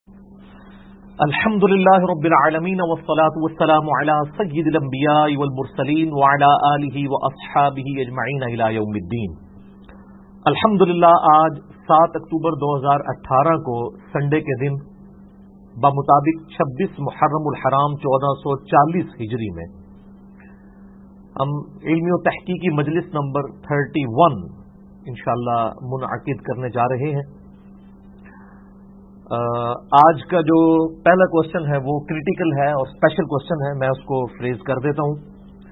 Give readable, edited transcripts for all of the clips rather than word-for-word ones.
الحمد للہ رب العالمین والصلاة والسلام علی سید الانبیاء والمرسلین وعلی آلہ واصحابہ اجمعین الی یوم الدین۔ الحمدللہ آج 7 اکتوبر 2018 کو سنڈے کے دن بمطابق 26 محرم الحرام 1440 ہجری میں ہم علمی و تحقیقی مجلس نمبر 31 انشاءاللہ منعقد کرنے جا رہے ہیں۔ آج کا جو پہلا کوشچن ہے وہ کریٹیکل ہے اور اسپیشل کوشچن ہے، میں اس کو فریز کر دیتا ہوں۔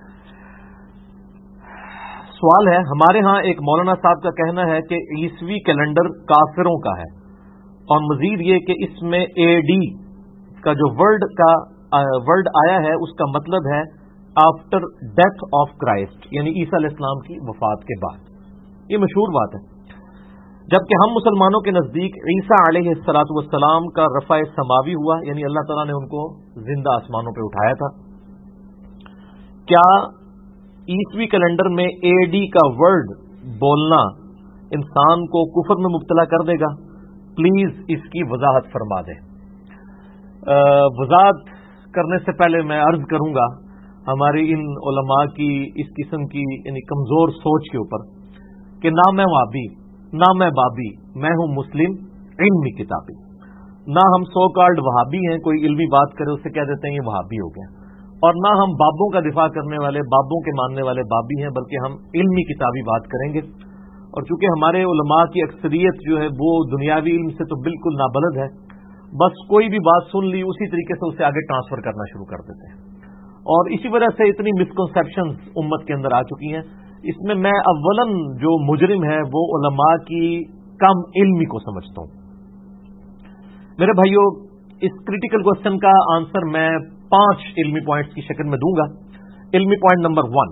سوال ہے، ہمارے ہاں ایک مولانا صاحب کا کہنا ہے کہ عیسوی کیلنڈر کافروں کا ہے، اور مزید یہ کہ اس میں اے ڈی کا جو ورڈ آیا ہے اس کا مطلب ہے آفٹر ڈیتھ آف کرائسٹ، یعنی عیسیٰ علیہ السلام کی وفات کے بعد۔ یہ مشہور بات ہے، جبکہ ہم مسلمانوں کے نزدیک عیسیٰ علیہ السلام کا رفع سماوی ہوا، یعنی اللہ تعالیٰ نے ان کو زندہ آسمانوں پہ اٹھایا تھا۔ کیا عیسوی کیلنڈر میں اے ڈی کا ورڈ بولنا انسان کو کفر میں مبتلا کر دے گا؟ پلیز اس کی وضاحت فرما دیں۔ وضاحت کرنے سے پہلے میں عرض کروں گا ہماری ان علماء کی اس قسم کی یعنی کمزور سوچ کے اوپر کہ نہ میں وہابی، نہ میں بابی، میں ہوں مسلم علمی کتابی۔ نہ ہم سو کالڈ وہابی ہیں، کوئی علمی بات کرے اسے کہہ دیتے ہیں یہ وہابی ہو گیا، اور نہ ہم بابوں کا دفاع کرنے والے، بابوں کے ماننے والے بابی ہیں، بلکہ ہم علمی کتابی بات کریں گے۔ اور چونکہ ہمارے علماء کی اکثریت جو ہے وہ دنیاوی علم سے تو بالکل نابلد ہے، بس کوئی بھی بات سن لی اسی طریقے سے اسے آگے ٹرانسفر کرنا شروع کر دیتے ہیں، اور اسی وجہ سے اتنی مسکنسیپشنز امت کے اندر آ چکی ہیں۔ اس میں میں اولن جو مجرم ہے وہ علماء کی کم علمی کو سمجھتا ہوں۔ میرے بھائیو، اس کریٹیکل کوسچن کا آنسر میں 5 علمی پوائنٹس کی شکل میں دوں گا۔ علمی پوائنٹ نمبر 1،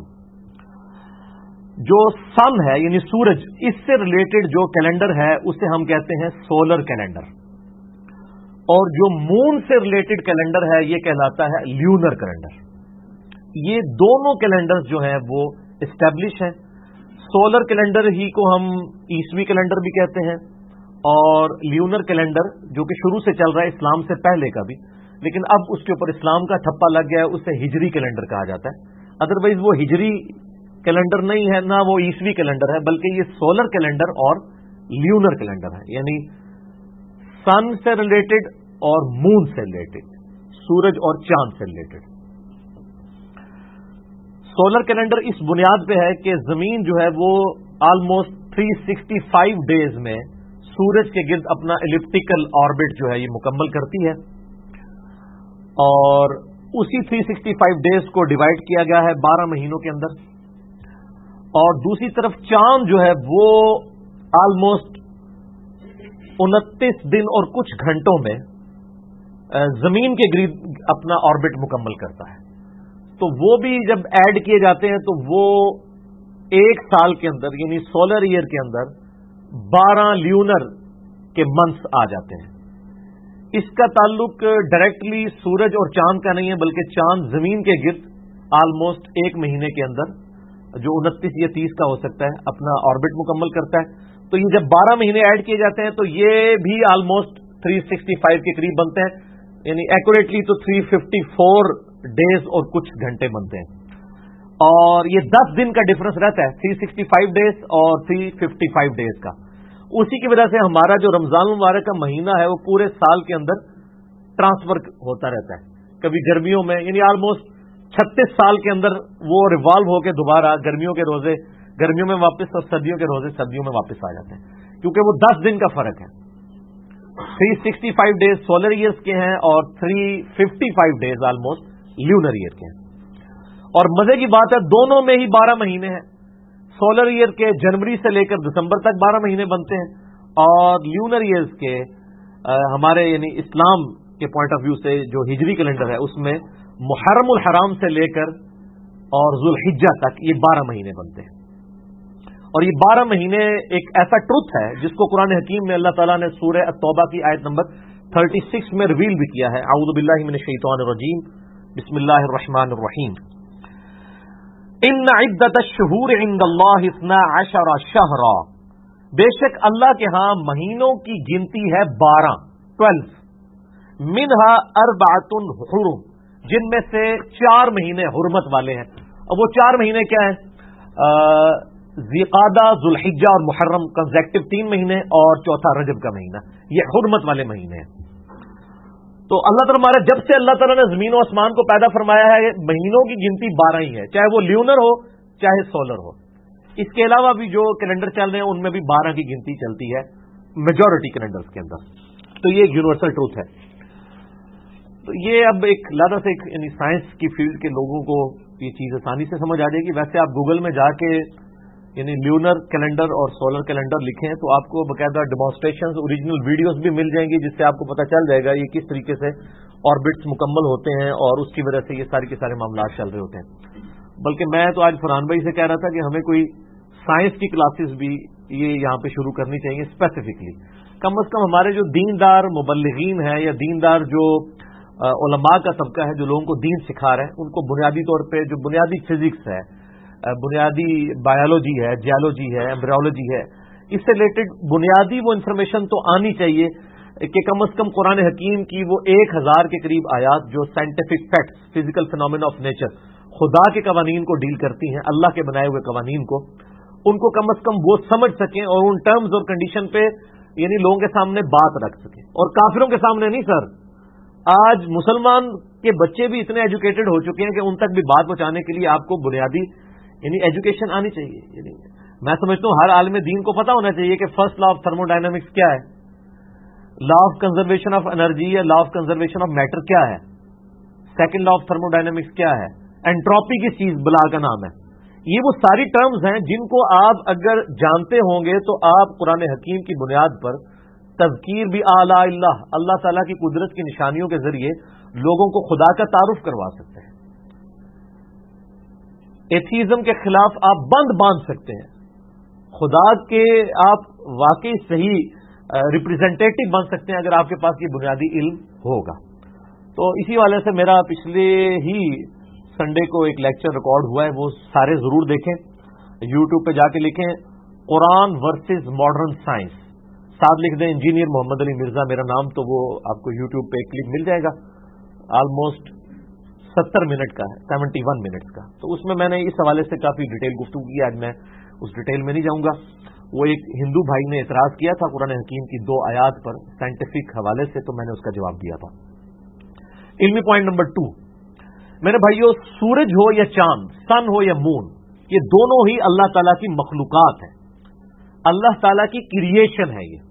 جو سن ہے یعنی سورج، اس سے ریلیٹڈ جو کیلنڈر ہے اسے ہم کہتے ہیں سولر کیلنڈر، اور جو مون سے ریلیٹڈ کیلنڈر ہے یہ کہلاتا ہے لیونر کیلنڈر۔ یہ دونوں کیلنڈر جو ہیں وہ اسٹیبلش ہے۔ سولر کیلنڈر ہی کو ہم عیسوی کیلنڈر بھی کہتے ہیں، اور لیونر کیلنڈر جو کہ شروع سے چل رہا ہے اسلام سے پہلے کا بھی، لیکن اب اس کے اوپر اسلام کا ٹھپا لگ گیا ہے، اسے ہجری کیلنڈر کہا جاتا ہے۔ ادروائز وہ ہجری کیلنڈر نہیں ہے، نہ وہ عیسوی کیلنڈر ہے، بلکہ یہ سولر کیلنڈر اور لیونر کیلنڈر ہے، یعنی سن سے ریلیٹڈ اور مون سے ریلیٹڈ، سورج اور چاند سے ریلیٹڈ۔ سولر کیلنڈر اس بنیاد پہ ہے کہ زمین جو ہے وہ آلموسٹ 365 ڈیز میں سورج کے گرد اپنا ایلپٹیکل آربٹ جو ہے یہ مکمل کرتی ہے، اور اسی 365 ڈیز کو ڈیوائڈ کیا گیا ہے 12 مہینوں کے اندر، اور دوسری طرف چاند جو ہے وہ آلموسٹ 29 دن اور کچھ گھنٹوں میں زمین کے گرد اپنا آربٹ مکمل کرتا ہے۔ تو وہ بھی جب ایڈ کیے جاتے ہیں تو وہ ایک سال کے اندر یعنی سولر ایئر کے اندر 12 لیونر کے منتھس آ جاتے ہیں۔ اس کا تعلق ڈائریکٹلی سورج اور چاند کا نہیں ہے، بلکہ چاند زمین کے گرد آلموسٹ ایک مہینے کے اندر جو 29 یا 30 کا ہو سکتا ہے اپنا آربٹ مکمل کرتا ہے۔ تو یہ جب 12 مہینے ایڈ کیے جاتے ہیں تو یہ بھی آلموسٹ 365 کے قریب بنتے ہیں، یعنی ایکوریٹلی تو 354 ڈیز اور کچھ گھنٹے بنتے ہیں، اور یہ 10 دن کا ڈفرنس رہتا ہے 365 ڈیز اور 355 ڈیز کا۔ اسی کی وجہ سے ہمارا جو رمضان المبارک کا مہینہ ہے وہ پورے سال کے اندر ٹرانسفر ہوتا رہتا ہے، کبھی گرمیوں میں یعنی آلموسٹ 36 سال کے اندر وہ ریوالو ہو کے دوبارہ گرمیوں کے روزے گرمیوں میں واپس اور سردیوں کے روزے سردیوں میں واپس آ جاتے ہیں، کیونکہ وہ 10 دن کا فرق ہے۔ 365 ڈیز سولر ایئرز کے ہیں اور 355 ڈیز آلموسٹ لیونر ایئر کے ہیں، اور مزے کی بات ہے دونوں میں ہی 12 مہینے ہیں۔ سولر ایئر کے جنوری سے لے کر دسمبر تک 12 مہینے بنتے ہیں، اور لیونر ایئرز کے ہمارے یعنی اسلام کے پوائنٹ آف ویو سے جو ہجری کیلنڈر ہے اس میں محرم الحرام سے لے کر اور ذوالحجہ تک یہ 12 مہینے بنتے ہیں، اور یہ 12 مہینے ایک ایسا ٹروتھ ہے جس کو قرآن حکیم میں اللہ تعالیٰ نے سورہ التوبہ کی آیت نمبر 36 میں ریویل بھی کیا ہے۔ اعوذ باللہ من الشیطان الرجیم، بسم اللہ الرحمن الرحیم۔ ان عدت الشہور عند اللہ 12 شہرا، بے شک اللہ کے ہاں مہینوں کی گنتی ہے 12، منہا اربعۃ حرم، جن میں سے 4 مہینے حرمت والے ہیں. اب وہ 4 مہینے کیا ہیں؟ ذی-قعدہ، ذوالحجہ اور محرم، کنزیکٹو 3 مہینے، اور چوتھا رجب کا مہینہ. یہ حرمت والے مہینے ہیں. تو اللہ تعالیٰ ہمارا، جب سے اللہ تعالیٰ نے زمین و آسمان کو پیدا فرمایا ہے، مہینوں کی گنتی 12 ہی ہے، چاہے وہ لیونر ہو چاہے سولر ہو. اس کے علاوہ بھی جو کیلنڈر چل رہے ہیں ان میں بھی 12 کی گنتی چلتی ہے میجورٹی کیلنڈرز کے اندر. تو یہ ایک یونیورسل ٹروتھ ہے. تو یہ اب ایک لہٰذا سے یعنی سائنس کی فیلڈ کے لوگوں کو یہ چیز آسانی سے سمجھ آ جائے گی. ویسے آپ گوگل میں جا کے یعنی لیونر کیلنڈر اور سولر کیلنڈر لکھیں تو آپ کو باقاعدہ ڈیمانسٹریشنز، اوریجنل ویڈیوز بھی مل جائیں گی، جس سے آپ کو پتہ چل جائے گا یہ کس طریقے سے آربٹس مکمل ہوتے ہیں اور اس کی وجہ سے یہ سارے کے سارے معاملات چل رہے ہوتے ہیں. بلکہ میں تو آج فرحان بھائی سے کہہ رہا تھا کہ ہمیں کوئی سائنس کی کلاسز بھی یہ یہاں پہ شروع کرنی چاہیے اسپیسیفکلی. کم از کم ہمارے جو دیندار مبلغین ہیں یا دیندار جو علماء کا طبقہ ہے جو لوگوں کو دین سکھا رہے ہیں، ان کو بنیادی طور پہ جو بنیادی فزکس ہے، بنیادی بایولوجی ہے، جیولوجی ہے، ایمبریولوجی ہے، اس سے ریلیٹڈ بنیادی وہ انفارمیشن تو آنی چاہیے کہ کم از کم قرآن حکیم کی وہ 1000 کے قریب آیات جو scientific facts, physical phenomena of nature, خدا کے قوانین کو ڈیل کرتی ہیں، اللہ کے بنائے ہوئے قوانین کو، ان کو کم از کم وہ سمجھ سکیں اور ان ٹرمز اور کنڈیشن پہ یعنی لوگوں کے سامنے بات رکھ سکیں. اور کافروں کے سامنے نہیں سر، آج مسلمان کے بچے بھی اتنے ایجوکیٹڈ ہو چکے ہیں کہ ان تک بھی بات پہنچانے کے لیے آپ کو بنیادی یعنی ایجوکیشن آنی چاہیے. یعنی میں سمجھتا ہوں ہر عالم دین کو پتا ہونا چاہیے کہ first law of thermodynamics کیا ہے، law of conservation of energy یا law of conservation of matter کیا ہے، second law of thermodynamics کیا ہے، اینٹروپی کی چیز بلا کا نام ہے. یہ وہ ساری ٹرمز ہیں جن کو آپ اگر جانتے ہوں گے تو آپ قرآن حکیم کی بنیاد پر تذکیر بھی اعلیٰ اللہ تعالیٰ کی قدرت کی نشانیوں کے ذریعے لوگوں کو خدا کا تعارف کروا سکتے ہیں. ایتھیزم کے خلاف آپ باندھ سکتے ہیں. خدا کے آپ واقعی صحیح ریپرزینٹیٹو بن سکتے ہیں اگر آپ کے پاس یہ بنیادی علم ہوگا. تو اسی والے سے میرا پچھلے ہی سنڈے کو ایک لیکچر ریکارڈ ہوا ہے، وہ سارے ضرور دیکھیں. یوٹیوب پہ جا کے لکھیں قرآن ورسز ماڈرن سائنس، ساتھ لکھ دیں انجینئر محمد علی مرزا میرا نام، تو وہ آپ کو یوٹیوب پہ ایک کلپ مل جائے گا. آلموسٹ 70 منٹ کا ہے، 71 منٹس کا. تو اس میں نے اس حوالے سے کافی ڈیٹیل گفتگو کی. آج میں اس ڈیٹیل میں نہیں جاؤں گا. وہ ایک ہندو بھائی نے اعتراض کیا تھا قرآن حکیم کی 2 آیات پر سائنٹیفک حوالے سے، تو میں نے اس کا جواب دیا تھا. علمی پوائنٹ نمبر 2، میرے بھائیو، سورج ہو یا چاند، سن ہو یا مون، یہ دونوں ہی اللہ تعالیٰ کی مخلوقات ہیں، اللہ تعالیٰ کی کریشن ہے یہ.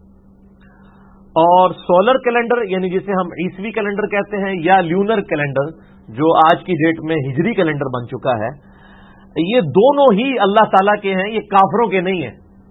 اور سولر کیلنڈر یعنی جسے ہم عیسوی کیلنڈر کہتے ہیں یا لیونر کیلنڈر جو آج کی ڈیٹ میں ہجری کیلنڈر بن چکا ہے، یہ دونوں ہی اللہ تعالیٰ کے ہیں، یہ کافروں کے نہیں ہیں،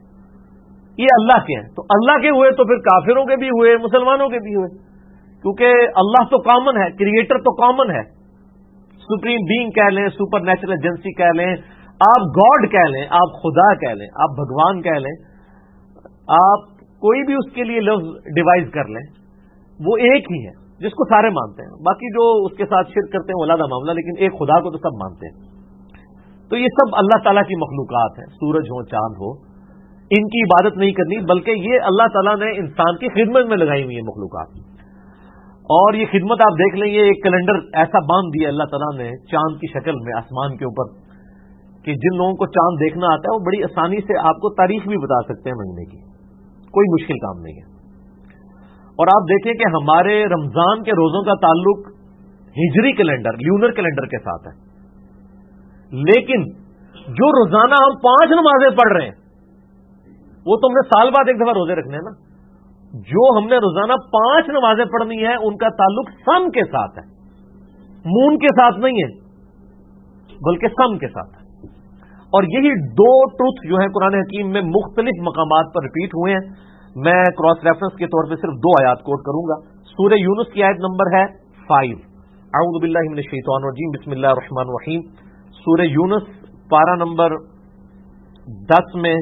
یہ اللہ کے ہیں. تو اللہ کے ہوئے تو پھر کافروں کے بھی ہوئے، مسلمانوں کے بھی ہوئے، کیونکہ اللہ تو کامن ہے، کریٹر تو کامن ہے. سپریم بینگ کہہ لیں، سپر نیچرل ایجنسی کہہ لیں، آپ گاڈ کہہ لیں، آپ خدا کہہ لیں، آپ بھگوان کہہ لیں، آپ کوئی بھی اس کے لیے لفظ ڈیوائز کر لیں، وہ ایک ہی ہے جس کو سارے مانتے ہیں. باقی جو اس کے ساتھ شرک کرتے ہیں وہ علیحدہ معاملہ، لیکن ایک خدا کو تو سب مانتے ہیں. تو یہ سب اللہ تعالیٰ کی مخلوقات ہیں، سورج ہو چاند ہو، ان کی عبادت نہیں کرنی، بلکہ یہ اللہ تعالیٰ نے انسان کی خدمت میں لگائی ہوئی ہے مخلوقات. اور یہ خدمت آپ دیکھ لیں، یہ ایک کیلنڈر ایسا باندھ دیا اللہ تعالیٰ نے چاند کی شکل میں آسمان کے اوپر کہ جن لوگوں کو چاند دیکھنا آتا ہے وہ بڑی آسانی سے آپ کو تاریخ بھی بتا سکتے ہیں مہینے کی، کوئی مشکل کام نہیں ہے. اور آپ دیکھیں کہ ہمارے رمضان کے روزوں کا تعلق ہجری کیلنڈر، لیونر کیلنڈر کے ساتھ ہے، لیکن جو روزانہ ہم 5 نمازیں پڑھ رہے ہیں وہ تو ہم نے سال بعد ایک دفعہ روزے رکھنے ہیں نا. جو ہم نے روزانہ 5 نمازیں پڑھنی ہے ان کا تعلق سن کے ساتھ ہے، مون کے ساتھ نہیں ہے بلکہ سن کے ساتھ ہے. اور یہی 2 ٹروتھ جو ہیں قرآن حکیم میں مختلف مقامات پر ریپیٹ ہوئے ہیں. میں کراس ریفرنس کے طور پہ صرف 2 آیات کوٹ کروں گا. سورہ یونس کی آیت نمبر ہے 5، اعوذ باللہ من الشیطان الرجیم، بسم اللہ الرحمن الرحیم. سورہ یونس پارہ نمبر 10 میں،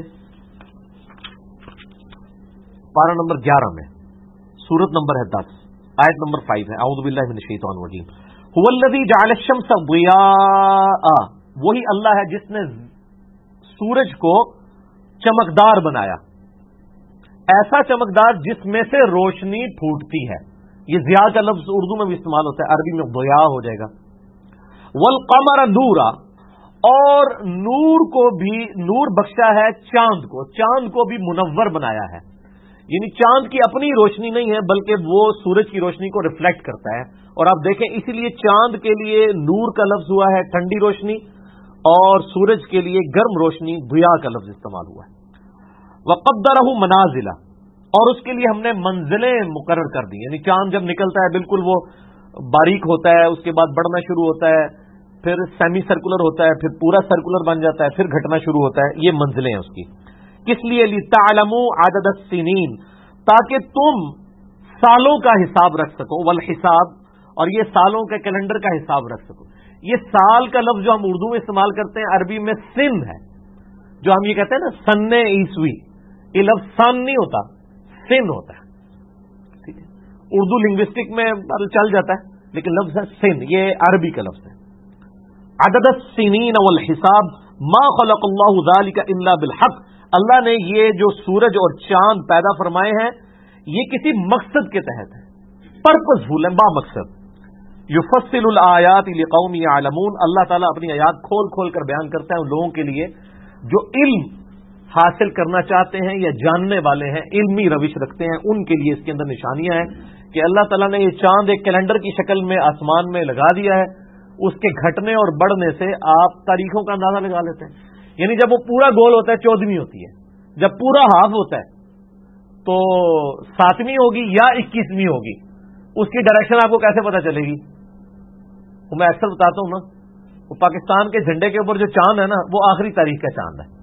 پارہ نمبر 11 میں، سورت نمبر ہے 10، آیت نمبر 5 ہے. اعوذ باللہ من الشیطان الرجیم. هو الذی جعل الشمس ضیاء، وہی اللہ ہے جس نے سورج کو چمکدار بنایا، ایسا چمکدار جس میں سے روشنی پھوٹتی ہے. یہ ضیاء کا لفظ اردو میں بھی استعمال ہوتا ہے، عربی میں ضیاء ہو جائے گا. والقمر نورا، اور نور کو بھی نور بخشا ہے چاند کو، چاند کو بھی منور بنایا ہے. یعنی چاند کی اپنی روشنی نہیں ہے بلکہ وہ سورج کی روشنی کو ریفلیکٹ کرتا ہے. اور آپ دیکھیں اسی لیے چاند کے لیے نور کا لفظ ہوا ہے ٹھنڈی روشنی، اور سورج کے لیے گرم روشنی ضیاء کا لفظ استعمال ہوا ہے. وقدرہ منازل، اور اس کے لیے ہم نے منزلیں مقرر کر دی. یعنی چاند جب نکلتا ہے بالکل وہ باریک ہوتا ہے، اس کے بعد بڑھنا شروع ہوتا ہے، پھر سیمی سرکولر ہوتا ہے، پھر پورا سرکولر بن جاتا ہے، پھر گھٹنا شروع ہوتا ہے. یہ منزلیں ہیں اس کی. کس لیے؟ لِتَعْلَمُوا عَدَدَ السِّنِينَ، تاکہ تم سالوں کا حساب رکھ سکو. والحساب، اور یہ سالوں کے کیلنڈر کا حساب رکھ سکو. یہ سال کا لفظ جو ہم اردو میں استعمال کرتے ہیں عربی میں سن ہے. جو ہم یہ کہتے ہیں نا سن عیسوی، یہ لفظ سن نہیں ہوتا، سن ہوتا ہے. ٹھیک ہے، اردو لنگوسٹک میں چل جاتا ہے لیکن لفظ ہے سن، یہ عربی کا لفظ ہے. عدد السنین والحساب ما خلق اللہ ذلک الا بالحق، اللہ نے یہ جو سورج اور چاند پیدا فرمائے ہیں یہ کسی مقصد کے تحت ہے، پرپز فل ہے، با مقصد. یفصل الآیات لقوم یعلمون، اللہ تعالیٰ اپنی آیات کھول کھول کر بیان کرتا ہے ان لوگوں کے لیے جو علم حاصل کرنا چاہتے ہیں یا جاننے والے ہیں، علمی روش رکھتے ہیں. ان کے لیے اس کے اندر نشانیاں ہیں کہ اللہ تعالیٰ نے یہ چاند ایک کیلنڈر کی شکل میں آسمان میں لگا دیا ہے. اس کے گھٹنے اور بڑھنے سے آپ تاریخوں کا اندازہ لگا لیتے ہیں. یعنی جب وہ پورا گول ہوتا ہے 14ویں ہوتی ہے، جب پورا ہاف ہوتا ہے تو 7ویں ہوگی یا 21ویں ہوگی. اس کی ڈائریکشن آپ کو کیسے پتہ چلے گی؟ وہ میں اکثر بتاتا ہوں نا، وہ پاکستان کے جھنڈے کے اوپر جو چاند ہے نا وہ آخری تاریخ کا چاند ہے.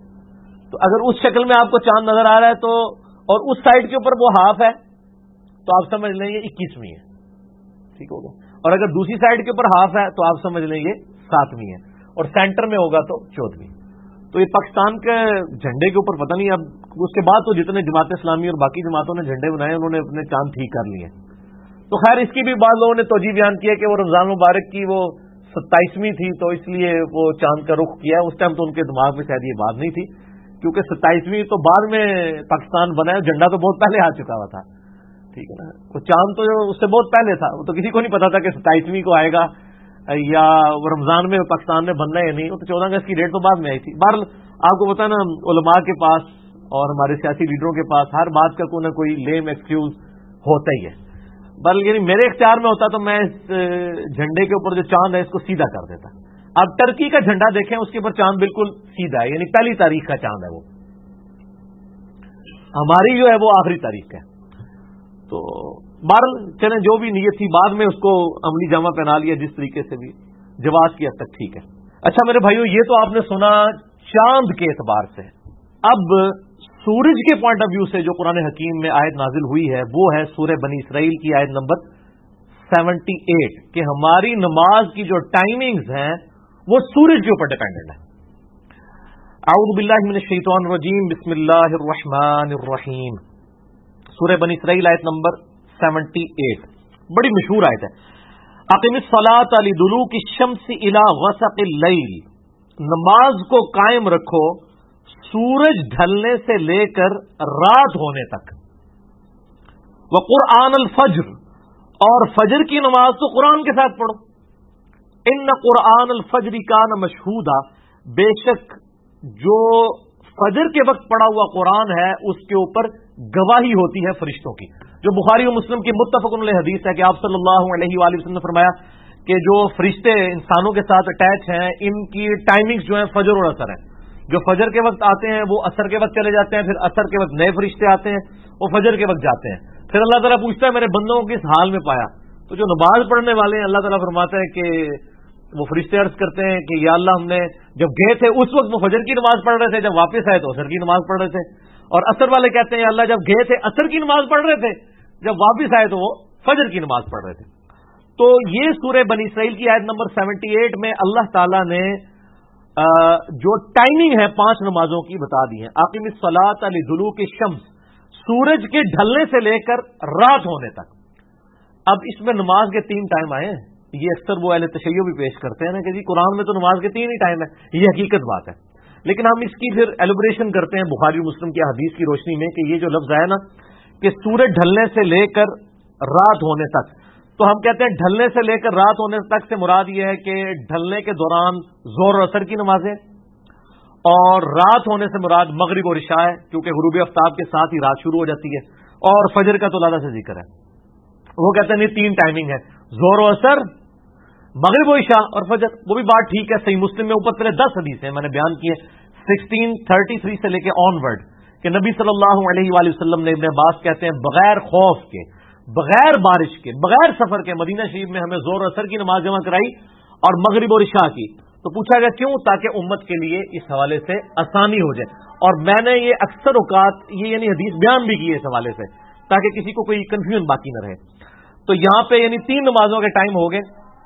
تو اگر اس شکل میں آپ کو چاند نظر آ رہا ہے تو، اور اس سائڈ کے اوپر وہ ہاف ہے تو آپ سمجھ لیں یہ 21ویں ہے. ٹھیک ہوگا. اور اگر دوسری سائڈ کے اوپر ہاف ہے تو آپ سمجھ لیں یہ 7ویں ہے، اور سینٹر میں ہوگا تو 14ویں. تو یہ پاکستان کے جھنڈے کے اوپر پتہ نہیں، اب اس کے بعد تو جتنے جماعت اسلامی اور باقی جماعتوں نے جھنڈے بنائے انہوں نے اپنے چاند ٹھیک کر لیے. تو خیر اس کی بھی بعض لوگوں نے توجہ بیان کی ہے کہ وہ رمضان مبارک کی وہ 27ویں تھی تو اس لیے وہ چاند کا رخ کیا. اس ٹائم تو ان کے دماغ میں شاید یہ بات نہیں تھی، کیونکہ 27ویں تو بعد میں پاکستان بنا ہے، جھنڈا تو بہت پہلے آ چکا ہوا تھا. ٹھیک ہے نا، وہ چاند تو اس سے بہت پہلے تھا، وہ تو کسی کو نہیں پتا تھا کہ 27ویں کو آئے گا یا رمضان میں پاکستان میں بننا ہے یا نہیں. وہ تو 14 اگست کی ڈیٹ تو بعد میں آئی تھی. بہرحال آپ کو پتا نا علماء کے پاس اور ہمارے سیاسی لیڈروں کے پاس ہر بات کا کوئی نہ کوئی لیم ایکسکیوز ہوتا ہی ہے. بلکہ یعنی میرے اختیار میں ہوتا تو میں اس جھنڈے کے اوپر جو چاند ہے اس کو سیدھا کر دیتا. اب ٹرکی کا جھنڈا دیکھیں، اس کے اوپر چاند بالکل سیدھا ہے، یعنی پہلی تاریخ کا چاند ہے. وہ ہماری جو ہے وہ آخری تاریخ کا ہے. تو بہرحال چلیں جو بھی نیت تھی بعد میں اس کو عملی جامہ پہنا لیا جس طریقے سے بھی جواز کی حد تک ٹھیک ہے. اچھا میرے بھائیو، یہ تو آپ نے سنا چاند کے اعتبار سے. اب سورج کے پوائنٹ آف ویو سے جو قرآن حکیم میں آیت نازل ہوئی ہے وہ ہے سورہ بنی اسرائیل کی آیت نمبر 78 کہ ہماری نماز کی جو ٹائمنگز ہیں وہ سورج کے اوپر ڈیپینڈنٹ ہے. اعوذ باللہ من الشیطان الرجیم، بسم اللہ الرحمن الرحیم. سورہ بنی اسرائیل آیت نمبر 78 بڑی مشہور آیت ہے. اقم الصلاۃ لدلوک الشمس الی غسق اللیل، نماز کو قائم رکھو سورج ڈھلنے سے لے کر رات ہونے تک. وقرآن الفجر، اور فجر کی نماز تو قرآن کے ساتھ پڑھو. ان قرآن الفجر کان مشہودا، بے شک جو فجر کے وقت پڑھا ہوا قرآن ہے اس کے اوپر گواہی ہوتی ہے فرشتوں کی. جو بخاری و مسلم کی متفق علیہ حدیث ہے کہ آپ صلی اللہ علیہ وآلہ وسلم نے فرمایا کہ جو فرشتے انسانوں کے ساتھ اٹیچ ہیں ان کی ٹائمنگز جو ہیں فجر اور عصر ہیں. جو فجر کے وقت آتے ہیں وہ عصر کے وقت چلے جاتے ہیں، پھر عصر کے وقت نئے فرشتے آتے ہیں وہ فجر کے وقت جاتے ہیں. پھر اللہ تعالیٰ پوچھتا ہے میرے بندوں کو کس حال میں پایا؟ تو جو نماز پڑھنے والے ہیں اللہ تعالیٰ فرماتا ہے کہ وہ فرشتے عرض کرتے ہیں کہ یا اللہ ہم نے جب گئے تھے اس وقت وہ فجر کی نماز پڑھ رہے تھے، جب واپس آئے تو عصر کی نماز پڑھ رہے تھے. اور عصر والے کہتے ہیں یا اللہ جب گئے تھے عصر کی نماز پڑھ رہے تھے، جب واپس آئے تو وہ فجر کی نماز پڑھ رہے تھے. تو یہ سورہ بنی اسرائیل کی آیت نمبر 78 میں اللہ تعالیٰ نے جو ٹائمنگ ہے 5 نمازوں کی بتا دی ہے. اقیم الصلاۃ لدلوک الشمس، سورج کے ڈھلنے سے لے کر رات ہونے تک. اب اس میں نماز کے 3 ٹائم آئے ہیں. یہ اکثر وہ اہل تشیع بھی پیش کرتے ہیں نا کہ جی قرآن میں تو نماز کے 3 ہی ٹائم ہے. یہ حقیقت بات ہے، لیکن ہم اس کی پھر ایلوبریشن کرتے ہیں بخاری مسلم کی حدیث کی روشنی میں کہ یہ جو لفظ ہے نا کہ سورج ڈھلنے سے لے کر رات ہونے تک. تو ہم کہتے ہیں ڈھلنے سے لے کر رات ہونے تک سے مراد یہ ہے کہ ڈھلنے کے دوران ظہر اور عصر کی نمازیں، اور رات ہونے سے مراد مغرب اور عشاء ہے، کیونکہ غروب آفتاب کے ساتھ ہی رات شروع ہو جاتی ہے. اور فجر کا تو زیادہ سے ذکر ہے. وہ کہتے ہیں نہیں، 3 ٹائمنگ ہے، ظہر و عصر، مغرب و عشاء اور فجر. وہ بھی بات ٹھیک ہے. صحیح مسلم میں اوپر پہلے 10 حدیث ہیں میں نے بیان کی ہے 1633 سے لے کے آن ورڈ، کہ نبی صلی اللہ علیہ وآلہ وسلم نے، ابن عباس کہتے ہیں، بغیر خوف کے، بغیر بارش کے، بغیر سفر کے مدینہ شریف میں ہمیں ظہر و عصر کی نماز جمع کرائی اور مغرب اور عشاء کی. تو پوچھا گیا کیوں؟ تاکہ امت کے لیے اس حوالے سے آسانی ہو جائے. اور میں نے یہ اکثر اوقات یہ یعنی حدیث بیان بھی کی ہے اس حوالے سے، تاکہ کسی کو کوئی کنفیوژن باقی نہ رہے. تو یہاں پہ یعنی 3 نمازوں کے ٹائم ہو گئے،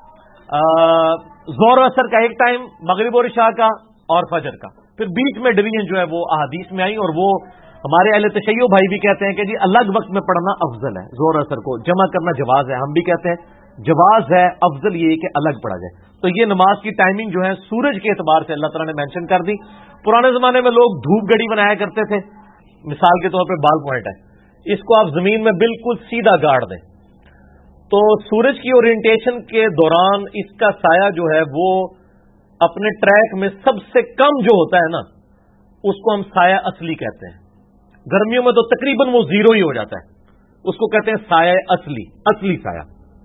ظہر و عصر کا ایک ٹائم، مغرب اور عشاء کا اور فجر کا. پھر بیچ میں ڈویژن جو ہے وہ احادیث میں آئی، اور وہ ہمارے اہل تشیع بھائی بھی کہتے ہیں کہ جی الگ وقت میں پڑھنا افضل ہے، ظہر عصر کو جمع کرنا جواز ہے. ہم بھی کہتے ہیں جواز ہے، افضل یہ کہ الگ پڑھا جائے. تو یہ نماز کی ٹائمنگ جو ہے سورج کے اعتبار سے اللہ تعالیٰ نے مینشن کر دی. پرانے زمانے میں لوگ دھوپ گھڑی بنایا کرتے تھے، مثال کے طور پہ بال پوائنٹ ہے، اس کو آپ زمین میں بالکل سیدھا گاڑ دیں تو سورج کی اورینٹیشن کے دوران اس کا سایہ جو ہے وہ اپنے ٹریک میں سب سے کم جو ہوتا ہے نا، اس کو ہم سایہ اصلی کہتے ہیں. گرمیوں میں تو تقریباً وہ 0 ہی ہو جاتا ہے، اس کو کہتے ہیں سایہ اصلی سایہ.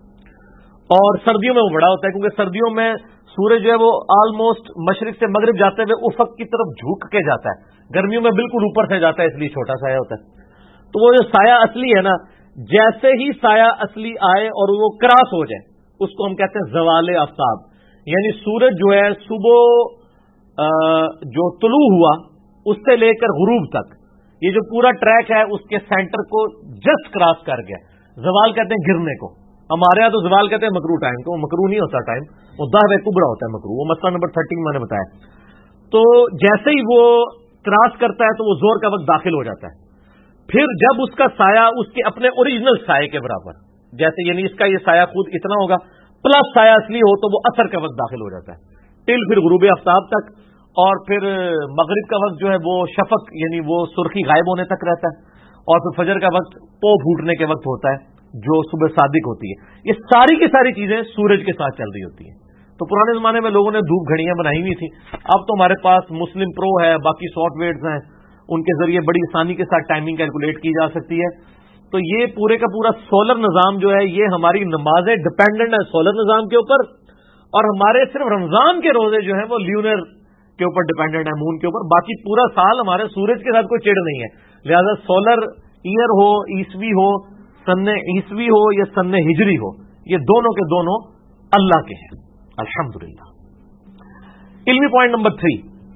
اور سردیوں میں وہ بڑا ہوتا ہے، کیونکہ سردیوں میں سورج جو ہے وہ آلموسٹ مشرق سے مغرب جاتے ہوئے افق کی طرف جھک کے جاتا ہے. گرمیوں میں بالکل اوپر سے جاتا ہے، اس لیے چھوٹا سایہ ہوتا ہے. تو وہ جو سایہ اصلی ہے نا، جیسے ہی سایہ اصلی آئے اور وہ کراس ہو جائے، اس کو ہم کہتے ہیں زوال آفتاب. یعنی سورج جو ہے صبح جو طلوع ہوا اس سے لے کر غروب تک یہ جو پورا ٹریک ہے اس کے سینٹر کو جسٹ کراس کر گیا. زوال کہتے ہیں گرنے کو، ہمارے یہاں تو زوال کہتے ہیں مکرو ٹائم کو. وہ مکرو نہیں ہوتا ٹائم، وہ دعوے کبرا ہوتا ہے مکرو. وہ مسئلہ نمبر 13 میں نے بتایا. تو جیسے ہی وہ کراس کرتا ہے تو وہ زور کا وقت داخل ہو جاتا ہے. پھر جب اس کا سایہ اس کے اپنے اوریجنل سایہ کے برابر، جیسے یعنی اس کا یہ سایہ خود اتنا ہوگا پلس سایہ اصلی ہو، تو وہ اثر کا وقت داخل ہو جاتا ہے ٹل پھر غروب آفتاب تک. اور پھر مغرب کا وقت جو ہے وہ شفق یعنی وہ سرخی غائب ہونے تک رہتا ہے. اور پھر فجر کا وقت پو پھوٹنے کے وقت ہوتا ہے جو صبح صادق ہوتی ہے. یہ ساری کی ساری چیزیں سورج کے ساتھ چل رہی ہوتی ہیں. تو پرانے زمانے میں لوگوں نے دھوپ گھڑیاں بنائی ہوئی تھی. اب تو ہمارے پاس مسلم پرو ہے، باقی سافٹ ویئرز ہیں، ان کے ذریعے بڑی آسانی کے ساتھ ٹائمنگ کیلکولیٹ کی جا سکتی ہے. تو یہ پورے کا پورا سولر نظام جو ہے یہ ہماری نمازیں ڈپینڈنٹ ہے سولر نظام کے اوپر، اور ہمارے صرف رمضان کے روزے جو ہیں وہ لیونر کے اوپر ڈپینڈنٹ ہے، مون کے اوپر. باقی پورا سال ہمارے سورج کے ساتھ کوئی چڑ نہیں ہے. لہذا سولر ایئر ہو، عیسوی ہو، سن عیسوی ہو یا سن ہجری ہو، یہ دونوں کے دونوں اللہ کے ہیں الحمدللہ. علمی پوائنٹ نمبر 3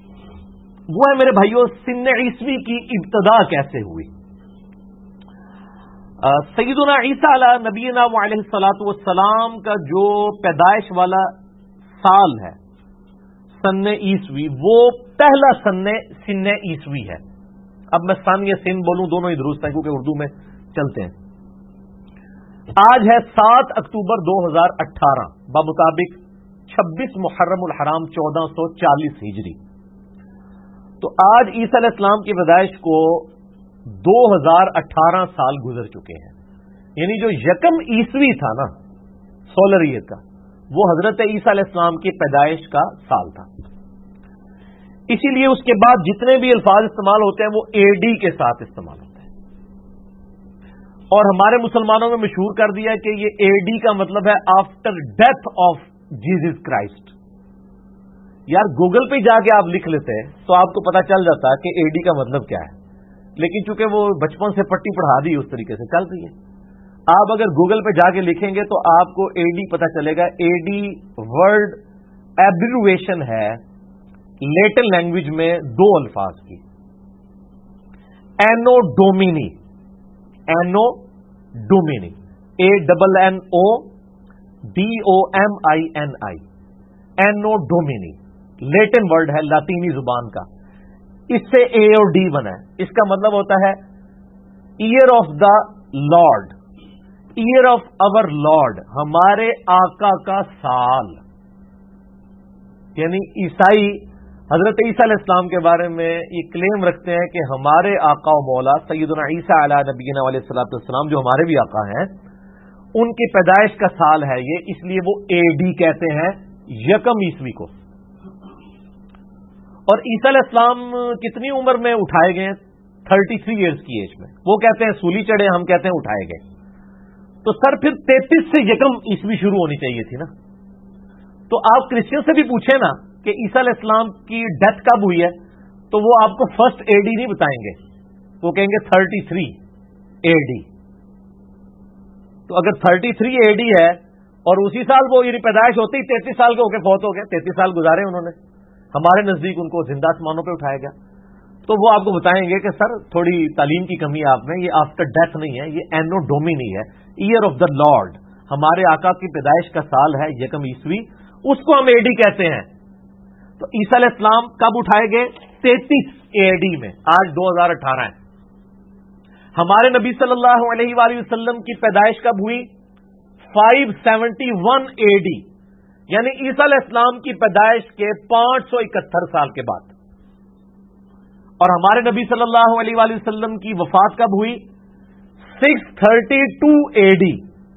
وہ ہے میرے بھائیوں، سن عیسوی کی ابتدا کیسے ہوئی. سیدنا عیسیٰ علیہ نبینا علیہ الصلوۃ والسلام کا جو پیدائش والا سال ہے سن عیسوی، وہ پہلا سن عیسوی ہے. اب میں سن یا سن بولوں دونوں ہی درست ہیں کیونکہ اردو میں چلتے ہیں. آج ہے 7 اکتوبر 2018 بمطابق 26 محرم الحرام 1440 ہجری. تو آج عیسیٰ علیہ السلام کی پیدائش کو 2018 سال گزر چکے ہیں. یعنی جو یکم عیسوی تھا نا سولر ایئر کا، وہ حضرت عیسیٰ علیہ السلام کی پیدائش کا سال تھا. اسی لیے اس کے بعد جتنے بھی الفاظ استعمال ہوتے ہیں وہ اے ڈی کے ساتھ استعمال ہوتے ہیں. اور ہمارے مسلمانوں میں مشہور کر دیا کہ یہ اے ڈی کا مطلب ہے after death of Jesus Christ. یار گوگل پہ جا کے آپ لکھ لیتے تو آپ کو پتا چل جاتا کہ اے ڈی کا مطلب کیا ہے، لیکن چونکہ وہ بچپن سے پٹی پڑھا دی اس طریقے سے چل رہی ہے. آپ اگر گوگل پہ جا کے لکھیں گے تو آپ کو اے ڈی پتا چلے گا. اے ڈی ورڈ ایبریویشن ہے لیٹن لینگویج میں 2 الفاظ کی، اینو ڈومینی، اینو ڈومینی، ANNODOMINI، اینو ڈومینی لیٹن ورڈ ہے لاطینی زبان کا. اس سے اے اور ڈی بنا ہے. اس کا مطلب ہوتا ہے year of the Lord, year of our Lord, ہمارے آقا کا سال. یعنی عیسائی حضرت عیسیٰ علیہ السلام کے بارے میں یہ کلیم رکھتے ہیں کہ ہمارے آقا و مولا سیدنا عیسیٰ علیہ نبینا علیہ الصلوۃ والسلام جو ہمارے بھی آقا ہیں، ان کی پیدائش کا سال ہے یہ، اس لیے وہ اے ڈی کہتے ہیں، یکم عیسوی کو۔ اور عیسیٰ علیہ السلام کتنی عمر میں اٹھائے گئے؟ 33 ایئرز کی ایج میں۔ وہ کہتے ہیں سولی چڑھے، ہم کہتے ہیں اٹھائے گئے۔ تو سر پھر 33 سے یکم عیسوی شروع ہونی چاہیے تھی نا۔ تو آپ کرسچن سے بھی پوچھیں نا کہ عیسیٰ علیہ السلام کی ڈیتھ کب ہوئی ہے، تو وہ آپ کو فرسٹ اے ڈی نہیں بتائیں گے، وہ کہیں گے 33 اے ڈی۔ تو اگر 33 اے ڈی ہے اور اسی سال وہ یعنی پیدائش ہوتی ہی 33 سال کے ہو کے فوت ہو گئے، 33 سال گزارے انہوں نے، ہمارے نزدیک ان کو زندہ آسمانوں پہ اٹھایا گیا، تو وہ آپ کو بتائیں گے کہ سر تھوڑی تعلیم کی کمی ہے آپ میں، یہ آفٹر ڈیتھ نہیں ہے، یہ اینو ڈومینی ہے، ایئر آف دا لارڈ، ہمارے آقا کی پیدائش کا سال ہے یکم عیسوی، اس کو ہم اے ڈی کہتے ہیں۔ تو عیسیٰ علیہ السلام کب اٹھائے گئے؟ 33 اے ڈی میں۔ آج 2018 ہے۔ ہمارے نبی صلی اللہ علیہ وآلہ وسلم کی پیدائش کب ہوئی؟ 571 اے ڈی، یعنی عیسیٰ علیہ السلام کی پیدائش کے 571 سال کے بعد۔ اور ہمارے نبی صلی اللہ علیہ وآلہ وسلم کی وفات کب ہوئی؟ 632 اے ڈی،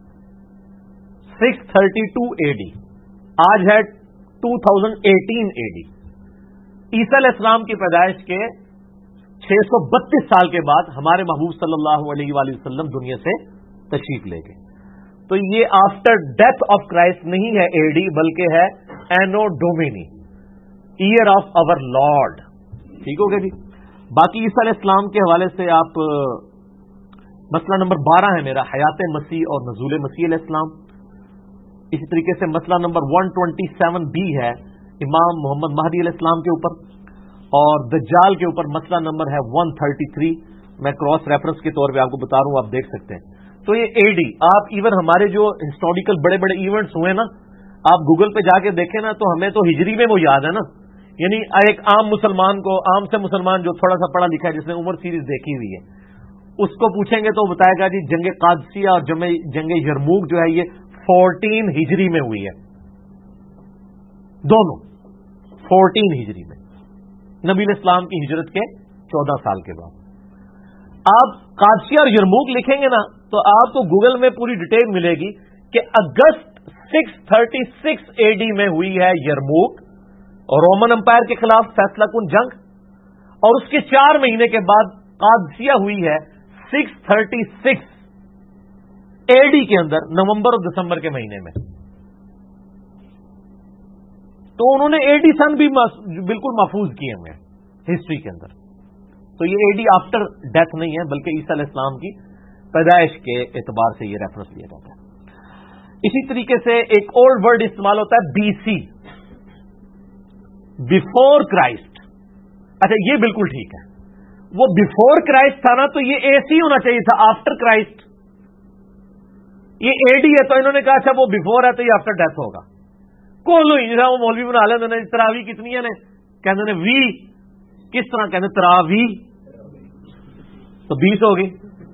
632 اے ڈی۔ آج ہے 2018 اے ڈی۔ عیسیٰ علیہ السلام کی پیدائش کے 632 سال کے بعد ہمارے محبوب صلی اللہ علیہ وآلہ وسلم دنیا سے تشریف لے گئے۔ تو یہ آفٹر ڈیتھ آف کرائسٹ نہیں ہے اے ڈی، بلکہ ہے anno domini, year of our Lord. ٹھیک ہو گیا جی۔ باقی عیسیٰ علیہ السلام کے حوالے سے آپ مسئلہ نمبر 12 ہے میرا، حیات مسیح اور نزول مسیح علیہ السلام۔ اسی طریقے سے مسئلہ نمبر 127 بھی ہے امام محمد مہدی علیہ السلام کے اوپر، اور دجال کے اوپر مسئلہ نمبر ہے 133۔ میں کراس ریفرنس کے طور پہ آپ کو بتا رہا ہوں، آپ دیکھ سکتے ہیں۔ تو یہ اے ڈی، آپ ایون ہمارے جو ہسٹوریکل بڑے بڑے ایونٹس ہوئے نا، آپ گوگل پہ جا کے دیکھیں نا، تو ہمیں تو ہجری میں وہ یاد ہے نا، یعنی ایک عام مسلمان کو، عام سے مسلمان جو تھوڑا سا پڑھا لکھا ہے، جس نے عمر سیریز دیکھی ہوئی ہے، اس کو پوچھیں گے تو وہ بتائے گا جی جنگ قادسیہ اور جنگ یرموک جو ہے یہ 14 ہجری میں ہوئی ہے، دونوں 14 ہجری میں، نبی علیہ السلام کی ہجرت کے 14 سال کے بعد۔ آپ قادسیہ اور یرموک لکھیں گے نا تو آپ کو گوگل میں پوری ڈیٹیل ملے گی کہ اگست 636 اے ڈی میں ہوئی ہے یرموک اور رومن امپائر کے خلاف فیصلہ کن جنگ، اور اس کے 4 مہینے کے بعد قادسیہ ہوئی ہے 636 اے ڈی کے اندر، نومبر اور دسمبر کے مہینے میں۔ تو انہوں نے اے ڈی سن بھی بالکل محفوظ کیے ہوئے ہیں ہسٹری کے اندر۔ تو یہ اے ڈی آفٹر ڈیتھ نہیں ہے، بلکہ عیسیٰ علیہ السلام کی پیدائش کے اعتبار سے یہ ریفرنس لیا جاتا ہے۔ اسی طریقے سے ایک اولڈ ورڈ استعمال ہوتا ہے بی سی، بفور کرائسٹ۔ اچھا یہ بالکل ٹھیک ہے، وہ بفور کرائسٹ تھا نا، تو یہ اے سی ہونا چاہیے تھا، آفٹر کرائسٹ۔ یہ اے ڈی ہے تو انہوں نے کہا اچھا وہ بفور ہے تو یہ آفٹر ڈیتھ ہوگا۔ کولو ہی جہاں وہ مولوی بنا لیتے ہیں، تراوی کتنی ہے کہتے ہیں وی، کس طرح کہتے ہیں تراوی، تو 20 ہوگی۔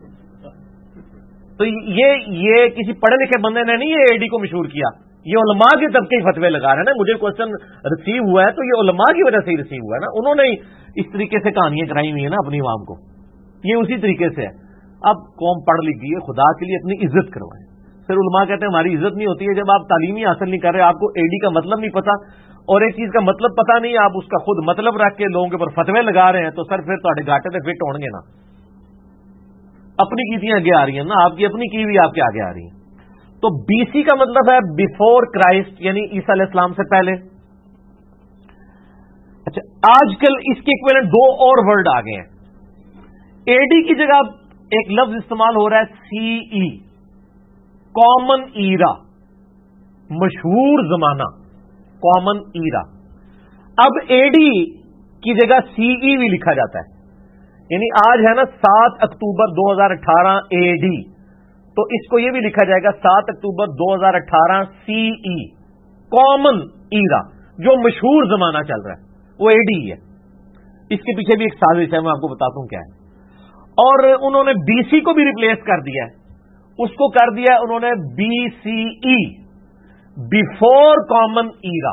تو یہ کسی پڑھے لکھے بندے نے نہیں یہ اے ڈی کو مشہور کیا، یہ علماء کے طبقے ہی فتوے لگا رہے ہیں نا۔ مجھے کوشچن ریسیو ہوا ہے تو یہ علماء کی وجہ سے ہی ریسیو ہوا ہے نا، انہوں نے اس طریقے سے کہانیاں کرائی ہوئی ہیں نا اپنی عوام کو، یہ اسی طریقے سے ہے۔ اب قوم پڑھ لکھ گئی ہے، خدا کے لیے اپنی عزت کروائیں۔ پھر علماء کہتے ہیں ہماری عزت نہیں ہوتی ہے جب آپ تعلیم ہی حاصل نہیں کر رہے، آپ کو اے ڈی کا مطلب نہیں پتا، اور ایک چیز کا مطلب پتا نہیں، آپ اس کا خود مطلب رکھ کے لوگوں کے اوپر فتوے لگا رہے ہیں، تو سر پھر تھوڑے گاٹے سے فٹ ہون گے نا۔ اپنی کیتیاں آگے آ رہی ہیں نا، آپ کی اپنی کی بھی آپ کے آگے آ رہی ہیں۔ تو بی سی کا مطلب ہے بفور کرائسٹ، یعنی عیسیٰ علیہ السلام سے پہلے۔ اچھا آج کل اس کے اکویلنٹ 2 اور ورڈ آ گئے ہیں۔ اے ڈی کی جگہ ایک لفظ استعمال ہو رہا ہے سی ای، کامن ایرا، مشہور زمانہ، کامن ایرا۔ اب اے ڈی کی جگہ سی ای بھی لکھا جاتا ہے، یعنی آج ہے نا 7 اکتوبر 2018 اے ڈی، تو اس کو یہ بھی لکھا جائے گا 7 اکتوبر 2018 سی ای، کامن ایرا، جو مشہور زمانہ چل رہا ہے وہ اے ڈی ہے۔ اس کے پیچھے بھی ایک سازش ہے، میں آپ کو بتاتا ہوں کیا ہے۔ اور انہوں نے بی سی کو بھی ریپلیس کر دیا ہے، اس کو کر دیا انہوں نے B C E, before common era.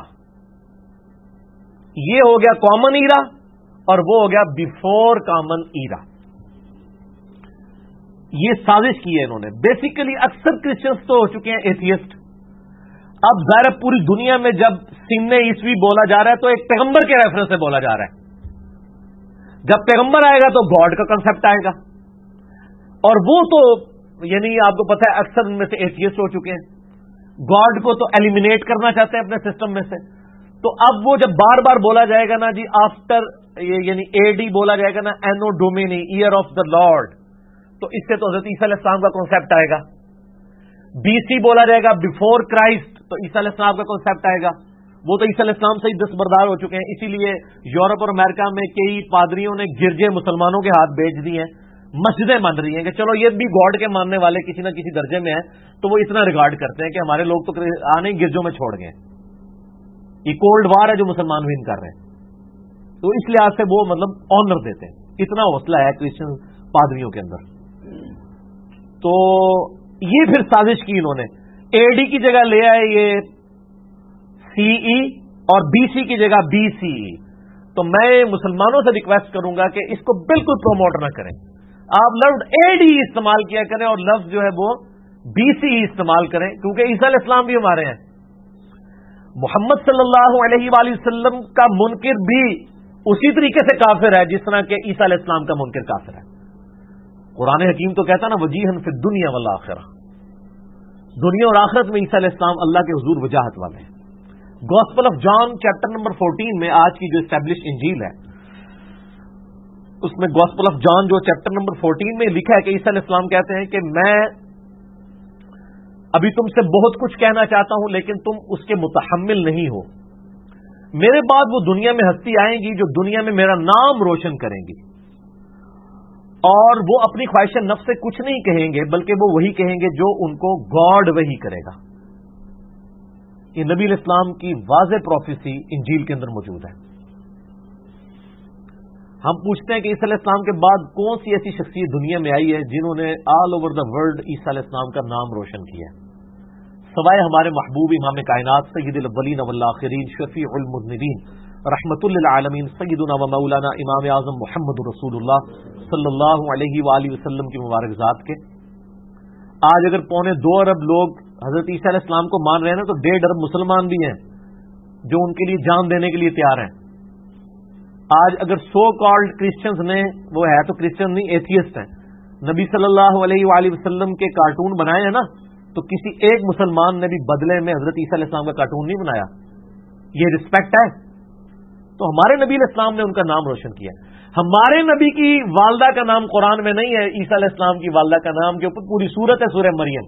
یہ ہو گیا کامن ایرا اور وہ ہو گیا بفور کامن ایرا۔ یہ سازش کی ہے انہوں نے. بیسیکلی اکثر کرسچنس تو ہو چکے ہیں ایتھیسٹ. اب ظاہر پوری دنیا میں جب سن عیسوی بولا جا رہا ہے تو ایک پیغمبر کے ریفرنس سے بولا جا رہا ہے. جب پیغمبر آئے گا تو گاڈ کا کنسپٹ آئے گا, اور وہ تو یعنی آپ کو پتا ہے اکثر ان میں سے ایتھیسٹ ہو چکے ہیں. گاڈ کو تو ایلیمینیٹ کرنا چاہتے ہیں اپنے سسٹم میں سے. تو اب وہ جب بار بار بولا جائے گا نا جی آفٹر یعنی اے ڈی بولا جائے گا نا anno domini year of the Lord, تو اس سے تو حضرت عیسیٰ علیہ السلام کا کنسپٹ آئے گا. بی سی بولا جائے گا بفور کرائسٹ, تو عیسیٰ علیہ السلام کا کنسپٹ آئے گا. وہ تو عیسیٰ علیہ السلام سے ہی دستبردار ہو چکے ہیں. اسی لیے یورپ اور امریکہ میں کئی پادریوں نے گرجے مسلمانوں کے ہاتھ بیچ دی ہیں, مسجدیں مان رہی ہیں کہ چلو یہ بھی گاڈ کے ماننے والے کسی نہ کسی درجے میں ہیں, تو وہ اتنا ریگارڈ کرتے ہیں کہ ہمارے لوگ تو آنے گرجوں میں چھوڑ گئے. یہ کولڈ وار ہے جو مسلمان ون کر رہے ہیں, تو اس لحاظ سے وہ مطلب آنر دیتے ہیں. اتنا حوصلہ ہے کرسچن پادریوں کے اندر. تو یہ پھر سازش کی انہوں نے, اے ڈی کی جگہ لے آئے یہ سی ای اور بی سی کی جگہ بی سی ای. تو میں مسلمانوں سے ریکویسٹ کروں گا کہ اس کو بالکل پروموٹ نہ کریں. آپ لفظ اے ڈی استعمال کیا کریں اور لفظ جو ہے وہ بی سی ای استعمال کریں, کیونکہ عیسیٰ علیہ السلام بھی ہمارے ہیں. محمد صلی اللہ علیہ وآلہ وسلم کا منکر بھی اسی طریقے سے کافر ہے جس طرح کہ عیسیٰ علیہ السلام کا منکر کافر ہے. قرآن حکیم تو کہتا نا وجیہن فی الدنیا والآخرہ, دنیا اور آخرت میں عیسیٰ علیہ السلام اللہ کے حضور وجاہت والے ہیں. Gospel of John chapter number 14 میں آج کی جو اسٹیبلش انجیل ہے اس میں گاسپل آف جان جو چیپٹر نمبر 14 میں لکھا ہے کہ عیسیٰ علیہ السلام کہتے ہیں کہ میں ابھی تم سے بہت کچھ کہنا چاہتا ہوں لیکن تم اس کے متحمل نہیں ہو. میرے بعد وہ دنیا میں ہستی آئیں گی جو دنیا میں میرا نام روشن کریں گی, اور وہ اپنی خواہش نفس سے کچھ نہیں کہیں گے بلکہ وہ وہی کہیں گے جو ان کو گاڈ وہی کرے گا. یہ نبی علیہ السلام کی واضح پروفیسی انجیل کے اندر موجود ہے. ہم پوچھتے ہیں کہ عیسیٰ علیہ السلام کے بعد کون سی ایسی شخصیت دنیا میں آئی ہے جنہوں نے آل اوور دا ورلڈ عیسیٰ علیہ السلام کا نام روشن کیا ہے, سوائے ہمارے محبوب امام کائنات سید الاولین والآخرین شفیع المذنبین رحمت للعالمین سیدنا و مولانا امام اعظم محمد رسول اللہ صلی اللہ علیہ وآلہ وسلم کی مبارک ذات کے. آج اگر 2.25 ارب لوگ حضرت عیسیٰ علیہ السلام کو مان رہے ہیں نا, تو 1.5 ارب مسلمان بھی ہیں جو ان کے لیے جان دینے کے لیے تیار ہیں. آج اگر سو کالڈ کرسچنز نے, وہ ہے تو کرسچن نہیں ایتھیسٹ ہیں, نبی صلی اللہ علیہ وآلہ وسلم کے کارٹون بنائے ہیں نا, تو کسی ایک مسلمان نے بھی بدلے میں حضرت عیسیٰ علیہ السلام کا کارٹون نہیں بنایا. یہ رسپیکٹ ہے. تو ہمارے نبی علیہ السلام نے ان کا نام روشن کیا. ہمارے نبی کی والدہ کا نام قرآن میں نہیں ہے, عیسیٰ علیہ السلام کی والدہ کا نام کے اوپر پوری سورت ہے سورہ مریم.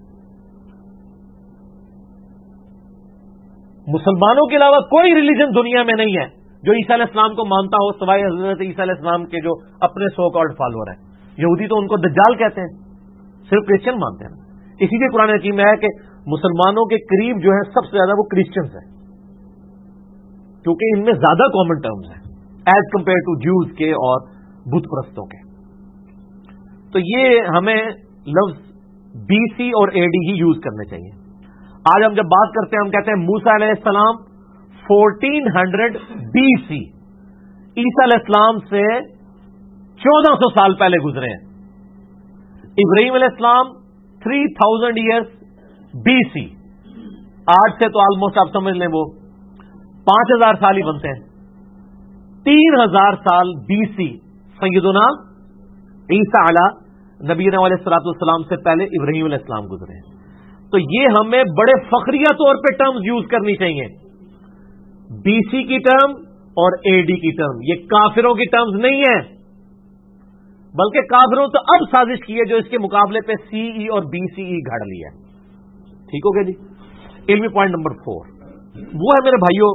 مسلمانوں کے علاوہ کوئی ریلیجن دنیا میں نہیں ہے جو عیسیٰ علیہ السلام کو مانتا ہو سوائے حضرت عیسیٰ علیہ السلام کے جو اپنے سو کالڈ فالوور ہیں. یہودی تو ان کو دجال کہتے ہیں, صرف کرسچن مانتے ہیں. اسی لیے قرآن حکیم میں ہے کہ مسلمانوں کے قریب جو ہے سب سے زیادہ وہ کرسچنز ہیں, کیونکہ ان میں زیادہ کامن ٹرمز ہیں ایز کمپیئر ٹو جوز کے اور بت پرستوں کے. تو یہ ہمیں لفظ بی سی اور اے ڈی ہی یوز کرنے چاہیے. آج ہم جب بات کرتے ہیں ہم کہتے ہیں موسیٰ علیہ السلام 1400 بی سی, عیسیٰ علیہ السلام سے 1400 سال پہلے گزرے ہیں. ابراہیم علیہ السلام 3000 ایئرس بی سی, آج سے تو آلموسٹ آپ سمجھ لیں وہ 5000 سال ہی بنتے ہیں. 3000 سال بی سی سیدنا عیسیٰ علیہ نبینا علیہ الصلوۃ والسلام سے پہلے ابراہیم علیہ السلام گزرے ہیں. تو یہ ہمیں بڑے فخریہ طور پہ ٹرمز یوز کرنی چاہیے, بی سی کی ٹرم اور اے ڈی کی ٹرم. یہ کافروں کی ٹرمز نہیں ہیں, بلکہ کافروں تو اب سازش کی ہے جو اس کے مقابلے پہ سی ای اور بی سی ای گھڑ لیا ہے. ٹھیک ہو گیا جی. علمی پوائنٹ نمبر 4 وہ ہے میرے بھائیوں,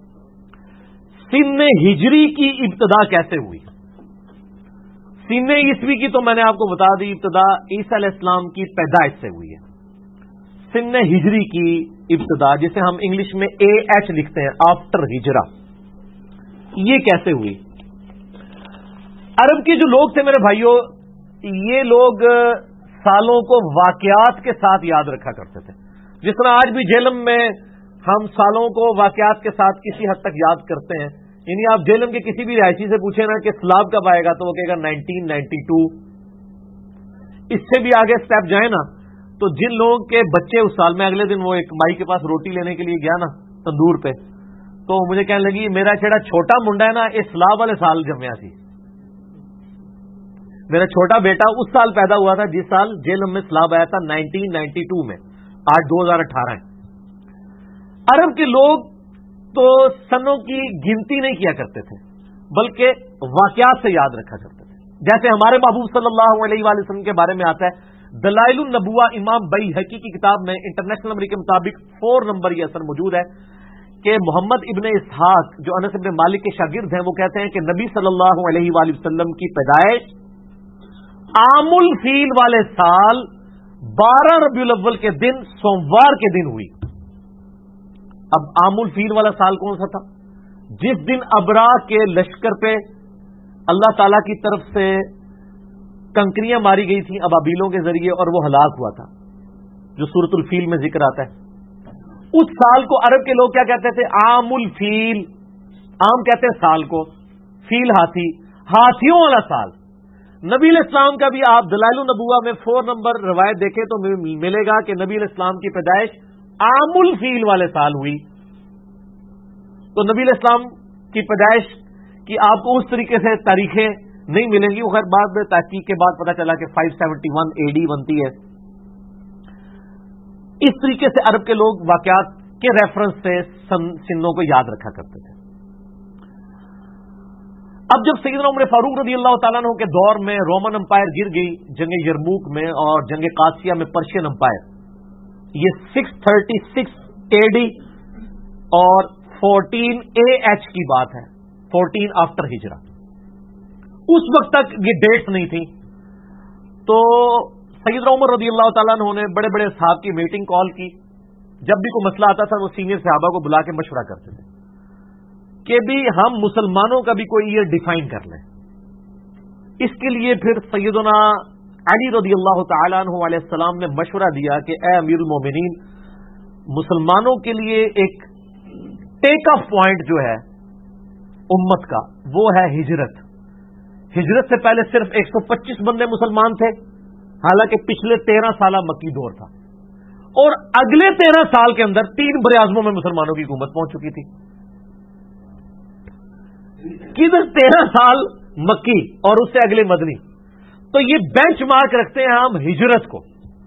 سن ہجری کی ابتدا کیسے ہوئی. سن عیسوی کی تو میں نے آپ کو بتا دی ابتدا عیسیٰ علیہ السلام کی پیدائش سے ہوئی ہے. سن ہجری کی ابتدا جسے ہم انگلش میں اے ایچ لکھتے ہیں, آفٹر ہجرا, یہ کیسے ہوئی. عرب کے جو لوگ تھے میرے بھائیوں, یہ لوگ سالوں کو واقعات کے ساتھ یاد رکھا کرتے تھے. جس طرح آج بھی جیلم میں ہم سالوں کو واقعات کے ساتھ کسی حد تک یاد کرتے ہیں. یعنی آپ جیلم کے کسی بھی رہائشی سے پوچھیں نا کہ سیلاب کب آئے گا تو وہ کہے گا 1992. اس سے بھی آگے سٹیپ جائیں نا تو جن لوگوں کے بچے اس سال میں اگلے دن وہ ایک مائی کے پاس روٹی لینے کے لیے گیا نا تندور پہ، تو مجھے کہنے لگی میرا چھوٹا منڈا ہے نا اس سلاب والے سال جمیا سی، میرا چھوٹا بیٹا اس سال پیدا ہوا تھا جس سال جیلم میں سلاب آیا تھا 1992 میں، آج 2018 ہے۔ عرب کے لوگ تو سنوں کی گنتی نہیں کیا کرتے تھے بلکہ واقعات سے یاد رکھا کرتے تھے، جیسے ہمارے محبوب صلی اللہ علیہ وآلہ وسلم کے بارے میں آتا ہے دلائل النبوہ امام بیہقی کی کتاب میں انٹرنیشنل نمبر کے مطابق 4 نمبر یہ اثر موجود ہے کہ محمد ابن اسحاق جو انس ابن مالک کے شاگرد ہیں وہ کہتے ہیں کہ نبی صلی اللہ علیہ وآلہ وسلم کی پیدائش عام الفیل والے سال 12 ربیع الاول کے دن سوموار کے دن ہوئی۔ اب عام الفیل والا سال کون سا تھا؟ جس دن ابرا کے لشکر پہ اللہ تعالی کی طرف سے کنکریاں ماری گئی تھیں ابابیلوں کے ذریعے اور وہ ہلاک ہوا تھا، جو سورۃ الفیل میں ذکر آتا ہے۔ اس سال کو عرب کے لوگ کیا کہتے تھے؟ عام الفیل۔ عام کہتے ہیں سال کو، فیل ہاتھی، ہاتھیوں والا سال۔ نبی علیہ السلام کا بھی آپ دلائل النبوہ میں 4 نمبر روایت دیکھیں تو ملے گا کہ نبی علیہ السلام کی پیدائش عام الفیل والے سال ہوئی۔ تو نبی علیہ السلام کی پیدائش کی آپ کو اس طریقے سے تاریخیں نہیں ملیں گی، وہ خیر بعد میں تحقیق کے بعد پتہ چلا کہ 571 AD بنتی ہے۔ اس طریقے سے عرب کے لوگ واقعات کے ریفرنس سے سنوں کو یاد رکھا کرتے تھے۔ اب جب سیدنا عمر فاروق رضی اللہ تعالیٰ عنہ کے دور میں رومن امپائر گر گئی جنگ یرموک میں اور جنگ قادسیہ میں پرشین امپائر، یہ 636 AD اور 14 AH کی بات ہے، 14 آفٹر ہجرہ۔ اس وقت تک یہ ڈیٹس نہیں تھی، تو سیدنا عمر رضی اللہ تعالیٰ عنہ نے بڑے بڑے صحابہ کی میٹنگ کال کی۔ جب بھی کوئی مسئلہ آتا تھا وہ سینئر صحابہ کو بلا کے مشورہ کرتے تھے کہ بھی ہم مسلمانوں کا بھی کوئی ایئر ڈیفائن کر لیں۔ اس کے لیے پھر سیدنا علی رضی اللہ تعالیٰ عنہ علیہ السلام نے مشورہ دیا کہ اے امیر المومنین، مسلمانوں کے لیے ایک ٹیک آف پوائنٹ جو ہے امت کا وہ ہے ہجرت۔ ہجرت سے پہلے صرف 125 بندے مسلمان تھے، حالانکہ پچھلے 13 سالہ مکی دور تھا، اور اگلے 13 سال کے اندر 3 براعظموں میں مسلمانوں کی حکومت پہنچ چکی تھی۔ کدھر 13 سال مکی اور اس سے اگلے مدنی، تو یہ بینچ مارک رکھتے ہیں ہم ہجرت کو۔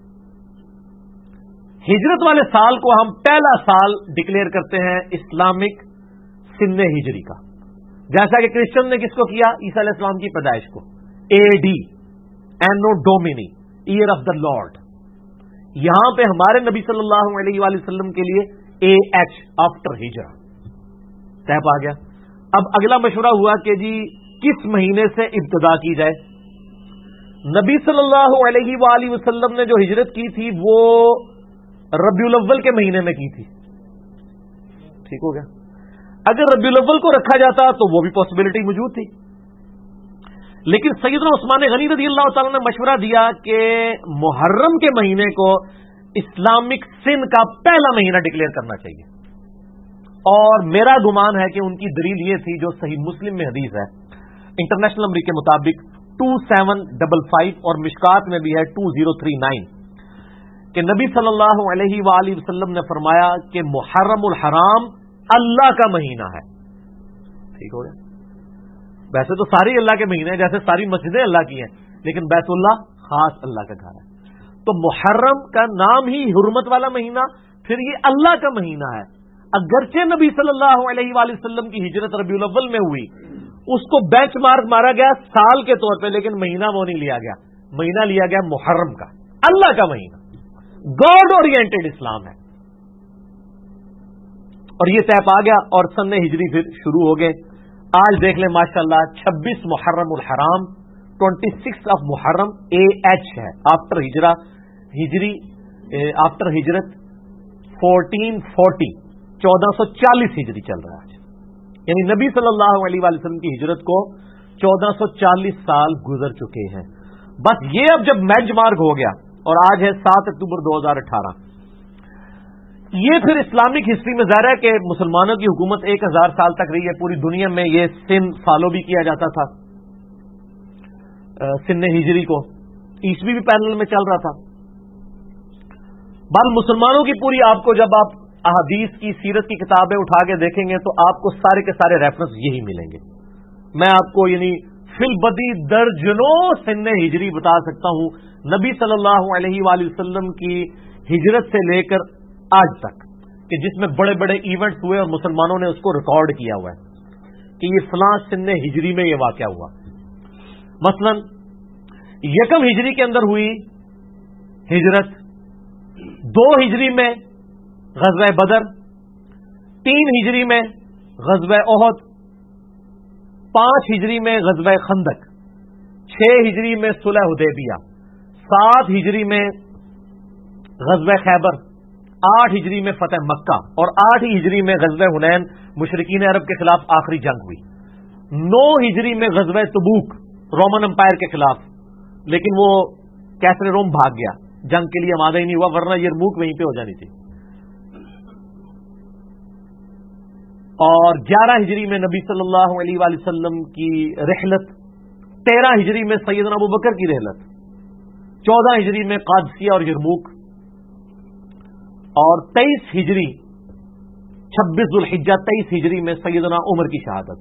ہجرت والے سال کو ہم پہلا سال ڈکلیئر کرتے ہیں اسلامک سن ہجری کا، جیسا کہ کرسچن نے کس کو کیا؟ عیسیٰ علیہ السلام کی پیدائش کو AD، anno domini, year of the Lord. یہاں پہ ہمارے نبی صلی اللہ علیہ وآلہ وسلم کے لیے AH، آفٹر ہجرہ طے پا گیا۔ اب اگلا مشورہ ہوا کہ جی کس مہینے سے ابتدا کی جائے؟ نبی صلی اللہ علیہ وآلہ وسلم نے جو ہجرت کی تھی وہ ربیع الاول کے مہینے میں کی تھی، ٹھیک ہو گیا۔ اگر ربیع الاول کو رکھا جاتا تو وہ بھی پاسبلٹی موجود تھی، لیکن سیدنا عثمان غنی رضی اللہ تعالیٰ نے مشورہ دیا کہ محرم کے مہینے کو اسلامک سن کا پہلا مہینہ ڈکلیئر کرنا چاہیے، اور میرا گمان ہے کہ ان کی دلیل یہ تھی جو صحیح مسلم میں حدیث ہے انٹرنیشنل نمبر کے مطابق 2755 اور مشکات میں بھی ہے 2039 کہ نبی صلی اللہ علیہ وآلہ وسلم نے فرمایا کہ محرم الحرام اللہ کا مہینہ ہے، ٹھیک ہو گیا۔ ویسے تو ساری اللہ کے مہینے ہیں، جیسے ساری مسجدیں اللہ کی ہیں، لیکن بیت اللہ خاص اللہ کا گھر ہے، تو محرم کا نام ہی حرمت والا مہینہ، پھر یہ اللہ کا مہینہ ہے۔ اگرچہ نبی صلی اللہ علیہ وآلہ وسلم کی ہجرت ربیع الاول میں ہوئی، اس کو بینچ مارک مارا گیا سال کے طور پہ، لیکن مہینہ وہ نہیں لیا گیا، مہینہ لیا گیا محرم کا، اللہ کا مہینہ۔ گاڈ اورینٹڈ اسلام ہے، اور یہ طے پا گیا، اور سن ہجری پھر شروع ہو گئے۔ آج دیکھ لیں ماشاءاللہ 26 محرم الحرام، 26 آف محرم AH ہے، آفٹر ہجرہ، ہجری آفٹر ہجرت 1440، 1440 ہجری چل رہا ہے، یعنی نبی صلی اللہ علیہ وآلہ وسلم کی ہجرت کو 1440 سال گزر چکے ہیں۔ بس یہ اب جب بینچ مارک ہو گیا، اور آج ہے 7 اکتوبر 2018، یہ پھر اسلامک ہسٹری میں ظاہر ہے کہ مسلمانوں کی حکومت 1000 سال تک رہی ہے، پوری دنیا میں یہ سن فالو بھی کیا جاتا تھا، سن ہجری کو، عیسوی بھی پیرلل میں چل رہا تھا. بل مسلمانوں کی پوری آپ کو جب آپ احادیث کی سیرت کی کتابیں اٹھا کے دیکھیں گے تو آپ کو سارے کے سارے ریفرنس یہی ملیں گے. میں آپ کو یعنی فی البدی درجنوں سن ہجری بتا سکتا ہوں نبی صلی اللہ علیہ وآلہ وسلم کی ہجرت سے لے کر آج تک کہ جس میں بڑے بڑے ایونٹس ہوئے اور مسلمانوں نے اس کو ریکارڈ کیا ہوا ہے کہ یہ فلاں سن ہجری میں یہ واقعہ ہوا. مثلا یکم ہجری کے اندر ہوئی ہجرت, 2 ہجری میں غزوہ بدر, 3 ہجری میں غزوہ احد, 5 ہجری میں غزوہ خندق, 6 ہجری میں صلح حدیبیہ, 7 ہجری میں غزوہ خیبر, 8 ہجری میں فتح مکہ اور 8 ہجری میں غزوہ حنین مشرکین عرب کے خلاف آخری جنگ ہوئی. 9 ہجری میں غزوہ تبوک رومن امپائر کے خلاف, لیکن وہ کیسر روم بھاگ گیا, جنگ کے لیے آمادہ ہی نہیں ہوا, ورنہ یرموک وہیں پہ ہو جانی تھی. اور 11 ہجری میں نبی صلی اللہ علیہ وآلہ وسلم کی رحلت, 13 ہجری میں سیدنا ابو بکر کی رحلت, 14 ہجری میں قادسیہ اور یرموک, اور 23 ہجری 26 ذوالحجہ 23 ہجری میں سیدنا عمر کی شہادت.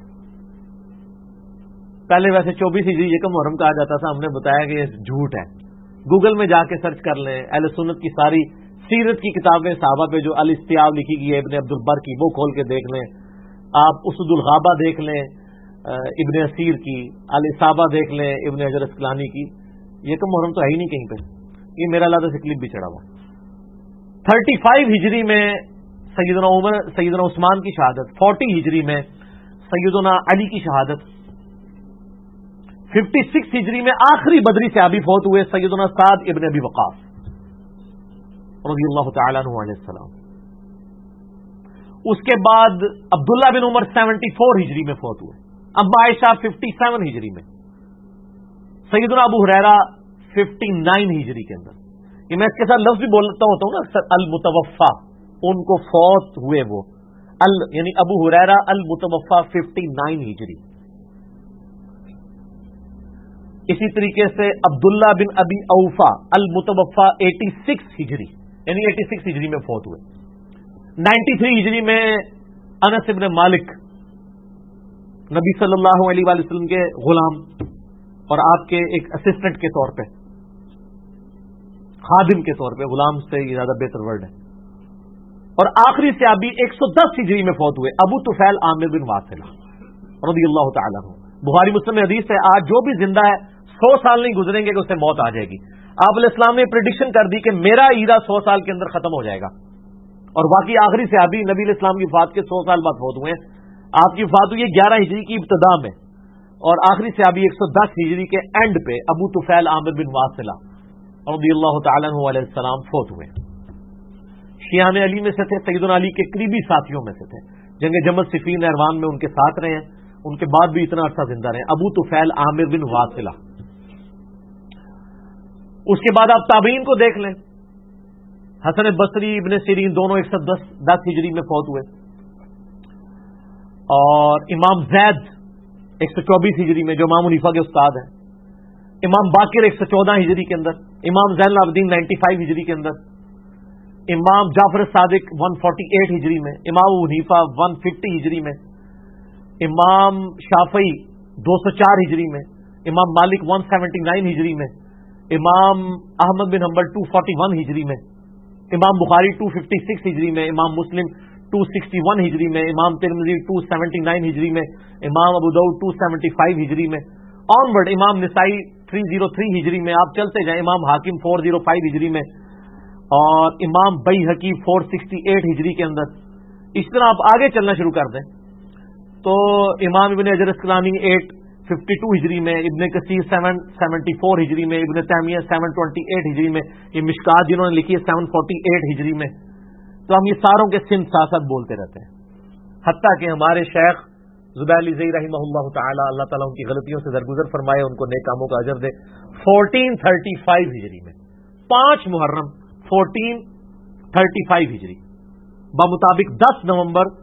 پہلے ویسے 24 ہجری یکم محرم کہا جاتا تھا, ہم نے بتایا کہ یہ جھوٹ ہے. گوگل میں جا کے سرچ کر لیں, اہل سنت کی ساری سیرت کی کتابیں صحابہ پہ جو الاستیاب لکھی گئی ہے ابن عبد البر کی, وہ کھول کے دیکھ لیں. آپ اسد الغابہ دیکھ لیں ابن اسیر کی, الاصابہ دیکھ لیں ابن حجر اسقلانی کی. یکم محرم تو ہے ہی نہیں کہیں پہ, یہ میرا علیحدہ سے کلپ بھی چڑھا ہوا. 35 ہجری میں سیدنا عثمان کی شہادت, 40 ہجری میں سیدنا علی کی شہادت, 56 ہجری میں آخری بدری صحابی فوت ہوئے سیدنا سعد ابن ابی وقاص رضی اللہ تعالیٰ عنہ علیہ السلام. اس کے بعد عبداللہ بن عمر 74 ہجری میں فوت ہوئے, اما عائشہ 57 ہجری میں, سیدنا ابو ہریرہ 59 ہجری کے اندر. یہ میں اس کے ساتھ لفظ بھی بولتا ہوتا ہوں نا اکثر, المتوفا, ان کو فوت ہوئے وہ یعنی ابو ہریرہ المتوفا 59 ہجری. اسی طریقے سے عبداللہ بن ابی اوفا المتوفا 86 ہجری یعنی 86 ہجری میں فوت ہوئے. 93 ہجری میں انس ابن مالک نبی صلی اللہ علیہ وآلہ وسلم کے غلام اور آپ کے ایک اسسٹنٹ کے طور پہ, خادم کے طور پہ, غلام سے یہ زیادہ بہتر ورڈ ہے. اور آخری صحابی 110 ہجری میں فوت ہوئے ابو طفیل عامر بن واصلہ رضی اللہ تعالیٰ عنہ. بخاری مسلم میں حدیث ہے, آج جو بھی زندہ ہے 100 سال نہیں گزریں گے کہ اس سے موت آ جائے گی. آپ علیہ السلام نے پریڈکشن کر دی کہ میرا ایرا 100 سال کے اندر ختم ہو جائے گا. اور باقی آخری صحابی نبی علیہ السلام کی وفات کے 100 سال بعد فوت ہوئے ہیں. آپ کی وفات ہوئی ہے 11 ہجری کی ابتدا میں, اور آخری صحابی 110 ہجری کے اینڈ پہ ابو طفیل عامر بن واصلہ رضی اللہ تعالیٰ عنہ علیہ السلام فوت ہوئے. شیعان علی میں سے تھے, سیدنا علی کے قریبی ساتھیوں میں سے تھے, جنگ جمل صفین نہروان میں ان کے ساتھ رہے ہیں, ان کے بعد بھی اتنا عرصہ زندہ رہے. ابو طفیل عامر بن واصلہ. اس کے بعد آپ تابعین کو دیکھ لیں, حسن بصری ابن سیرین دونوں 110 ہجری میں فوت ہوئے, اور امام زید 124 ہجری میں جو امام حنیفہ کے استاد ہیں, امام باقر 114 ہجری کے اندر, امام زین العابدین 95 ہجری کے اندر, امام جعفر صادق 148 ہجری میں, امام ابو حنیفہ 150 ہجری میں, امام شافعی 204 ہجری میں, امام مالک 179 ہجری میں, امام احمد بن حنبل 241 ہجری میں, امام بخاری 256 ہجری میں, امام مسلم 261 ہجری میں, امام ترمذی 279 ہجری میں, امام ابو داؤد 275 ہجری میں, آنورڈ امام نسائی 303 ہجری میں, آپ چلتے جائیں, امام حاکم 405 ہجری میں, اور امام بیہقی 468 ہجری کے اندر. اس طرح آپ آگے چلنا شروع کر دیں تو امام ابن حجر اسقلانی 852 ہجری میں, ابن کثیر 774 ہجری میں, ابن تیمیہ 728 ہجری میں, یہ مشکات جنہوں نے لکھی ہے 748 ہجری میں. تو ہم یہ ساروں کے سن ساتھ ساتھ بولتے رہتے ہیں, حتیٰ کہ ہمارے شیخ زبیر علی زئی رحمہ اللہ تعالی, اللہ تعالیٰ ان کی غلطیوں سے درگزر فرمائے, ان کو نیک کاموں کا اجر دے, 1435 ہجری میں 5 محرم 1435 ہجری بمطابق 10 نومبر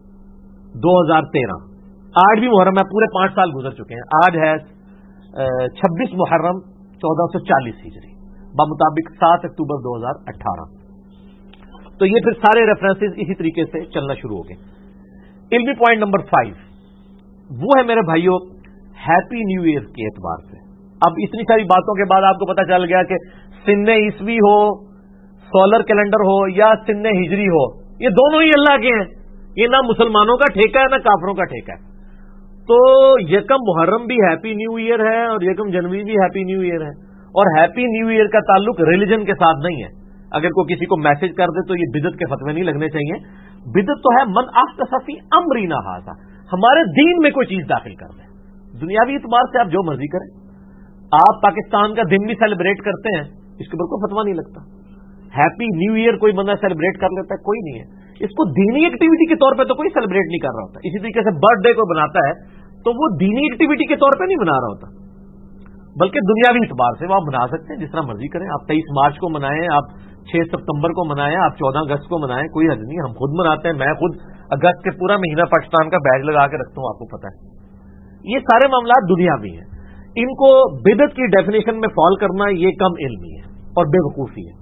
2013. آج بھی محرم ہے, پورے 5 سال گزر چکے ہیں. آج ہے 26 محرم 1440 हिजरी बमुताबिक 7 अक्टूबर 2018। तो ये फिर सारे रेफरेंसेस इसी तरीके से चलना शुरू हो गए। इल्मी पॉइंट नंबर 5 वो है मेरे भाइयों हैप्पी न्यू ईयर के एतबार से। अब इतनी सारी बातों के बाद आपको पता चल गया कि सिन्ने ईस्वी हो, सोलर कैलेंडर हो या सिन्ने हिजरी हो, ये दोनों ही अल्लाह के हैं। ये ना मुसलमानों का ठेका है ना काफरों का ठेका है। तो यकम मुहर्रम भी हैप्पी न्यू ईयर है और यकम जनवरी भी हैप्पी न्यू ईयर है। और हैप्पी न्यू ईयर का ताल्लुक रिलीजन के साथ नहीं है। अगर कोई किसी को मैसेज कर दे तो ये बिदत के फतवे नहीं लगने चाहिए। बिदत तो है मन अख्तसफी अमरीना हाजा, हमारे दीन में कोई चीज दाखिल कर दे। दुनियावी इतबार से आप जो मर्जी करें, आप पाकिस्तान का दिन भी सेलिब्रेट करते हैं, इसके ऊपर कोई फतवा नहीं लगता। हैप्पी न्यू ईयर कोई बंदा सेलिब्रेट कर लेता है, कोई नहीं है। इसको दीनी एक्टिविटी के तौर पे तो कोई सेलिब्रेट नहीं कर रहा होता। इसी तरीके से बर्थडे को बनाता है तो वो दीनी एक्टिविटी के तौर पे नहीं मना रहा होता, बल्कि दुनियावी इतबार से वो आप मना सकते हैं, जिस तरह मर्जी करें। आप 23 मार्च को मनाएं, आप 6 सितंबर को मनाएं, आप 14 अगस्त को मनाएं, कोई हद नहीं। हम खुद मनाते हैं, मैं खुद अगस्त के पूरा महीना पाकिस्तान का बैज लगा के रखता हूं, आपको पता है। ये सारे मामला दुनियावी हैं। इनको बिदत की डेफिनेशन में फॉल करना ये कम इल्मी है और बेवकूफी है।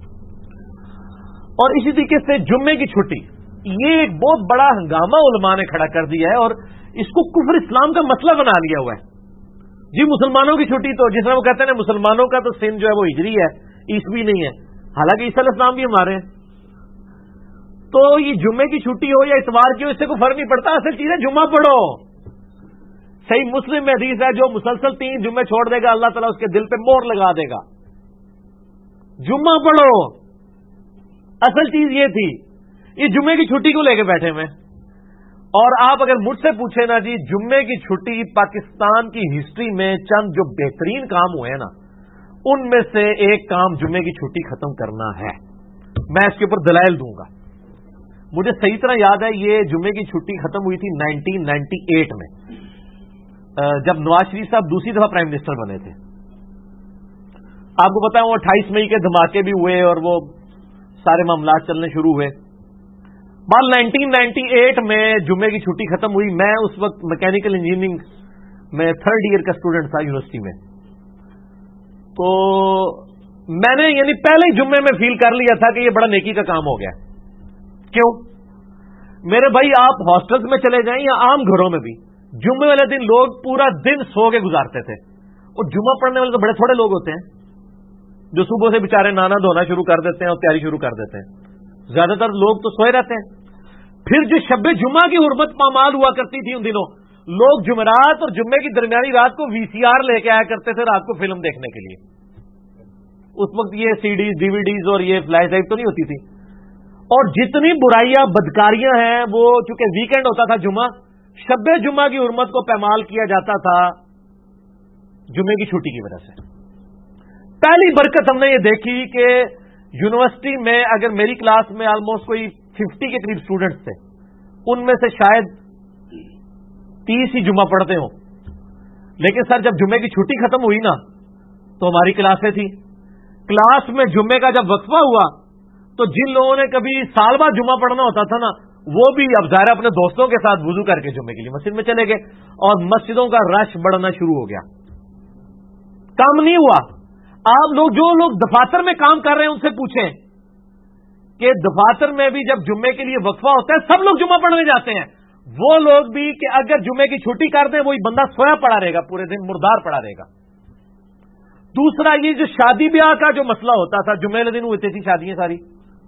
और इसी तरीके से जुम्मे की छुट्टी, ये एक बहुत बड़ा हंगामा उलमा ने खड़ा कर दिया है और इसको कुफ्र इस्लाम का मसला बना लिया हुआ है। जी मुसलमानों की छुट्टी तो जिस तरह वो कहते हैं मुसलमानों का तो सिन जो है वो हिजरी है, ईस्वी नहीं है, हालांकि ईसा अलैहिस्सलाम भी हमारे हैं। तो ये जुम्मे की छुट्टी हो या इतवार की हो, इससे कोई फर्क नहीं पड़ता। असल चीज है जुम्मा पढ़ो। सही मुस्लिम में हदीस है, जो मुसलसल 3 जुम्मे छोड़ देगा अल्लाह ताला उसके दिल पे मोहर लगा देगा। जुम्मा पढ़ो। असल चीज ये थी, ये जुम्मे की छुट्टी को लेके बैठे हुए। और आप अगर मुझसे पूछे ना जी, जुम्मे की छुट्टी पाकिस्तान की हिस्ट्री में चंद जो बेहतरीन काम हुए हैं ना, उनमें से एक काम जुम्मे की छुट्टी खत्म करना है। मैं इसके ऊपर दलाइल दूंगा। मुझे सही तरह याद है ये जुम्मे की छुट्टी खत्म हुई थी 1998 में, जब नवाज शरीफ साहब दूसरी दफा प्राइम मिनिस्टर बने थे। आपको पता है वो 28 मई के धमाके भी हुए और वो सारे मामला चलने शुरू हुए। बाद 1998 में जुम्मे की छुट्टी खत्म हुई। मैं उस वक्त मैकेनिकल इंजीनियरिंग में 3rd ईयर का स्टूडेंट था यूनिवर्सिटी में। तो मैंने यानी पहले ही जुम्मे में फील कर लिया था कि ये बड़ा नेकी का काम हो गया। क्यों? मेरे भाई आप हॉस्टल्स में चले जाएं या आम घरों में भी, जुम्मे वाले दिन लोग पूरा दिन सो के गुजारते थे। और जुम्मा पढ़ने वाले तो बड़े थोड़े लोग होते हैं जो सुबह से बेचारे नाना धोना शुरू कर देते हैं और तैयारी शुरू कर देते हैं। ज्यादातर लोग तो सोए रहते हैं। फिर जो शब्बे जुम्मा की हुर्मत पामाल हुआ करती थी उन दिनों, लोग जुमेरात और जुम्मे की दरमियानी रात को VCR लेके आया करते थे रात को फिल्म देखने के लिए। उस वक्त ये CDs, DVDs और ये फ्लैश ड्राइव तो नहीं होती थी। और जितनी बुराइयां बदकारियां हैं वो चूंकि वीकेंड होता था जुम्मा, शब्बे जुम्मा की हुर्मत को पैमाल किया जाता था जुम्मे की छुट्टी की वजह से। पहली बरकत हमने ये देखी कि यूनिवर्सिटी में अगर मेरी क्लास में ऑलमोस्ट कोई 50 के करीब स्टूडेंट्स थे, उनमें से शायद 30 ही जुम्मा पढ़ते हो। लेकिन सर जब जुम्मे की छुट्टी खत्म हुई ना तो हमारी क्लासें थी। क्लास में जुम्मे का जब वक्फा हुआ तो जिन लोगों ने कभी साल बाद जुम्मा पढ़ना होता था ना, वो भी अब ज़ाहिर अपने दोस्तों के साथ वुजू करके जुम्मे के लिए मस्जिद में चले गए और मस्जिदों का रश बढ़ना शुरू हो गया। काम नहीं हुआ। आप लोग जो लोग दफातर में काम कर रहे हैं उनसे पूछें कि दफातर में भी जब जुम्मे के लिए वक्फा होता है सब लोग जुम्मा पढ़ने जाते हैं। वो लोग भी कि अगर जुम्मे की छुट्टी कर दें वही बंदा सोया पड़ा रहेगा, पूरे दिन मुर्दार पड़ा रहेगा। दूसरा ये जो शादी ब्याह का जो मसला होता था, जुम्मे के दिन होती थी शादियां सारी,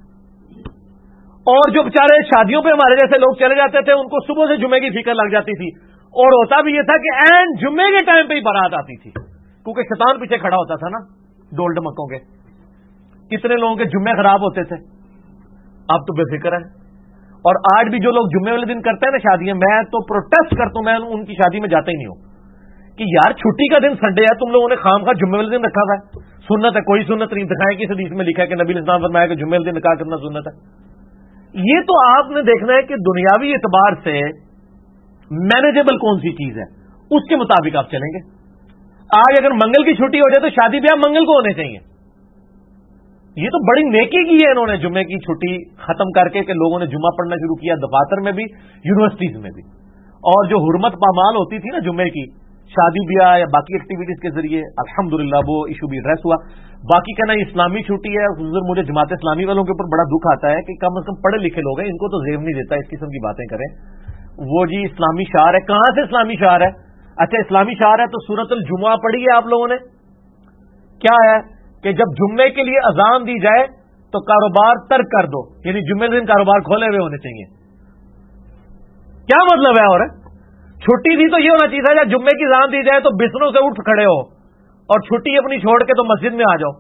और जो बेचारे शादियों पे हमारे जैसे लोग चले जाते थे उनको सुबह से जुम्मे की फिक्र लग जाती थी। और होता भी ये था कि एन जुम्मे के टाइम पे ही बारात आती थी, क्योंकि शैतान पीछे खड़ा होता था ना डोल डमकों के। कितने लोगों के जुम्मे खराब होते थे। अब तो बेफिक्र है। और आज भी जो लोग जुम्मे वाले दिन करते हैं ना शादियां, मैं तो प्रोटेस्ट करता हूं, मैं उनकी शादी में जाता ही नहीं हूं कि यार छुट्टी का दिन संडे है, तुम लोगों ने खामखा जुम्मे वाले दिन रखा हुआ है। सुन्नत है, कोई सुन्नत नहीं। दिखाएं कि हदीस में लिखा है कि नबी इस्लाम फरमाया कि जुम्मे वाले दिन निकाह करना सुन्नत है। ये तो आपने देखना है कि दुनियावी एतबार से मैनेजेबल कौन सी चीज है, उसके मुताबिक आप चलेंगे। आज अगर मंगल की छुट्टी हो जाए तो शादी ब्याह मंगल को होने चाहिए। ये तो बड़ी नेकी की है इन्होंने जुम्मे की छुट्टी खत्म करके कि लोगों ने जुम्मा पढ़ना शुरू किया, दफातर में भी यूनिवर्सिटीज में भी। और जो हुर्मत पामाल होती थी ना जुम्मे की, شادی بیاہ یا باقی ایکٹیویٹیز کے ذریعے الحمدللہ وہ ایشو بھی ایڈریس ہوا. باقی کہنا اسلامی چھٹی ہے، حضور مجھے جماعت اسلامی والوں کے اوپر بڑا دکھ آتا ہے کہ کم از کم پڑھے لکھے لوگ ہیں، ان کو تو زیب نہیں دیتا اس قسم کی باتیں کریں. وہ جی اسلامی شعار ہے، کہاں سے اسلامی شعار ہے؟ اچھا اسلامی شعار ہے تو سورۃ الجمعہ پڑھی ہے آپ لوگوں نے؟ کیا ہے کہ جب جمعے کے لیے اذان دی جائے تو کاروبار ترک کر دو، یعنی جمعے دن کاروبار کھولے ہوئے ہونے چاہیے. کیا مطلب ہے؟ اور چھٹی تھی تو یہ ہونا چاہیے تھا جب جمعے کی اذان دی جائے تو بستروں سے اٹھ کھڑے ہو اور چھٹی اپنی چھوڑ کے تو مسجد میں آ جاؤ.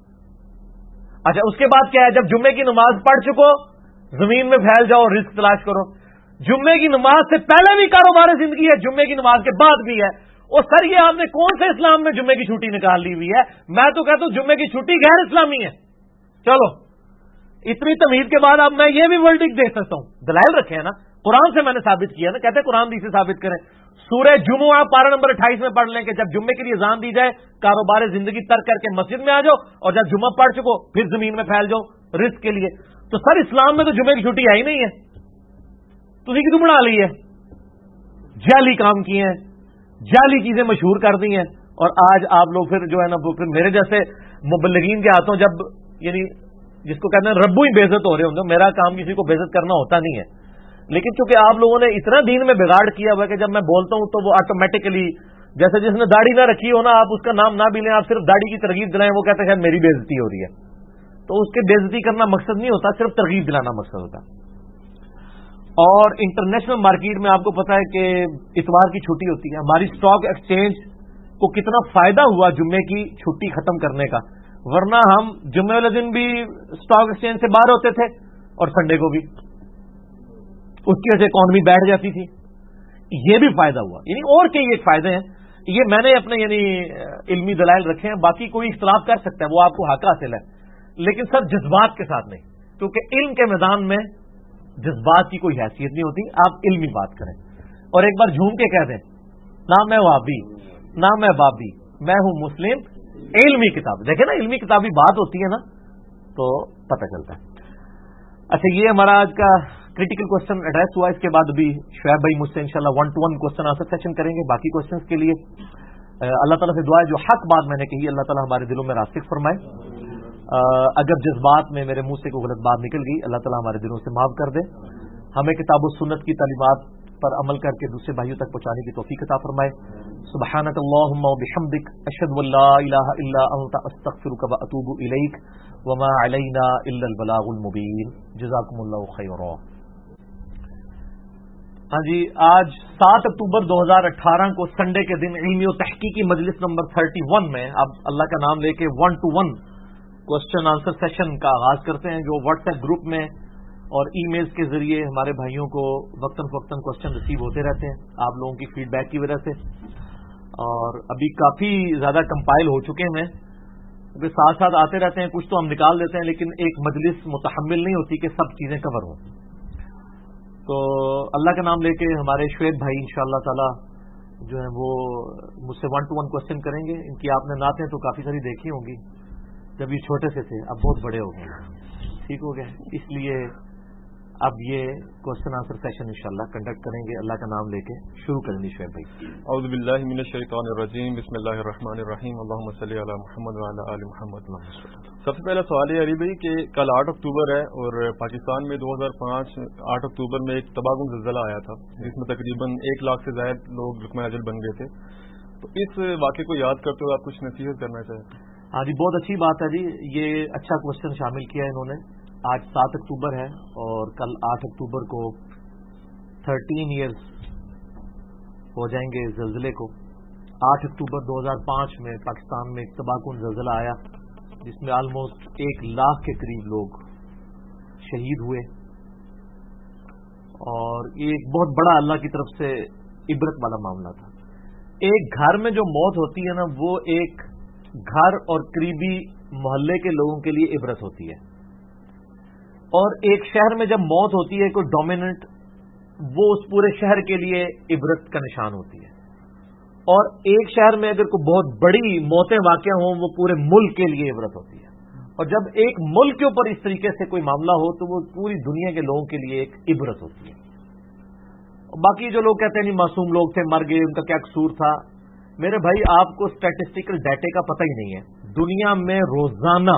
اچھا اس کے بعد کیا ہے؟ جب جمعے کی نماز پڑھ چکو زمین میں پھیل جاؤ، رزق تلاش کرو. جمعے کی نماز سے پہلے بھی کاروبار زندگی ہے، جمعے کی نماز کے بعد بھی ہے. اور سر یہ آپ نے کون سے اسلام میں جمعے کی چھٹی نکال لی ہوئی ہے؟ میں تو کہتا ہوں جمعے کی چھٹی غیر اسلامی ہے. چلو اتنی تمہید کے بعد اب میں یہ بھی ورڈکٹ دے سکتا ہوں، دلائل رکھے ہیں نا، قرآن سے میں نے ثابت کیا نا. کہتے ہیں قرآن سے ثابت کریں. سورہ جمعہ پارہ نمبر 28 میں پڑھ لیں کہ جب جمعے کے لیے اذان دی جائے کاروبار زندگی ترک کر کے مسجد میں آ جاؤ، اور جب جمعہ پڑھ چکو پھر زمین میں پھیل جاؤ رزق کے لیے. تو سر اسلام میں تو جمعے کی چھٹی آئی نہیں ہے، تسی کیوں بنا لی ہے؟ جعلی کام کیے ہیں، جعلی چیزیں مشہور کر دی ہیں، اور آج آپ لوگ پھر جو ہے نا وہ پھر میرے جیسے مبلغین کے ہاتھوں جب یعنی جس کو کہتے ہیں ربو ہی بے عزت ہو رہے ہوں گے. میرا کام کسی کو بے عزت کرنا ہوتا نہیں ہے، لیکن چونکہ آپ لوگوں نے اتنا دین میں بگاڑ کیا ہوا کہ جب میں بولتا ہوں تو وہ آٹومیٹکلی جیسے جس نے داڑھی نہ رکھی ہو نا، آپ اس کا نام نہ بھی لیں، آپ صرف داڑھی کی ترغیب دلائیں، وہ کہتے ہیں میری بے عزتی ہو رہی ہے. تو اس کے بے عزتی کرنا مقصد نہیں ہوتا، صرف ترغیب دلانا مقصد ہوتا. اور انٹرنیشنل مارکیٹ میں آپ کو پتا ہے کہ اتوار کی چھٹی ہوتی ہے. ہماری اسٹاک ایکسچینج کو کتنا فائدہ ہوا جمعے کی چھٹی ختم کرنے کا، ورنہ ہم جمعے والے دن بھی اسٹاک ایکسچینج سے باہر ہوتے تھے اور سنڈے کو بھی، اس کی وجہ سے اکانومی بیٹھ جاتی تھی. یہ بھی فائدہ ہوا، یعنی اور کئی ایک فائدے ہیں. یہ میں نے اپنے یعنی علمی دلائل رکھے ہیں، باقی کوئی اختلاف کر سکتا ہے، وہ آپ کو حق حاصل ہے، لیکن سر جذبات کے ساتھ نہیں، کیونکہ علم کے میدان میں جذبات کی کوئی حیثیت نہیں ہوتی. آپ علمی بات کریں اور ایک بار جھوم کے کہہ دیں نہ میں وہابی نہ میں بابی، میں ہوں مسلم. علمی کتاب دیکھیں نا، علمی کتابی بات ہوتی ہے نا تو پتہ چلتا ہے. اچھا یہ ہمارا آج کا کریٹیکل کوشچن ایڈریس ہوا. اس کے بعد بھی شعیب بھائی مجھ سے انشاءاللہ 1-to-1 کوشچن آنسر سیشن کریں گے. باقی کوشچنس کے لیے اللہ تعالیٰ سے دعا ہے جو حق بات میں نے کہی اللہ تعالیٰ ہمارے دلوں میں راسخ فرمائے. اگر جذبات میں میرے منہ سے کوئی غلط بات نکل گئی اللہ تعالیٰ ہمارے دلوں سے معاف کر دے. ہمیں کتاب و سنت کی تعلیمات پر عمل کر کے دوسرے بھائیوں تک پہنچانے کی توفیق عطا فرمائے. سبحانک اللہم و بحمدک اشہد ان لا الہ الا انت استغفرک و اتوب الیک وما علینا الا البلاغ المبین. جزاکم اللہ خیرا. ہاں جی، آج 7 اکتوبر 2018 کو سنڈے کے دن علمی و تحقیقی مجلس نمبر 31 میں اب اللہ کا نام لے کے 1-to-1 کوشچن آنسر سیشن کا آغاز کرتے ہیں، جو واٹس ایپ گروپ میں اور ای میلز کے ذریعے ہمارے بھائیوں کو وقتاً فوقتاً کوشچن ریسیو ہوتے رہتے ہیں آپ لوگوں کی فیڈ بیک کی وجہ سے. اور ابھی کافی زیادہ کمپائل ہو چکے ہیں، کیونکہ ساتھ ساتھ آتے رہتے ہیں، کچھ تو ہم نکال دیتے ہیں، لیکن ایک مجلس متحمل نہیں ہوتی کہ سب چیزیں کور ہوں. تو اللہ کا نام لے کے ہمارے شعیب بھائی انشاءاللہ تعالی جو ہیں وہ مجھ سے 1-to-1 کوشچن کریں گے. ان کی آپ نے نعتیں تو کافی ساری دیکھی ہوں گی جب یہ چھوٹے سے تھے، اب بہت بڑے ہو گئے، ٹھیک ہو گئے، اس لیے اب یہ کوشچن آنسر سیشن انشاءاللہ کنڈکٹ کریں گے. اللہ کا نام لے کے شروع کریں گے شعیب بھائی. اعوذ باللہ من الشیطان الرجیم، بسم اللہ الرحمن الرحیم، اللہم صلی علی محمد وعلی آل محمد. سب سے پہلا سوال ہے علی بھائی کہ کل 8 اکتوبر ہے اور پاکستان میں 2005 8 اکتوبر میں ایک تباہ کن زلزلہ آیا تھا جس میں تقریباً 1 لاکھ سے زائد لوگ لقمۂ اجل بن گئے تھے. تو اس واقعے کو یاد کرتے ہوئے آپ کچھ نصیحت کرنا چاہیں؟ ہاں جی، بہت اچھی بات ہے جی، یہ اچھا کوشچن شامل کیا انہوں نے. آج 7 اکتوبر ہے اور کل 8 اکتوبر کو 13 ایئرز ہو جائیں گے زلزلے کو. 8 اکتوبر 2005 میں پاکستان میں ایک تباہ کن زلزلہ آیا جس میں آلموسٹ 1 لاکھ کے قریب لوگ شہید ہوئے، اور یہ ایک بہت بڑا اللہ کی طرف سے عبرت والا معاملہ تھا. ایک گھر میں جو موت ہوتی ہے نا، وہ ایک گھر اور قریبی محلے کے لوگوں کے لیے عبرت ہوتی ہے، اور ایک شہر میں جب موت ہوتی ہے کوئی ڈومیننٹ، وہ اس پورے شہر کے لیے عبرت کا نشان ہوتی ہے. اور ایک شہر میں اگر کوئی بہت بڑی موتیں واقع ہوں وہ پورے ملک کے لیے عبرت ہوتی ہے. اور جب ایک ملک کے اوپر اس طریقے سے کوئی معاملہ ہو تو وہ پوری دنیا کے لوگوں کے لیے ایک عبرت ہوتی ہے. باقی جو لوگ کہتے ہیں نہیں معصوم لوگ تھے مر گئے، ان کا کیا قصور تھا، میرے بھائی آپ کو اسٹیٹسٹیکل ڈیٹے کا پتہ ہی نہیں ہے. دنیا میں روزانہ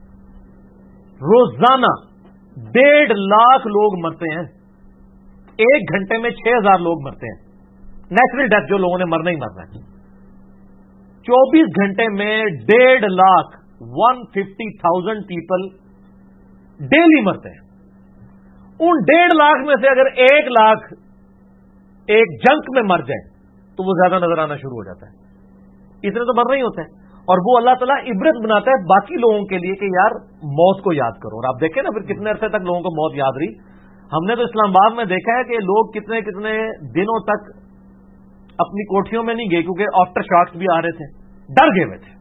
1.5 لاکھ لوگ مرتے ہیں. 1 گھنٹے میں 6,000 لوگ مرتے ہیں. نیچرل ڈیتھ جو لوگوں نے مرنا ہی مرنا ہے. 24 گھنٹے میں 1.5 لاکھ 150,000 پیپل ڈیلی مرتے ہیں. ان 1.5 لاکھ میں سے اگر 1 لاکھ ایک جنک میں مر جائے تو وہ زیادہ نظر آنا شروع ہو جاتا ہے. اتنے تو مرنا ہی ہوتے ہیں. اور وہ اللہ تعالیٰ عبرت بناتا ہے باقی لوگوں کے لیے کہ یار موت کو یاد کرو. اور آپ دیکھیں نا پھر کتنے عرصے تک لوگوں کو موت یاد رہی. ہم نے تو اسلام آباد میں دیکھا ہے کہ لوگ کتنے کتنے دنوں تک اپنی کوٹھیوں میں نہیں گئے کیونکہ آفٹر شاکس بھی آ رہے تھے. ڈر گئے ہوئے تھے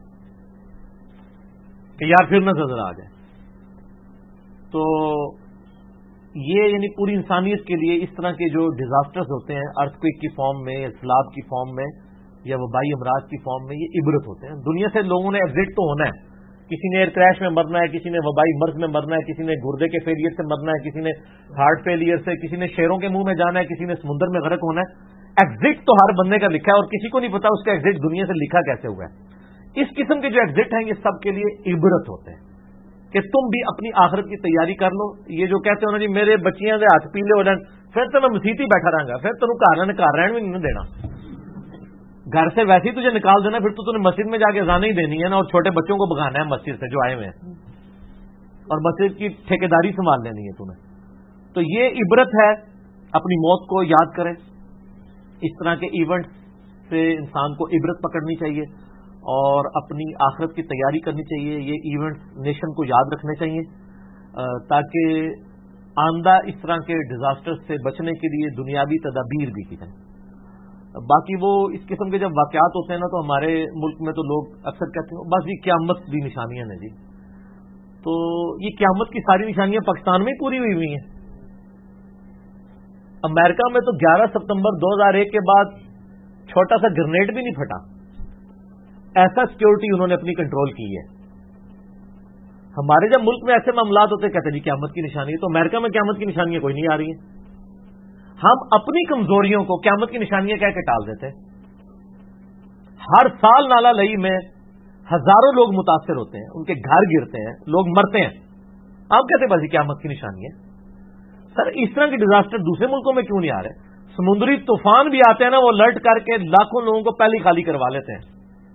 کہ یار پھر نہ نظر آ جائے. تو یہ یعنی پوری انسانیت کے لیے اس طرح کے جو ڈیزاسٹرز ہوتے ہیں ارتھکویک کی فارم میں یا سیلاب کی فارم میں یا وبائی امراض کی فارم میں یہ عبرت ہوتے ہیں. دنیا سے لوگوں نے ایگزٹ تو ہونا ہے. کسی نے ایئر کریش میں مرنا ہے, کسی نے وبائی مرض میں مرنا ہے, کسی نے گردے کے فیلئر سے مرنا ہے, کسی نے ہارٹ فیلئر سے, کسی نے شیروں کے منہ میں جانا ہے, کسی نے سمندر میں غرق ہونا ہے. ایگزٹ تو ہر بندے کا لکھا ہے اور کسی کو نہیں پتا اس کا ایگزٹ دنیا سے لکھا کیسے ہوا ہے. اس قسم کے جو ایگزٹ ہیں یہ سب کے لیے عبرت ہوتے ہیں کہ تم بھی اپنی آخرت کی تیاری کر لو. یہ جو کہتے ہو نا جی میرے بچیاں دے ہاتھ پیلے ہو جان پھر تو میں مسیت ہی بیٹھا رہا گا, پھر تینوں گھر رہن بھی نہیں دینا. گھر سے ویسے ہی تجھے نکال دینا, پھر تو نے مسجد میں جا کے اذانیں ہی دینی ہے نا, اور چھوٹے بچوں کو بگانا ہے مسجد سے جو آئے ہوئے ہیں, اور مسجد کی ٹھیکیداری سنبھال لینی ہے تمہیں. تو یہ عبرت ہے. اپنی موت کو یاد کریں. اس طرح کے ایونٹ سے انسان کو عبرت پکڑنی چاہیے اور اپنی آخرت کی تیاری کرنی چاہیے. یہ ایونٹ نیشن کو یاد رکھنے چاہیے تاکہ آئندہ اس طرح کے ڈیزاسٹر سے بچنے کے لیے دنیاوی تدابیر بھی کی جائیں. باقی وہ اس قسم کے جب واقعات ہوتے ہیں نا تو ہمارے ملک میں تو لوگ اکثر کہتے ہیں بس یہ قیامت کی نشانیاں ہیں جی. تو یہ قیامت کی ساری نشانیاں پاکستان میں پوری ہوئی ہیں. امریکہ میں تو 11 ستمبر 2001 کے بعد چھوٹا سا گرنیڈ بھی نہیں پھٹا. ایسا سیکورٹی انہوں نے اپنی کنٹرول کی ہے. ہمارے جب ملک میں ایسے معاملات ہوتے کہتے ہیں جی قیامت کی نشانی ہے, تو امریکہ میں قیامت کی نشانیاں کوئی نہیں آ رہی ہیں. ہم اپنی کمزوریوں کو قیامت کی نشانیاں کہہ کے ٹال دیتے ہیں. ہر سال نالا لئی میں ہزاروں لوگ متاثر ہوتے ہیں, ان کے گھر گرتے ہیں, لوگ مرتے ہیں. آپ کہتے ہیں بس یہ قیامت کی نشانی ہے. سر اس طرح کے ڈیزاسٹر دوسرے ملکوں میں کیوں نہیں آ رہے؟ سمندری طوفان بھی آتے ہیں نا, وہ الرٹ کر کے لاکھوں لوگوں کو پہلے خالی کروا لیتے ہیں.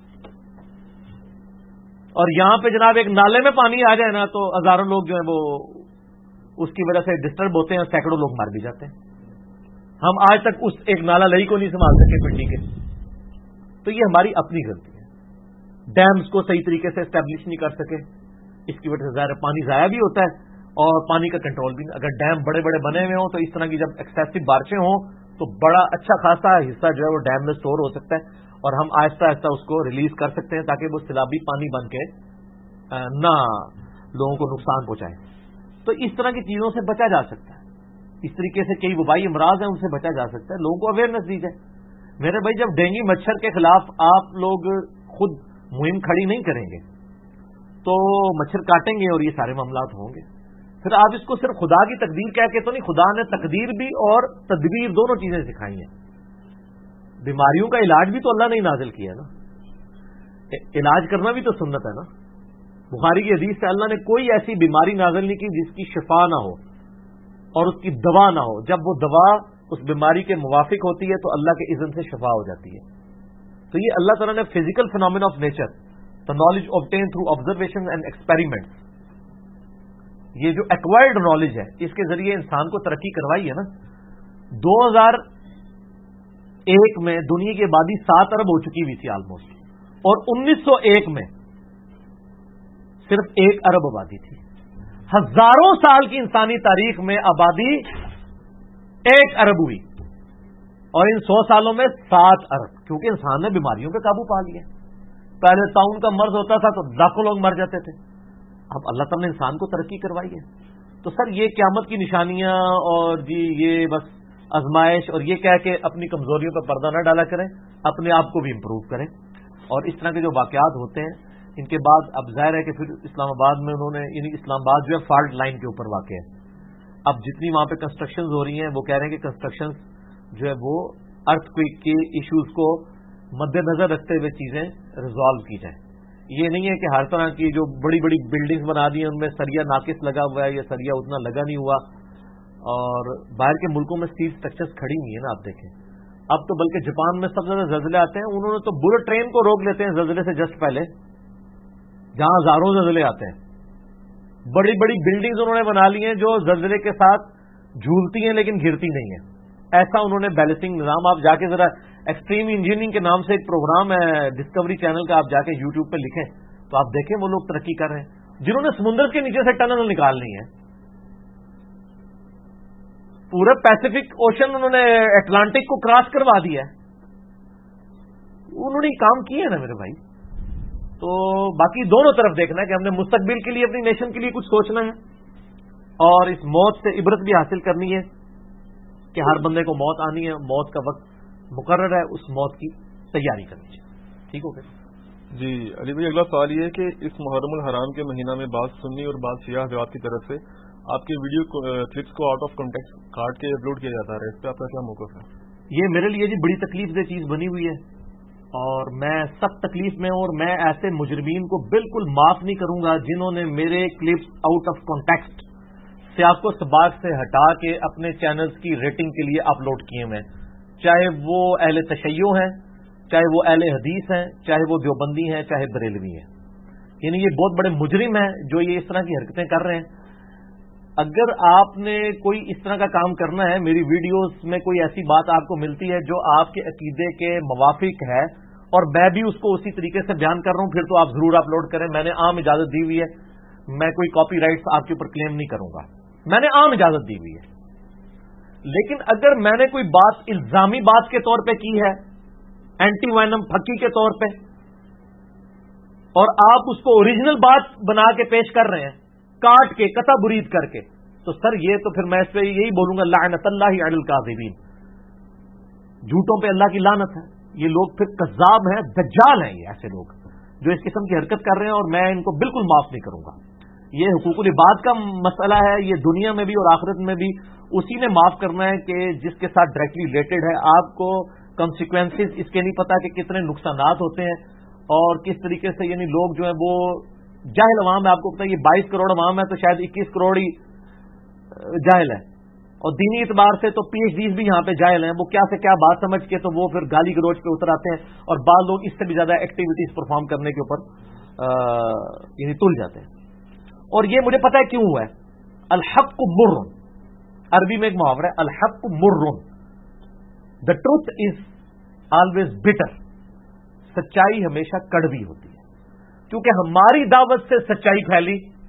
اور یہاں پہ جناب ایک نالے میں پانی آ جائے نا تو ہزاروں لوگ جو ہیں وہ اس کی وجہ سے ڈسٹرب ہوتے ہیں, سینکڑوں لوگ مر بھی جاتے ہیں. ہم آج تک اس ایک نالا لئی کو نہیں سنبھال سکے پنڈی کے. تو یہ ہماری اپنی غلطی ہے. ڈیمز کو صحیح طریقے سے اسٹیبلش نہیں کر سکے, اس کی وجہ سے ظاہر پانی ضائع بھی ہوتا ہے اور پانی کا کنٹرول بھی. اگر ڈیم بڑے بڑے بنے ہوئے ہوں تو اس طرح کی جب ایکسیسو بارشیں ہوں تو بڑا اچھا خاصا حصہ جو ہے وہ ڈیم میں سٹور ہو سکتا ہے اور ہم آہستہ آہستہ اس کو ریلیز کر سکتے ہیں تاکہ وہ سیلابی پانی بن کے نہ لوگوں کو نقصان پہنچائے. تو اس طرح کی چیزوں سے بچا جا سکتا ہے. اس طریقے سے کئی وبائی امراض ہیں ان سے بچا جا سکتا ہے. لوگوں کو اویئرنیس دی جائے. میرے بھائی جب ڈینگی مچھر کے خلاف آپ لوگ خود مہم کھڑی نہیں کریں گے تو مچھر کاٹیں گے اور یہ سارے معاملات ہوں گے. پھر آپ اس کو صرف خدا کی تقدیر کہہ کے تو نہیں, خدا نے تقدیر بھی اور تدبیر دونوں چیزیں سکھائی ہیں. بیماریوں کا علاج بھی تو اللہ نے ہی نازل کیا ہے نا, علاج کرنا بھی تو سنت ہے نا. بخاری کی حدیث سے اللہ نے کوئی ایسی بیماری نازل نہیں کی جس کی شفا نہ ہو اور اس کی دوا نہ ہو. جب وہ دوا اس بیماری کے موافق ہوتی ہے تو اللہ کے اذن سے شفا ہو جاتی ہے. تو یہ اللہ تعالیٰ نے physical phenomena of nature, the knowledge obtain through observation and experiment, یہ جو ایکوائرڈ نالج ہے اس کے ذریعے انسان کو ترقی کروائی ہے نا. 2001 میں دنیا کی آبادی 7 ارب ہو چکی ہوئی تھی آلموسٹ, اور 1901 میں صرف 1 ارب آبادی تھی. ہزاروں سال کی انسانی تاریخ میں آبادی 1 ارب ہوئی اور ان 100 سالوں میں 7 ارب, کیونکہ انسان نے بیماریوں پہ قابو پا لیا. پہلے طاعون کا مرض ہوتا تھا تو لاکھوں لوگ مر جاتے تھے. اب اللہ تعالیٰ نے انسان کو ترقی کروائی ہے. تو سر یہ قیامت کی نشانیاں اور جی یہ بس آزمائش اور یہ کہہ کے اپنی کمزوریوں پر پردہ نہ ڈالا کریں, اپنے آپ کو بھی امپروو کریں. اور اس طرح کے جو واقعات ہوتے ہیں ان کے بعد اب ظاہر ہے کہ پھر اسلام آباد میں انہوں نے, یعنی اسلام آباد جو ہے فالٹ لائن کے اوپر واقع ہے. اب جتنی وہاں پہ کنسٹرکشنز ہو رہی ہیں وہ کہہ رہے ہیں کہ کنسٹرکشنز جو ہے وہ ارتھ کوئک کے ایشوز کو مد نظر رکھتے ہوئے چیزیں ریزالو کی جائیں. یہ نہیں ہے کہ ہر طرح کی جو بڑی بڑی بلڈنگز بنا دی ہیں ان میں سریا ناقص لگا ہوا ہے یا سریا اتنا لگا نہیں ہوا. اور باہر کے ملکوں میں اسٹیل سٹرکچرز کھڑی ہوئی ہیں نا, آپ دیکھیں اب تو بلکہ جاپان میں سب سے زیادہ زلزلے آتے ہیں, انہوں نے تو بلٹ ٹرین کو روک لیتے ہیں زلزلے سے جسٹ پہلے, جہاں ہزاروں زلزلے آتے ہیں. بڑی بڑی بلڈنگز انہوں نے بنا لی ہیں جو زلزلے کے ساتھ جھولتی ہیں لیکن گرتی نہیں ہیں. ایسا انہوں نے بیلنسنگ نظام, آپ جا کے ذرا ایکسٹریم انجینئرنگ کے نام سے ایک پروگرام ہے ڈسکوری چینل کا, آپ جا کے یوٹیوب پہ لکھیں تو آپ دیکھیں وہ لوگ ترقی کر رہے ہیں جنہوں نے سمندر کے نیچے سے ٹنل نکالنی ہے. پورے پیسفک اوشن انہوں نے اٹلانٹک کو کراس کروا دیا ہے, انہوں نے کام کیے نا میرے بھائی. تو باقی دونوں طرف دیکھنا ہے کہ ہم نے مستقبل کے لیے اپنی نیشن کے لیے کچھ سوچنا ہے اور اس موت سے عبرت بھی حاصل کرنی ہے کہ ہر بندے کو موت آنی ہے, موت کا وقت مقرر ہے, اس موت کی تیاری کرنی چاہیے. ٹھیک ہو گیا جی علی بھائی, اگلا سوال یہ ہے کہ اس محرم الحرام کے مہینہ میں بعض سنی اور بعض شیعہ حضرات کی طرف سے آپ کے ویڈیو کلپس کو آؤٹ آف کانٹیکٹ کاٹ کے اپلوڈ کیا جاتا ہے, اس پہ آپ کا کیا موقف ہے؟ یہ میرے لیے جی بڑی تکلیف دہ چیز بنی ہوئی ہے اور میں سب تکلیف میں ہوں, اور میں ایسے مجرمین کو بالکل معاف نہیں کروں گا جنہوں نے میرے کلپس آؤٹ آف کانٹیکسٹ سیاق و سباق سے ہٹا کے اپنے چینلز کی ریٹنگ کے لیے اپلوڈ کیے ہیں, چاہے وہ اہل تشیع ہیں, چاہے وہ اہل حدیث ہیں, چاہے وہ دیوبندی ہیں, چاہے بریلوی ہیں. یعنی یہ بہت بڑے مجرم ہیں جو یہ اس طرح کی حرکتیں کر رہے ہیں. اگر آپ نے کوئی اس طرح کا کام کرنا ہے, میری ویڈیوز میں کوئی ایسی بات آپ کو ملتی ہے جو آپ کے عقیدے کے موافق ہے اور میں بھی اس کو اسی طریقے سے بیان کر رہا ہوں, پھر تو آپ ضرور اپلوڈ کریں. میں نے عام اجازت دی ہوئی ہے, میں کوئی کاپی رائٹس آپ کے اوپر کلیم نہیں کروں گا, میں نے عام اجازت دی ہوئی ہے. لیکن اگر میں نے کوئی بات الزامی بات کے طور پہ کی ہے, اینٹی وینم پھکی کے طور پہ, اور آپ اس کو اوریجنل بات بنا کے پیش کر رہے ہیں کاٹ کے قطع برید کر کے, تو سر یہ تو پھر میں اس پہ یہی بولوں گا لعنت اللہ علی الکاذبین, جھوٹوں پہ اللہ کی لعنت ہے. یہ لوگ پھر کذاب ہیں, دجال ہیں, یہ ایسے لوگ جو اس قسم کی حرکت کر رہے ہیں, اور میں ان کو بالکل معاف نہیں کروں گا. یہ حقوق العباد کا مسئلہ ہے, یہ دنیا میں بھی اور آخرت میں بھی اسی نے معاف کرنا ہے کہ جس کے ساتھ ڈائریکٹلی ریلیٹڈ ہے. آپ کو کنسیکوینسز اس کے نہیں پتا کہ کتنے نقصانات ہوتے ہیں اور کس طریقے سے, یعنی لوگ جو ہیں وہ جاہل عوام ہے. آپ کو پتا ہے یہ 22 کروڑ عوام ہے تو شاید 21 کروڑ ہی جاہل ہے, اور دینی اعتبار سے تو پی ایچ ڈیز بھی یہاں پہ جاہل ہیں. وہ کیا سے کیا بات سمجھ کے تو وہ پھر گالی گلوچ پہ اتر آتے ہیں, اور بعض لوگ اس سے بھی زیادہ ایکٹیویٹیز پرفارم کرنے کے اوپر یعنی تل جاتے ہیں. اور یہ مجھے پتا ہے کیوں ہوا ہے. الحق مر, عربی میں ایک محاورہ ہے, الحق مر, the truth is always bitter, سچائی ہمیشہ کڑوی ہوتی ہے. کیونکہ ہماری دعوت سے سچائی پھیلی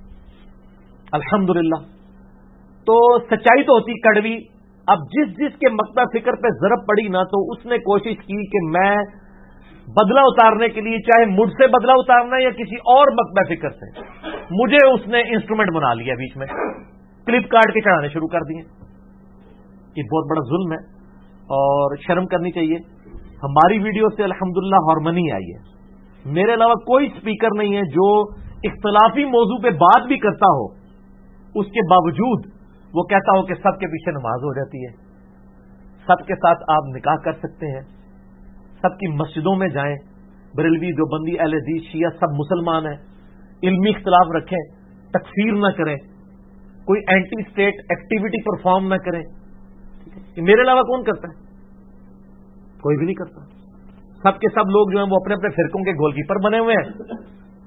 الحمدللہ, تو سچائی تو ہوتی کڑوی. اب جس جس کے مقطع فکر پہ ضرب پڑی نا, تو اس نے کوشش کی کہ میں بدلہ اتارنے کے لیے, چاہے مجھ سے بدلہ اتارنا یا کسی اور مقطع فکر سے, مجھے اس نے انسٹرومنٹ بنا لیا, بیچ میں کلپ کاٹ کے چڑھانے شروع کر دیے. یہ بہت بڑا ظلم ہے اور شرم کرنی چاہیے. ہماری ویڈیو سے الحمدللہ ہارمنی آئی ہے. میرے علاوہ کوئی سپیکر نہیں ہے جو اختلافی موضوع پہ بات بھی کرتا ہو, اس کے باوجود وہ کہتا ہو کہ سب کے پیچھے نماز ہو جاتی ہے, سب کے ساتھ آپ نکاح کر سکتے ہیں, سب کی مسجدوں میں جائیں, بریلوی دیوبندی اہل حدیث شیعہ سب مسلمان ہیں, علمی اختلاف رکھیں, تکفیر نہ کریں, کوئی اینٹی اسٹیٹ ایکٹیویٹی پرفارم نہ کریں. میرے علاوہ کون کرتا ہے؟ کوئی بھی نہیں کرتا. سب کے سب لوگ جو ہیں وہ اپنے اپنے فرقوں کے گول کیپر بنے ہوئے ہیں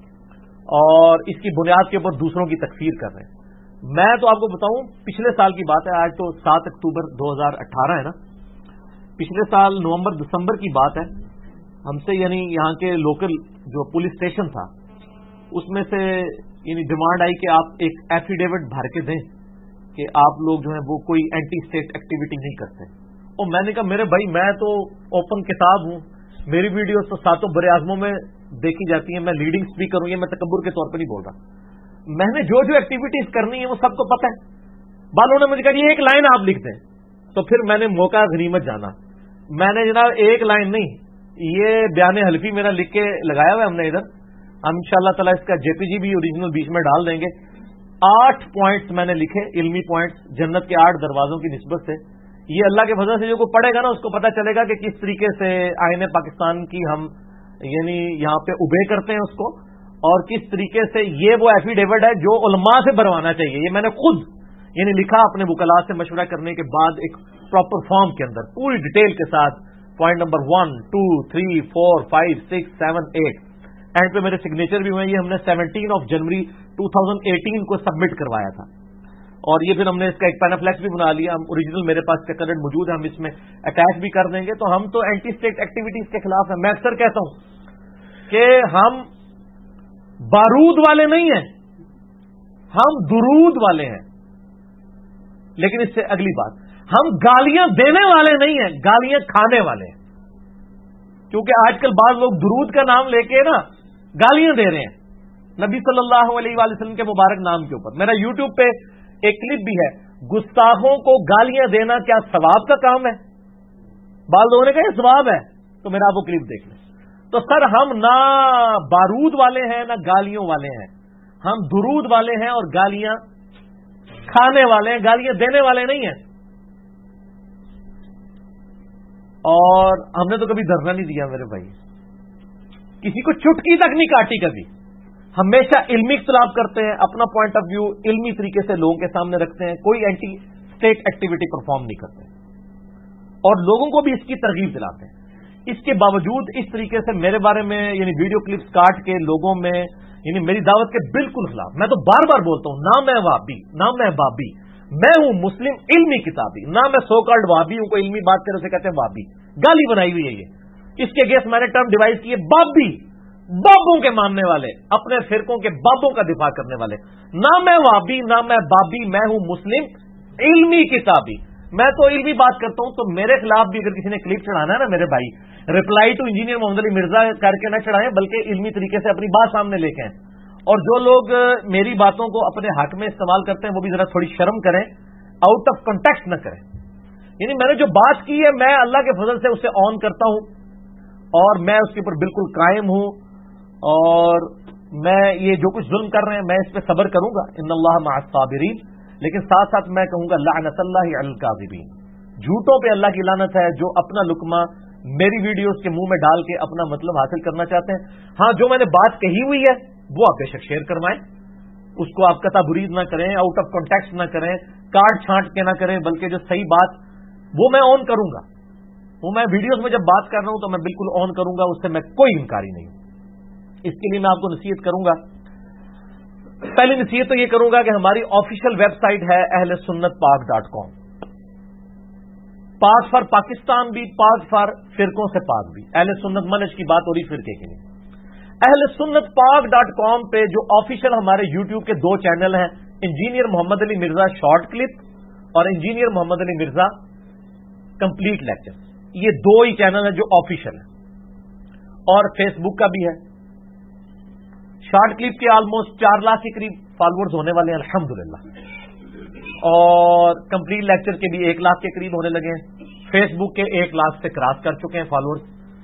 اور اس کی بنیاد کے اوپر دوسروں کی تکفیر کر رہے ہیں. میں تو آپ کو بتاؤں, پچھلے سال کی بات ہے, آج تو 7 اکتوبر 2018 ہے نا, پچھلے سال نومبر دسمبر کی بات ہے, ہم سے یعنی یہاں کے لوکل جو پولیس اسٹیشن تھا اس میں سے یعنی ڈیمانڈ آئی کہ آپ ایک ایفیڈیوٹ بھر کے دیں کہ آپ لوگ جو ہیں وہ کوئی اینٹی اسٹیٹ ایکٹیویٹی نہیں کرتے. اور میں نے کہا میرے بھائی میں تو اوپن کتاب ہوں, میری ویڈیوز تو ساتوں بر اعظموں میں دیکھی جاتی ہیں, میں لیڈنگ اسپیکر ہوں, یہ میں تکبر کے طور پہ نہیں بول رہا, میں نے جو جو ایکٹیویٹیز کرنی ہے وہ سب کو پتہ ہے. بالوں نے مجھے کہا یہ ایک لائن آپ لکھ دیں, تو پھر میں نے موقع غنیمت جانا, میں نے جناب ایک لائن نہیں, یہ بیان حلفی میرا لکھ کے لگایا ہوا ہے ہم نے ادھر, ہم انشاءاللہ تعالی اس کا جے پی جی بھی اوریجنل بیچ میں ڈال دیں گے. 8 پوائنٹس میں نے لکھے, علمی پوائنٹس, جنت کے 8 دروازوں کی نسبت سے. یہ اللہ کے فضل سے جو کوئی پڑھے گا نا اس کو پتہ چلے گا کہ کس طریقے سے آئین پاکستان کی ہم یعنی یہاں پہ اوبے کرتے ہیں اس کو، اور کس طریقے سے یہ وہ ایفیڈیوٹ ہے جو علماء سے بھروانا چاہیے. یہ میں نے خود یعنی لکھا اپنے وکلاء سے مشورہ کرنے کے بعد ایک پراپر فارم کے اندر پوری ڈیٹیل کے ساتھ، پوائنٹ نمبر 1 2 3 4 5 6 7 8 اینڈ پہ میرے سگنیچر بھی ہوئے. یہ ہم نے 17 جنوری 2018 کو سبمٹ کروایا تھا، اور یہ پھر ہم نے اس کا ایک پینافلیکس بھی بنا لیا. ہم اوریجنل میرے پاس کا کرنٹ موجود ہے، ہم اس میں اٹیچ بھی کر دیں گے. تو ہم تو اینٹی اسٹیٹ ایکٹیویٹیز کے خلاف ہیں. میں اکثر کہتا ہوں کہ ہم بارود والے نہیں ہیں، ہم درود والے ہیں. لیکن اس سے اگلی بات، ہم گالیاں دینے والے نہیں ہیں، گالیاں کھانے والے ہیں. کیونکہ آج کل بعض لوگ درود کا نام لے کے نا گالیاں دے رہے ہیں نبی صلی اللہ علیہ وآلہ وسلم کے مبارک نام کے اوپر. میرا یوٹیوب پہ ایک کلپ بھی ہے، گستاخوں کو گالیاں دینا کیا ثواب کا کام ہے؟ بعض لوگوں نے کہا یہ ثواب ہے، تو میرا وہ کلپ دیکھ لیں. تو سر ہم نہ بارود والے ہیں نہ گالیوں والے ہیں، ہم درود والے ہیں اور گالیاں کھانے والے ہیں، گالیاں دینے والے نہیں ہیں. اور ہم نے تو کبھی دھرنا نہیں دیا میرے بھائی، کسی کو چٹکی تک نہیں کاٹی کبھی. ہمیشہ علمی اختلاف کرتے ہیں، اپنا پوائنٹ آف ویو علمی طریقے سے لوگوں کے سامنے رکھتے ہیں، کوئی اینٹی اسٹیٹ ایکٹیویٹی پرفارم نہیں کرتے اور لوگوں کو بھی اس کی ترغیب دلاتے ہیں. اس کے باوجود اس طریقے سے میرے بارے میں یعنی ویڈیو کلپس کاٹ کے لوگوں میں یعنی میری دعوت کے بالکل خلاف. میں تو بار بار بولتا ہوں، نہ میں وہابی نہ میں بابی، میں ہوں مسلم علمی کتابی، نہ میں سو کالڈ وہابی ہوں. کوئی علمی بات کرے اسے کہتے ہیں وہابی، گالی بنائی ہوئی ہے یہ. اس کے اگینسٹ میں نے ٹرم ڈیوائز کی ہے بابی، بابوں کے ماننے والے، اپنے فرقوں کے بابوں کا دفاع کرنے والے. نہ میں وہابی نہ میں بابی، میں ہوں مسلم علمی کتابی. میں تو علمی بات کرتا ہوں. تو میرے خلاف بھی اگر کسی نے کلپ چڑھانا ہے نا میرے بھائی، reply to engineer Muhammad Ali Mirza کر کے نہ چڑھائیں، بلکہ علمی طریقے سے اپنی بات سامنے لے کے آئیں. اور جو لوگ میری باتوں کو اپنے حق میں استعمال کرتے ہیں وہ بھی ذرا تھوڑی شرم کریں، آؤٹ آف کنٹیکسٹ نہ کریں. یعنی میں نے جو بات کی ہے میں اللہ کے فضل سے اسے آن کرتا ہوں اور میں اس کے اوپر بالکل قائم ہوں، اور میں یہ جو کچھ ظلم کر رہے ہیں میں اس پہ صبر کروں گا، ان اللہ مع الصابرین. لیکن ساتھ ساتھ میں کہوں گا لعنت اللہ علی الکاذبین، جھوٹوں پہ اللہ کی لعنت ہے جو اپنا لقمہ میری ویڈیوز کے منہ میں ڈال کے اپنا مطلب حاصل کرنا چاہتے ہیں. ہاں جو میں نے بات کہی ہوئی ہے وہ آپ بے شک شیئر کروائیں، اس کو آپ قطع برید نہ کریں، آؤٹ آف کانٹیکسٹ نہ کریں، کاٹ چھانٹ کے نہ کریں، بلکہ جو صحیح بات وہ میں آن کروں گا. وہ میں ویڈیوز میں جب بات کر رہا ہوں تو میں بالکل آن کروں گا، اس سے میں کوئی انکاری نہیں ہوں. اس کے لیے میں آپ کو نصیحت کروں گا. پہلی نصیحت تو یہ کروں گا کہ ہماری آفیشیل ویب سائٹ ہے اہل سنت پاک.com. پاک فار پاکستان بھی، پاک فار فرقوں سے پاک بھی. اہل سنت منہج کی بات ہو رہی فرقے کے لیے. اہل سنت پاک.com پہ جو آفیشیل ہمارے یوٹیوب کے دو چینل ہیں، engineer Muhammad Ali Mirza short clip اور engineer Muhammad Ali Mirza complete lecture, یہ دو ہی چینل ہیں جو آفیشیل ہیں. اور فیس بک کا بھی ہے. شارٹ کلپ کے آلموسٹ 4 لاکھ کے قریب فالوورز ہونے والے ہیں الحمدللہ، اور کمپلیٹ لیکچر کے بھی 1 لاکھ کے قریب ہونے لگے ہیں. فیس بک کے 1 لاکھ سے کراس کر چکے ہیں فالوورز.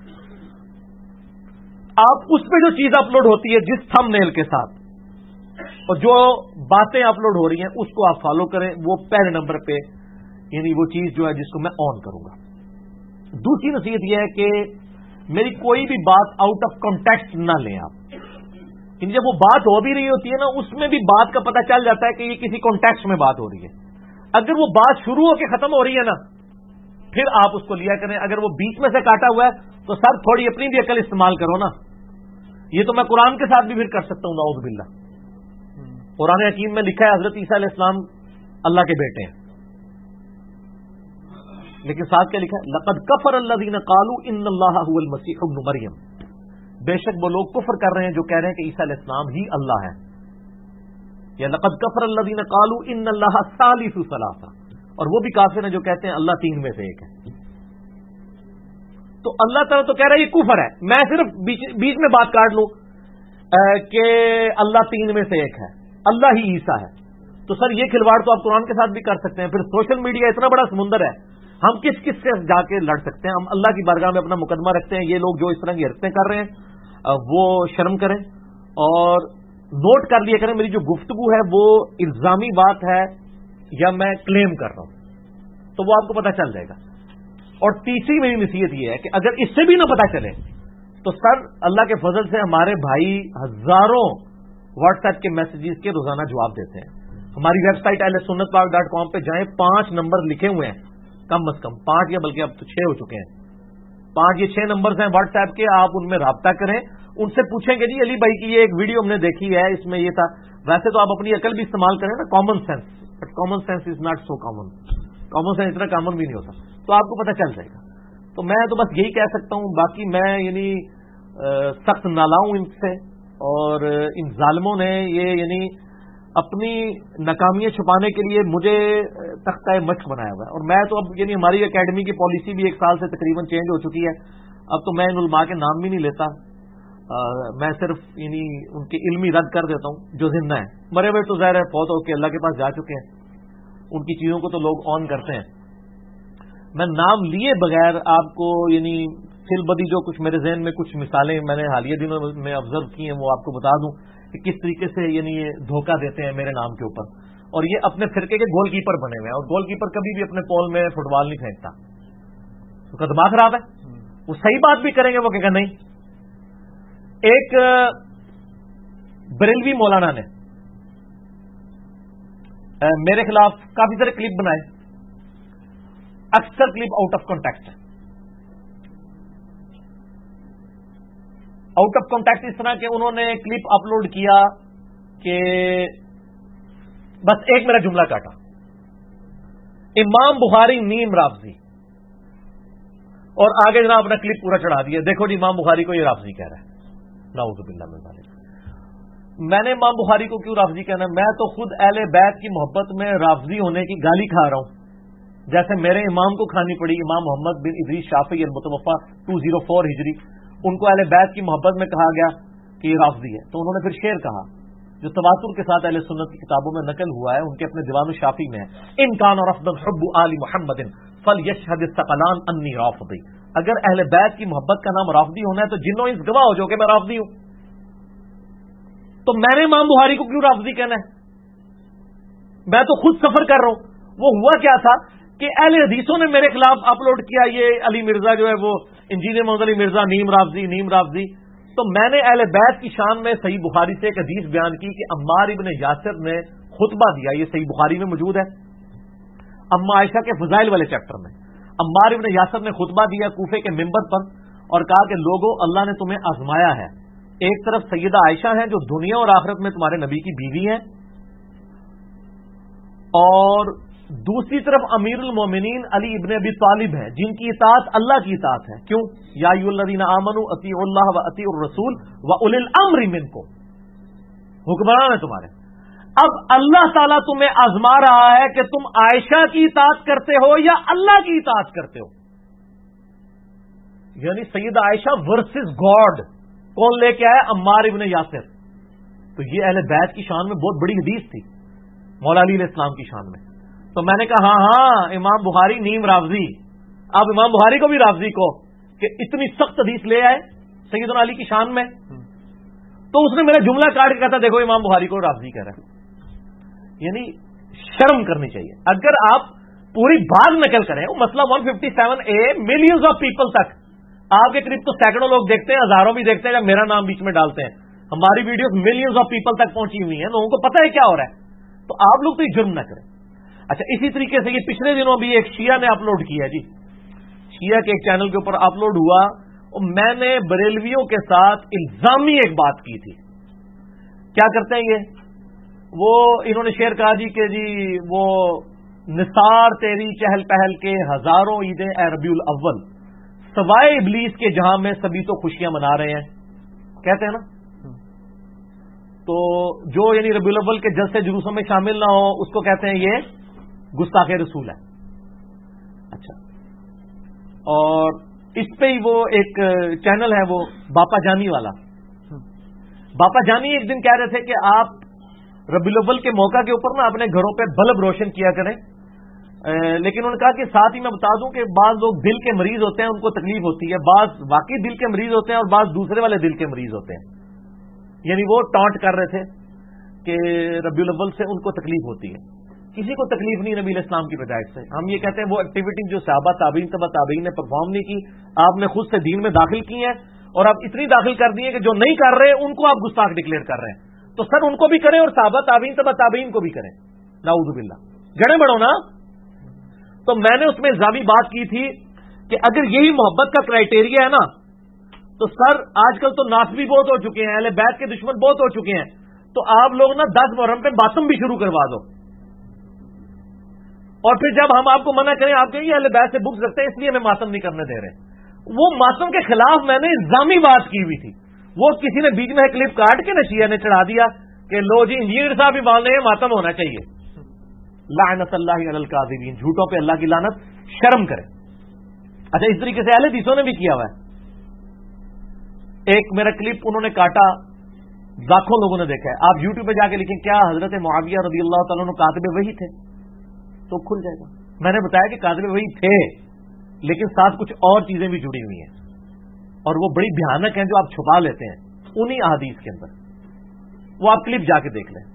آپ اس پہ جو چیز اپلوڈ ہوتی ہے جس تھم نیل کے ساتھ اور جو باتیں اپلوڈ ہو رہی ہیں اس کو آپ فالو کریں، وہ پہلے نمبر پہ یعنی وہ چیز جو ہے جس کو میں آن کروں گا. دوسری نصیحت یہ ہے کہ میری کوئی بھی بات آؤٹ آف کانٹیکسٹ نہ لیں آپ. جب وہ بات ہو بھی رہی ہوتی ہے نا اس میں بھی بات کا پتہ چل جاتا ہے کہ یہ کسی کانٹیکسٹ میں بات ہو رہی ہے. اگر وہ بات شروع ہو کے ختم ہو رہی ہے نا پھر آپ اس کو لیا کریں. اگر وہ بیچ میں سے کاٹا ہوا ہے تو سر تھوڑی اپنی بھی عقل استعمال کرو نا. یہ تو میں قرآن کے ساتھ بھی پھر کر سکتا ہوں، نعوذ باللہ. قرآن حکیم میں لکھا ہے حضرت عیسیٰ علیہ السلام اللہ کے بیٹے ہیں، لیکن ساتھ کیا لکھا ہے؟ لقد کفر الذین قالوا ان اللہ هو المسیح ابن مریم. بے شک وہ لوگ کفر کر رہے ہیں جو کہہ رہے ہیں کہ عیسیٰ علیہ السلام ہی اللہ ہے. یا لقد کفر الذین قالوا ان اللہ ثالث ثلاثہ، اور وہ بھی کافر ہیں جو کہتے ہیں اللہ 3 میں سے 1 ہے. تو اللہ تعالیٰ تو کہہ رہا ہے یہ کفر ہے. میں صرف بیچ میں بات کاٹ لوں کہ اللہ 3 میں سے 1 ہے، اللہ ہی عیسیٰ ہے، تو سر یہ کھلواڑ تو آپ قرآن کے ساتھ بھی کر سکتے ہیں. پھر سوشل میڈیا اتنا بڑا سمندر ہے، ہم کس کس سے جا کے لڑ سکتے ہیں. ہم اللہ کی بارگاہ میں اپنا مقدمہ رکھتے ہیں. یہ لوگ جو اس طرح کی حرکتیں کر رہے ہیں وہ شرم کریں اور نوٹ کر لیا کریں میری جو گفتگو ہے وہ الزامی بات ہے یا میں کلیم کر رہا ہوں. تو وہ آپ کو پتا چل جائے گا. اور تیسری میری نصیحت یہ ہے کہ اگر اس سے بھی نہ پتا چلے تو سر اللہ کے فضل سے ہمارے بھائی ہزاروں واٹس ایپ کے میسیجز کے روزانہ جواب دیتے ہیں. ہماری ویب سائٹ ahlsunnatpark.com پہ جائیں, 5 نمبر لکھے ہوئے ہیں, کم از کم 5 یا بلکہ اب تو 6 ہو چکے ہیں. 5 یا 6 نمبرز ہیں واٹس ایپ کے, آپ ان میں رابطہ کریں, ان سے پوچھیں کہ جی علی بھائی کی یہ ایک ویڈیو ہم نے دیکھی ہے, اس میں یہ تھا. ویسے تو آپ اپنی عقل بھی استعمال کریں نا, common sense, but common sense is not so common. Common sense اتنا کامن بھی نہیں ہوتا, تو آپ کو پتہ چل جائے گا. تو میں تو بس یہی کہہ سکتا ہوں, باقی میں یعنی سخت نالاؤں ان سے, اور ان ظالموں نے یہ یعنی اپنی ناکامیاں چھپانے کے لیے مجھے تختہ مشق بنایا ہوا ہے. اور میں تو اب یعنی ہماری اکیڈمی کی پالیسی بھی 1 سال سے تقریباً چینج ہو چکی ہے. اب تو میں ان علماء کے نام بھی نہیں لیتا, میں صرف یعنی ان کی علمی رد کر دیتا ہوں جو زندہ ہیں. مرے ہوئے تو ظاہر ہے فوت ہو کے اللہ کے پاس جا چکے ہیں, ان کی چیزوں کو تو لوگ آن کرتے ہیں. میں نام لیے بغیر آپ کو یعنی فی البدی جو کچھ میرے ذہن میں کچھ مثالیں میں نے حالیہ دنوں میں آبزرو کی ہیں وہ آپ کو بتا دوں کہ کس طریقے سے یعنی یہ دھوکہ دیتے ہیں میرے نام کے اوپر. اور یہ اپنے فرقے کے گول کیپر بنے ہوئے ہیں, اور گول کیپر کبھی بھی اپنے پول میں فٹ بال نہیں پھینکتا, اس کا دماغ خراب ہے. وہ صحیح بات بھی کریں گے, وہ کہے گا نہیں. ایک بریلوی مولانا نے میرے خلاف کافی سارے کلپ بنائے, اکثر کلپ آؤٹ آف کانٹیکٹ ہے. آؤٹ آف کانٹیکٹ اس طرح کہ انہوں نے کلپ اپلوڈ کیا کہ بس ایک میرا جملہ کاٹا, امام بخاری نیم رافضی, اور آگے جناب اپنا کلپ پورا چڑھا دیا, دیکھو جی امام بخاری کو یہ رافضی کہہ رہا ہے. نعوذ باللہ من ذالک. میں نے امام بخاری کو کیوں رافضی کہنا ہے؟ میں تو خود اہل بیت کی محبت میں رافضی ہونے کی گالی کھا رہا ہوں, جیسے میرے امام کو کھانی پڑی, امام محمد بن ادریس شافعی المتوفا 204 ہجری. ان کو اہل بیت کی محبت میں کہا گیا کہ یہ رافضی ہے, تو انہوں نے پھر شعر کہا جو تواتر کے ساتھ اہل سنت کی کتابوں میں نقل ہوا ہے, ان کے اپنے دیوان الشافی میں ہے, ان کان رفضا حب آل محمد فلیشهد الثقلان انی رافضی. اگر اہل بیت کی محبت کا نام رافضی ہونا ہے تو جنوں اس گواہ ہو جو کہ میں رافضی ہوں. تو میں نے امام بخاری کو کیوں رافضی کہنا ہے؟ میں تو خود سفر کر رہا ہوں. وہ ہوا کیا تھا کہ اہل حدیثوں نے میرے خلاف اپلوڈ کیا یہ علی مرزا جو ہے وہ انجینئر محمد علی مرزا نیم رافضی. تو میں نے اہل بیت کی شان میں صحیح بخاری سے ایک حدیث بیان کی کہ عمار ابن یاسر نے خطبہ دیا, یہ صحیح بخاری میں موجود ہے, اما عائشہ کے فضائل والے چیپٹر میں. عمار ابن یاسر نے خطبہ دیا کوفے کے ممبر پر اور کہا کہ لوگوں اللہ نے تمہیں آزمایا ہے, ایک طرف سیدہ عائشہ ہیں جو دنیا اور آخرت میں تمہارے نبی کی بیوی ہیں, اور دوسری طرف امیر المومنین علی ابن ابی طالب ہیں جن کی اطاعت اللہ کی اطاعت ہے. کیوں؟ یا ایھا الذین آمنوا اطیعوا اللہ واطیعوا الرسول واولی الامر منکم, حکمران ہیں تمہارے. اب اللہ تعالیٰ تمہیں آزما رہا ہے کہ تم عائشہ کی اطاعت کرتے ہو یا اللہ کی اطاعت کرتے ہو. یعنی سیدہ عائشہ ورسز گاڈ کون لے کے آیا؟ عمار ابن یاسر. تو یہ اہل بیت کی شان میں بہت بڑی حدیث تھی, مولا علی علیہ السلام کی شان میں. تو میں نے کہا ہاں امام بخاری نیم رافضی. اب امام بخاری کو بھی رافضی کو کہ اتنی سخت حدیث لے آئے سیدنا علی کی شان میں, تو اس نے میرا جملہ کاٹ کے کہا تھا دیکھو امام بخاری کو رافضی کہہ رہا ہے. یعنی شرم کرنی چاہیے. اگر آپ پوری بات نقل کریں, وہ مسئلہ 157A ملینز آف پیپل تک, آپ کے قریب تو سینکڑوں لوگ دیکھتے ہیں, ہزاروں بھی دیکھتے ہیں جب میرا نام بیچ میں ڈالتے ہیں. ہماری ویڈیوز ملینز آف پیپل تک پہنچی ہوئی ہیں, لوگوں کو پتہ ہے کیا ہو رہا ہے. تو آپ لوگ تو یہ جرم نہ کریں. اچھا, اسی طریقے سے یہ پچھلے دنوں بھی ایک شیعہ نے اپلوڈ کیا, جی شیعہ کے ایک چینل کے اوپر اپلوڈ ہوا, اور میں نے بریلویوں کے ساتھ الزامی ایک بات کی تھی. کیا کرتے ہیں یہ, وہ انہوں نے شیئر کہا جی کہ جی وہ نثار تیری چہل پہل کے ہزاروں عیدیں اے ربیع الاول, سوائے ابلیس کے جہاں میں سبھی تو خوشیاں منا رہے ہیں, کہتے ہیں نا. تو جو یعنی ربیع الاول کے جلسے جلوسوں میں شامل نہ ہو اس کو کہتے ہیں یہ گستاخ رسول ہے. اچھا, اور اس پہ ہی وہ ایک چینل ہے وہ باپا جانی والا. باپا جانی ایک دن کہہ رہے تھے کہ آپ ربیع الاول کے موقع کے اوپر نا اپنے گھروں پہ بلب روشن کیا کریں, لیکن انہوں نے کہا کہ ساتھ ہی میں بتا دوں کہ بعض لوگ دل کے مریض ہوتے ہیں, ان کو تکلیف ہوتی ہے, بعض واقعی دل کے مریض ہوتے ہیں اور بعض دوسرے والے دل کے مریض ہوتے ہیں. یعنی وہ ٹانٹ کر رہے تھے کہ ربیع الاول سے ان کو تکلیف ہوتی ہے. کسی کو تکلیف نہیں نبی علیہ السلام کی ہدایت سے. ہم یہ کہتے ہیں وہ ایکٹیویٹی جو صحابہ تابعین تبع تابعین نے پرفارم نہیں کی، آپ نے خود سے دین میں داخل کی ہیں، اور آپ اتنی داخل کر دی ہیں کہ جو نہیں کر رہے ان کو آپ گستاخ ڈکلیئر کر رہے ہیں. تو سر ان کو بھی کریں اور صحابہ تابعین تبع تابعین کو بھی کریں. نعوذ باللہ، جڑے بڑھو نا. تو میں نے اس میں الزامی بات کی تھی کہ اگر یہی محبت کا کرائیٹیریا ہے نا تو سر آج کل تو ناصبی بہت ہو چکے ہیں، اہل بیت کے دشمن بہت ہو چکے ہیں، تو آپ لوگ نا 10 محرم پہ ماتم بھی شروع کروا دو، اور پھر جب ہم آپ کو منع کریں آپ کہیں اہل بیت سے بغض رکھتے ہیں اس لیے ہمیں ماتم نہیں کرنے دے رہے. وہ ماتم کے خلاف میں نے الزامی بات کی ہوئی تھی، وہ کسی نے بیچ میں کلپ کاٹ کے نا شیعہ نے چڑھا دیا کہ لو جی انجینئر صاحب بھی مان رہے ہیں ماتم ہونا چاہیے. لعنت اللہ علی الکاذبین، جھوٹوں پہ اللہ کی لعنت. شرم کرے. اچھا اس طریقے سے اہل حدیثوں نے بھی کیا ہوا ہے. ایک میرا کلپ انہوں نے کاٹا، لاکھوں لوگوں نے دیکھا ہے. آپ یوٹیوب پہ جا کے لکھیں کیا حضرت معاویہ رضی اللہ تعالیٰ عنہ کاتب وحی تھے تو کھل جائے گا. میں نے بتایا کہ کاتب وحی تھے لیکن ساتھ کچھ اور چیزیں بھی جڑی ہوئی ہیں اور وہ بڑی بھیانک ہیں جو آپ چھپا لیتے ہیں انہی احادیث کے اندر. وہ آپ کلپ جا کے دیکھ لیں.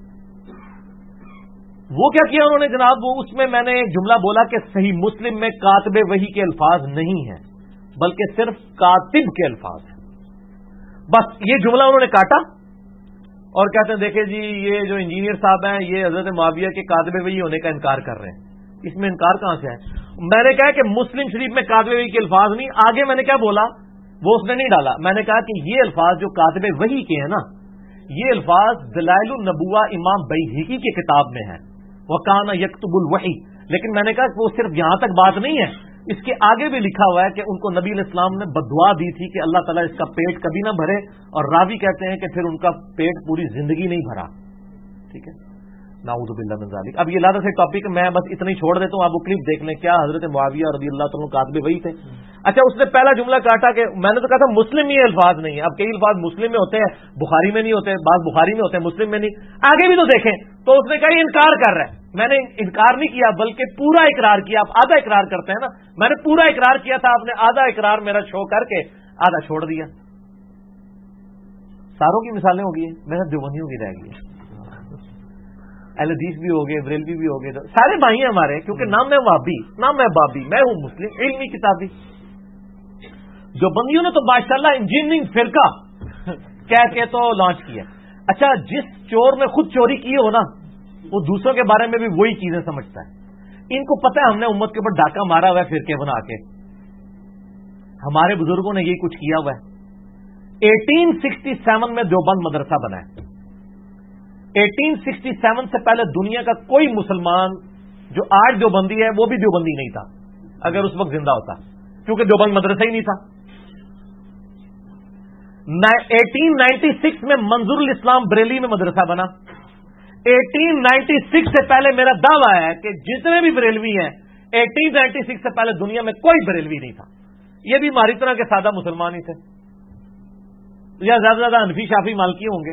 وہ کیا کیا انہوں نے جناب، وہ اس میں نے ایک جملہ بولا کہ صحیح مسلم میں کاتب وحی کے الفاظ نہیں ہیں بلکہ صرف کاتب کے الفاظ ہیں. بس یہ جملہ انہوں نے کاٹا اور کہتے ہیں دیکھیں جی یہ جو انجینئر صاحب ہیں یہ حضرت معاویہ کے کاتب وحی ہونے کا انکار کر رہے ہیں. اس میں انکار کہاں سے ہے؟ میں نے کہا کہ مسلم شریف میں کاتب وحی کے الفاظ نہیں. آگے میں نے کیا بولا وہ اس نے نہیں ڈالا. میں نے کہا کہ یہ الفاظ جو کاتب وحی کے ہیں نا یہ الفاظ دلائل النبوہ امام بیہقی کی کتاب میں ہیں، وَكَانَ يَكْتُبُ الْوَحْيَ. لیکن میں نے کہا کہ وہ صرف یہاں تک بات نہیں ہے، اس کے آگے بھی لکھا ہوا ہے کہ ان کو نبی علیہ السلام نے بددعا دی تھی کہ اللہ تعالیٰ اس کا پیٹ کبھی نہ بھرے، اور راوی کہتے ہیں کہ پھر ان کا پیٹ پوری زندگی نہیں بھرا. ٹھیک ہے، نعوذ باللہ من ذالک. اب یہ لادہ سے ٹاپک میں بس اتنا ہی چھوڑ دیتا ہوں. آپ وہ کلپ دیکھ لیں کیا حضرت معاویہ رضی اللہ تعالیٰ کاتب وحی تھے. اچھا اس نے پہلا جملہ کاٹا کہ میں نے تو کہا تھا مسلم میں یہ الفاظ نہیں ہے. اب کئی الفاظ مسلم میں ہوتے ہیں بخاری میں نہیں ہوتے، بعض بخاری میں ہوتے ہیں مسلم میں نہیں. آگے بھی تو دیکھیں تو اس نے کہا یہ انکار کر رہا ہے. میں نے انکار نہیں کیا بلکہ پورا اقرار کیا. آپ آدھا اقرار کرتے ہیں نا، میں نے پورا اقرار کیا تھا، آپ نے آدھا اقرار میرا شو کر کے آدھا چھوڑ دیا. ساروں کی مثالیں ہو گئی ہیں، محنت دیوبندیوں کی رہ گئی ہے. اہل حدیث بھی ہو گئے، بریلوی بھی ہو گئے، سارے بھائی ہیں ہمارے، کیونکہ نام میں وہابی، نام میں بابی، میں ہوں مسلم علمی کتابی. جو بندیوں نے تو ماشاءاللہ انجینئرنگ فرقہ کہہ کے تو لانچ کیا. اچھا جس چور نے خود چوری کی ہو نا وہ دوسروں کے بارے میں بھی وہی چیزیں سمجھتا ہے. ان کو پتہ ہے ہم نے امت کے اوپر ڈاکہ مارا ہوا ہے فرقے بنا کے. ہمارے بزرگوں نے یہی کچھ کیا ہوا ہے. 1867 میں دیوبند مدرسہ بنا ہے. 1867 سے پہلے دنیا کا کوئی مسلمان جو آج دیوبندی ہے وہ بھی دیوبندی نہیں تھا اگر اس وقت زندہ ہوتا، کیونکہ دیوبند مدرسہ ہی نہیں تھا. 1896 میں منظور الاسلام بریلی میں مدرسہ بنا. 1896 سے پہلے میرا دعویٰ ہے کہ جتنے بھی بریلوی ہیں 1896 سے پہلے دنیا میں کوئی بریلوی نہیں تھا. یہ بھی ہماری طرح کے سادہ مسلمان ہی تھے، یا زیادہ زیادہ حنفی شافی مالکی ہوں گے.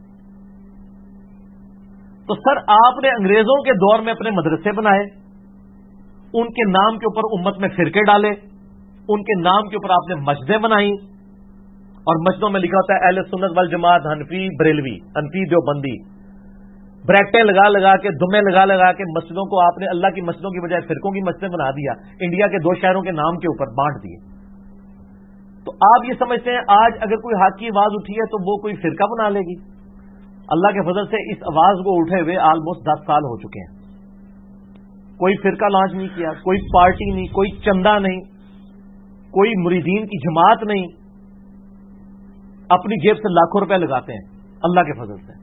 تو سر آپ نے انگریزوں کے دور میں اپنے مدرسے بنائے، ان کے نام کے اوپر امت میں فرقے ڈالے، ان کے نام کے اوپر آپ نے مسجدیں بنائی، اور مسجدوں میں لکھا ہوتا ہے اہل سنت والجماعت حنفی بریلوی، حنفی دیوبندی. بریکٹیں لگا لگا کے دمے لگا لگا کے مسجدوں کو آپ نے اللہ کی مسجدوں کی بجائے فرقوں کی مسجدیں بنا دیا. انڈیا کے 2 شہروں کے نام کے اوپر بانٹ دیے. تو آپ یہ سمجھتے ہیں آج اگر کوئی حق کی آواز اٹھی ہے تو وہ کوئی فرقہ بنا لے گی؟ اللہ کے فضل سے اس آواز کو اٹھے ہوئے آلموسٹ 10 سال ہو چکے ہیں. کوئی فرقہ لانچ نہیں کیا، کوئی پارٹی نہیں، کوئی چندہ نہیں، کوئی مریدین کی جماعت نہیں. اپنی جیب سے لاکھوں روپے لگاتے ہیں اللہ کے فضل سے.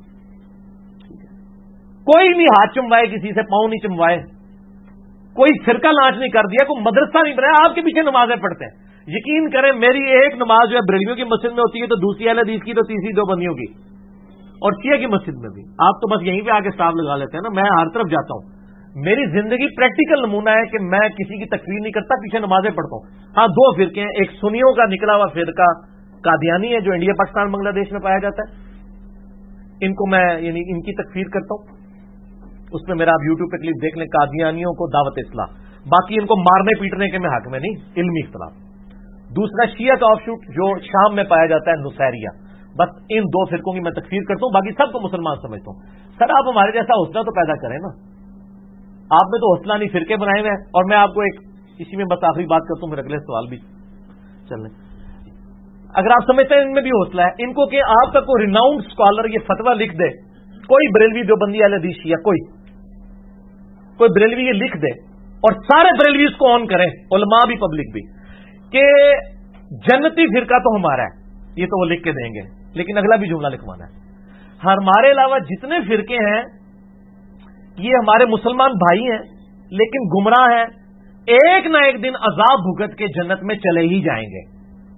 کوئی نہیں ہاتھ چموائے کسی سے، پاؤں نہیں چموائے، کوئی فرقہ لانچ نہیں کر دیا، کوئی مدرسہ نہیں بنایا. آپ کے پیچھے نمازیں پڑھتے ہیں. یقین کریں میری ایک نماز جو ہے بریلویوں کی مسجد میں ہوتی ہے تو دوسری اہل حدیث کی تو تیسری دیوبندیوں کی، اور شیعہ کی مسجد میں بھی. آپ تو بس یہیں پہ آ کے اسٹاف لگا لیتے ہیں نا. میں ہر طرف جاتا ہوں. میری زندگی پریکٹیکل نمونہ ہے کہ میں کسی کی تکفیر نہیں کرتا، پیچھے نمازیں پڑھتا ہوں. ہاں 2 فرقے ہیں، ایک سنیوں کا نکلا ہوا فرقہ قادیانی ہے جو انڈیا پاکستان بنگلہ دیش میں پایا جاتا ہے. ان کو میں یعنی ان کی تکفیر کرتا ہوں. اس میں میرا آپ یوٹیوب پہ کلپ دیکھ لیں، قادیانیوں کو دعوت اصلاح. باقی ان کو مارنے پیٹنے کے میں حق میں نہیں، علمی اختلاف. دوسرا شیعہ کا آف شوٹ جو شام میں پایا جاتا ہے نصیریہ. بس ان 2 فرقوں کی میں تکفیر کرتا ہوں، باقی سب کو مسلمان سمجھتا ہوں. سر آپ ہمارے جیسا حوصلہ تو پیدا کریں نا. آپ میں تو حوصلہ نہیں، فرقے بنائے ہوئے ہیں. اور میں آپ کو ایک اسی میں بس آخری بات کرتا ہوں، پھر اگلے سوال بھی چلنے. اگر آپ سمجھتے ہیں ان میں بھی حوصلہ ہے، ان کو کہ آپ کا کوئی ریناؤنڈ اسکالر یہ فتویٰ لکھ دے، کوئی بریلوی دیوبندی اہل حدیث شیعہ کوئی بریلوی یہ لکھ دے اور سارے بریلوی اس کو آن کریں، علماء بھی پبلک بھی، کہ جنتی فرقہ تو ہمارا ہے، یہ تو وہ لکھ کے دیں گے، لیکن اگلا بھی جملہ لکھوانا ہے، ہمارے علاوہ جتنے فرقے ہیں یہ ہمارے مسلمان بھائی ہیں لیکن گمراہ ہیں، ایک نہ ایک دن عذاب بھگت کے جنت میں چلے ہی جائیں گے.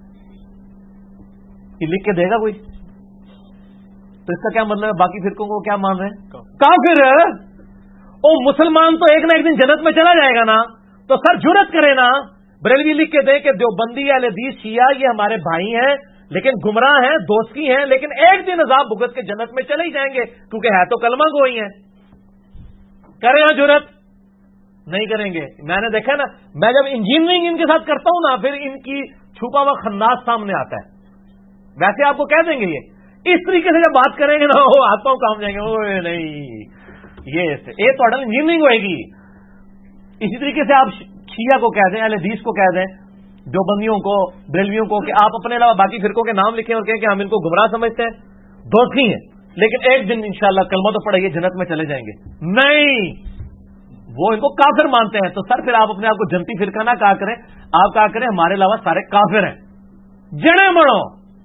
یہ لکھ کے دے گا کوئی؟ تو اس کا کیا مطلب ہے؟ باقی فرقوں کو کیا مان رہے ہیں؟ کافر. او مسلمان تو ایک نہ ایک دن جنت میں چلا جائے گا نا، تو سر جرت کرے نا، بریلوی لکھ کے دے کہ دیوبندی اہل حدیث شیعہ یہ ہمارے بھائی ہیں لیکن گمراہ ہیں، دوستی ہیں، لیکن ایک دن عذاب بھگت کے جنت میں چلے ہی جائیں گے، کیونکہ ہے تو کلمہ گوئی ہیں. کریں نا جرت؟ نہیں کریں گے. میں نے دیکھا نا، میں جب انجینئرنگ ان کے ساتھ کرتا ہوں نا، پھر ان کی چھپا ہوا خناس سامنے آتا ہے. ویسے آپ کو کہہ دیں گے یہ اس طریقے سے جب بات کریں گے نا، وہ ہاتھوں کام جائیں گے، اوے نہیں یہ تو انجینئرنگ ہوئے گی. اسی طریقے سے آپ شیعہ کو کہہ دیں، اہل حدیث کو کہہ دیں، دیوبندیوں کو، بریلویوں کو، کہ آپ اپنے علاوہ باقی فرقوں کے نام لکھیں اور کہیں کہ ہم ان کو گمراہ سمجھتے ہیں، دوست ہی ہیں، لیکن ایک دن انشاءاللہ کلمہ تو پڑھے گے، جنت میں چلے جائیں گے. نہیں، وہ ان کو کافر مانتے ہیں. تو سر پھر آپ اپنے آپ کو جنتی فرقہ نہ کہا کریں، آپ کہا کریں ہمارے علاوہ سارے کافر ہیں. جڑے مڑو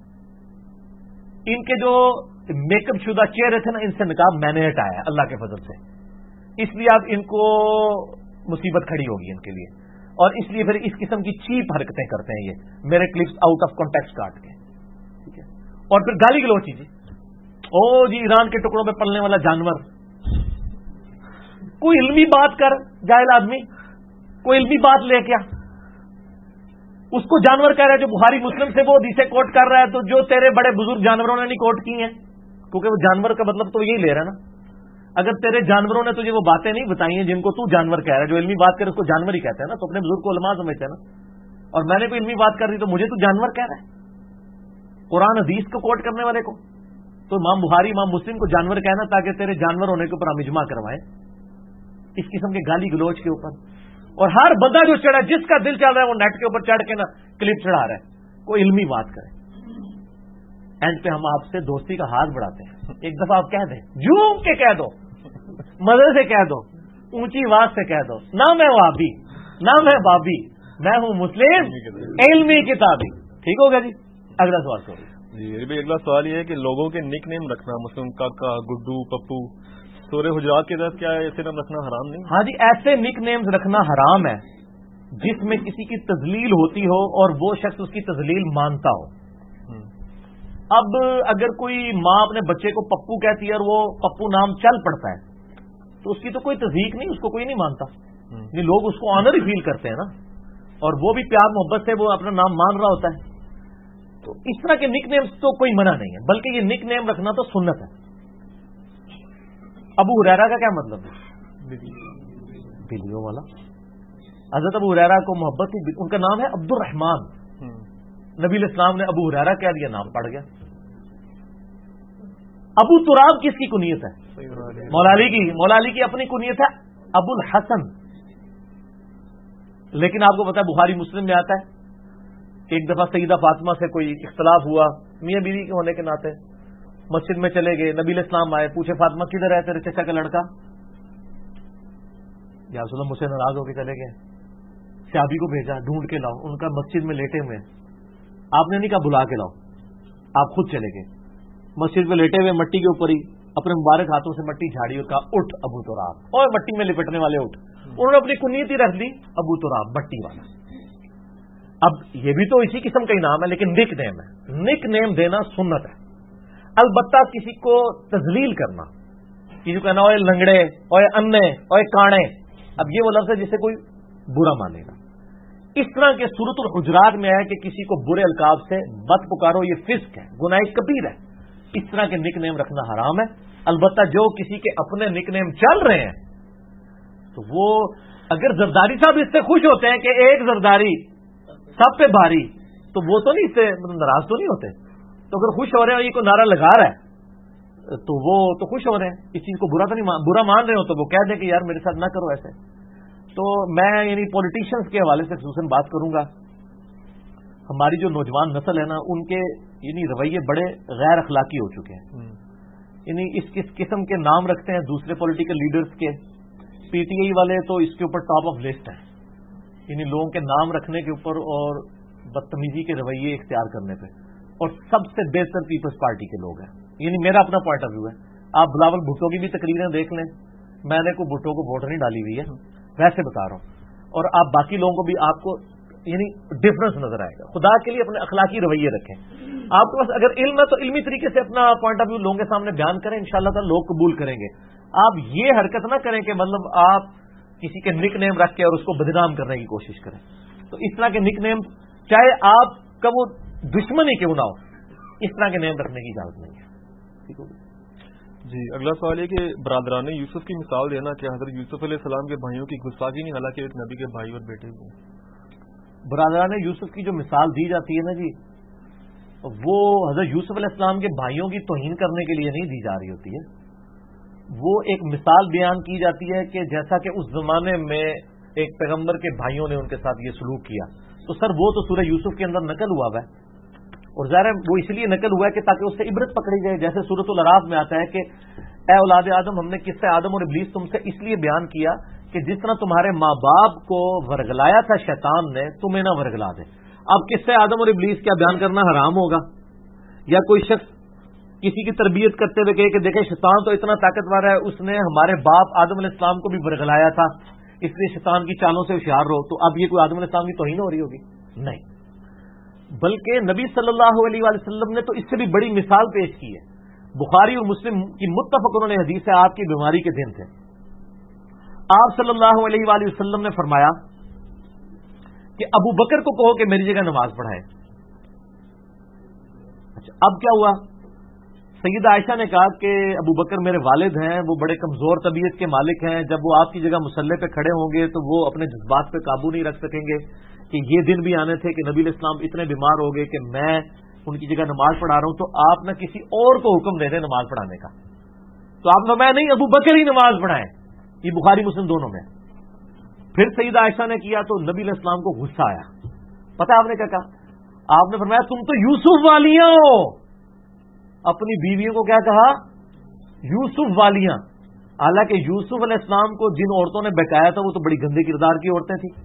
ان کے جو میک اپ شدہ چہرے تھے نا، ان سے نقاب میں نے ہٹایا اللہ کے فضل سے، اس لیے اب ان کو مصیبت کھڑی ہوگی ان کے لیے، اور اس لیے پھر اس قسم کی چیپ حرکتیں کرتے ہیں یہ میرے کلپس آؤٹ آف کانٹیکسٹ کاٹ کے، ٹھیک ہے. اور پھر گالی گلوچ جی، او جی ایران کے ٹکڑوں میں پلنے والا جانور. کوئی علمی بات کر، جاہل آدمی، کوئی علمی بات لے کیا، اس کو جانور کہہ رہا ہے جو بخاری مسلم سے وہ حدیثیں کوٹ کر رہا ہے، تو جو تیرے بڑے بزرگ جانوروں نے نہیں کوٹ کی ہیں، کیونکہ وہ جانور کا مطلب تو یہی لے رہا ہے نا. اگر تیرے جانوروں نے تجھے وہ باتیں نہیں بتائی ہیں جن کو تو جانور کہہ رہا ہے، جو علمی بات کرے اس کو جانور ہی کہتے ہیں نا، تو اپنے بزرگ کو علماء سمجھتے ہیں نا. اور میں نے کوئی علمی بات کر دی تو مجھے تو جانور کہہ رہا ہے، قرآن حدیث کو کوٹ کرنے والے کو تو امام بخاری امام مسلم کو جانور کہنا تاکہ تیرے جانور ہونے کے اوپر ہم اجماع کروائیں. اس قسم کے گالی گلوچ کے اوپر، اور ہر بندہ جو چڑھا، جس کا دل چل رہا ہے وہ نیٹ کے اوپر چڑھ کے نا کلپ چڑھا رہا ہے. کوئی علمی بات کرے، اینڈ پہ ہم آپ سے دوستی کا ہاتھ بڑھاتے ہیں. ایک دفعہ آپ کہہ دیں، جھوم کے کہہ دو، مزے سے کہہ دو، اونچی آواز سے کہہ دو، نہ میں وہابی نہ میں بابی، میں ہوں مسلم علمی کتابی. ٹھیک ہوگا جی؟ اگلا سوال کرو. جی بھائی، اگلا سوال یہ ہے کہ لوگوں کے نک نیم رکھنا، مثلاً کاکا، گڈو، پپو، سورہ حجرات کے تحت کیا ہے ایسے نام رکھنا حرام نہیں؟ ہاں جی، ایسے نک نیمز رکھنا حرام ہے جس میں کسی کی تذلیل ہوتی ہو اور وہ شخص اس کی تذلیل مانتا ہو. اب اگر کوئی ماں اپنے بچے کو پپو کہتی ہے اور وہ پپو نام چل پڑتا ہے تو اس کی تو کوئی تصدیق نہیں، اس کو کوئی نہیں مانتا. نہیں، لوگ اس کو آنر ہی فیل کرتے ہیں نا، اور وہ بھی پیار محبت سے وہ اپنا نام مان رہا ہوتا ہے. تو اس طرح کے نک نیمز تو کوئی منع نہیں ہے، بلکہ یہ نک نیم رکھنا تو سنت ہے. ابو ہریرہ کا کیا مطلب ہے؟ بلیوں والا. حضرت ابو ہریرہ کو محبت تھی، ان کا نام ہے عبد الرحمان. نبی علیہ السلام نے ابو ہریرہ کہہ دیا، نام پڑ گیا. ابو تراب کس کی کنیت ہے؟ مولا علی کی. مولا علی کی اپنی کنیت ہے ابو الحسن. لیکن آپ کو پتا ہے بخاری مسلم میں آتا ہے کہ ایک دفعہ سیدہ فاطمہ سے کوئی اختلاف ہوا، میاں بیوی کے ہونے کے ناطے مسجد میں چلے گئے. نبی علیہ السلام آئے، پوچھے فاطمہ کدھر ہے تیرے چچا کا لڑکا؟ یا رسول اللہ، مجھ سے ناراض ہو کے چلے گئے. صحابی کو بھیجا، ڈھونڈ کے لاؤ، ان کا مسجد میں لیٹے ہوئے. آپ نے نہیں کہا بلا کے لاؤ، آپ خود چلے گئے. مسجد میں لیٹے ہوئے مٹی کے اوپر ہی اپنے مبارک ہاتھوں سے مٹی جھاڑی اور کہا اٹھ ابو تراب، اور مٹی میں لپٹنے والے اٹھ. انہوں نے اپنی کنیت ہی رکھ دی ابو تراب، مٹی والا. اب یہ بھی تو اسی قسم کا ہی نام ہے لیکن نک نیم ہے. نک نیم دینا سنت ہے. البتہ کسی کو تذلیل کرنا، کسی کو کہنا اوے لنگڑے، اوے انے، اوے کانے، اب یہ وہ لفظ ہے جسے کوئی برا مانے گا. اس طرح کے سورۃ الحجرات میں ہے کہ کسی کو برے القاب سے مت پکارو، یہ فسق ہے، گناہ کبیر ہے. اس طرح کے نک نیم رکھنا حرام ہے. البتہ جو کسی کے اپنے نک نیم چل رہے ہیں تو وہ اگر زرداری صاحب اس سے خوش ہوتے ہیں کہ ایک زرداری سب پہ بھاری، تو وہ تو نہیں اس سے ناراض تو نہیں ہوتے. تو اگر خوش ہو رہے ہیں یہ کوئی نعرہ لگا رہا ہے تو وہ تو خوش ہو رہے ہیں, اس چیز کو برا مان رہے ہو تو وہ کہہ دیں کہ یار میرے ساتھ نہ کرو ایسے. تو میں یعنی پولیٹیشنز کے حوالے سے خصوصاً بات کروں گا. ہماری جو نوجوان نسل ہے نا, ان کے یعنی رویے بڑے غیر اخلاقی ہو چکے ہیں. یعنی اس قسم کے نام رکھتے ہیں دوسرے پولیٹیکل لیڈرز کے. پی ٹی آئی والے تو اس کے اوپر ٹاپ آف لسٹ ہیں, یعنی لوگوں کے نام رکھنے کے اوپر اور بدتمیزی کے رویے اختیار کرنے پہ. اور سب سے بہتر پیپلز پارٹی کے لوگ ہیں. یعنی میرا اپنا پوائنٹ آف ویو ہے. آپ بلاول بھٹو کی بھی تقریریں دیکھ لیں, میں نے کوئی بھٹو کو ووٹ نہیں ڈالی ہوئی ہے, ویسے بتا رہا ہوں. اور آپ باقی لوگوں کو بھی آپ کو یعنی ڈفرنس نظر آئے گا. خدا کے لیے اپنے اخلاقی رویے رکھیں. آپ کے پاس اگر علم ہے تو علمی طریقے سے اپنا پوائنٹ آف ویو لوگوں کے سامنے بیان کریں, انشاءاللہ تعالی لوگ قبول کریں گے. آپ یہ حرکت نہ کریں کہ مطلب آپ کسی کے نک نیم رکھ کے اور اس کو بدنام کرنے کی کوشش کریں. تو اس طرح کے نک نیم چاہے آپ کا وہ دشمن ہی کیوں نہ ہو, اس طرح کے نیم رکھنے کی اجازت نہیں ہے. ٹھیک ہوگی جی. اگلا سوال یہ کہ برادران یوسف کی مثال دینا کہ حضرت یوسف علیہ السلام کے بھائیوں کی گستاخی نہیں, حالانکہ ایک نبی کے بھائی اور بیٹے ہوئے. برادران یوسف کی جو مثال دی جاتی ہے نا جی, وہ حضرت یوسف علیہ السلام کے بھائیوں کی توہین کرنے کے لیے نہیں دی جا رہی ہوتی ہے. وہ ایک مثال بیان کی جاتی ہے کہ جیسا کہ اس زمانے میں ایک پیغمبر کے بھائیوں نے ان کے ساتھ یہ سلوک کیا. تو سر وہ تو سورہ یوسف کے اندر نقل ہوا ہے, اور ظاہر ہے وہ اس لیے نقل ہوا ہے کہ تاکہ اس سے عبرت پکڑی جائے. جیسے سورۃ الاعراف میں آتا ہے کہ اے اولاد آدم, ہم نے قصہ آدم اور ابلیس تم سے اس لیے بیان کیا کہ جس طرح تمہارے ماں باپ کو ورگلایا تھا شیطان نے, تمہیں نہ ورگلا دے. اب قصہ آدم اور ابلیس کیا بیان کرنا حرام ہوگا؟ یا کوئی شخص کسی کی تربیت کرتے ہوئے کہے کہ دیکھیں شیطان تو اتنا طاقتور ہے, اس نے ہمارے باپ آدم علیہ السلام کو بھی ورگلایا تھا, اس لیے شیطان کی چالوں سے ہوشیار رہو. تو اب یہ کوئی آدم علیہ السلام کی توہین ہو رہی ہوگی؟ نہیں, بلکہ نبی صلی اللہ علیہ وآلہ وسلم نے تو اس سے بھی بڑی مثال پیش کی ہے. بخاری اور مسلم کی متفق انہوں نے حدیث ہے, آپ کی بیماری کے دن تھے, آپ صلی اللہ علیہ وآلہ وسلم نے فرمایا کہ ابو بکر کو کہو کہ میری جگہ نماز پڑھائے. اچھا, اب کیا ہوا؟ سیدہ عائشہ نے کہا کہ ابو بکر میرے والد ہیں, وہ بڑے کمزور طبیعت کے مالک ہیں, جب وہ آپ کی جگہ مصلی پہ کھڑے ہوں گے تو وہ اپنے جذبات پہ قابو نہیں رکھ سکیں گے کہ یہ دن بھی آنے تھے کہ نبی علیہ السلام اتنے بیمار ہو گئے کہ میں ان کی جگہ نماز پڑھا رہا ہوں, تو آپ نہ کسی اور کو حکم دے دیں نماز پڑھانے کا. تو آپ نے میں نہیں, ابو بکر ہی نماز پڑھائیں. یہ بخاری مسلم دونوں میں. پھر سیدہ عائشہ نے کیا تو نبی علیہ السلام کو غصہ آیا. پتہ آپ نے کیا کہا؟ آپ نے فرمایا تم تو یوسف والیاں ہو. اپنی بیویوں کو کیا کہا؟ یوسف والیاں. حالانکہ یوسف علیہ السلام کو جن عورتوں نے بہکایا تھا وہ تو بڑی گندے کردار کی عورتیں تھیں,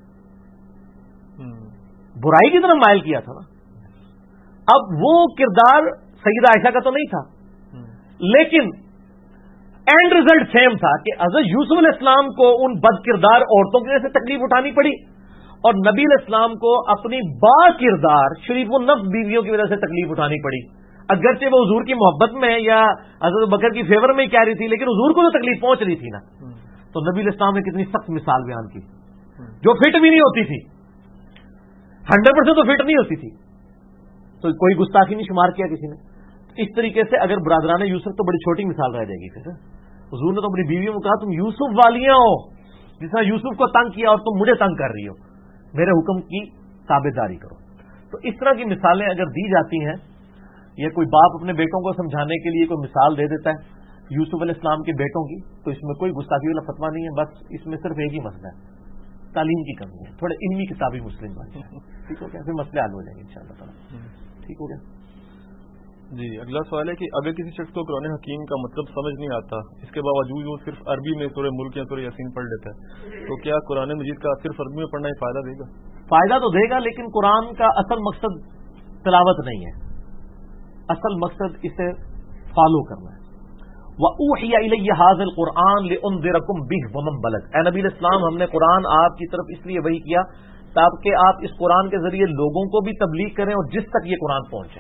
برائی کی طرف مائل کیا تھا نا. اب وہ کردار سیدہ عائشہ کا تو نہیں تھا, لیکن اینڈ ریزلٹ سیم تھا کہ حضرت یوسف علیہ السلام کو ان بد کردار عورتوں کی وجہ سے تکلیف اٹھانی پڑی, اور نبی علیہ السلام کو اپنی با کردار شریف النفس بیویوں کی وجہ سے تکلیف اٹھانی پڑی. اگرچہ وہ حضور کی محبت میں یا حضرت بکر کی فیور میں ہی کہہ رہی تھی, لیکن حضور کو تو تکلیف پہنچ رہی تھی نا. تو نبی علیہ السلام نے کتنی سخت مثال بیان کی, جو فٹ بھی نہیں ہوتی تھی, 100% تو فٹ نہیں ہوتی تھی, تو کوئی گستاخی نہیں شمار کیا کسی نے. اس طریقے سے اگر برادران یوسف تو بڑی چھوٹی مثال رہ جائے گی. پھر حضور نے تو اپنی بیویوں کو کہا تم یوسف والیاں ہو, جس طرح یوسف کو تنگ کیا اور تم مجھے تنگ کر رہی ہو, میرے حکم کی تابعداری کرو. تو اس طرح کی مثالیں اگر دی جاتی ہیں, یا کوئی باپ اپنے بیٹوں کو سمجھانے کے لیے کوئی مثال دے دیتا ہے یوسف علیہ السلام کے بیٹوں کی, تو اس میں کوئی گستاخی والا فتویٰ نہیں ہے. بس اس میں صرف ایک ہی مسئلہ ہے, تعلیم کی کمی ہے, تھوڑے علمی کتابی مسلم بن جائیں. ٹھیک ہو گیا, پھر مسئلے حل ہو جائیں گے انشاءاللہ تعالیٰ. ٹھیک ہو گیا جی. اگلا سوال ہے کہ اگر کسی شخص کو قرآن حکیم کا مطلب سمجھ نہیں آتا, اس کے باوجود وہ صرف عربی میں سورہ ملک یا سورہ یاسین پڑھ لیتا ہے, تو کیا قرآن مجید کا صرف عربی میں پڑھنا ہی فائدہ دے گا؟ فائدہ تو دے گا, لیکن قرآن کا اصل مقصد تلاوت نہیں ہے, اصل مقصد اسے فالو کرنا ہے. وَأُوحِيَ إِلَيَّ هَذَا الْقُرْآنُ لِأُنذِرَكُم بِهِ وَمَن بَلَغَ. اے نبی علیہ السلام, ہم نے قرآن آپ کی طرف اس لیے وحی کیا تاکہ آپ اس قرآن کے ذریعے لوگوں کو بھی تبلیغ کریں اور جس تک یہ قرآن پہنچے.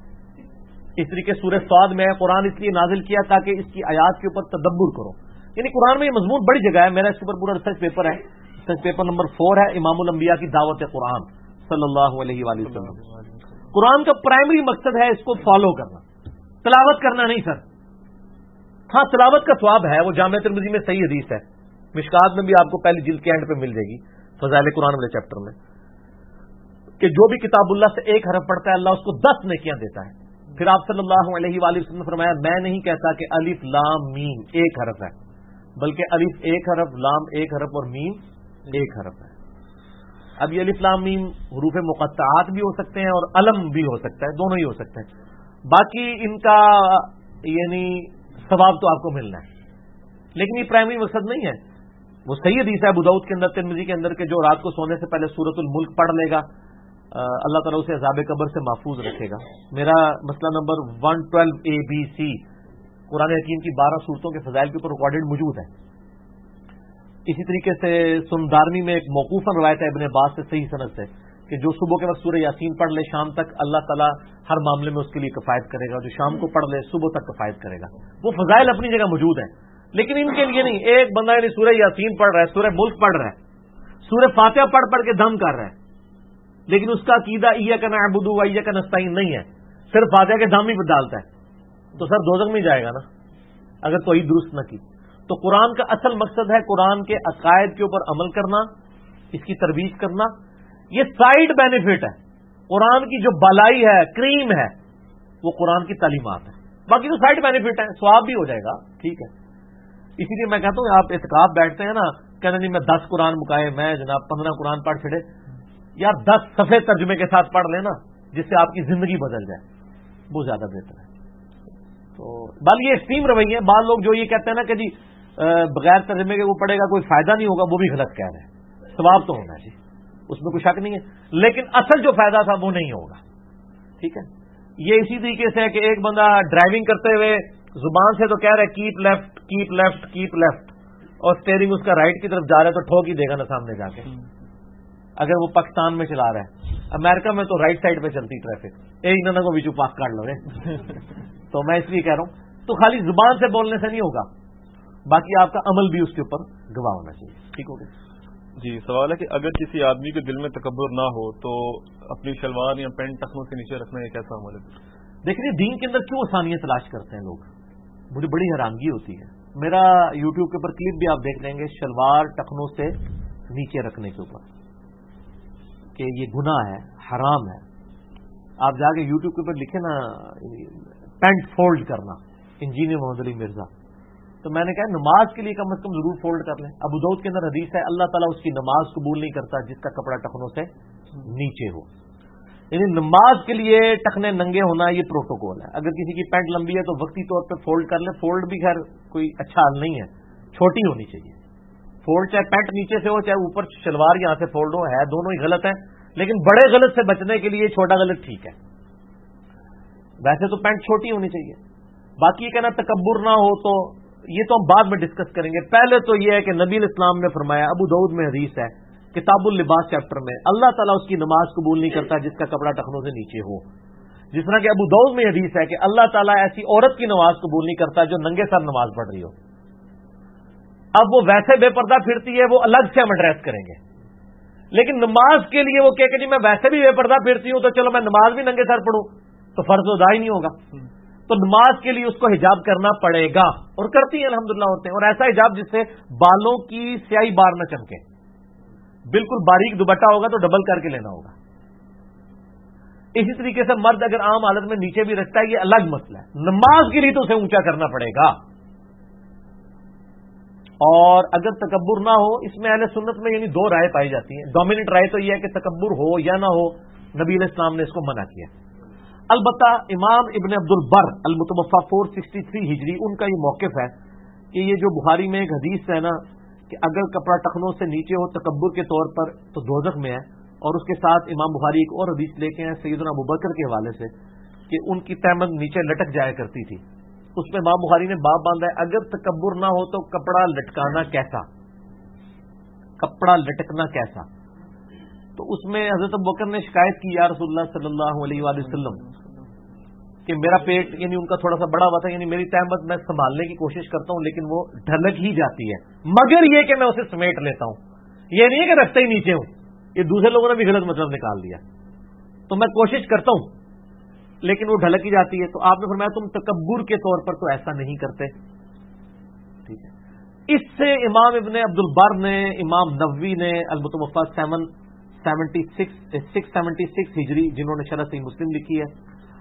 اس طریقے سورہ صاد میں قرآن اس لیے نازل کیا تاکہ اس کی آیات کے اوپر تدبر کرو. یعنی قرآن میں یہ مضمون بڑی جگہ ہے, میرا اس کے اوپر پورا ریسرچ پیپر ہے, ریسرچ پیپر نمبر 4 ہے, امام الانبیاء کی دعوت قرآن صلی اللہ علیہ وآلہ وسلم. قرآن کا پرائمری مقصد ہے اس کو فالو کرنا, تلاوت کرنا نہیں سر. ہاں تلاوت کا ثواب ہے, وہ جامع ترمذی میں صحیح حدیث ہے, مشکات میں بھی آپ کو پہلی جلد کے اینڈ پہ مل جائے گی فضائل قرآن والے چیپٹر میں, کہ جو بھی کتاب اللہ سے ایک حرف پڑھتا ہے اللہ اس کو 10 نیکیاں دیتا ہے. پھر آپ صلی اللہ علیہ وآلہ وسلم نے فرمایا میں نہیں کہتا کہ الف لام میم ایک حرف ہے، بلکہ الف ایک حرف، لام ایک حرف اور میم ایک حرف ہے۔ اب یہ الف لام میم حروف مقطعات بھی ہو سکتے ہیں اور علم بھی ہو سکتا ہے، دونوں ہی ہو سکتے ہیں، باقی ان کا یعنی ثواب تو آپ کو ملنا ہے، لیکن یہ پرائمری مقصد نہیں ہے۔ وہ صحیح حدیث ہے ابو داؤد کے اندر، ترمذی کے اندر، کہ جو رات کو سونے سے پہلے سورۃ الملک پڑھ لے گا اللہ تعالیٰ اسے عذاب قبر سے محفوظ رکھے گا۔ میرا مسئلہ نمبر 112ABC قرآن حکیم کی 12 صورتوں کے فضائل کے اوپر ریکارڈڈ موجود ہے۔ اسی طریقے سے سندارمی میں ایک موقوفاً روایت ہے ابن عباس سے صحیح سند سے کہ جو صبح کے وقت سورہ یاسین پڑھ لے شام تک اللہ تعالیٰ ہر معاملے میں اس کے لیے کفایت کرے گا، جو شام کو پڑھ لے صبح تک کفایت کرے گا۔ وہ فضائل اپنی جگہ موجود ہیں، لیکن ان کے لیے نہیں۔ ایک بندہ یعنی سورہ یاسین پڑھ رہا ہے، سورہ ملک پڑھ رہا ہے، سورہ فاتحہ پڑھ پڑھ کے دم کر رہا ہے، لیکن اس کا عقیدہ ایاک نعبد و ایاک نستعین نہیں ہے، صرف فاتحہ کے دم ہی پہ ڈالتا ہے، تو سر دوزخ میں جائے گا نا اگر توحید درست نہ کی۔ تو قرآن کا اصل مقصد ہے قرآن کے عقائد کے اوپر عمل کرنا، اس کی ترویج کرنا۔ یہ سائیڈ بینیفٹ ہے، قرآن کی جو بالائی ہے، کریم ہے، وہ قرآن کی تعلیمات ہے، باقی تو سائیڈ بینیفٹ ہے، ثواب بھی ہو جائے گا، ٹھیک ہے۔ اسی لیے میں کہتا ہوں آپ اعتکاف بیٹھتے ہیں نا، کہتے نہیں میں 10 قرآن مکائے، میں جناب 15 قرآن پڑھ چھڑے، یا 10 صفحے ترجمے کے ساتھ پڑھ لینا جس سے آپ کی زندگی بدل جائے، وہ زیادہ بہتر ہے۔ تو بال یہ ایکسٹریم رویے ہیں، بعض لوگ جو یہ کہتے ہیں نا کہ جی بغیر ترجمے کے وہ پڑھے گا کوئی فائدہ نہیں ہوگا، وہ بھی غلط کہہ رہے ہیں، ثواب تو ہونا ہے جی، اس میں کوئی شک نہیں ہے، لیکن اصل جو فائدہ تھا وہ نہیں ہوگا، ٹھیک ہے۔ یہ اسی طریقے سے ہے کہ ایک بندہ ڈرائیونگ کرتے ہوئے زبان سے تو کہہ رہا ہے keep left keep left keep left, اور اسٹیئرنگ اس کا رائٹ کی طرف جا رہا ہے تو ٹھوک ہی دے گا نا سامنے جا کے، اگر وہ پاکستان میں چلا رہا ہے۔ امریکہ میں تو رائٹ سائڈ پہ چلتی ٹریفک، ایک نہ کو بیچو پاک کاٹ لو گے تو میں اس لیے کہہ رہا ہوں، تو خالی زبان سے بولنے سے نہیں ہوگا، باقی آپ کا عمل بھی اس کے اوپر گواہ ہونا چاہیے، ٹھیک ہو گیا جی۔ سوال ہے کہ اگر کسی آدمی کے دل میں تکبر نہ ہو تو اپنی شلوار یا پینٹ ٹخنوں سے نیچے رکھنا یہ کیسا عمل ہے؟ دیکھیے دین کے اندر کیوں آسانیاں تلاش کرتے ہیں لوگ، مجھے بڑی حیرانگی ہوتی ہے۔ میرا یوٹیوب کے اوپر کلپ بھی آپ دیکھ لیں گے شلوار ٹخنوں سے نیچے رکھنے کے اوپر، کہ یہ گناہ ہے، حرام ہے۔ آپ جا کے یوٹیوب کے اوپر لکھیں نا پینٹ فولڈ کرنا، انجینئر محمد علی مرزا، تو میں نے کہا نماز کے لیے کم از کم ضرور فولڈ کر لیں۔ ابو داؤد کے اندر حدیث ہے اللہ تعالیٰ اس کی نماز قبول نہیں کرتا جس کا کپڑا ٹخنوں سے نیچے ہو، یعنی نماز کے لیے ٹخنے ننگے ہونا یہ پروٹوکول ہے۔ اگر کسی کی پینٹ لمبی ہے تو وقتی طور پہ فولڈ کر لیں، فولڈ بھی خیر کوئی اچھا حل نہیں ہے، چھوٹی ہونی چاہیے فولڈ، چاہے پینٹ نیچے سے ہو چاہے اوپر شلوار یہاں سے فولڈ ہو، ہے دونوں ہی غلط ہیں، لیکن بڑے غلط سے بچنے کے لیے چھوٹا غلط ٹھیک ہے۔ ویسے تو پینٹ چھوٹی ہونی چاہیے۔ باقی یہ کہنا تکبر نہ ہو تو یہ تو ہم بعد میں ڈسکس کریں گے۔ پہلے تو یہ ہے کہ نبی علیہ السلام نے فرمایا، ابو داؤد میں حدیث ہے کتاب اللباس چیپٹر میں، اللہ تعالیٰ اس کی نماز قبول نہیں کرتا جس کا کپڑا ٹخنوں سے نیچے ہو۔ جس طرح کہ ابو داؤد میں حدیث ہے کہ اللہ تعالیٰ ایسی عورت کی نماز قبول نہیں کرتا جو ننگے سر نماز پڑھ رہی ہو۔ اب وہ ویسے بے پردہ پھرتی ہے، وہ الگ سے ہم ایڈریس کریں گے، لیکن نماز کے لیے وہ کہ جی میں ویسے بھی بے پردہ پھرتی ہوں تو چلو میں نماز بھی ننگے سر پڑھوں تو فرض ادا ہی نہیں ہوگا۔ تو نماز کے لیے اس کو حجاب کرنا پڑے گا، اور کرتی ہیں الحمدللہ عورتیں، اور ایسا حجاب جس سے بالوں کی سیاہی بار نہ چمکے، بالکل باریک دوپٹہ ہوگا تو ڈبل کر کے لینا ہوگا۔ اسی طریقے سے مرد اگر عام حالت میں نیچے بھی رکھتا ہے یہ الگ مسئلہ ہے، نماز کے لیے تو اسے اونچا کرنا پڑے گا۔ اور اگر تکبر نہ ہو، اس میں اہل سنت میں یعنی 2 رائے پائی جاتی ہیں۔ ڈومیننٹ رائے تو یہ ہے کہ تکبر ہو یا نہ ہو، نبی علیہ السلام نے اس کو منع کیا۔ البتہ امام ابن عبد البر المتوفا 463 ہجری ان کا یہ موقف ہے کہ یہ جو بخاری میں ایک حدیث ہے نا کہ اگر کپڑا ٹخنوں سے نیچے ہو تکبر کے طور پر تو دوزخ میں ہے، اور اس کے ساتھ امام بخاری ایک اور حدیث لے کے ہیں سیدنا ابوبکر کے حوالے سے کہ ان کی تہمت نیچے لٹک جایا کرتی تھی، اس میں امام بخاری نے باب باندھا ہے اگر تکبر نہ ہو تو کپڑا لٹکانا کیسا، کپڑا لٹکنا کیسا۔ تو اس میں حضرت ابوبکر نے شکایت کی یا رسول اللہ صلی اللہ علیہ وآلہ وسلم کہ میرا پیٹ یعنی ان کا تھوڑا سا بڑا ہوا تھا، یعنی میری تہمت میں سنبھالنے کی کوشش کرتا ہوں لیکن وہ ڈھلک ہی جاتی ہے، مگر یہ کہ میں اسے سمیٹ لیتا ہوں، یہ نہیں کہ رکھتے ہی نیچے ہوں، یہ دوسرے لوگوں نے بھی غلط مطلب نکال دیا، تو میں کوشش کرتا ہوں لیکن وہ ڈھلک ہی جاتی ہے۔ تو آپ نے فرمایا تم تکبر کے طور پر تو ایسا نہیں کرتے، ٹھیک ہے۔ اس سے امام ابن عبد البر نے، امام نووی نے المتوفا 676 ہجری جنہوں نے شرح صحیح مسلم لکھی ہے،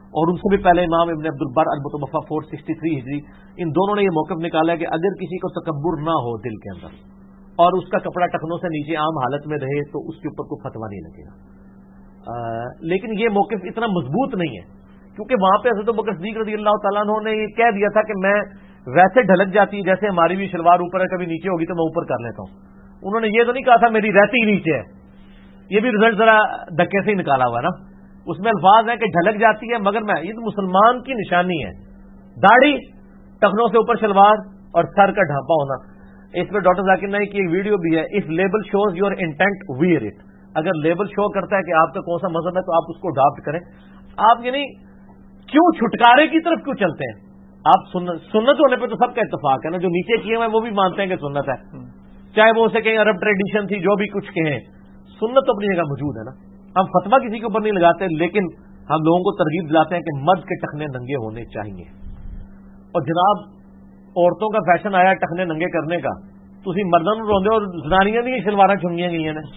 اور ان سے بھی پہلے امام ابن عبد البر المتوفا 463 ہجری، ان دونوں نے یہ موقف نکالا ہے کہ اگر کسی کو تکبر نہ ہو دل کے اندر اور اس کا کپڑا ٹخنوں سے نیچے عام حالت میں رہے تو اس کے اوپر کوئی فتویٰ نہیں لگے گا. لیکن یہ موقف اتنا مضبوط نہیں ہے کیونکہ وہاں پہ حضرت ابوبکر صدیق رضی اللہ تعالیٰ عنہ نے یہ کہہ دیا تھا کہ میں ویسے ڈھلک جاتی جیسے ہماری بھی شلوار اوپر ہے، کبھی نیچے ہوگی تو میں اوپر کر لیتا ہوں. انہوں نے یہ تو نہیں کہا تھا میری رہتی ہی نیچے ہے. یہ بھی رزلٹ ذرا دھکے سے ہی نکالا ہوا نا. اس میں الفاظ ہیں کہ ڈھلک جاتی ہے مگر میں، یہ تو مسلمان کی نشانی ہے، داڑھی، ٹخنوں سے اوپر شلوار اور سر کا ڈھانپا ہونا. اس میں ڈاکٹر ذاکر نائک کی ایک ویڈیو بھی ہے، if label shows your intent wear it. اگر لیبل شو کرتا ہے کہ آپ کا کون سا مذہب ہے تو آپ اس کو اڈاپٹ کریں. آپ یعنی کیوں چھٹکارے کی طرف کیوں چلتے ہیں؟ آپ سنت ہونے پہ تو سب کا اتفاق ہے نا، جو نیچے کیے ہوئے وہ بھی مانتے ہیں کہ سنت ہے، چاہے وہ اسے کہیں عرب ٹریڈیشن تھی، جو بھی کچھ کہیں، سنت تو اپنی جگہ موجود ہے نا. ہم فتویٰ کسی کے اوپر نہیں لگاتے، لیکن ہم لوگوں کو ترغیب دلاتے ہیں کہ مرد کے ٹخنے ننگے ہونے چاہیے. اور جناب عورتوں کا فیشن آیا ٹخنے ننگے کرنے کا، تو اسی مردوں میں روندے اور زنانیاں نہیں شلواریں چنگیاں گئی ہیں.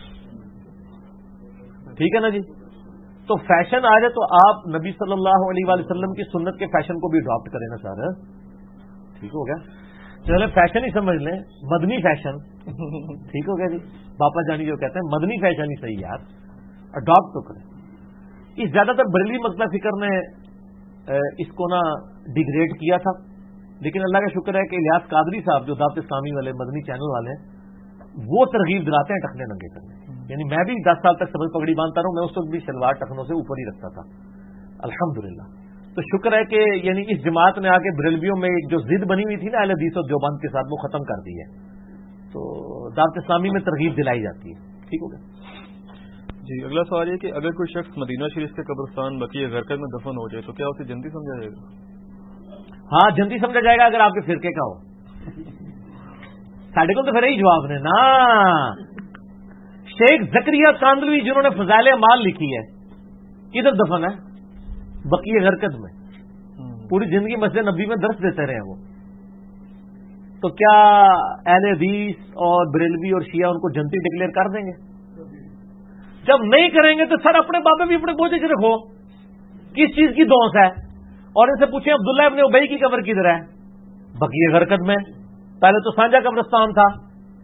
ٹھیک ہے نا جی. تو فیشن آ جائے تو آپ نبی صلی اللہ علیہ وآلہ وسلم کی سنت کے فیشن کو بھی اڈاپٹ کریں نا سر. ٹھیک ہو گیا. چلے فیشن ہی سمجھ لیں، مدنی فیشن. ٹھیک ہو گیا جی. باپا جانی جو کہتے ہیں مدنی فیشن ہی صحیح یار، اڈاپٹ تو کریں. اس زیادہ تر بریلوی مسئلہ فکر نے اس کو نا ڈیگریڈ کیا تھا، لیکن اللہ کا شکر ہے کہ الیاس قادری صاحب جو دعوت اسلامی والے مدنی چینل والے ہیں وہ ترغیب دلاتے ہیں ٹخنے ننگے کرنے. یعنی میں بھی 10 سال تک سبز پگڑی باندھتا رہا ہوں، میں اس وقت بھی شلوار ٹخنوں سے اوپر ہی رکھتا تھا الحمدللہ. تو شکر ہے کہ یعنی اس جماعت نے آ کے بریلویوں میں جو ضد بنی ہوئی تھی نا اہل حدیث و دیوبند کے ساتھ، وہ ختم کر دی ہے. تو دعوت اسلامی میں ترغیب دلائی جاتی ہے. ٹھیک ہو گیا جی. اگلا سوال یہ کہ اگر کوئی شخص مدینہ شریف کے قبرستان بقیع غرقد میں دفن ہو جائے تو کیا اسے جنتی سمجھا جائے گا؟ ہاں جنتی سمجھا جائے گا اگر آپ کے فرقے کا ہو. ساڈے کو تو پھر یہی جواب نے نا. شیخ زکریا کاندلوی جنہوں نے فضائل اعمال لکھی ہے، کدھر دفن ہے؟ بقیع غرقد میں. پوری زندگی مسجد نبی میں درس دیتے رہے وہ. تو کیا اہل حدیث اور بریلوی اور شیعہ ان کو جنتی ڈکلیئر کر دیں گے؟ جب نہیں کریں گے تو سر اپنے بابے بھی اپنے بوجھے سے رکھو. کس چیز کی دوس ہے؟ اور ان سے پوچھیں عبداللہ ابن ابی کی قبر کدھر ہے؟ بقیع غرقد میں. پہلے تو سانجا قبرستان تھا.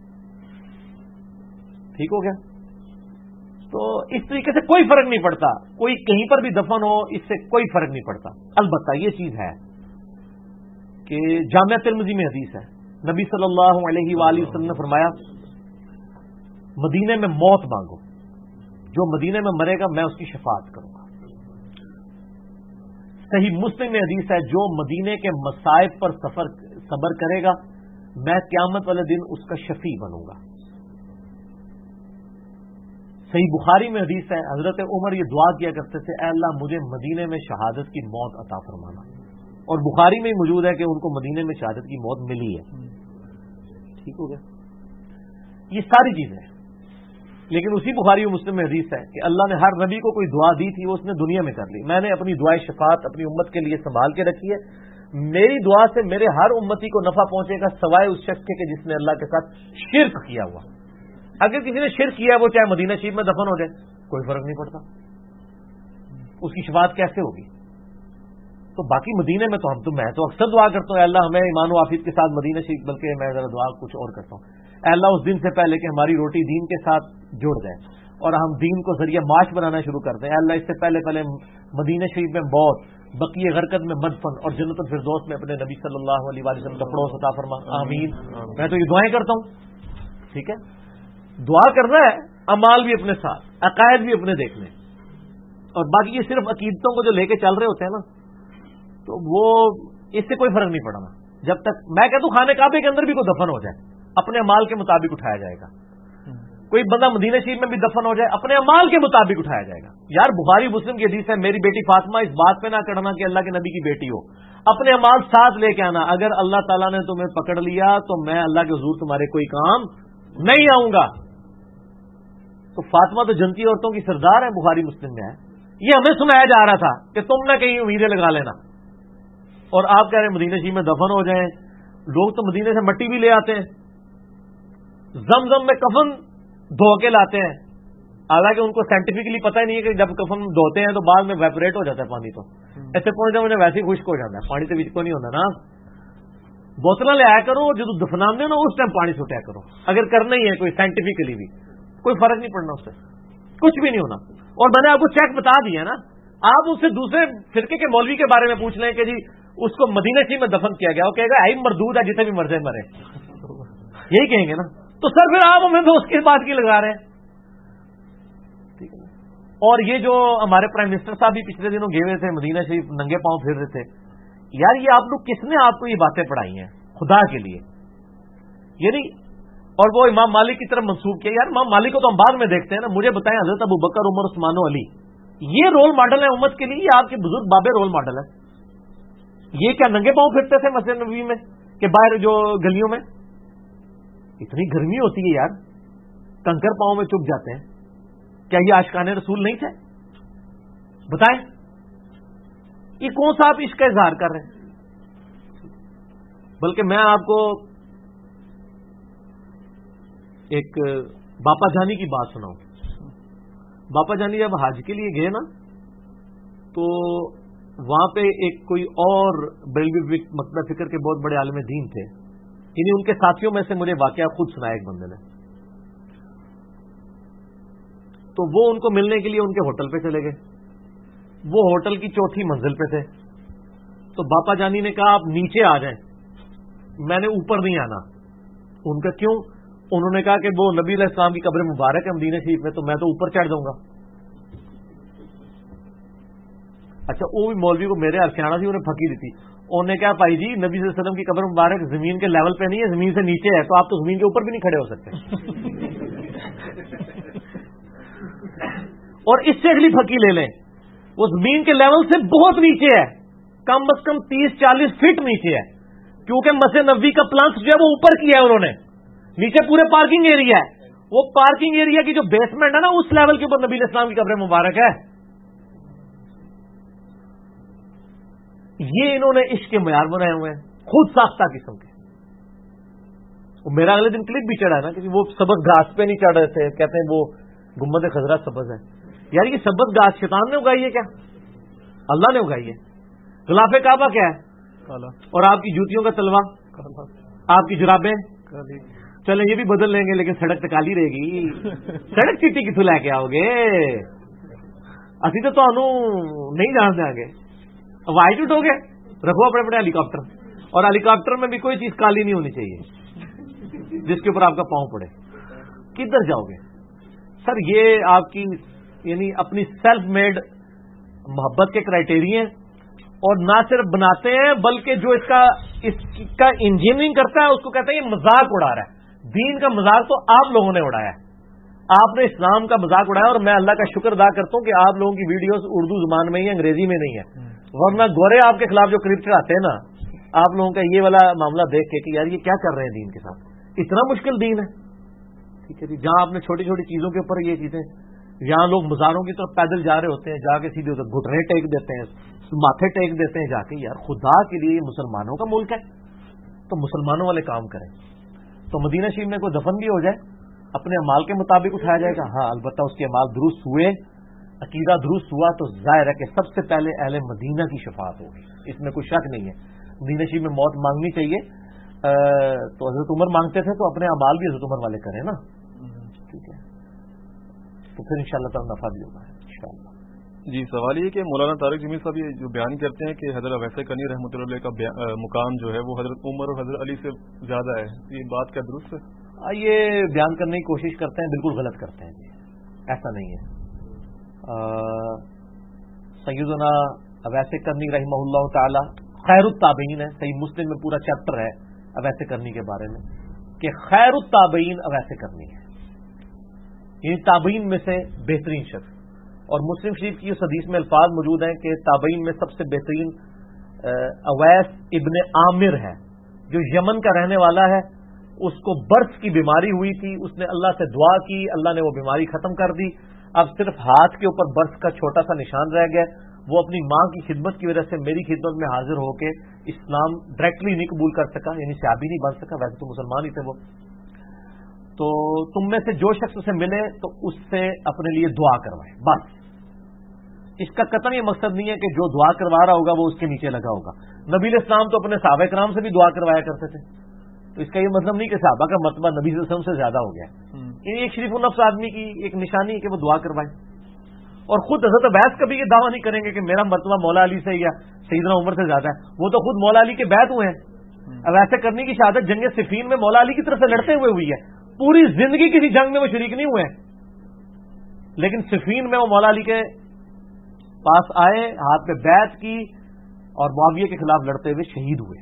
ٹھیک ہو گیا. تو اس طریقے سے کوئی فرق نہیں پڑتا، کوئی کہیں پر بھی دفن ہو، اس سے کوئی فرق نہیں پڑتا. البتہ یہ چیز ہے کہ جامعہ ترمذی میں حدیث ہے، نبی صلی اللہ علیہ وآلہ وسلم نے فرمایا مدینے میں موت مانگو، جو مدینے میں مرے گا میں اس کی شفاعت کروں گا. صحیح مسلم میں حدیث ہے جو مدینے کے مصائب پر صبر کرے گا میں قیامت والے دن اس کا شفیع بنوں گا. صحیح بخاری میں حدیث ہے حضرت عمر یہ دعا کیا کرتے تھے، اے اللہ مجھے مدینے میں شہادت کی موت عطا فرمانا. اور بخاری میں ہی موجود ہے کہ ان کو مدینے میں شہادت کی موت ملی ہے. ٹھیک ہو گیا. یہ ساری چیزیں، لیکن اسی بخاری و مسلم میں حدیث ہے کہ اللہ نے ہر نبی کو کوئی دعا دی تھی وہ اس نے دنیا میں کر لی. میں نے اپنی دعائے شفاعت اپنی امت کے لیے سنبھال کے رکھی ہے. میری دعا سے میرے ہر امتی کو نفع پہنچے گا سوائے اس شخص کے جس نے اللہ کے ساتھ شرک کیا ہوا. اگر کسی نے شرک کیا وہ چاہے مدینہ شریف میں دفن ہو جائے کوئی فرق نہیں پڑتا، اس کی شفاعت کیسے ہوگی؟ تو باقی مدینے میں تو میں تو اکثر دعا کرتا ہوں، اے اللہ ہمیں ایمان و عافیت کے ساتھ مدینہ شریف، بلکہ میں ذرا دعا کچھ اور کرتا ہوں، اے اللہ اس دن سے پہلے کہ ہماری روٹی دین کے ساتھ جڑ جائے اور ہم دین کو ذریعہ معاش بنانا شروع کر دیں. اے اللہ اس سے پہلے مدینہ شریف میں موت، بقیع غرقد میں مدفن اور جنت الفردوس میں اپنے نبی صلی اللہ علیہ وسلم کا پڑوس عطا فرما. آمین. میں تو یہ دعائیں کرتا ہوں. ٹھیک ہے. دعا کرنا ہے، اعمال بھی اپنے ساتھ، عقائد بھی اپنے دیکھنے. اور باقی یہ صرف عقیدتوں کو جو لے کے چل رہے ہوتے ہیں نا، تو وہ اس سے کوئی فرق نہیں پڑنا. جب تک میں کہتا ہوں خانہ کعبے کے اندر بھی کوئی دفن ہو جائے اپنے اعمال کے مطابق اٹھایا جائے گا. کوئی بندہ مدینہ شریف میں بھی دفن ہو جائے اپنے اعمال کے مطابق اٹھایا جائے گا. یار بخاری مسلم کی حدیث ہے میری بیٹی فاطمہ اس بات پہ نہ کرنا کہ اللہ کے نبی کی بیٹی ہو، اپنے اعمال ساتھ لے کے آنا. اگر اللہ تعالیٰ نے تمہیں پکڑ لیا تو میں اللہ کے حضور تمہارے کوئی کام نہیں آؤں گا. تو فاطمہ تو جنتی عورتوں کی سردار ہے، بخاری مسلم میں ہے. یہ ہمیں سنایا جا رہا تھا کہ تم نہ کہیں امیدیں لگا لینا، اور آپ کہہ رہے ہیں مدینہ شریف میں دفن ہو جائیں. لوگ تو مدینے سے مٹی بھی لے آتے ہیں، زمزم میں کفن دھو کے لاتے ہیں، حالانکہ ان کو سائنٹیفکلی پتہ ہی نہیں ہے کہ جب کفن دھوتے ہیں تو بعد میں ویپوریٹ ہو جاتا ہے پانی. تو ਇੱਥੇ ਪਹੁੰਚਦਾ ਮੈਨੂੰ ਵੈਸੇ ਹੀ ਖੁਸ਼ਕ ਹੋ ਜਾਂਦਾ, ਪਾਣੀ ਤੇ ਵਿੱਚ ਕੋਈ ਨਹੀਂ ਹੁੰਦਾ ਨਾ। ਬੋਤਲਾਂ ਲਿਆਇਆ ਕਰੋ, ਜਦੋਂ ਦਫਨਾਉਂਦੇ ਹੋ ना उस टाइम पानी सुटाया करो, अगर करना ही है कोई साइंटिफिकली भी कोई फर्क नहीं पड़ना, उससे कुछ भी नहीं होना। और मैंने आपको चेक बता दिया ना, आप उससे दूसरे फिरके के मौलवी के बारे में पूछ लें कि जी उसको मदीना शरीफ में दफन किया गया, वो कहेगा आई मरदूद है जितने भी मर जाए मरे, यही कहेंगे ना। तो सर फिर आप हमें तो उसके बात की लगा रहे हैं, ठीक है। और ये जो हमारे प्राइम मिनिस्टर साहब भी पिछले दिनों गए हुए थे मदीना शरीफ, नंगे पांव फिर रहे थे, यार ये आप लोग किसने आपको ये बातें पढ़ाई हैं खुदा के लिए, यानी। और वो इमाम मालिक की तरफ मंसूब किया, यार इमाम मालिक को तो हम बाद में देखते हैं ना, मुझे बताएं हजरत अबू बकर, उमर, उस्मान, अली, ये रोल मॉडल है उम्मत के लिए, ये आपके बुजुर्ग बाबे रोल मॉडल है। ये क्या नंगे पांव फिरते थे मस्जिद नबवी में कि बाहर जो गलियों में? इतनी गर्मी होती है यार, कंकर पांव में चुभ जाते हैं, क्या ये आशिकाने रसूल नहीं थे? बताएं, ये कौन सा आप इश्क का इजहार कर रहे हैं? बल्कि मैं आपको एक बापा जानी की बात सुनाऊं। बापा जानी जब हज के लिए गए ना, तो वहां पे एक कोई और बेलवी मकदा फिक्र के बहुत बड़े आलिम दीन थे, इन्हीं उनके साथियों में से मुझे वाकया खुद सुनाया एक बंदे ने। तो वो उनको मिलने के लिए उनके होटल पे चले गए, वो होटल की चौथी मंजिल पे थे। तो बापा जानी ने कहा आप नीचे आ जाएं, मैंने ऊपर नहीं आना। उनका क्यों? उन्होंने कहा कि वो नबी अलैहि सलाम की कब्र मुबारक है मदीना शरीफ में, तो मैं तो ऊपर चढ़ जाऊंगा। अच्छा, वो भी मौलवी को मेरे हरसियाना थी, उन्हें फकी दी थी। उन्होंने कहा भाई जी नबी सल्लल्लाहु अलैहि वसल्लम की कब्र मुबारक जमीन के लेवल पे नहीं है, जमीन से नीचे है, तो आप तो जमीन के ऊपर भी नहीं खड़े हो सकते। और इससे अगली फकी ले लें, वो जमीन के लेवल से बहुत नीचे है, कम से कम 30-40 फीट नीचे है, क्योंकि मस्जिद नबवी का प्लान जो है वो ऊपर किया है उन्होंने, नीचे पूरे पार्किंग एरिया है, वो पार्किंग एरिया की जो बेसमेंट है ना, उस लेवल के ऊपर नबी इस्लाम की कब्र मुबारक है। ये इन्होंने इश्क के मयार बनाए हुए हैं, खुद साख्ता किस्म के। वो मेरा अगले दिन क्लिप भी चढ़ा है ना, क्योंकि वो सबज घास पे नहीं चढ़ रहे थे, कहते हैं वो गुम्बद खजरा सबज है। यार ये सबज घास शैतान ने उगाई है क्या? अल्लाह ने उगाई है। गिलाफे काबा क्या है? काला। और आपकी जूतियों का तलवा काला, आपकी जुराबें काली। चले ये भी बदल लेंगे, लेकिन सड़क तो काली रहेगी। सड़क चिट्टी किथों लैके आओगे? असी तो तुहानू नहीं जान देंगे। वाइट उठ हो गए, रखो अपने अपने हेलीकॉप्टर, और हेलीकॉप्टर में भी कोई चीज काली नहीं होनी चाहिए जिसके ऊपर आपका पांव पड़े। किधर जाओगे सर? ये आपकी यानी अपनी सेल्फ मेड मोहब्बत के क्राइटेरिया, और ना सिर्फ बनाते हैं बल्कि जो इसका इंजीनियरिंग करता है उसको कहते हैं ये मजाक उड़ा रहा है। दीन का मजाक तो आप लोगों ने उड़ाया है, आपने इस्लाम का मजाक उड़ाया। और मैं अल्लाह का शुक्र अदा करता हूं कि आप लोगों की वीडियोस उर्दू जुबान में ही, अंग्रेजी में नहीं है, वरना गोरे आपके खिलाफ जो क्लिप चढ़ाते हैं ना, आप लोगों का ये वाला मामला देख के कि यार ये क्या कर रहे हैं दीन के साथ, इतना मुश्किल दीन है। ठीक है जी, जहां आपने छोटी छोटी चीजों के ऊपर ये चीजें, यहां लोग मजारों की तरफ पैदल जा रहे होते हैं, जाके सीधे उधर घुटने टेक देते हैं, माथे टेक देते हैं जाके। यार खुदा के लिए ये मुसलमानों का मुल्क है, तो मुसलमानों वाले काम करें। तो मदीना शरीफ में कोई दफन भी हो जाए, अपने अमाल के मुताबिक उठाया जाएगा। हाँ, अलबत्ता उसके अमाल दुरुस्त हुए, अकीदा दुरुस्त हुआ, तो जाहिर है कि सबसे पहले अहले मदीना की शफाअत होगी, इसमें कोई शक नहीं है। मदीना शरीफ में मौत मांगनी चाहिए, तो हजरत उमर मांगते थे, तो अपने अमाल भी हजरत उमर वाले करें ना, ठीक है, तो फिर इंशाअल्लाह ताला नफा भी होगा इंशाअल्लाह। जी, सवाल ये कि मौलाना तारिक जमील साहब ये जो बयान करते हैं कि हजरत अवैस करनी रहमतुल्लाह अलैह का मुकाम जो है वो हजरत उमर और हजरत अली से ज्यादा है, ये बात क्या दुरुस्त है? ये बयान करने की कोशिश करते हैं, बिल्कुल गलत करते हैं जी, ऐसा नहीं है। सैयदना अवैस करनी रहमहुल्लाह ताला खैरुत ताबईन है, सही मुस्लिम में पूरा चैप्टर है अवैस करनी के बारे में कि खैरुत ताबईन अवैस करनी है, यानी ताबईन में से बेहतरीन शख्स। और मुस्लिम शरीफ की उस हदीस में अल्फाज मौजूद हैं कि ताबईन में सबसे बेहतरीन अवैस इब्ने आमिर है, जो यमन का रहने वाला है। उसको बर्स की बीमारी हुई थी, उसने अल्लाह से दुआ की, अल्लाह ने वो बीमारी खत्म कर दी। अब सिर्फ हाथ के ऊपर बर्स का छोटा सा निशान रह गया। वो अपनी मां की खिदमत की वजह से मेरी खिदमत में हाजिर होकर इस्लाम डायरेक्टली नहीं कबूल कर सका, यानी सहाबी नहीं बन सका, वैसे तो मुसलमान ही थे वो। तो तुम में से जो शख्स उसे मिले तो उससे अपने लिए दुआ करवाए, बस اس کا قطعاً یہ مقصد نہیں ہے کہ جو دعا کروا رہا ہوگا وہ اس کے نیچے لگا ہوگا. نبی علیہ السلام تو اپنے صحابہ کرام سے بھی دعا کروایا کرتے تھے, تو اس کا یہ مطلب نہیں کہ صحابہ کا مرتبہ نبی صلی اللہ علیہ وسلم سے زیادہ ہو گیا. یہ ایک شریف النفس آدمی کی ایک نشانی ہے کہ وہ دعا کروائے. اور خود حضرت عباس کبھی یہ دعویٰ نہیں کریں گے کہ میرا مرتبہ مولا علی سے یا سیدنا عمر سے زیادہ ہے. وہ تو خود مولا علی کے بیعت ہوئے ہیں. اب ایسے کرنے کی شہادت جنگ صفین میں مولا علی کی طرف سے لڑتے ہوئے ہوئی ہے. پوری زندگی کسی جنگ میں وہ شریک نہیں ہوئے ہیں, لیکن صفین میں وہ مولا علی کے پاس آئے, ہاتھ پہ بیعت کی اور معاویہ کے خلاف لڑتے ہوئے شہید ہوئے.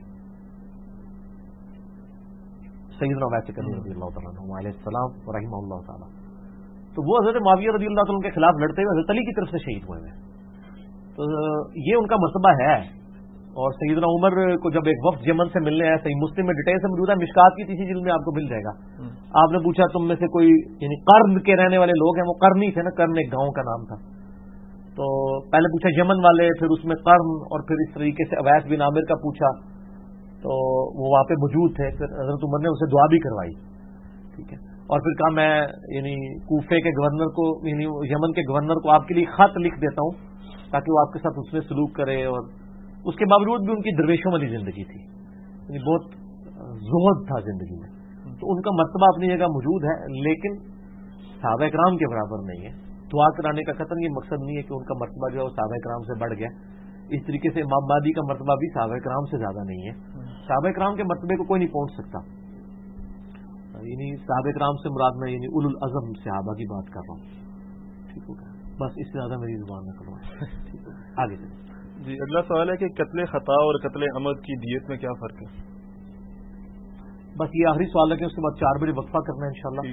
سیدنا عباس رضی اللہ تعالیٰ عنہ علیہ السلام رحمہ اللہ تعالیٰ, تو وہ حضرت معاویہ رضی اللہ تعالیٰ کے خلاف لڑتے ہوئے حضرت علی کی طرف سے شہید ہوئے ہیں. تو یہ ان کا مرتبہ ہے. اور سیدنا عمر کو جب ایک وفد یمن سے ملنے آیا, صحیح مسلم میں ڈیٹیل سے موجود ہے, مشکات کی تیسری جلد میں آپ کو مل جائے گا. آپ نے پوچھا تم میں سے کوئی یعنی قرن کے رہنے والے لوگ ہیں, وہ قرنی تھے نا, قرن ایک گاؤں کا نام تھا. تو پہلے پوچھا یمن والے, پھر اس میں قرن, اور پھر اس طریقے سے اویس بن عامر کا پوچھا, تو وہ وہاں پہ موجود تھے. پھر حضرت عمر نے اسے دعا بھی کروائی, ٹھیک ہے. اور پھر کہا میں یعنی کوفے کے گورنر کو, یعنی یمن کے گورنر کو آپ کے لیے خط لکھ دیتا ہوں تاکہ وہ آپ کے ساتھ اس میں سلوک کرے. اور اس کے باوجود بھی ان کی درویشوں والی زندگی تھی, یعنی بہت زہد تھا زندگی میں. تو ان کا مرتبہ اپنی جگہ موجود ہے, لیکن صحابہ کرام کے برابر نہیں ہے. دعا کرانے کا قطعاً یہ مقصد نہیں ہے کہ ان کا مرتبہ جو ہے وہ صحابہ کرام سے بڑھ گیا. اس طریقے سے امام مہدی کا مرتبہ بھی صحابہ کرام سے زیادہ نہیں ہے. صحابہ کرام کے مرتبے کو کوئی نہیں پہنچ سکتا. یعنی صحابہ کرام سے مراد میں یعنی اولو العزم صحابہ کی بات کر رہا ہوں, ٹھیک ہوگا. بس اس سے زیادہ میری زبان نہ کرو. آگے چلیں. جی, اگلا سوال ہے کہ قتل خطا اور قتل عمد کی دیت میں کیا فرق ہے؟ بس یہ آخری سوال ہے کہ اس کے بعد 4 بجے وقفہ کرنا ہے انشاءاللہ.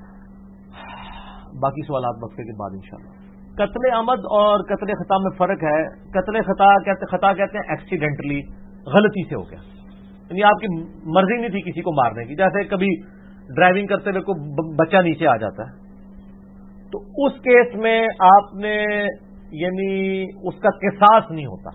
باقی سوالات وقفے کے بعد انشاءاللہ. قتل عمد اور قتل خطا میں فرق ہے. قتل خطا کہتے ہیں ایکسیڈنٹلی, غلطی سے ہو گیا, یعنی آپ کی مرضی نہیں تھی کسی کو مارنے کی. جیسے کبھی ڈرائیونگ کرتے ہوئے کوئی بچہ نیچے آ جاتا ہے, تو اس کیس میں آپ نے یعنی اس کا قصاص نہیں ہوتا,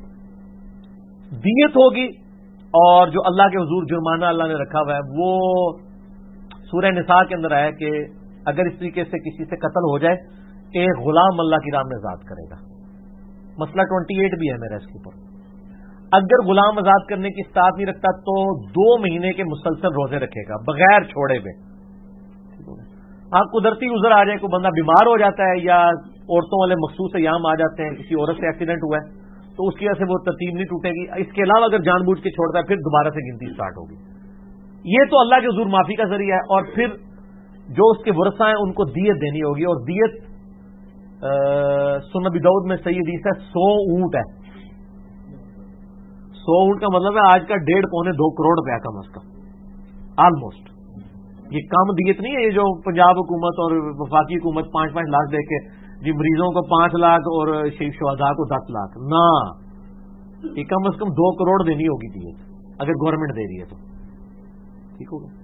دیت ہوگی. اور جو اللہ کے حضور جرمانہ اللہ نے رکھا ہوا ہے وہ سورہ نساء کے اندر آیا کہ اگر اس طریقے سے کسی سے قتل ہو جائے, ایک غلام اللہ کی راہ میں آزاد کرے گا. مسئلہ 28 بھی ہے میرا اس کے اوپر. اگر غلام آزاد کرنے کی استطاعت نہیں رکھتا تو 2 مہینے کے مسلسل روزے رکھے گا بغیر چھوڑے ہوئے. ہاں, قدرتی عذر آ جائے, کوئی بندہ بیمار ہو جاتا ہے یا عورتوں والے مخصوص ایام آ جاتے ہیں, کسی عورت سے ایکسیڈنٹ ہوا ہے, تو اس کی وجہ سے وہ ترتیب نہیں ٹوٹے گی. اس کے علاوہ اگر جان بوجھ کے چھوڑتا ہے پھر دوبارہ سے گنتی سٹارٹ ہوگی. یہ تو اللہ کے حضور معافی کا ذریعہ ہے. اور پھر جو اس کے ورثہ ہیں ان کو دیت دینی ہوگی, اور دیت سنن ابی داؤد میں صحیح حدیث ہے 100 اونٹ ہے. 100 اونٹ کا مطلب ہے آج کا 1.5-2 کروڑ روپیہ کم از کم, آلموسٹ. یہ کم دیت نہیں ہے, یہ جو پنجاب حکومت اور وفاقی حکومت 5-5 لاکھ دے کے جی مریضوں کو 5 لاکھ اور شہداء کو 10 لاکھ, نہ, یہ کم از کم 2 کروڑ دینی ہوگی دیت اگر گورنمنٹ دے رہی ہے تو, ٹھیک ہوگا.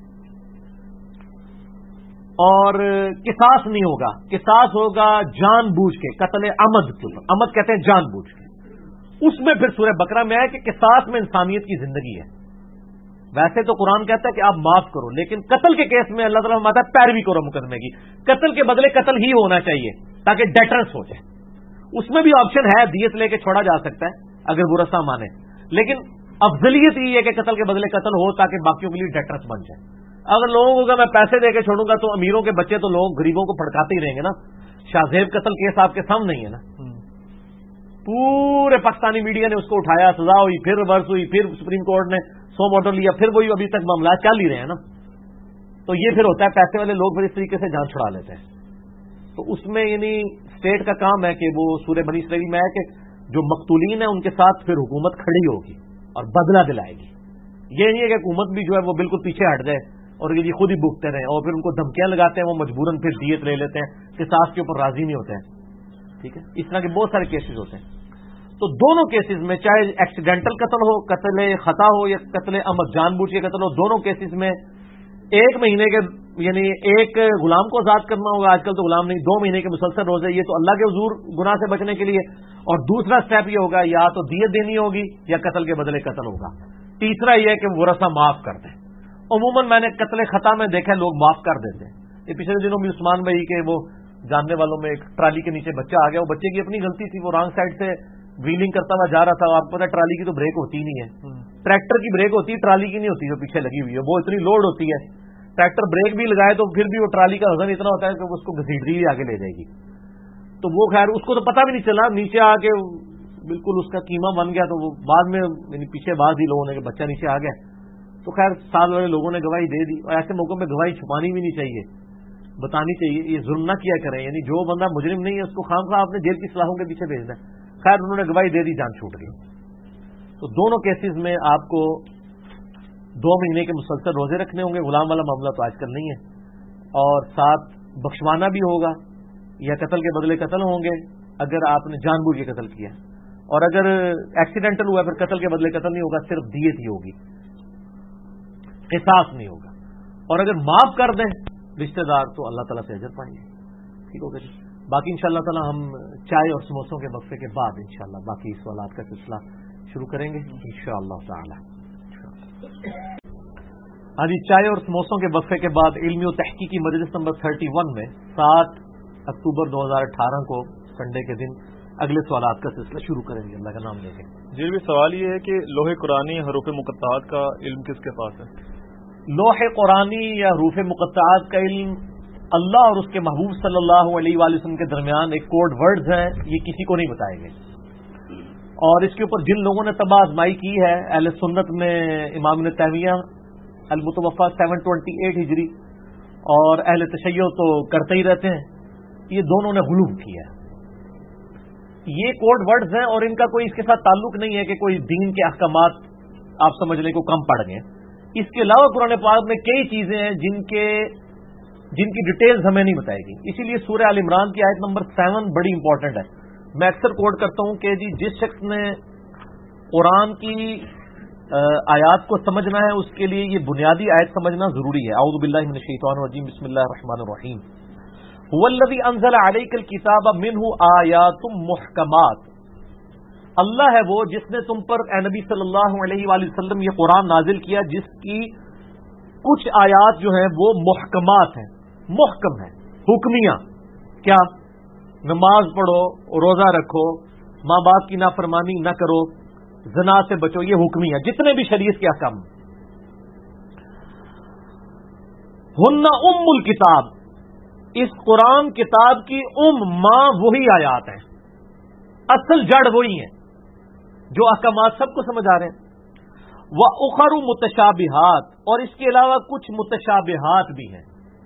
اور قصاص نہیں ہوگا. قصاص ہوگا جان بوجھ کے, قتل عمد کے اوپر. عمد کہتے ہیں جان بوجھ کے. اس میں پھر سورہ بقرہ میں ہے کہ قصاص میں انسانیت کی زندگی ہے. ویسے تو قرآن کہتا ہے کہ آپ معاف کرو, لیکن قتل کے کیس میں اللہ تعالیٰ فرماتا ہے پیروی کرو مقدمے کی. قتل کے بدلے قتل ہی ہونا چاہیے تاکہ ڈیٹرنس ہو جائے. اس میں بھی آپشن ہے, دیت لے کے چھوڑا جا سکتا ہے اگر ورثہ مانے, لیکن افضلیت یہ ہے کہ قتل کے بدلے قتل ہو تاکہ باقیوں کے لیے ڈیٹرنس بن جائے. اگر لوگوں کو میں پیسے دے کے چھوڑوں گا تو امیروں کے بچے تو لوگ غریبوں کو پھڑکاتے ہی رہیں گے نا. شاہ زیب قتل کیس آپ کے سامنے ہی ہے نا, پورے پاکستانی میڈیا نے اس کو اٹھایا, سزا ہوئی, پھر ریورس ہوئی, پھر سپریم کورٹ نے 100 ماڈل لیا, پھر وہی ابھی تک معاملات چل ہی رہے ہیں نا. تو یہ پھر ہوتا ہے پیسے والے لوگ پھر اس طریقے سے جان چھڑا لیتے ہیں. تو اس میں یعنی اسٹیٹ کا کام ہے کہ وہ سورہ بنی اسرائیل میں ہے کہ جو مقتولین ہیں ان کے ساتھ پھر حکومت کھڑی ہوگی اور بدلہ دلائے گی. یہ نہیں ہے کہ حکومت بھی جو ہے وہ بالکل پیچھے ہٹ جائے اور یہ خود ہی بھگتے رہے اور پھر ان کو دھمکیاں لگاتے ہیں, وہ مجبوراً پھر دیت لے لیتے ہیں, قصاص کے اوپر راضی نہیں ہوتے ہیں. ٹھیک ہے, اس طرح کے بہت سارے کیسز ہوتے ہیں. تو دونوں کیسز میں چاہے ایکسیڈنٹل قتل ہو, قتل خطا ہو یا قتل عمد جان بوجھ کے قتل ہو, دونوں کیسز میں 1 مہینے کے یعنی ایک غلام کو آزاد کرنا ہوگا. آج کل تو غلام نہیں, 2 مہینے کے مسلسل روزے, یہ تو اللہ کے حضور گناہ سے بچنے کے لیے. اور دوسرا سٹیپ یہ ہوگا یا تو دیت دینی ہوگی یا قتل کے بدلے قتل ہوگا. تیسرا یہ ہے کہ ورثہ معاف کر دیں. عموماً میں نے قتل خطا میں دیکھا لوگ معاف کر دیتے ہیں. یہ پچھلے دنوں بھی عثمان بھائی کے وہ جاننے والوں میں ایک ٹرالی کے نیچے بچہ آ گیا. وہ بچے کی اپنی غلطی تھی, وہ رانگ سائڈ سے ویلنگ کرتا ہوا جا رہا تھا. آپ کو پتا ٹرالی کی تو بریک ہوتی نہیں ہے, ٹریکٹر کی بریک ہوتی ہے, ٹرالی کی نہیں ہوتی جو پیچھے لگی ہوئی ہے. وہ اتنی لوڈ ہوتی ہے, ٹریکٹر بریک بھی لگائے تو پھر بھی وہ ٹرالی کا وزن اتنا ہوتا ہے کہ اس کو گھسیٹ ہی آگے لے جائے گی. تو وہ خیر اس کو تو پتا بھی نہیں چلا, نیچے آ کے بالکل اس کا قیمہ بن گیا. تو وہ بعد میں یعنی پیچھے بعد ہی لوگوں نے کہ بچہ نیچے آ گیا. تو خیر سال والے لوگوں نے گواہی دے دی. اور ایسے موقع میں گواہی چھپانی بھی نہیں چاہیے, بتانی چاہیے. یہ ظلم نہ کیا کریں, یعنی جو بندہ مجرم نہیں ہے اس کو خام خواہ آپ نے جیل کی سلاخوں کے پیچھے بھیجنا ہے. خیر انہوں نے گواہی دے دی, جان چھوٹ گئی. تو دونوں کیسز میں آپ کو 2 مہینے کے مسلسل روزے رکھنے ہوں گے. غلام والا معاملہ تو آج کل نہیں ہے. اور ساتھ بخشوانا بھی ہوگا, یا قتل کے بدلے قتل ہوں گے اگر آپ نے جان بوجھ کے قتل کیا. اور اگر ایکسیڈنٹل ہوا پھر قتل کے بدلے قتل نہیں ہوگا, صرف دیت ہی ہوگی, قصاص نہیں ہوگا. اور اگر معاف کر دیں رشتہ دار تو اللہ تعالیٰ سے اجر پائیں گے. ٹھیک ہوگا جی. باقی انشاءاللہ تعالیٰ ہم چائے اور سموسوں کے وقفے کے بعد انشاءاللہ باقی سوالات کا سلسلہ شروع کریں گے انشاءاللہ تعالیٰ. ہاں جی, چائے اور سموسوں کے وقفے کے بعد علمی و تحقیقی مجلس نمبر 31 میں 7 اکتوبر 2018 کو سنڈے کے دن اگلے سوالات کا سلسلہ شروع کریں گے. اللہ کا نام لے کے. جی بھی سوال یہ ہے کہ لوح قرآنی حروف مقطعات کا علم کس کے پاس ہے؟ لوح قرآنی یا حروف مقطعات کا علم اللہ اور اس کے محبوب صلی اللہ علیہ وآلہ وسلم کے درمیان ایک کوڈ ورڈز ہیں, یہ کسی کو نہیں بتائے گئے. اور اس کے اوپر جن لوگوں نے تباہ آزمائی کی ہے, اہل سنت میں امام ابن تیمیہ المتوفی 728 ہجری اور اہل تشیع تو کرتے ہی رہتے ہیں, یہ دونوں نے غلو کیا ہے. یہ کوڈ ورڈز ہیں اور ان کا کوئی اس کے ساتھ تعلق نہیں ہے کہ کوئی دین کے احکامات آپ سمجھ لیں کو کم پڑ گئے. اس کے علاوہ قرآن پاک میں کئی چیزیں ہیں جن کی ڈیٹیلز ہمیں نہیں بتائے گی. اسی لیے سورہ آل عمران کی آیت نمبر 7 بڑی امپورٹنٹ ہے. میں اکثر کوٹ کرتا ہوں کہ جی جس شخص نے قرآن کی آیات کو سمجھنا ہے اس کے لیے یہ بنیادی آیت سمجھنا ضروری ہے. اعوذ باللہ من الشیطان الرجیم, بسم اللہ الرحمن الرحیم. هو الذی انزل علیک الکتاب منہ آیات محکمات. اللہ ہے وہ جس نے تم پر اے نبی صلی اللہ علیہ وآلہ وسلم یہ قرآن نازل کیا جس کی کچھ آیات جو ہیں وہ محکمات ہیں, محکم ہیں, حکمیاں. کیا؟ نماز پڑھو, روزہ رکھو, ماں باپ کی نافرمانی نہ کرو, زنا سے بچو, یہ حکمیاں جتنے بھی شریعت کے احکام. ہن ام الکتاب, اس قرآن کتاب کی ماں وہی آیات ہیں, اصل جڑ وہی ہیں جو احکامات سب کو سمجھ آ رہے ہیں. وَأُخَرُ مُتَشَابِهَاتٍ, اور اس کے علاوہ کچھ متشابہات بھی ہیں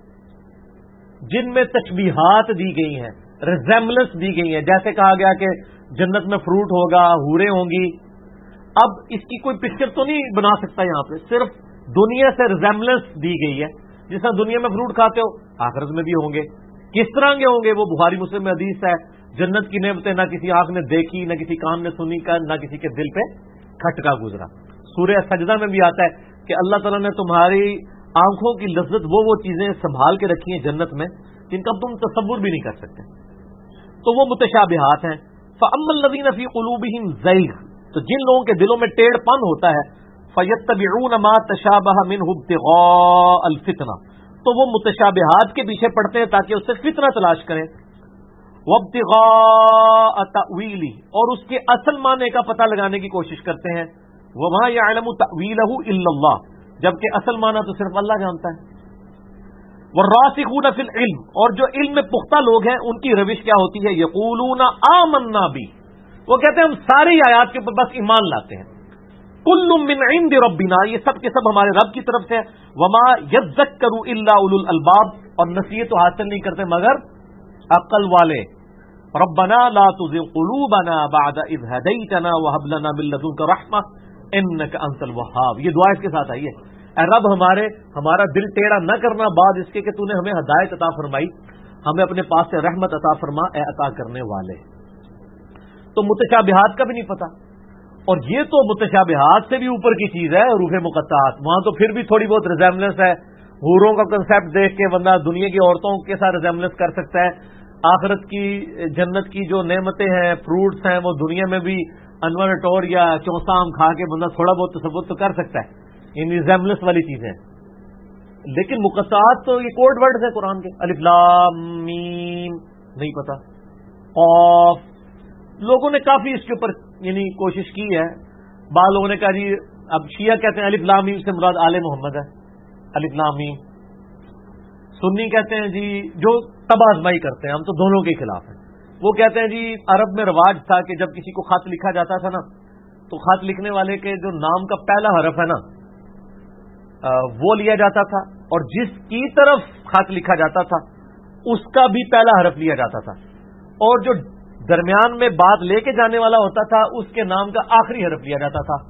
جن میں تشبیہات دی گئی ہیں, ریزیمبلنس دی گئی ہے. جیسے کہا گیا کہ جنت میں فروٹ ہوگا, حوریں ہوں گی. اب اس کی کوئی پکچر تو نہیں بنا سکتا یہاں پہ, صرف دنیا سے ریزیمبلنس دی گئی ہے. جس طرح دنیا میں فروٹ کھاتے ہو آخرت میں بھی ہوں گے. کس طرح کے ہوں گے وہ بخاری مسلم میں حدیث ہے. جنت کی نعمتیں نہ کسی آنکھ نے دیکھی, نہ کسی کان نے سنی, نہ کسی کے دل پہ کھٹکا گزرا. سورہ سجدہ میں بھی آتا ہے کہ اللہ تعالیٰ نے تمہاری آنکھوں کی لذت وہ چیزیں سنبھال کے رکھی ہیں جنت میں جن کا تم تصور بھی نہیں کر سکتے. تو وہ متشابہات ہیں. فَأَمَّا الَّذِينَ فِي قُلُوبِهِمْ زَيْغٌ, تو جن لوگوں کے دلوں میں ٹیڑھ پن ہوتا ہے, فَيَتَّبِعُونَ مَا تَشَابَهَ مِنْهُ ابْتِغَاءَ الْفِتْنَةِ, تو وہ متشابہات کے پیچھے پڑتے ہیں تاکہ اس سے فتنہ تلاش کریں. وَابْتِغَاءَ تَأْوِيلِهِ, اور اس کے اصل معنی کا پتہ لگانے کی کوشش کرتے ہیں. وَمَا يَعْلَمُ تَأْوِيلَهُ إِلَّا اللَّهُ, جبکہ اصل معنی تو صرف اللہ جانتا ہے. وَالرَّاسِخُونَ فِي الْعِلْمِ, اور جو علم میں پختہ لوگ ہیں ان کی روش کیا ہوتی ہے؟ يَقُولُونَ آمَنَّا بِهِ, وہ کہتے ہیں ہم ساری آیات کے اوپر بس ایمان لاتے ہیں. كُلٌّ مِّنْ عِندِ رَبِّنَا, یہ سب کے سب ہمارے رب کی طرف سے. وَمَا يَذَّكَّرُ إِلَّا أُولُو الْأَلْبَابِ, اور نصیحت تو حاصل نہیں کرتے مگر عقل والے. رَبَّنَا لَا تُزِغْ قُلُوبَنَا بَعْدَ إِذْ هَدَيْتَنَا وَهَبْ لَنَا مِن لَّدُنكَ رَحْمَةً إِنَّكَ أَنتَ الْوَهَّابُ. یہ دعا اس کے ساتھ آئی ہے, اے رب ہمارا دل ٹیڑھا نہ کرنا بعد اس کے کہ تو نے ہمیں ہدایت عطا فرمائی, ہمیں اپنے پاس سے رحمت عطا فرما اے عطا کرنے والے. تو متشابہات کا بھی نہیں پتا, اور یہ تو متشابہات سے بھی اوپر کی چیز ہے حروف مقطعات. وہاں تو پھر بھی تھوڑی بہت ریزیمبلنس ہے. حوروں کا کنسیپٹ دیکھ کے بندہ دنیا کی عورتوں کے ساتھ ریزیمبلنس کر سکتا ہے. آخرت کی جنت کی جو نعمتیں ہیں, فروٹس ہیں, وہ دنیا میں بھی انور ٹور یا چوسا آم کھا کے بندہ تھوڑا بہت تصور تو کر سکتا ہے. ان ریزیمبلنس والی چیزیں. لیکن مقطعات تو یہ کوڈ ورڈز ہیں قرآن کے، الف لام میم نہیں پتا، قاف. لوگوں نے کافی اس کے اوپر یعنی کوشش کی ہے. بعض لوگوں نے کہا جی اب شیعہ کہتے ہیں الف لام میم سے مراد آل محمد ہے، الف لام میم. سنی کہتے ہیں جی جو تباہ آزمائی کرتے ہیں، ہم تو دونوں کے خلاف ہیں، وہ کہتے ہیں جی عرب میں رواج تھا کہ جب کسی کو خط لکھا جاتا تھا نا تو خط لکھنے والے کے جو نام کا پہلا حرف ہے نا وہ لیا جاتا تھا، اور جس کی طرف خط لکھا جاتا تھا اس کا بھی پہلا حرف لیا جاتا تھا، اور جو درمیان میں بات لے کے جانے والا ہوتا تھا اس کے نام کا آخری حرف لیا جاتا تھا.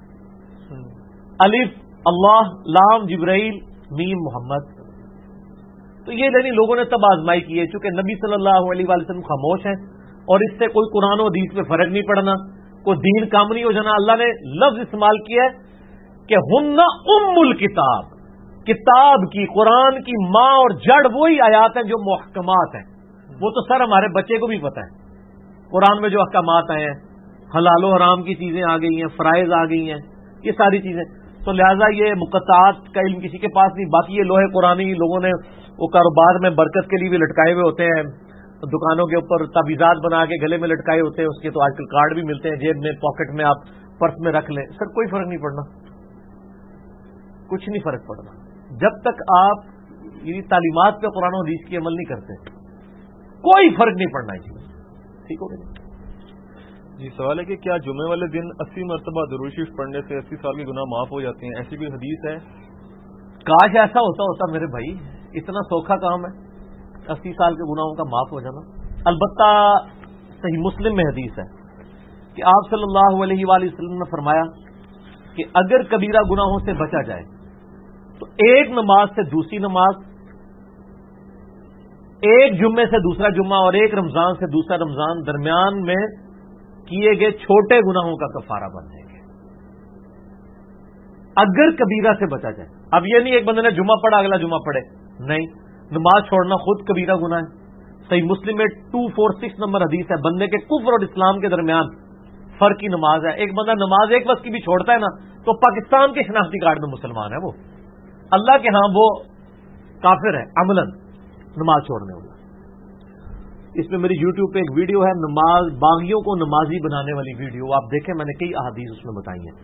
الف اللہ، لام جبرائیل، میم محمد. تو یہ یعنی لوگوں نے تب آزمائی کی ہے، چونکہ نبی صلی اللہ علیہ وسلم خاموش ہیں اور اس سے کوئی قرآن و حدیث میں فرق نہیں پڑنا، کوئی دین کام نہیں ہو جانا. اللہ نے لفظ استعمال کیا ہے کہ ہن ام الکتاب، کتاب کی، قرآن کی ماں اور جڑ وہی آیات ہیں جو محکمات ہیں. وہ تو سر ہمارے بچے کو بھی پتہ ہے، قرآن میں جو احکامات آئے ہیں، حلال و حرام کی چیزیں آ گئی ہیں، فرائض آ گئی ہیں، یہ ساری چیزیں. تو لہٰذا یہ مقطعات کا علم کسی کے پاس نہیں. باقی یہ لوہے قرآنی لوگوں نے وہ کاروبار میں برکت کے لیے بھی لٹکائے ہوئے ہوتے ہیں، دکانوں کے اوپر تعویذات بنا کے گلے میں لٹکائے ہوتے ہیں، اس کے تو آج کل کارڈ بھی ملتے ہیں، جیب میں پاکٹ میں آپ پرس میں رکھ لیں. سر کوئی فرق نہیں پڑنا، کچھ نہیں فرق پڑنا جب تک آپ یہ تعلیمات پہ قرآن و حدیث کی عمل نہیں کرتے، کوئی فرق نہیں پڑنا ہے. ٹھیک ہو گیا جی. سوال ہے کہ کیا جمعے والے دن 80 مرتبہ درود شریف پڑھنے سے 80 سال کے گناہ معاف ہو جاتے ہیں؟ ایسی کوئی حدیث ہے؟ کاش ایسا ہوتا میرے بھائی، اتنا سوکھا کام ہے 80 سال کے گناہوں کا معاف ہو جانا. البتہ صحیح مسلم میں حدیث ہے کہ آپ صلی اللہ علیہ وآلہ وسلم نے فرمایا کہ اگر کبیرہ گناہوں سے بچا جائے تو ایک نماز سے دوسری نماز، ایک جمعے سے دوسرا جمعہ اور ایک رمضان سے دوسرا رمضان درمیان میں کیے گئے چھوٹے گناہوں کا کفارہ بن جائیں گے اگر کبیرہ سے بچا جائے. اب یہ نہیں ایک بندے نے جمعہ پڑھا اگلا جمعہ پڑھے، نہیں، نماز چھوڑنا خود کبیرہ گناہ ہے. صحیح مسلم میں 246 نمبر حدیث ہے، بندے کے کفر اور اسلام کے درمیان فرق کی نماز ہے. ایک بندہ نماز ایک وقت کی بھی چھوڑتا ہے نا تو پاکستان کے شناختی کارڈ میں مسلمان ہے، وہ اللہ کے ہاں وہ کافر ہے عملاً نماز چھوڑنے والا. اس میں میری یوٹیوب پہ ایک ویڈیو ہے، نماز باغیوں کو نمازی بنانے والی ویڈیو، آپ دیکھیں، میں نے کئی احادیث اس میں بتائی ہیں.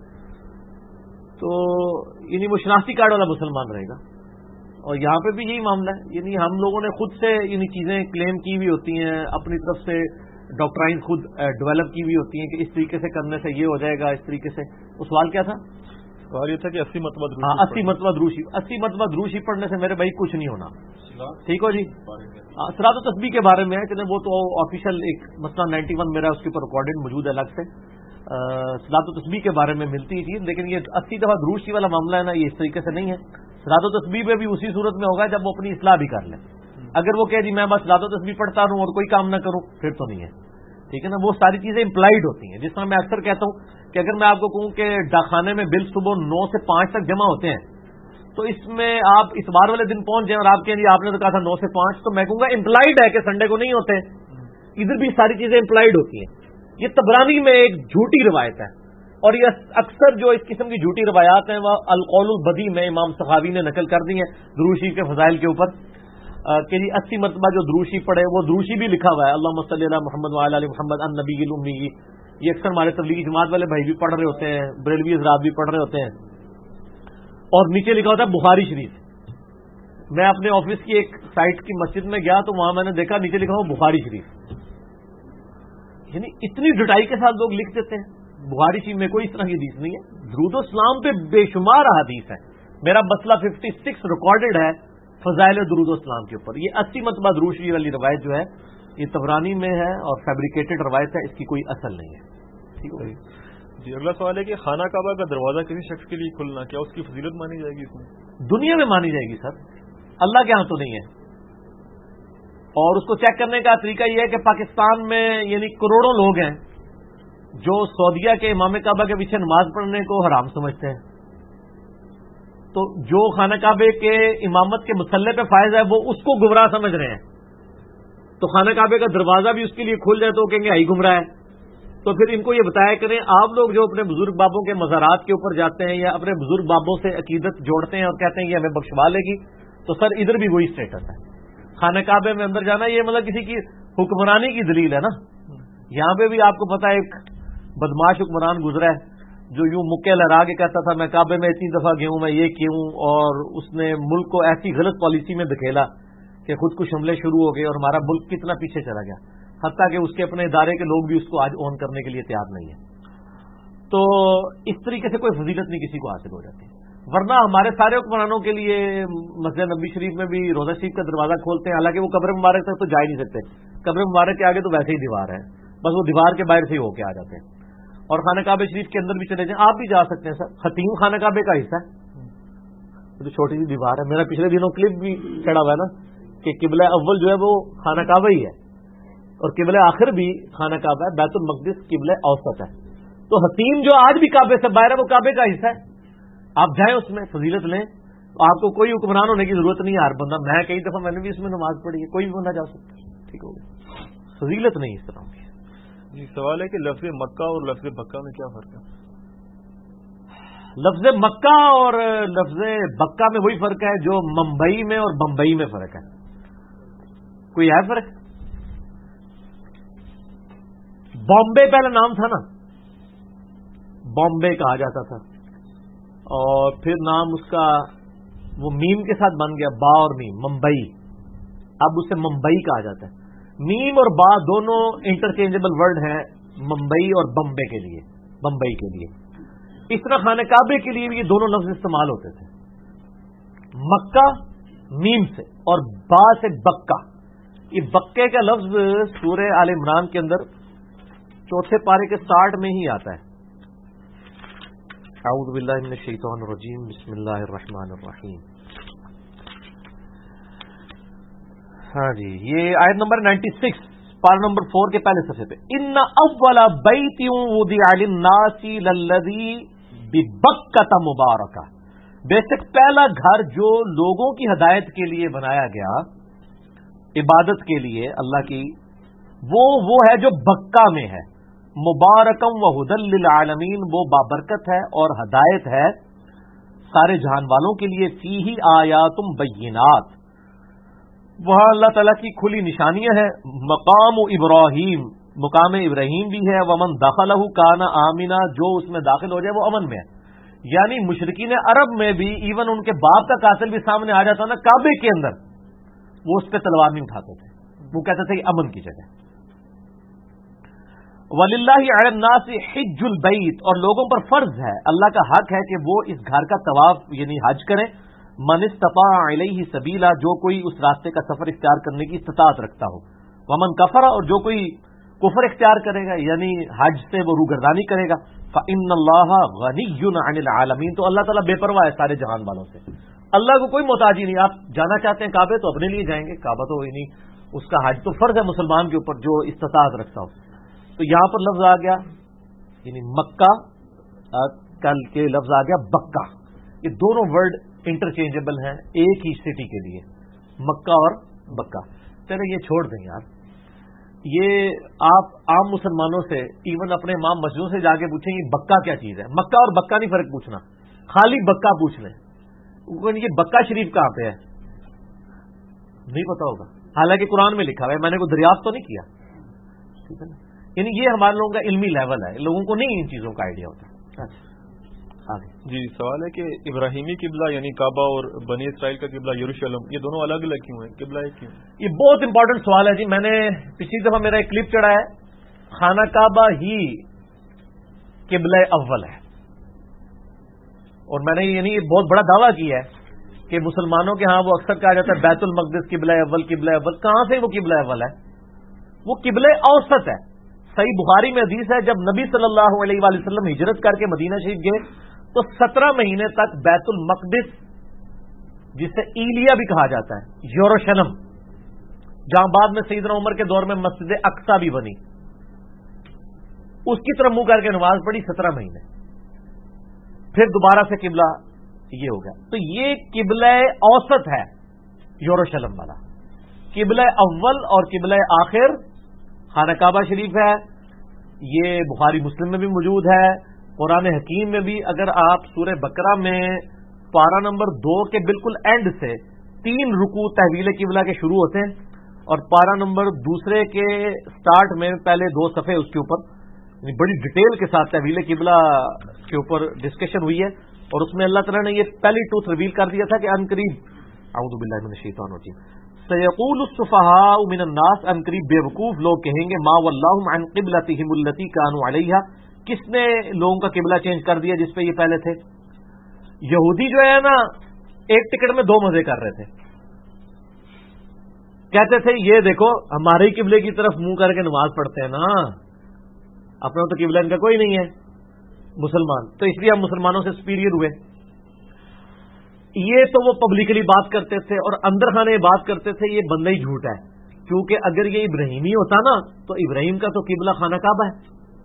تو یعنی وہ شناختی کارڈ والا مسلمان رہے گا. اور یہاں پہ بھی یہی معاملہ ہے، یعنی ہم لوگوں نے خود سے یعنی چیزیں کلیم کی ہوئی ہوتی ہیں، اپنی طرف سے ڈاکٹرائن خود ڈیولپ کی ہوئی ہوتی ہیں کہ اس طریقے سے کرنے سے یہ ہو جائے گا، اس طریقے سے. وہ سوال کیا تھا؟ سوال یہ تھا کہ 80 مرتبہ 80 مرتبہ درود شریف پڑھنے سے میرے بھائی کچھ نہیں ہونا. ٹھیک ہو جی. صلاۃ و تسبیح کے بارے میں ہے، چلیں وہ تو آفیشیل ایک مسئلہ 91 میرا اس کے اوپر ریکارڈڈ موجود ہے الگ سے. صلاۃ و تسبیح کے بارے میں ملتی ہی چیز، لیکن یہ 80 دفعہ درود شریف والا معاملہ ہے نا، یہ اس طریقے سے نہیں ہے. صلاۃ و تسبیح میں بھی اسی صورت میں ہوگا جب وہ اپنی اصلاح بھی کر لیں. اگر وہ کہ جی میں بس صلاۃ و تسبیح پڑھتا رہوں اور کوئی کام نہ کروں، پھر تو نہیں ہے. ٹھیک ہے نا، وہ ساری چیزیں امپلائڈ ہوتی ہیں. جس طرح میں اکثر کہتا ہوں کہ اگر میں آپ کو کہوں کہ ڈاکخانے میں بل صبح 9 سے 5 تک جمع ہوتے ہیں، تو اس میں آپ اس بار والے دن پہنچ جائیں اور آپ کہیں آپ نے تو کہا تھا 9 سے 5، تو میں کہوں گا امپلائڈ ہے کہ سنڈے کو نہیں ہوتے. ادھر بھی ساری چیزیں امپلائڈ ہوتی ہیں. یہ طبرانی میں ایک جھوٹی روایت ہے، اور یہ اکثر جو اس قسم کی جھوٹی روایات ہیں وہ القول البدی میں امام سخاوی نے نقل کر دی ہیں درود شریف کے فضائل کے اوپر کہ جی 80 مرتبہ جو درود شریف پڑھے، وہ درود شریف بھی لکھا ہوا ہے اللہم صلی علی محمد وعلی آل محمد النبی الامی. یہ اکثر ہمارے تبلیغی جماعت والے بھائی بھی پڑھ رہے ہوتے ہیں، بریلوی حضرات بھی پڑھ رہے ہوتے ہیں. اور نیچے لکھا ہوتا ہے بخاری شریف. میں اپنے آفس کی ایک سائٹ کی مسجد میں گیا تو وہاں میں نے دیکھا نیچے لکھا ہوا بخاری شریف. یعنی اتنی ڈٹائی کے ساتھ لوگ لکھ دیتے ہیں. بخاری شریف میں کوئی اس طرح کی حدیث نہیں ہے. درود و اسلام پہ بے شمار حدیث ہے. میرا مسئلہ 56 ریکارڈڈ ہے فضائل درود و اسلام کے اوپر. یہ 80 مرتبہ درود شریف والی روایت جو ہے یہ طبرانی میں ہے اور فیبریکیٹڈ روایت ہے، اس کی کوئی اصل نہیں ہے. ٹھیک ہے جی. اگلا سوال ہے کہ خانہ کعبہ کا دروازہ کسی شخص کے لیے کھلنا کیا اس کی فضیلت مانی جائے گی؟ اس میں دنیا میں مانی جائے گی سر، اللہ کے ہاں تو نہیں ہے. اور اس کو چیک کرنے کا طریقہ یہ ہے کہ پاکستان میں یعنی کروڑوں لوگ ہیں جو سعودیہ کے امام کعبہ کے پیچھے نماز پڑھنے کو حرام سمجھتے ہیں. تو جو خانہ کعبے کے امامت کے مسلح پہ فائز ہے وہ اس کو گمراہ سمجھ رہے ہیں. تو خانہ کعبے کا دروازہ بھی اس کے لیے کھل جائے تو وہ کہیں گے ہائی گمراہ ہے. تو پھر ان کو یہ بتایا کریں آپ لوگ جو اپنے بزرگ بابوں کے مزارات کے اوپر جاتے ہیں یا اپنے بزرگ بابوں سے عقیدت جوڑتے ہیں اور کہتے ہیں یہ ہمیں بخشوا لے گی، تو سر ادھر بھی وہی اسٹیٹس ہے. خانہ کعبے میں اندر جانا یہ مطلب کسی کی حکمرانی کی دلیل ہے نا. یہاں پہ بھی آپ کو پتا ہے ایک بدماش حکمران گزرا ہے جو یوں مکے لہرا کے کہتا تھا میں کعبے میں اتنی دفعہ گیا ہوں، میں یہ کیوں، اور اس نے ملک کو ایسی غلط پالیسی میں دھکیلا کہ خود کچھ حملے شروع ہو گئے اور ہمارا ملک کتنا پیچھے چلا گیا، حتیٰ کہ اس کے اپنے ادارے کے لوگ بھی اس کو آج اون کرنے کے لیے تیار نہیں ہیں. تو اس طریقے سے کوئی فضیلت نہیں کسی کو حاصل ہو جاتی. ورنہ ہمارے سارے حکمرانوں کے لیے مسجد نبی شریف میں بھی روزہ شریف کا دروازہ کھولتے ہیں، حالانکہ وہ قبر مبارک تک تو جا ہی نہیں سکتے. قبر مبارک کے آگے تو ویسے ہی دیوار ہے، بس وہ دیوار کے باہر سے ہی ہو کے آ جاتے ہیں. اور خانہ کعبہ شریف کے اندر بھی چلے جائیں، آپ بھی جا سکتے ہیں سر. ختیم خانہ کعبے کا حصہ ہے، تو چھوٹی سی دیوار ہے. میرا پچھلے دنوں کلپ بھی چڑھا ہوا ہے نا کہ قبلہ اول جو ہے وہ خانہ کعبہ ہی ہے اور قبلہ آخر بھی خانہ کعبہ ہے. بیت المقدس قبلہ اوسط ہے. تو حتیم جو آج بھی کعبے سے باہر ہے وہ کعبے کا حصہ ہے. آپ جائیں اس میں فضیلت لیں. آپ کو کوئی حکمران ہونے کی ضرورت نہیں ہے. ہر بندہ، میں کئی دفعہ میں نے بھی اس میں نماز پڑھی ہے، کوئی بھی بندہ جا سکتا ہے. ٹھیک ہو گیا، فضیلت نہیں اس طرح کی. جی سوال ہے کہ لفظ مکہ اور لفظ بکہ میں کیا فرق ہے؟ لفظ مکہ اور لفظ بکہ میں وہی فرق ہے جو ممبئی میں اور بمبئی میں فرق ہے. کوئی ہے فرق؟ بامبے پہلا نام تھا نا، بامبے کہا جاتا تھا، اور پھر نام اس کا وہ میم کے ساتھ بن گیا، با اور میم، ممبئی. اب اسے ممبئی کہا جاتا ہے. میم اور با دونوں انٹرچینجبل ورڈ ہیں ممبئی اور بمبے کے لیے، بمبئی کے لیے. اس طرح خانہ کعبے کے لیے بھی یہ دونوں لفظ استعمال ہوتے تھے. مکہ میم سے اور با سے بکہ. یہ بکے کا لفظ سورہ آل عمران کے اندر چوتھے پارے کے 60 میں ہی آتا ہے. اعوذ باللہ من الشیطان الرجیم، بسم اللہ الرحمن الرحیم. ہاں جی، یہ آیت نمبر 96 پارہ نمبر 4 کے پہلے صفحے پہ. ان اول بیت وضع للناس للذی ببکۃ مبارکہ، بے شک پہلا گھر جو لوگوں کی ہدایت کے لیے بنایا گیا، عبادت کے لیے اللہ کی، وہ ہے جو بکہ میں ہے. مبارکم و ہدی للعالمین، وہ بابرکت ہے اور ہدایت ہے سارے جہان والوں کے لیے. فیہ آیات بینات، وہاں اللہ تعالیٰ کی کھلی نشانیاں ہیں. مقام ابراہیم، مقام ابراہیم بھی ہے. ومن دخلہ کان آمنا، جو اس میں داخل ہو جائے وہ امن میں ہے. یعنی مشرکین عرب میں بھی ایون ان کے باپ کا قاتل بھی سامنے آ جاتا نا کعبے کے اندر، وہ اس پہ تلوار نہیں اٹھاتے تھے، وہ کہتے تھے کہ امن کی جگہ. وَلِلَّهِ عَلَى النَّاسِ حِجُّ الْبَيْتِ، اور لوگوں پر فرض ہے، اللہ کا حق ہے کہ وہ اس گھر کا طواف یعنی حج کریں. من استطاع الیہ سبیلا، جو کوئی اس راستے کا سفر اختیار کرنے کی استطاعت رکھتا ہو. ومن کفر، اور جو کوئی کفر اختیار کرے گا یعنی حج سے وہ روگردانی کرے گا. فإن اللہ غنی عن العالمین، تو اللہ تعالیٰ بے پرواہ ہے سارے جہان والوں سے. اللہ کو کوئی محتاجی نہیں. آپ جانا چاہتے ہیں کعبے تو اپنے لیے جائیں گے، کعبہ تو یعنی اس کا حج تو فرض ہے مسلمان کے اوپر جو استطاعت رکھتا ہو. تو یہاں پر لفظ آ گیا یعنی مکہ، کل کے لفظ آ گیا بکہ. یہ دونوں ورڈ انٹرچینجبل ہیں ایک ہی سٹی کے لیے، مکہ اور بکہ. چلے یہ چھوڑ دیں یار، یہ آپ عام مسلمانوں سے ایون اپنے امام مسجدوں سے جا کے پوچھیں یہ بکہ کیا چیز ہے. مکہ اور بکہ نہیں فرق پوچھنا، خالی بکہ پوچھ لیں. یہ بکہ شریف کہاں پہ ہے نہیں پتا ہوگا، حالانکہ قرآن میں لکھا ہوا ہے، میں نے کوئی دریافت تو نہیں کیا. ٹھیک ہے نا، یعنی یہ ہمارے لوگوں کا علمی لیول ہے، لوگوں کو نہیں ان چیزوں کا آئیڈیا ہوتا. جی سوال ہے کہ ابراہیمی قبلہ یعنی کعبہ اور بنی اسرائیل کا قبلہ یروشلم، یہ دونوں الگ الگ کیوں ہیں؟ قبلہ ایک کیوں؟ یہ بہت امپورٹنٹ سوال ہے جی. میں نے پچھلی دفعہ میرا ایک کلپ چڑھا ہے، خانہ کعبہ ہی قبلہ اول ہے، اور میں نے یعنی بہت بڑا دعویٰ کیا ہے کہ مسلمانوں کے ہاں وہ اکثر کہا جاتا ہے بیت المقدس قبلہ اول، قبلہ اول. کہاں سے وہ قبلہ اول ہے؟ وہ قبلہ اوسط ہے. صحیح بخاری میں حدیث ہے جب نبی صلی اللہ علیہ وآلہ وسلم ہجرت کر کے مدینہ شریف گئے تو 17 مہینے تک بیت المقدس، جسے ایلیا بھی کہا جاتا ہے، یروشلم، جہاں بعد میں سیدنا عمر کے دور میں مسجد اقصی بھی بنی، اس کی طرف منہ کر کے نماز پڑھی 17 مہینے. پھر دوبارہ سے قبلہ یہ ہو گیا. تو یہ قبلہ اوسط ہے یروشلم والا. قبلہ اول اور قبلہ آخر خانہ کعبہ شریف ہے. یہ بخاری مسلم میں بھی موجود ہے، قرآن حکیم میں بھی. اگر آپ سورہ بقرہ میں پارہ نمبر 2 کے بالکل اینڈ سے 3 رکوع تحویل قبلہ کے شروع ہوتے ہیں، اور پارہ نمبر 2 کے سٹارٹ میں پہلے 2 صفحے اس کے اوپر بڑی ڈیٹیل کے ساتھ تحویل قبلہ کے اوپر ڈسکشن ہوئی ہے، اور اس میں اللہ تعالیٰ نے یہ پہلی ٹروتھ ریویل کر دیا تھا کہ ان قریب اعوذ باللہ من الشیطان الرجیم سیقول السفہاء من الناس، ان قریب بیوقوف لوگ کہیں گے ما واللہم عن قبلتہم التی کانوا علیہا، کس نے لوگوں کا قبلہ چینج کر دیا جس پہ یہ پہلے تھے. یہودی جو ہے نا ایک ٹکٹ میں 2 مزے کر رہے تھے. کہتے تھے یہ دیکھو ہمارے قبلے کی طرف منہ کر کے نماز پڑھتے ہیں نا، اپنا تو قبلہ ان کا کوئی نہیں ہے مسلمان، تو اس لیے ہم مسلمانوں سے سپیریئر ہوئے. یہ تو وہ پبلکلی بات کرتے تھے اور اندر خانے بات کرتے تھے. یہ بندہ ہی جھوٹ ہے، کیونکہ اگر یہ ابراہیمی ہوتا نا تو ابراہیم کا تو قبلہ خانہ کعبہ ہے،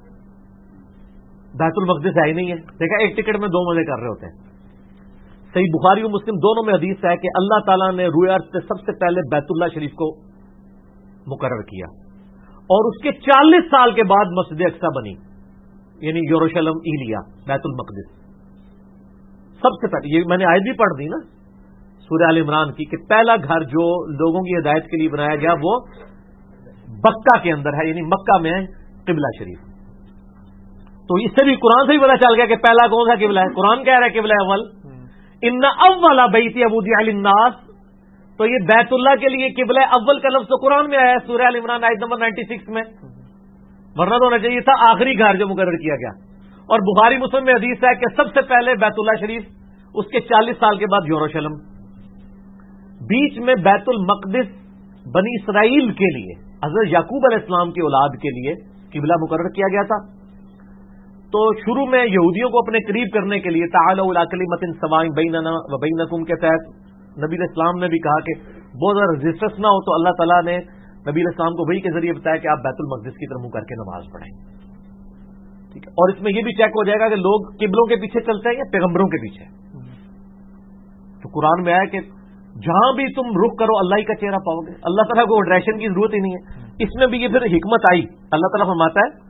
بیت المقدس ہے ہی نہیں ہے. دیکھا ایک ٹکٹ میں 2 مزے کر رہے ہوتے ہیں. صحیح بخاری و مسلم دونوں میں حدیث ہے کہ اللہ تعالیٰ نے روئے ارض سے سب سے پہلے بیت اللہ شریف کو مقرر کیا، اور اس کے 40 سال کے بعد مسجد اقصی بنی، یعنی یروشلم ایلیا بیت المقدس. سب سے پہلے یہ میں نے آیت بھی پڑھ دی نا سورہ آل عمران کی کہ پہلا گھر جو لوگوں کی ہدایت کے لیے بنایا گیا وہ بکہ کے اندر ہے، یعنی مکہ میں قبلہ شریف. تو اس سے بھی قرآن سے بھی پتا چل گیا کہ پہلا کون سا قبلہ ہے. قرآن کہہ رہا ہے قبلہ اول ان اول بیت وضع للناس، تو یہ بیت اللہ کے لیے قبلہ اول کا لفظ تو قرآن میں آیا ہے سورہ آل عمران آیت نمبر 96 میں، ورنہ تو ہونا چاہیے تھا آخری گھر جو مقرر کیا گیا. اور بخاری مسلم میں حدیث ہے کہ سب سے پہلے بیت اللہ شریف، اس کے 40 سال کے بعد یروشلم، بیچ میں بیت المقدس بنی اسرائیل کے لیے حضرت یعقوب علیہ السلام کی اولاد کے لیے قبلہ مقرر کیا گیا تھا. تو شروع میں یہودیوں کو اپنے قریب کرنے کے لیے تعالوا الی کلمۃ سواء بیننا و بینکم کے تحت نبی علیہ السلام نے بھی کہا کہ بہت زیادہ ریزسٹنس نہ ہو، تو اللہ تعالیٰ نے نبی علیہ السلام کو وحی کے ذریعے بتایا کہ آپ بیت المقدس کی طرف منہ کر کے نماز پڑھیں. ٹھیک ہے، اور اس میں یہ بھی چیک ہو جائے گا کہ لوگ قبلوں کے پیچھے چلتے ہیں یا پیغمبروں کے پیچھے. تو قرآن میں آیا کہ جہاں بھی تم رخ کرو اللہ ہی کا چہرہ پاؤ گے. اللہ تعالیٰ کو ڈائریکشن کی ضرورت ہی نہیں ہے. اس میں بھی یہ پھر حکمت آئی. اللہ تعالیٰ فرماتا ہے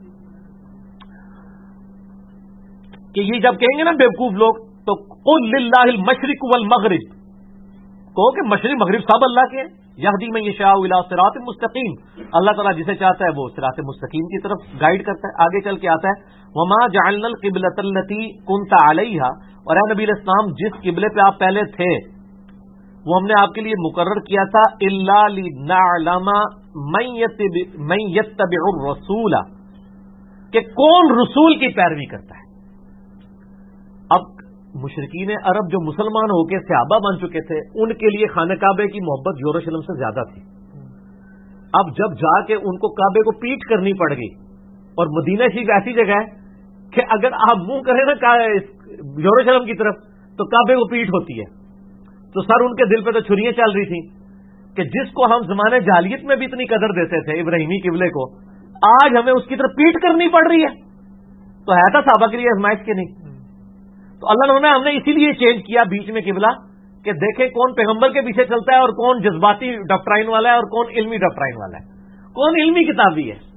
کہ یہ جب کہیں گے نا بیوقوف لوگ تو قل للہ المشرق والمغرب، کہو کہ مشرق مغرب سب اللہ کے ہیں. یہدی من یشاء الی صراط مستقیم، اللہ تعالیٰ جسے چاہتا ہے وہ صراط مستقیم کی طرف گائیڈ کرتا ہے. آگے چل کے آتا ہے وما جعلنا القبلۃ التی کنت علیہا، اور اے نبی علیہ السلام جس قبلے پہ آپ پہلے تھے وہ ہم نے آپ کے لیے مقرر کیا تھا الا لنعلم من یتبع الرسول، کہ کون رسول کی پیروی کرتا ہے. اب مشرکین عرب جو مسلمان ہو کے صحابہ بن چکے تھے ان کے لیے خانہ کعبے کی محبت یروشلم سے زیادہ تھی. اب جب جا کے ان کو کعبے کو پیٹ کرنی پڑ گئی، اور مدینہ شریف ایسی جگہ ہے کہ اگر آپ منہ کریں نا یروشلم کی طرف تو کعبے کو پیٹ ہوتی ہے، تو سر ان کے دل پہ تو چھریاں چل رہی تھیں کہ جس کو ہم زمانے جاہلیت میں بھی اتنی قدر دیتے تھے ابراہیمی قبلے کو، آج ہمیں اس کی طرف پیٹ کرنی پڑ رہی ہے. تو ہے تھا صحابہ کے لیے آزمائش کے نہیں. تو اللہ نے ہم نے اسی لیے چینج کیا بیچ میں قبلہ کہ دیکھیں کون پیغمبر کے پیچھے چلتا ہے اور کون جذباتی ڈاکٹرائن والا ہے اور کون علمی ڈاکٹرائن والا ہے، کون علمی کتابی ہے.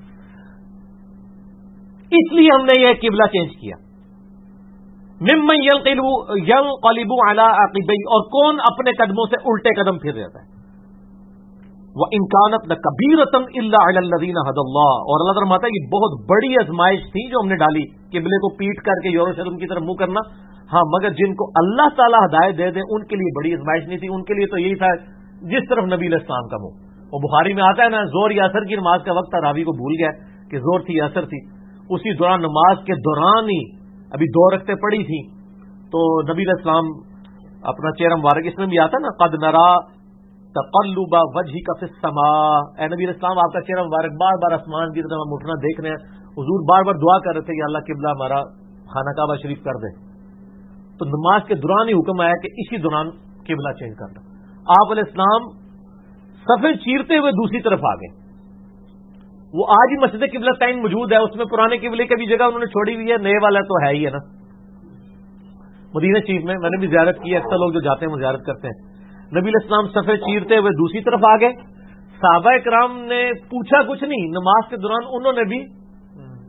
اس لیے ہم نے یہ قبلہ چینج کیا. ممن ينقلب على عقبيه، اور کون اپنے قدموں سے الٹے قدم پھر جاتا ہے. وَإِن كَانَتْ لَكَبِيرَةً إِلَّا عَلَى الَّذِينَ هَدَى اللَّهُ، اور اللہ تعالیٰ فرماتا ہے یہ بہت بڑی آزمائش تھی جو ہم نے ڈالی قبلے کو پیٹ کر کے یروشلم کی طرف منہ کرنا. ہاں مگر جن کو اللہ تعالیٰ ہدایت دے دے ان کے لیے بڑی آزمائش نہیں تھی، ان کے لیے تو یہی تھا جس طرف نبی علیہ السلام کا منہ. وہ بخاری میں آتا ہے نا زور یا اثر کی نماز کا وقت تھا، راوی کو بھول گیا کہ زور تھی یا اثر تھی. اسی دوران نماز کے دوران ہی ابھی 2 رکعتیں پڑی تھیں تو نبی علیہ السلام اپنا چہرہ مبارک، اس میں بھی آتا نا قد نرا تقلب وجهك في السماء، اے نبی علیہ السلام آپ کا چہرہ مبارک بار بار آسمان کی طرف ہم اٹھنا دیکھ رہے ہیں. حضور بار بار دعا کر رہے تھے کہ اللہ قبلہ ہمارا خانہ کعبہ شریف کر دے. تو نماز کے دوران ہی حکم آیا کہ اسی دوران قبلہ چینج کر دو. آپ علیہ السلام صفیں چیرتے ہوئے دوسری طرف آ گئے. وہ آج ہی مسجد قبلہ تعین موجود ہے، اس میں پرانے قبلے کی بھی جگہ انہوں نے چھوڑی ہوئی ہے، نئے والا تو ہے ہی ہے نا. مدینہ شریف میں میں نے بھی زیارت کی ہے، اکثر لوگ جو جاتے ہیں وہ زیارت کرتے ہیں. نبی علیہ السلام صفیں چیرتے ہوئے دوسری طرف آ گئے. صحابہ کرام نے پوچھا کچھ نہیں، نماز کے دوران انہوں نے بھی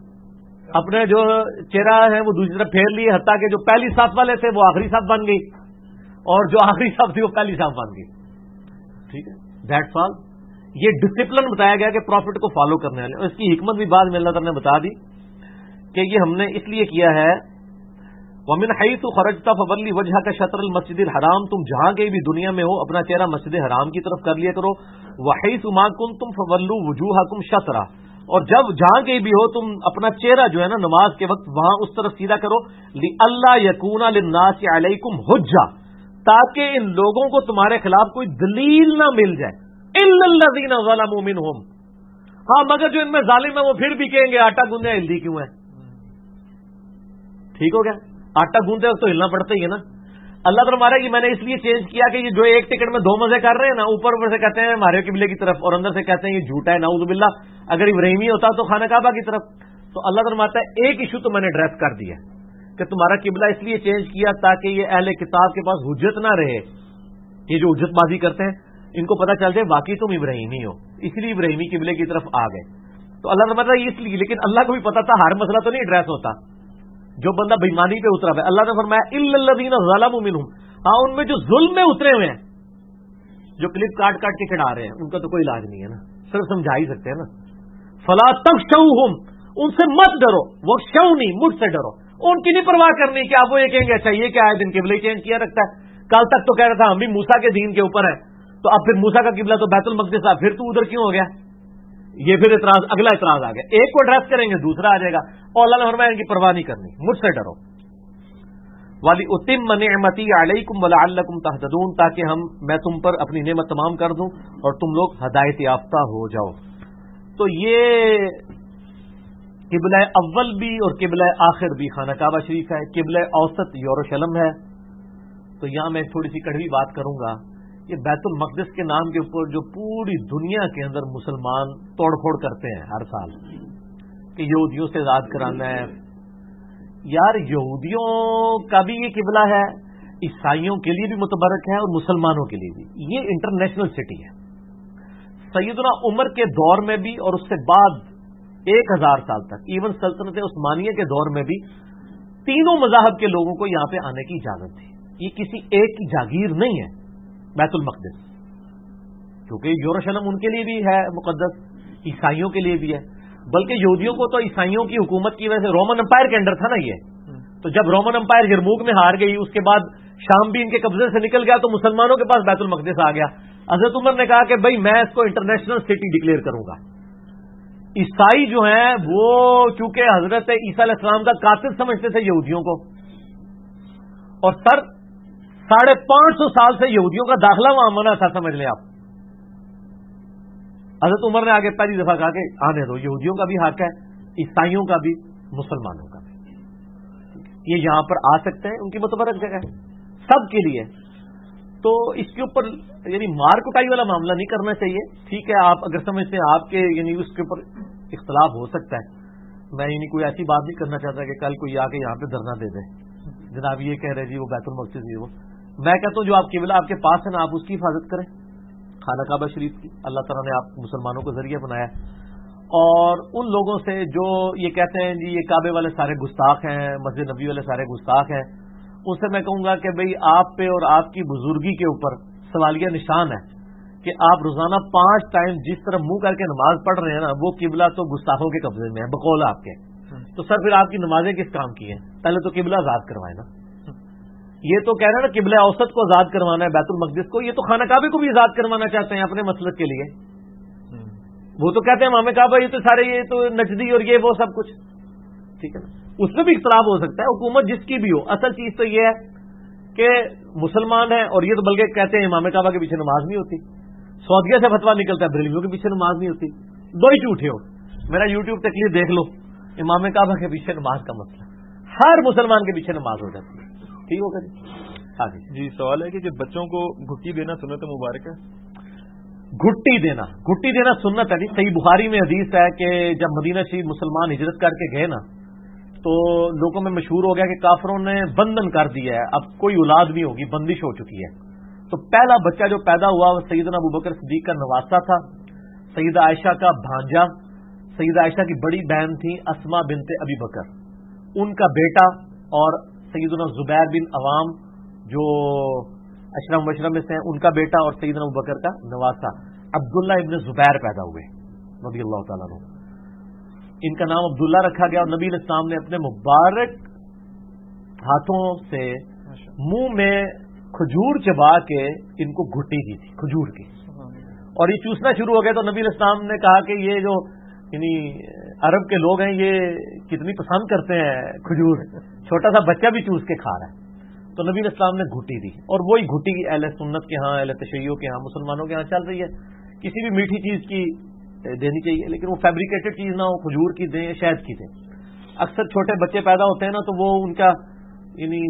اپنے جو چہرہ ہے وہ دوسری طرف پھیر لیے، حتیٰ کہ جو پہلی صف والے تھے وہ آخری صف بن گئی اور جو آخری صف تھی وہ پہلی صف بن گئی. ٹھیک ہے، دیٹس آل. یہ ڈسپلن بتایا گیا کہ پروفٹ کو فالو کرنے والے. اس کی حکمت بھی بعد میں اللہ تعالیٰ نے بتا دی کہ یہ ہم نے اس لیے کیا ہے وَمِنْ حَيْثُ خَرَجْتَ فَوَلِّ وَجْهَكَ شَطْرَ الْمَسْجِدِ الْحَرَامِ، تم جہاں کہیں بھی دنیا میں ہو اپنا چہرہ مسجد حرام کی طرف کر لیا کرو. وَحَيْثُ مَا كُنْتُمْ فَوَلُّوا وُجُوهَكُمْ شَطْرَهُ، اور جب جہاں کہیں بھی ہو تم اپنا چہرہ جو ہے نا نماز کے وقت وہاں اس طرف سیدھا کرو. لِأَلَّا يَكُونَ لِلنَّاسِ عَلَيْكُمْ حُجَّةٌ، تاکہ ان لوگوں کو تمہارے خلاف کوئی دلیل نہ مل جائے. إِلَّا الَّذِينَ ظَلَمُوا مِنْهُمْ، ہاں مگر جو ان میں ظالم ہے وہ پھر بھی کہیں گے آٹا گوندے ہلدی کیوں ہے. ٹھیک ہو گیا، آٹا گوندتے وقت تو ہلنا پڑتا ہی ہے نا. اللہ تعالیٰ ہمارا یہ میں نے اس لیے چینج کیا کہ یہ جو ایک ٹکٹ میں دو مزے کر رہے ہیں نا، اوپر سے کہتے ہیں ہمارے قبلے کی طرف اور اندر سے کہتے ہیں یہ جھوٹا ہے نعوذ باللہ. اگر ابراہیمی ہوتا تو خانہ کعبہ کی طرف. تو اللہ تعالیٰ فرماتا ہے ایک ایشو تو میں نے ایڈریس کر دیا کہ تمہارا قبلہ اس لیے چینج کیا تاکہ یہ اہل کتاب کے پاس حجت نہ رہے. یہ جو حجت بازی کرتے ہیں ان کو پتہ چل جائے واقعی تم ابراہیمی ہو، اس لیے ابراہیمی قبلے کی طرف آ گئے. تو اللہ تعالیٰ یہ اس لیے، لیکن اللہ کو بھی پتا تھا ہر مسئلہ تو نہیں ایڈریس ہوتا جو بندہ بےمانی پہ اترا ہے. اللہ نے فرمایا الا الذین ظلموا منہم، ہاں ان میں جو ظلم میں اترے ہوئے ہیں، جو کلپ کاٹ کاٹ کے چڑھا رہے ہیں، ان کا تو کوئی علاج نہیں ہے نا، صرف سمجھا ہی سکتے ہیں نا. فلا تخشوہم، ان سے مت ڈرو. واخشونی، مجھ سے ڈرو. ان کی نہیں پرواہ کرنی کہ آپ وہ یہ کہیں گے اچھا یہ کیا ہے دن قبلہ چینج کیا رکھتا ہے. کل تک تو کہہ رہا تھا ہم بھی موسیٰ کے دین کے اوپر ہیں، تو اب پھر موسیٰ کا قبلہ تو بیت المقدس ہے، پھر تو ادھر کیوں ہو گیا. یہ پھر اعتراض، اگلا اعتراض آ گیا. ایک کو ایڈریس کریں گے دوسرا آ جائے گا. اور اللہ نے فرمایا ان کی پرواہ نہیں کرنی، مجھ سے ڈرو. وَلِأُتِمَّ نِعْمَتِي عَلَيْكُمْ وَلَعَلَّكُمْ تَهْتَدُونَ، تاکہ میں تم پر اپنی نعمت تمام کر دوں اور تم لوگ ہدایت یافتہ ہو جاؤ. تو یہ قبلہ اول بھی اور قبلہ آخر بھی خانہ کعبہ شریف ہے. قبلہ اوسط یروشلم ہے. تو یہاں میں تھوڑی سی کڑوی بات کروں گا. یہ بیت المقدس کے نام کے اوپر جو پوری دنیا کے اندر مسلمان توڑ پھوڑ کرتے ہیں ہر سال کہ یہودیوں سے آزاد کرانا ہے. یار یہودیوں کا بھی یہ قبلہ ہے، عیسائیوں کے لیے بھی متبرک ہے اور مسلمانوں کے لیے بھی. یہ انٹرنیشنل سٹی ہے. سیدنا عمر کے دور میں بھی اور اس سے بعد 1000 سال تک، ایون سلطنت عثمانیہ کے دور میں بھی تینوں مذاہب کے لوگوں کو یہاں پہ آنے کی اجازت تھی. یہ کسی ایک کی جاگیر نہیں ہے بیت المقدس، کیونکہ یروشلم ان کے لیے بھی ہے مقدس، عیسائیوں کے لیے بھی ہے. بلکہ یہودیوں کو تو عیسائیوں کی حکومت کی وجہ سے رومن امپائر کے انڈر تھا نا یہ. تو جب رومن امپائر یرموک میں ہار گئی، اس کے بعد شام بھی ان کے قبضے سے نکل گیا، تو مسلمانوں کے پاس بیت المقدس آ گیا. حضرت عمر نے کہا کہ بھائی میں اس کو انٹرنیشنل سٹی ڈکلیئر کروں گا. عیسائی جو ہیں وہ چونکہ حضرت عیسیٰ علیہ السلام کا قاتل سمجھتے تھے یہودیوں کو، اور 550 سال سے یہودیوں کا داخلہ وہاں منع تھا، سمجھ لیں آپ. حضرت عمر نے آگے پہلی دفعہ کہا کہ آنے دو، یہودیوں کا بھی حق ہے، عیسائیوں کا بھی، مسلمانوں کا بھی. یہ یہاں پر آ سکتے ہیں، ان کی متبرک جگہ ہے سب کے لیے. تو اس کے اوپر یعنی مار کٹائی والا معاملہ نہیں کرنا چاہیے. ٹھیک ہے، آپ اگر سمجھتے ہیں آپ کے یعنی اس کے اوپر اختلاف ہو سکتا ہے. میں یعنی کوئی ایسی بات نہیں کرنا چاہتا کہ کل کوئی آ کے یہاں پہ دھرنا دے دے جناب یہ کہہ رہے جی وہ بیت المقدس نہیں. وہ میں کہتا ہوں جو آپ قبلہ آپ کے پاس ہے نا، آپ اس کی حفاظت کریں، خانہ کعبہ شریف کی. اللہ تعالیٰ نے آپ مسلمانوں کو ذریعہ بنایا. اور ان لوگوں سے جو یہ کہتے ہیں جی یہ کعبے والے سارے گستاخ ہیں، مسجد نبی والے سارے گستاخ ہیں، ان سے میں کہوں گا کہ بھئی آپ پہ اور آپ کی بزرگی کے اوپر سوالیہ نشان ہے کہ آپ روزانہ 5 ٹائم جس طرح منہ کر کے نماز پڑھ رہے ہیں نا، وہ قبلہ تو گستاخوں کے قبضے میں ہے بقول آپ کے. تو سر پھر آپ کی نمازیں کس کام کی ہیں؟ پہلے تو قبلہ آزاد کروائے نا. یہ تو کہہ رہے ہیں نا قبلہ اوسط کو آزاد کروانا ہے، بیت المقدس کو. یہ تو خانہ کعبے کو بھی آزاد کروانا چاہتے ہیں اپنے مسلک کے لیے. وہ تو کہتے ہیں امام کعبہ یہ تو سارے یہ تو نجدی اور یہ وہ سب کچھ. ٹھیک ہے نا، اس میں بھی اختلاف ہو سکتا ہے، حکومت جس کی بھی ہو. اصل چیز تو یہ ہے کہ مسلمان ہیں، اور یہ تو بلکہ کہتے ہیں امام کعبہ کے پیچھے نماز نہیں ہوتی. سعودیہ سے فتویٰ نکلتا ہے بریلویوں کے پیچھے نماز نہیں ہوتی. دو ہی جھوٹے ہو. میرا یوٹیوب پہ کلپ دیکھ لو، امام کعبہ کے پیچھے نماز کا مسئلہ ہر مسلمان کے پیچھے نماز ہو جاتی ہے. ٹھیک ہوگا جی. سوال ہے کہ بچوں کو گھٹی دینا سنت مبارک ہے؟ گھٹی دینا سنت ہے. صحیح بخاری میں حدیث ہے کہ جب مدینہ شریف مسلمان ہجرت کر کے گئے نا، تو لوگوں میں مشہور ہو گیا کہ کافروں نے بندن کر دیا ہے، اب کوئی اولاد نہیں ہوگی، بندش ہو چکی ہے. تو پہلا بچہ جو پیدا ہوا وہ سیدنا ابوبکر صدیق کا نواسہ تھا، سیدہ عائشہ کا بھانجا، سیدہ عائشہ کی بڑی بہن تھی اسما بنت ابی بکر، ان کا بیٹا اور سیدنا زبیر بن عوام جو اشرا مبشرہ میں سے ہیں، ان کا بیٹا اور سیدنا ابو بکر کا نواسا عبداللہ ابن زبیر پیدا ہوئے رضی اللہ تعالیٰ عنہ. ان کا نام عبداللہ رکھا گیا اور نبی علیہ السلام نے اپنے مبارک ہاتھوں سے منہ میں کھجور چبا کے ان کو گھٹی کی تھی کھجور کی، اور یہ چوسنا شروع ہو گیا. تو نبی علیہ السلام نے کہا کہ یہ جو یعنی عرب کے لوگ ہیں یہ کتنی پسند کرتے ہیں کھجور، چھوٹا سا بچہ بھی چوس کے کھا رہا ہے. تو نبی علیہ السلام نے گھٹی دی، اور وہی گھٹی اہل سنت کے ہاں، اہل تشیع کے ہاں، مسلمانوں کے ہاں چل رہی ہے. کسی بھی میٹھی چیز کی دینی چاہیے، لیکن وہ فیبریکیٹڈ چیز نہ ہو، کھجور کی دیں، شہد کی دیں. اکثر چھوٹے بچے پیدا ہوتے ہیں نا، تو وہ ان کا یعنی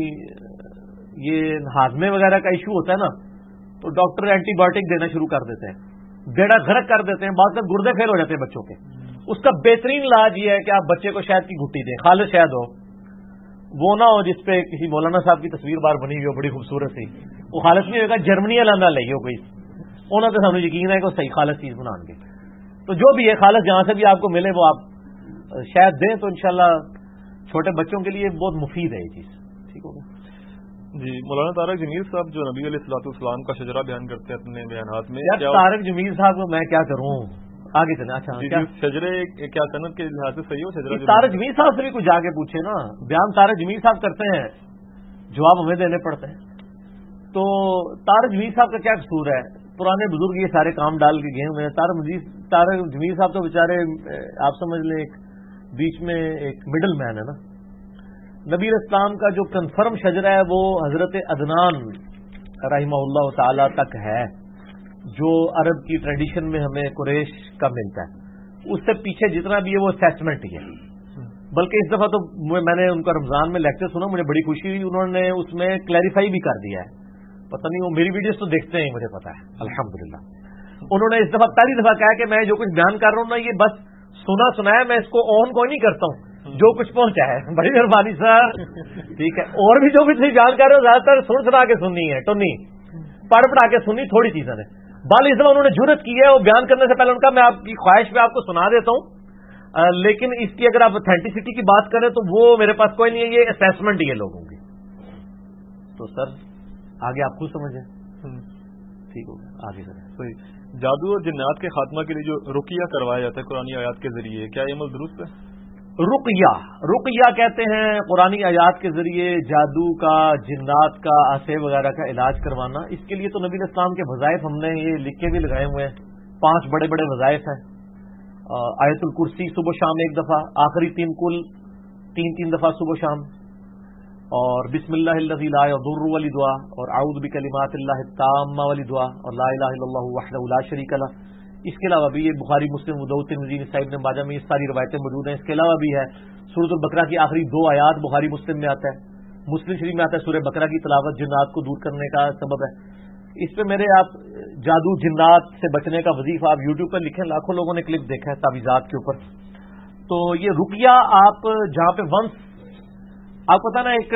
یہ ہاضمے وغیرہ کا ایشو ہوتا ہے نا، تو ڈاکٹر اینٹی بایوٹک دینا شروع کر دیتے ہیں، بیڑا گھرک کر دیتے ہیں، بعض تک گردے فیل ہو جاتے ہیں بچوں کے. اس کا بہترین علاج یہ ہے کہ آپ بچے کو شہد کی گھٹی دیں، خالص شہد ہو، وہ نہ ہو جس پہ کسی مولانا صاحب کی تصویر بار بنی ہوئی ہو بڑی خوبصورت سی، وہ خالص نہیں ہوگا، جرمنی والا نہ لئی ہو کوئی، انہوں نے ہمیں یقین ہے کہ وہ صحیح خالص چیز بنائیں گے. تو جو بھی ہے خالص جہاں سے بھی آپ کو ملے وہ آپ شاید دیں، تو انشاءاللہ چھوٹے بچوں کے لیے بہت مفید ہے یہ چیز. ٹھیک ہوگا جی. مولانا طارق جمیل صاحب جو نبی علیہ الصلوۃ والسلام کا شجرہ بیان کرتے ہیں اپنے بیانات میں، طارق جمیل صاحب کو میں کیا کروں آگے چلیں. اچھا شجرے کیا صنعت کے لحاظ سے صحیح ہو شجرہ؟ طارق جمیل صاحب سے بھی کچھ جا کے پوچھے نا، بیان طارق جمیل صاحب کرتے ہیں، جواب ہمیں دینے پڑتے ہیں. تو طارق جمیل صاحب کا کیا قصور ہے؟ پرانے بزرگ یہ سارے کام ڈال کے گئے ہوئے ہیں. طارق جمیل صاحب تو بیچارے آپ سمجھ لیں ایک بیچ میں ایک مڈل مین ہے نا. نبی علیہ السلام کا جو کنفرم شجرہ ہے وہ حضرت عدنان رحمہ اللہ تعالی تک ہے، جو عرب کی ٹریڈیشن میں ہمیں قریش کا ملتا ہے. اس سے پیچھے جتنا بھی ہے وہ اسیسمنٹ ہی ہے. بلکہ اس دفعہ تو میں نے ان کا رمضان میں لیکچر سنا، مجھے بڑی خوشی ہوئی، انہوں نے اس میں کلیریفائی بھی کر دیا ہے. پتہ نہیں وہ میری ویڈیوز تو دیکھتے ہیں، مجھے پتا ہے الحمدللہ. انہوں نے اس دفعہ پہلی دفعہ کہا کہ میں جو کچھ بیان کر رہا ہوں نا یہ بس سنا ہے، میں اس کو آن کوئی نہیں کرتا ہوں، جو کچھ پہنچا ہے. بڑی مہربانی سر. ٹھیک ہے. اور بھی جو کچھ بیان کر رہے ہو زیادہ تر سنا کے سننی ہے، ٹونی پڑھ پڑھا کے سننی تھوڑی چیزیں نے. بال اس دفعہ انہوں نے جرت کی ہے، وہ بیان کرنے سے پہلے ان کا میں آپ کی خواہش پہ آپ کو سنا دیتا ہوں، لیکن اس کی اگر آپ اتھینٹسٹی کی بات کریں تو وہ میرے پاس کوئی نہیں ہے، یہ اسیسمنٹ ہی ہے لوگوں کی. تو سر آگے آپ خود سمجھیں. ٹھیک ہوگا آگے کریں. صحیح. جادو اور جنات کے خاتمہ کے لیے جو رقیہ کروایا جاتا ہے قرآن آیات کے ذریعے، کیا یہ عمل درست ہے؟ رقیہ کہتے ہیں قرآن آیات کے ذریعے جادو کا، جنات کا، آسے وغیرہ کا علاج کروانا. اس کے لیے تو نبی علیہ السلام کے وظائف ہم نے یہ لکھ کے بھی لگائے ہوئے ہیں. 5 بڑے بڑے وظائف ہیں. آیت الکرسی صبح شام 1 دفعہ، آخری 3 کل 3 دفعہ صبح شام، اور بسم اللہ الذی لا یضر والی دعا، اور اعوذ بکلمات اللہ التامہ والی دعا، اور لا الہ الا اللہ وحدہ لا شریک لہ. اس کے علاوہ بھی یہ بخاری مسلم ابو داؤد ترمذی نسائی ابن ماجہ میں یہ ساری روایتیں موجود ہیں. اس کے علاوہ بھی ہے سورۃ البقرہ کی آخری 2 آیات بخاری مسلم میں آتا ہے، مسلم شریف میں آتا ہے. سورہ بقرہ کی تلاوت جنات کو دور کرنے کا سبب ہے. اس پہ میرے آپ جادو جنات سے بچنے کا وظیفہ آپ یوٹیوب پر لکھیں، لاکھوں لوگوں نے کلپ دیکھا ہے تعویذات کے اوپر. تو یہ رقیہ آپ جہاں پہ ونس آپ پتہ نا ایک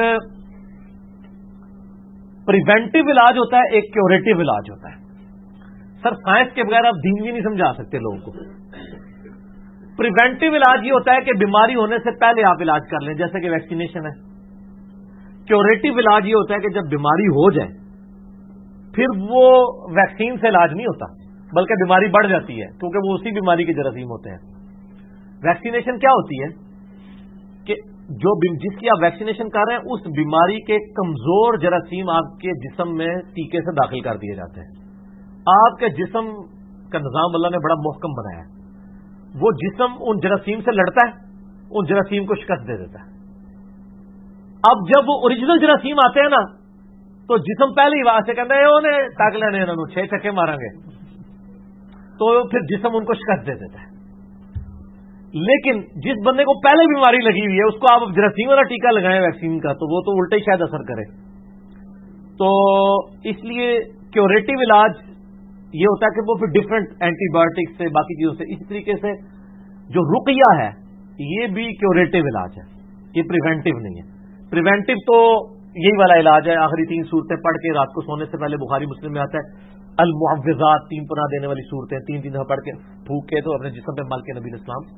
پریونٹیو علاج ہوتا ہے، ایک کیوریٹو علاج ہوتا ہے. سر سائنس کے بغیر آپ دین بھی نہیں سمجھا سکتے لوگوں کو. پریونٹیو علاج یہ ہوتا ہے کہ بیماری ہونے سے پہلے آپ علاج کر لیں، جیسے کہ ویکسینیشن ہے. کیوریٹو علاج یہ ہوتا ہے کہ جب بیماری ہو جائے پھر وہ ویکسین سے علاج نہیں ہوتا، بلکہ بیماری بڑھ جاتی ہے، کیونکہ وہ اسی بیماری کے جراثیم ہوتے ہیں. ویکسینیشن کیا ہوتی ہے کہ جس کی آپ ویکسینیشن کر رہے ہیں اس بیماری کے کمزور جراثیم آپ کے جسم میں ٹیکے سے داخل کر دیے جاتے ہیں. آپ کے جسم کا نظام اللہ نے بڑا محکم بنایا ہے. وہ جسم ان جراثیم سے لڑتا ہے، ان جراثیم کو شکست دے دیتا ہے. اب جب وہ اوریجنل جراثیم آتے ہیں نا تو جسم پہلے ہی وہاں سے کہتا ہے انہیں تاک لینے انہوں 6 چکے ماریں گے، تو پھر جسم ان کو شکست دے دیتا ہے. لیکن جس بندے کو پہلے بیماری لگی ہوئی ہے اس کو آپ جراثیم والا ٹیکہ لگائیں ویکسین کا تو وہ تو الٹا ہی شاید اثر کرے. تو اس لیے کیوریٹو علاج یہ ہوتا ہے کہ وہ پھر ڈفرینٹ اینٹی بایوٹکس سے باقی چیزوں سے. اسی طریقے سے جو رقیہ ہے یہ بھی کیوریٹو علاج ہے، یہ پریونٹیو نہیں ہے. پریونٹیو تو یہی والا علاج ہے، آخری 3 صورتیں پڑھ کے رات کو سونے سے پہلے بخاری مسلم میں آتا ہے المعوذات، 3 پناہ دینے والی صورتیں 3 دفعہ پڑھ کے پھونک کے تو اپنے جسم پہ مل کے نبی علیہ السلام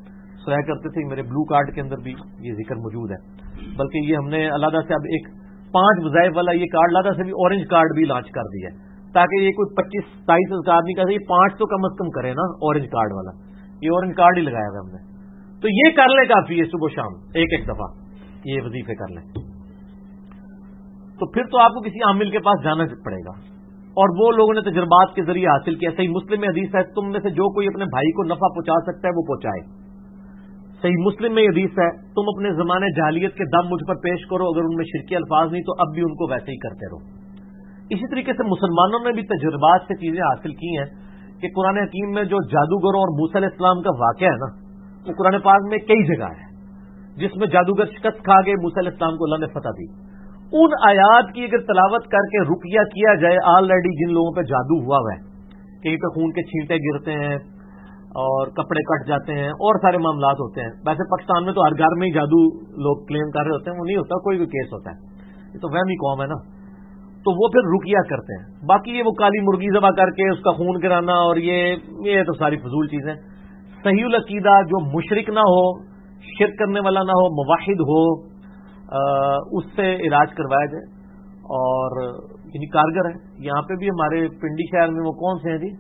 مسکرایا کرتے تھے. میرے بلو کارڈ کے اندر بھی یہ ذکر موجود ہے, بلکہ یہ ہم نے علیحدہ سے اب ایک 5 وظائف والا یہ کارڈ علیحدہ سے بھی اورنج کارڈ بھی لانچ کر دیا ہے, تاکہ یہ کوئی 25-27 کارڈ نہیں کرتے, یہ 5 تو کم از کم کرے نا اورنج کارڈ والا. یہ اورنج کارڈ ہی لگایا ہوا ہم نے, تو یہ کر لیں کافی ہے, صبح شام ایک دفعہ یہ وظیفے کر لیں. تو پھر تو آپ کو کسی عامل کے پاس جانا پڑے گا, اور وہ لوگوں نے تجربات کے ذریعے حاصل کیا. صحیح مسلم میں حدیث ہے, تم میں سے جو کوئی اپنے بھائی کو نفع پہنچا سکتا ہے وہ پہنچائے. صحیح مسلم میں حدیث ہے, تم اپنے زمانے جاہلیت کے دم مجھ پر پیش کرو, اگر ان میں شرکی الفاظ نہیں تو اب بھی ان کو ویسے ہی کرتے رہو. اسی طریقے سے مسلمانوں نے بھی تجربات سے چیزیں حاصل کی ہیں کہ قرآن حکیم میں جو جادوگروں اور موسیٰ علیہ السلام کا واقعہ ہے نا, وہ قرآن پاک میں کئی جگہ ہے جس میں جادوگر شکست کھا گئے, موسیٰ علیہ السلام کو اللہ نے فتح دی. ان آیات کی اگر تلاوت کر کے رقیہ کیا جائے, آلریڈی جن لوگوں پہ جادو ہوا ہے, کہیں پہ خون کے چھینٹے گرتے ہیں اور کپڑے کٹ جاتے ہیں اور سارے معاملات ہوتے ہیں. ویسے پاکستان میں تو ہر گھر میں ہی جادو لوگ کلیم کر رہے ہوتے ہیں, وہ نہیں ہوتا, کوئی بھی کیس ہوتا ہے, یہ تو وہمی قوم ہے نا. تو وہ پھر رقیہ کرتے ہیں. باقی یہ وہ کالی مرغی ذبح کر کے اس کا خون گرانا اور یہ تو ساری فضول چیزیں. صحیح العقیدہ جو مشرک نہ ہو, شرک کرنے والا نہ ہو, موحد ہو, اس سے علاج کروایا جائے, اور یعنی کارگر ہے. یہاں پہ بھی ہمارے پنڈی شہر میں وہ کون سے ہیں جی,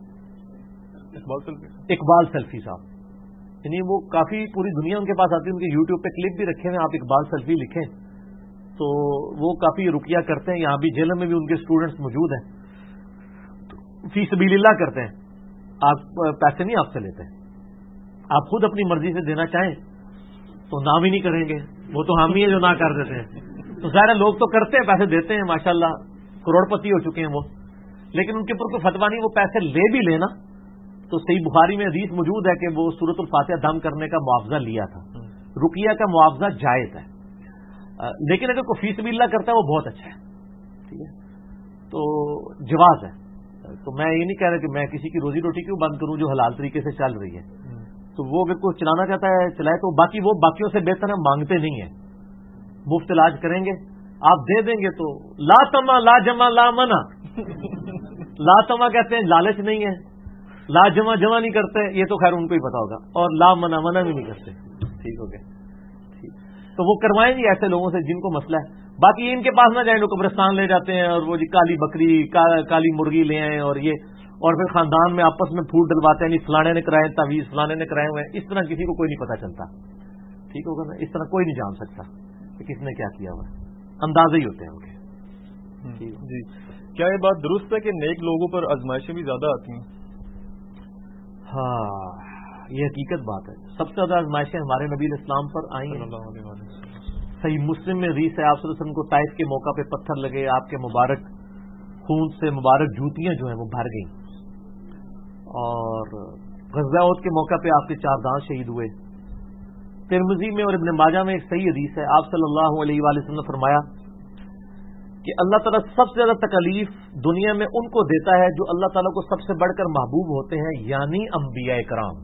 اقبال سلفی صاحب, یعنی وہ کافی پوری دنیا ان کے پاس آتی ہے, ان کے یوٹیوب پہ کلپ بھی رکھے ہیں, آپ اقبال سلفی لکھیں تو وہ کافی رقیہ کرتے ہیں. یہاں بھی جیلوں میں بھی ان کے اسٹوڈنٹس موجود ہیں, فی سبیل اللہ کرتے ہیں. آپ پیسے نہیں آپ سے لیتے, آپ خود اپنی مرضی سے دینا چاہیں تو نام ہی نہیں کریں گے, وہ تو ہم ہی ہیں جو نہ کر دیتے ہیں. تو ظاہر لوگ تو کرتے ہیں, پیسے دیتے ہیں, ماشاءاللہ کروڑ پتی ہو چکے ہیں وہ, لیکن ان کے اوپر کوئی فتوا نہیں. وہ پیسے لے بھی لینا تو صحیح بخاری میں حدیث موجود ہے کہ وہ سورۃ الفاتحہ دم کرنے کا معاوضہ لیا تھا. رقیہ کا معاوضہ جائز ہے, لیکن اگر کوئی فی سبیل اللہ کرتا ہے وہ بہت اچھا ہے, ٹھیک ہے, تو جواز ہے. تو میں یہ نہیں کہہ رہا کہ میں کسی کی روزی روٹی کیوں بند کروں جو حلال طریقے سے چل رہی ہے. تو وہ اگر کوئی چلانا چاہتا ہے چلائے, تو باقی وہ باقیوں سے بہتر ہے, مانگتے نہیں ہیں, مفت علاج کریں گے, آپ دے دیں گے تو لا تما لا جمع لا منع. لا تما کہتے ہیں لالچ نہیں ہے, لا جمع جمع نہیں کرتے, یہ تو خیر ان کو ہی پتا ہوگا, اور لا منع منع بھی نہیں کرتے. ٹھیک ہو گیا, تو وہ کروائیں گے ایسے لوگوں سے جن کو مسئلہ ہے. باقی ان کے پاس نہ جائیں, لوگ قبرستان لے جاتے ہیں اور وہ جی کالی بکری کالی مرغی لے آئیں, اور یہ اور پھر خاندان میں آپس میں پھوٹ ڈلواتے ہیں, فلانے نے کرائے تعویذ, فلانے نے کرائے ہوئے ہیں. اس طرح کسی کو کوئی نہیں پتا چلتا, ٹھیک ہوگا نا, اس طرح کوئی نہیں جان سکتا کہ کس نے کیا کیا ہوا ہے, اندازے ہی ہوتے ہیں ان کے. جی, کیا یہ بات درست ہے کہ نیک لوگوں پر آزمائشیں بھی زیادہ آتی ہیں؟ ہاں, یہ حقیقت بات ہے. سب سے زیادہ آزمائشیں ہمارے نبی الاسلام پر آئی ہیں. صحیح مسلم میں حدیث ہے, آپ صلی اللہ علیہ وسلم کو طائف کے موقع پہ پتھر لگے, آپ کے مبارک خون سے مبارک جوتیاں جو ہیں وہ بھر گئیں, اور غزوہ احد کے موقع پہ آپ کے 4 دانت شہید ہوئے. ترمذی میں اور ابن ماجہ میں ایک صحیح حدیث ہے, آپ صلی اللہ علیہ وآلہ وسلم نے فرمایا کہ اللہ تعالیٰ سب سے زیادہ تکلیف دنیا میں ان کو دیتا ہے جو اللہ تعالیٰ کو سب سے بڑھ کر محبوب ہوتے ہیں, یعنی انبیاء کرام.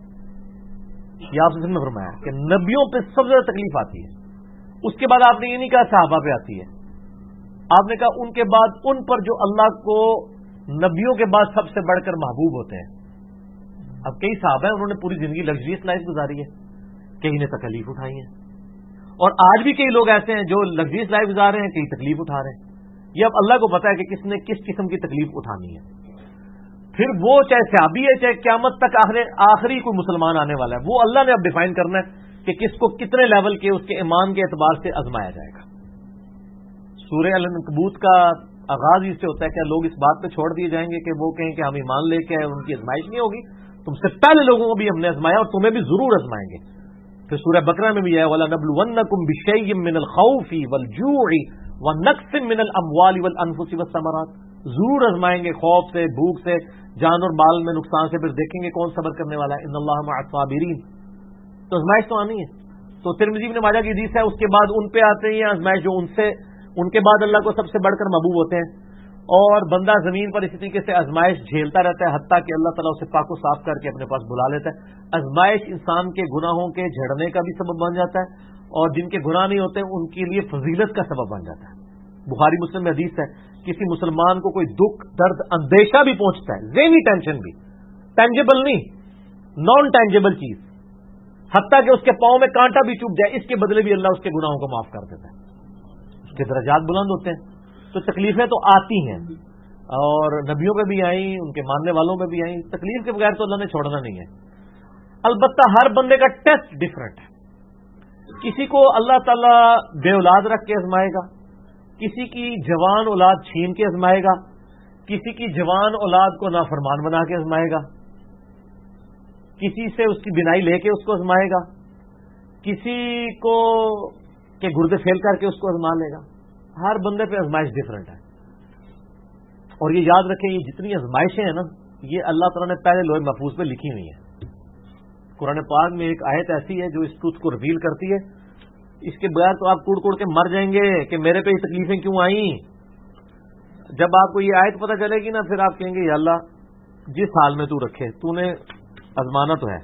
یہ آپ نے فرمایا کہ نبیوں پہ سب سے زیادہ تکلیف آتی ہے. اس کے بعد آپ نے یہ نہیں کہا صحابہ پہ آتی ہے, آپ نے کہا ان کے بعد ان پر جو اللہ کو نبیوں کے بعد سب سے بڑھ کر محبوب ہوتے ہیں. اب کئی صحابہ ہیں, انہوں نے پوری زندگی لگژریس لائف گزاری ہے, کئی نے تکلیف اٹھائی ہیں, اور آج بھی کئی لوگ ایسے ہیں جو لگژریس لائف گزار رہے ہیں, کئی تکلیف اٹھا رہے ہیں. یہ اب اللہ کو پتا ہے کہ کس نے کس قسم کی تکلیف اٹھانی ہے. پھر وہ چاہے صحابی ہے, چاہے قیامت تک آخری کوئی مسلمان آنے والا ہے, وہ اللہ نے اب ڈیفائن کرنا ہے کہ کس کو کتنے لیول کے اس کے ایمان کے اعتبار سے آزمایا جائے گا. سورہ العنکبوت کا آغاز اس سے ہوتا ہے کہ لوگ اس بات پہ چھوڑ دیے جائیں گے کہ وہ کہیں کہ ہم ایمان لے کے ان کی آزمائش نہیں ہوگی, تم سے پہلے لوگوں کو بھی ہم نے آزمایا اور تمہیں بھی ضرور آزمائیں گے. پھر سورہ بقرہ میں بھی ہے وَلَنَبْلُوَنَّكُمْ بِشَيْءٍ مِّنَ الْخَوْفِ وَالْجُوعِ وَنَقْصٍ مِّنَ الْأَمْوَالِ وَالْأَنفُسِ وَالثَّمَرَاتِ. ضرور آزمائیں گے, خوف سے, بھوک سے, جان اور مال میں نقصان سے, پھر دیکھیں گے کون صبر کرنے والا ہے. ان اللہ مع الصابرین. تو آزمائش تو آنی ہے. تو ترمذی ابن ماجہ کی حدیث ہے, اس کے بعد ان پہ آتے ہیں آزمائش جو ان کے بعد اللہ کو سب سے بڑھ کر محبوب ہوتے ہیں, اور بندہ زمین پر اسی طریقے سے آزمائش جھیلتا رہتا ہے حتیٰ کہ اللہ تعالیٰ اسے پاک و صاف کر کے اپنے پاس بلا لیتا ہے. آزمائش انسان کے گناہوں کے جھڑنے کا بھی سبب بن جاتا ہے, اور جن کے گناہ نہیں ہوتے ان کے لیے فضیلت کا سبب بن جاتا ہے. بخاری مسلم میں حدیث ہے, کسی مسلمان کو کوئی دکھ درد اندیشہ بھی پہنچتا ہے, ذہنی ٹینشن بھی, ٹینجیبل نہیں, نان ٹینجیبل چیز, حتیٰ کہ اس کے پاؤں میں کانٹا بھی چوب جائے، اس کے بدلے بھی اللہ اس کے گناہوں کو معاف کر دیتا ہے، اس کے درجات بلند ہوتے ہیں۔ تو تکلیفیں تو آتی ہیں، اور نبیوں پہ بھی آئیں، ان کے ماننے والوں پہ بھی آئیں، تکلیف کے بغیر تو اللہ نے چھوڑنا نہیں ہے۔ البتہ ہر بندے کا ٹیسٹ ڈفرنٹ ہے، کسی کو اللہ تعالیٰ بے اولاد رکھ کے آزمائے گا، کسی کی جوان اولاد چھین کے آزمائے گا، کسی کی جوان اولاد کو نافرمان بنا کے آزمائے گا، کسی سے اس کی بینائی لے کے اس کو آزمائے گا، کسی کو کے گردے فیل کر کے اس کو آزما لے گا۔ ہر بندے پہ آزمائش ڈفرنٹ ہے، اور یہ یاد رکھیں یہ جتنی آزمائشیں ہیں نا، یہ اللہ تعالیٰ نے پہلے لوح محفوظ پہ لکھی ہوئی ہیں۔ قرآن پاک میں ایک آیت ایسی ہے جو اس ٹروتھ کو ریویل کرتی ہے، اس کے بغیر تو آپ کوڑ کوڑ کے مر جائیں گے کہ میرے پہ یہ تکلیفیں کیوں آئیں۔ جب آپ کو یہ آیت پتہ چلے گی نا، پھر آپ کہیں گے یا اللہ جس حال میں تو رکھے، تو نے آزمانا تو ہے۔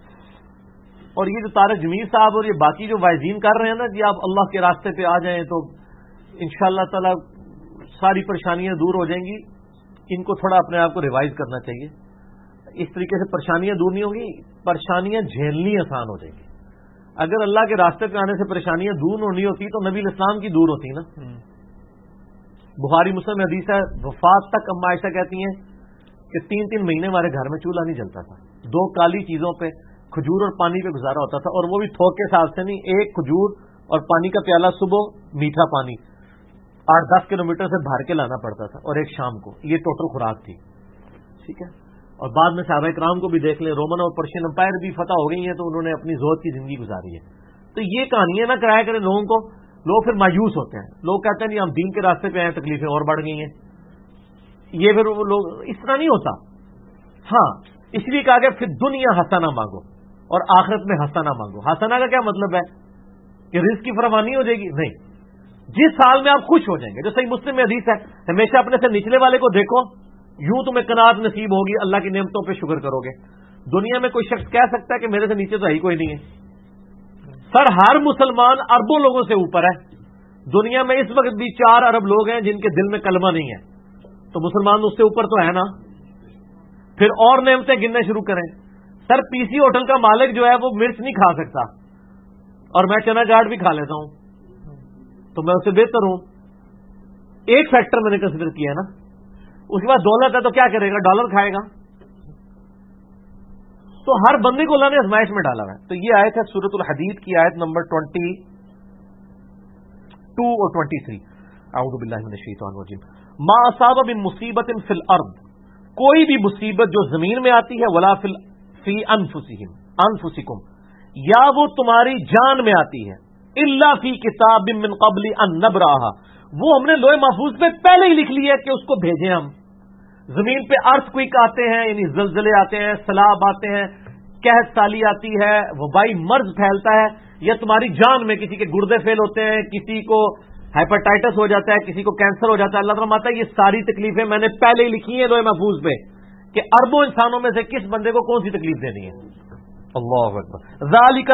اور یہ جو طارق جمیل صاحب اور یہ باقی جو وائزین کر رہے ہیں نا جی، آپ اللہ کے راستے پہ آ جائیں تو انشاءاللہ تعالی ساری پریشانیاں دور ہو جائیں گی۔ ان کو تھوڑا اپنے آپ کو ریوائز کرنا چاہیے، اس طریقے سے پریشانیاں دور نہیں ہوں گی، پریشانیاں جھیلنی آسان ہو جائیں گی۔ اگر اللہ کے راستے پہ آنے سے پریشانیاں دور ہونی ہوتی تو نبی الاسلام کی دور ہوتی نا۔ بخاری مسلم میں حدیث ہے، وفات تک اما عائشہ کہتی ہیں کہ 3 مہینے ہمارے گھر میں چولہا نہیں جلتا تھا، 2 کالی چیزوں پہ کھجور اور پانی پہ گزارا ہوتا تھا، اور وہ بھی تھوک کے حساب سے نہیں، 1 کھجور اور پانی کا پیالہ صبح، میٹھا پانی 8-10 کلومیٹر سے بھر کے لانا پڑتا تھا، اور ایک شام کو، یہ ٹوٹل خوراک تھی، ٹھیک ہے۔ اور بعد میں صحابہ کرام کو بھی دیکھ لیں، رومن اور پرشین امپائر بھی فتح ہو گئی ہیں تو انہوں نے اپنی زہد کی زندگی گزاری ہے۔ تو یہ کہانیاں نہ کرایا کریں لوگوں کو، لوگ پھر مایوس ہوتے ہیں، لوگ کہتے ہیں نہیں ہم دین کے راستے پہ آئے، تکلیفیں اور بڑھ گئی ہیں، یہ پھر لوگ اس طرح نہیں ہوتا۔ ہاں اس لیے کہا کہ پھر دنیا حسنہ مانگو اور آخرت میں حسنہ مانگو۔ حسنہ کا کیا مطلب ہے کہ رزق کی فراوانی ہو جائے گی؟ نہیں، جس حال میں آپ خوش ہو جائیں گے۔ جو صحیح مسلم میں حدیث ہے، ہمیشہ اپنے سے نچلے والے کو دیکھو، یوں تمہیں قناعت نصیب ہوگی، اللہ کی نعمتوں پہ شکر کرو گے۔ دنیا میں کوئی شخص کہہ سکتا ہے کہ میرے سے نیچے تو ہی کوئی نہیں ہے؟ سر ہر مسلمان اربوں لوگوں سے اوپر ہے۔ دنیا میں اس وقت بھی 4 ارب لوگ ہیں جن کے دل میں کلمہ نہیں ہے، تو مسلمان اس سے اوپر تو ہے نا۔ پھر اور نعمتیں گننے شروع کریں۔ سر پی سی ہوٹل کا مالک جو ہے وہ مرچ نہیں کھا سکتا، اور میں چنا چاٹ بھی کھا لیتا ہوں، تو میں اس سے بہتر ہوں۔ ایک فیکٹر میں نے کنسیڈر کیا ہے نا۔ اس کے بعد دولت ہے تو کیا کرے گا؟ ڈالر کھائے گا۔ تو ہر بندے کو اللہ نے آزمائش میں ڈالا ہے۔ تو یہ آیت ہے سورۃ الحدید کی آیت نمبر 22 اور 23۔ اعوذ باللہ من الشیطان الرجیم۔ ما اصاب من مصیبت فی الارض، کوئی بھی مصیبت جو زمین میں آتی ہے، ولا فی انفسکم، یا وہ تمہاری جان میں آتی ہے، الا فی کتاب من قبل ان نبرأها، وہ ہم نے لوح محفوظ پہ پہلے ہی لکھ لیا ہے کہ اس کو بھیجیں ہم۔ زمین پہ ارتھ کوئک آتے ہیں، یعنی زلزلے آتے ہیں، سیلاب آتے ہیں، قحط سالی آتی ہے، وبائی مرض پھیلتا ہے، یا تمہاری جان میں کسی کے گردے فیل ہوتے ہیں، کسی کو ہیپاٹائٹس ہو جاتا ہے، کسی کو کینسر ہو جاتا ہے، اللہ تعالیٰ ماتا ہے یہ ساری تکلیفیں میں نے پہلے ہی لکھی ہیں لوح محفوظ پہ کہ اربوں انسانوں میں سے کس بندے کو کون سی تکلیف دینی ہے۔ اللہ اکبر۔ ذالک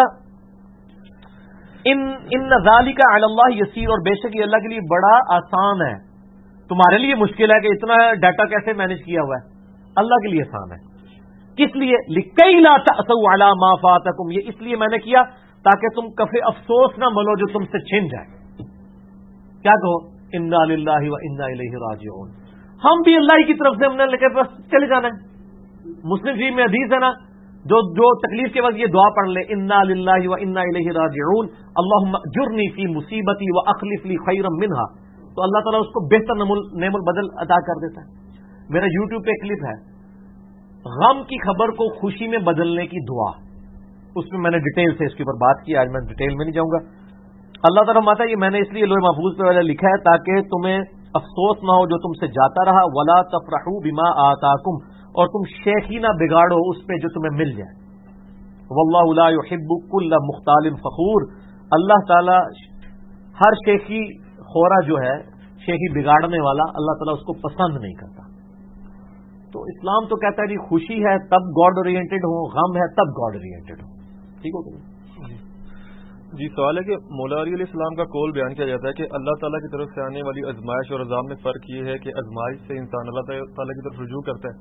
ان ذالک علی اللہ یسیر، اور بے شک یہ اللہ کے لیے بڑا آسان ہے۔ تمہارے لیے مشکل ہے کہ اتنا ڈیٹا کیسے مینج کیا ہوا ہے، اللہ کے لیے آسان ہے۔ کس لیے؟ لکی لا تأسوا علی ما فاتکم، یہ اس لیے میں نے کیا تاکہ تم کفے افسوس نہ ملو جو تم سے چھن جائے۔ کیا کہو؟ انا للہ و انا الیہ راجعون، ہم بھی اللہ کی طرف سے ہم نے لے کے بس چلے جانا ہے۔ مسلم شریف میں حدیث ہے نا، جو تکلیف کے وقت یہ دعا پڑھ لے، انا للہ و انا الیہ راجعون، اللہم اجرنی فی مصیبتی واخلف لی خیرا منہا، تو اللہ تعالیٰ اس کو بہتر نعم البدل عطا کر دیتا ہے۔ میرا یوٹیوب پہ کلپ ہے، غم کی خبر کو خوشی میں بدلنے کی دعا، اس میں نے ڈیٹیل سے اس کے اوپر بات کی، آج میں ڈیٹیل میں نہیں جاؤں گا۔ اللہ تعالیٰ ماتا یہ میں نے اس لیے لوح محفوظ پہ لکھا ہے تاکہ تمہیں افسوس نہ ہو جو تم سے جاتا رہا، ولا تفرحوا بما آتاکم، اور تم شیخی نہ بگاڑو اس پہ جو تمہیں مل جائے۔ واللہ لا يحب كل مختال فخور، اللہ تعالیٰ ہر شیخی خورا جو ہے، شیخی بگاڑنے والا، اللہ تعالیٰ اس کو پسند نہیں کرتا۔ تو اسلام تو کہتا ہے جی خوشی ہے تب گاڈ اورینٹڈ ہو، غم ہے تب گاڈ اورینٹڈ ہو، ٹھیک ہو گیا؟ جی سوال ہے کہ مولا علی علیہ السلام کا قول بیان کیا جاتا ہے کہ اللہ تعالیٰ کی طرف سے آنے والی آزمائش اور عذاب میں فرق یہ ہے کہ آزمائش سے انسان اللہ تعالیٰ کی طرف رجوع کرتا ہے،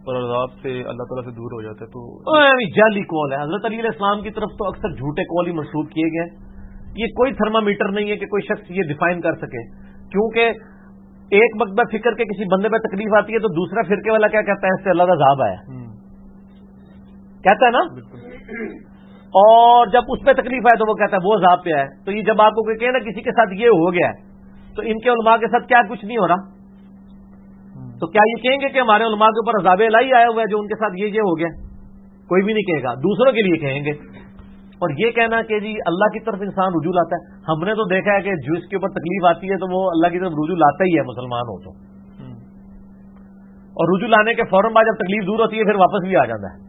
اور عذاب سے اللہ تعالیٰ سے دور ہو جاتا ہے تو جعلی قول ہے. حضرت علی علیہ السلام کی طرف تو اکثر جھوٹے قول ہی منسوب کیے گئے. یہ کوئی تھرمامیٹر نہیں ہے کہ کوئی شخص یہ ڈیفائن کر سکے, کیونکہ ایک مقبہ فکر کے کسی بندے پہ تکلیف آتی ہے تو دوسرا فرقے والا کیا کہتا ہے, اس سے اللہ کا عذاب آیا, کہتا ہے نا. اور جب اس پہ تکلیف آئے تو وہ کہتا ہے وہ عذاب پہ آئے. تو یہ جب آپ کو کوئی کہے نا کسی کے ساتھ یہ ہو گیا ہے تو ان کے علماء کے ساتھ کیا کچھ نہیں ہو رہا, تو کیا یہ کہیں گے کہ ہمارے علماء کے اوپر عذاب الہی آیا ہوا ہے جو ان کے ساتھ یہ ہو گیا؟ کوئی بھی نہیں کہے گا, دوسروں کے لیے کہیں گے. اور یہ کہنا کہ جی اللہ کی طرف انسان رجوع لاتا ہے, ہم نے تو دیکھا ہے کہ جو اس کے اوپر تکلیف آتی ہے تو وہ اللہ کی طرف رجوع لاتا ہی ہے مسلمان ہو تو, اور رجوع لانے کے فوراً بعد جب تکلیف دور ہوتی ہے پھر واپس بھی آ جاتا ہے.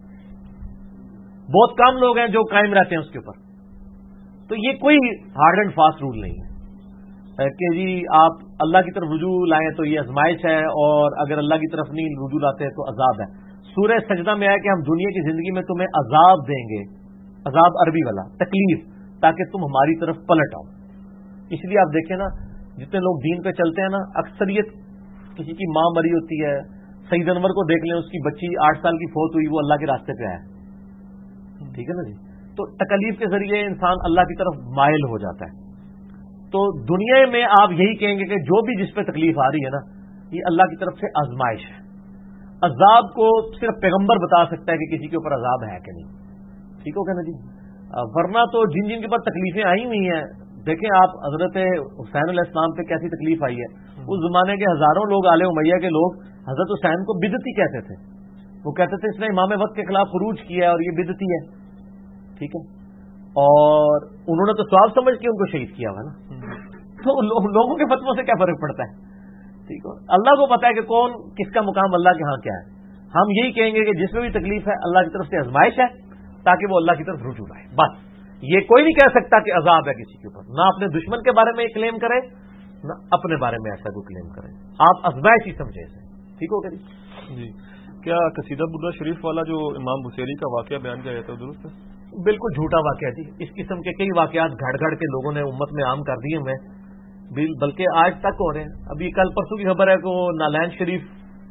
بہت کم لوگ ہیں جو قائم رہتے ہیں اس کے اوپر. تو یہ کوئی ہارڈ اینڈ فاسٹ رول نہیں ہے کہ جی آپ اللہ کی طرف رجوع لائیں تو یہ آزمائش ہے, اور اگر اللہ کی طرف نہیں رجوع لاتے تو عذاب ہے. سورہ سجدہ میں ہے کہ ہم دنیا کی زندگی میں تمہیں عذاب دیں گے, عذاب عربی والا تکلیف, تاکہ تم ہماری طرف پلٹ آؤ. اس لیے آپ دیکھیں نا جتنے لوگ دین پہ چلتے ہیں نا, اکثریت کسی کی ماں مری ہوتی ہے, سعید انور کو دیکھ لیں, اس کی بچی 8 سال کی فوت ہوئی, وہ اللہ کے راستے پہ آیا, ٹھیک ہے نا جی. تو تکلیف کے ذریعے انسان اللہ کی طرف مائل ہو جاتا ہے. تو دنیا میں آپ یہی کہیں گے کہ جو بھی جس پہ تکلیف آ رہی ہے نا یہ اللہ کی طرف سے آزمائش ہے. عذاب کو صرف پیغمبر بتا سکتا ہے کہ کسی کے اوپر عذاب ہے کہ نہیں, ٹھیک ہو گیا نا جی. ورنہ تو جن جن کے اوپر تکلیفیں آئی ہوئی ہیں, دیکھیں آپ حضرت حسین علیہ السلام پہ کیسی تکلیف آئی ہے. اس زمانے کے ہزاروں لوگ آل امیہ کے لوگ حضرت حسین کو بدعتی کہتے تھے. وہ کہتے تھے اس نے امام وقت کے خلاف خروج کیا ہے اور یہ بدعتی ہے, ٹھیک ہے. اور انہوں نے تو ثواب سمجھ کے ان کو شہید کیا ہوا نا, تو لوگوں کے فتووں سے کیا فرق پڑتا ہے, ٹھیک ہے. اللہ کو پتا ہے کہ کون کس کا مقام اللہ کے ہاں کیا ہے. ہم یہی کہیں گے کہ جس میں بھی تکلیف ہے اللہ کی طرف سے آزمائش ہے تاکہ وہ اللہ کی طرف رجوع آئے. بس یہ کوئی نہیں کہہ سکتا کہ عذاب ہے کسی کے اوپر, نہ اپنے دشمن کے بارے میں کلیم کرے نہ اپنے بارے میں ایسا کوئی کلیم کرے. آپ آزمائش ہی سمجھے اسے, ٹھیک ہو گیا جی. کیا قصیدہ بردہ شریف والا جو امام بصیری کا واقعہ بیان کیا جاتا ہے درست ہے؟ بالکل جھوٹا واقعہ جی. اس قسم کے کئی واقعات گھڑ گھڑ کے لوگوں نے امت میں عام کر دیے ہوئے, بلکہ آج تک ہو رہے ہیں. ابھی کل پرسوں کی خبر ہے کہ وہ نالین شریف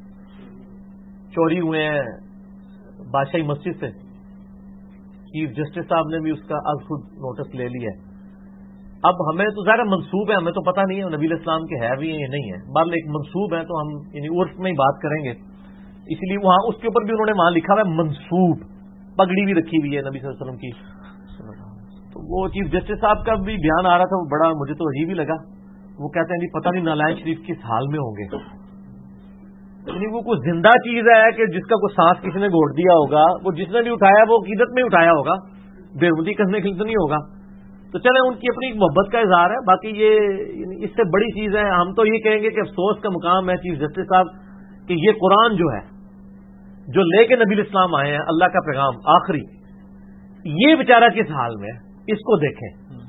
چوری ہوئے ہیں بادشاہی مسجد سے. چیف جسٹس صاحب نے بھی اس کا اب خود نوٹس لے لیا ہے. اب ہمیں تو ظاہر منسوب ہے, ہمیں تو پتہ نہیں ہے نبی علیہ السلام کے ہے بھی ہیں یا نہیں ہے, بہرحال ایک منسوب ہے تو ہم یعنی عرف میں ہی بات کریں گے. اس لیے وہاں اس کے اوپر بھی انہوں نے وہاں لکھا ہوا ہے منسوب, پگڑی بھی رکھی ہوئی ہے نبی صلی اللہ علیہ وسلم کی. تو وہ چیف جسٹس صاحب کا بھی بیان آ رہا تھا, وہ بڑا مجھے تو عجیب ہی لگا. وہ کہتے ہیں جی پتہ نہیں نالائن شریف کس حال میں ہوں گے. یعنی وہ کوئی زندہ چیز ہے کہ جس کا کوئی سانس کسی نے گھوڑ دیا ہوگا, وہ جس نے بھی اٹھایا وہ عقیدت میں اٹھایا ہوگا, بےحودی کرنے کے لیے تو نہیں ہوگا. تو چلے ان کی اپنی محبت کا اظہار ہے, باقی یہ اس سے بڑی چیز ہے. ہم تو یہ کہیں گے کہ افسوس کا مقام ہے چیف جسٹس صاحب کہ یہ قرآن جو ہے جو لے کے نبی اسلام آئے ہیں, اللہ کا پیغام آخری, یہ بیچارہ کس حال میں ہے اس کو دیکھیں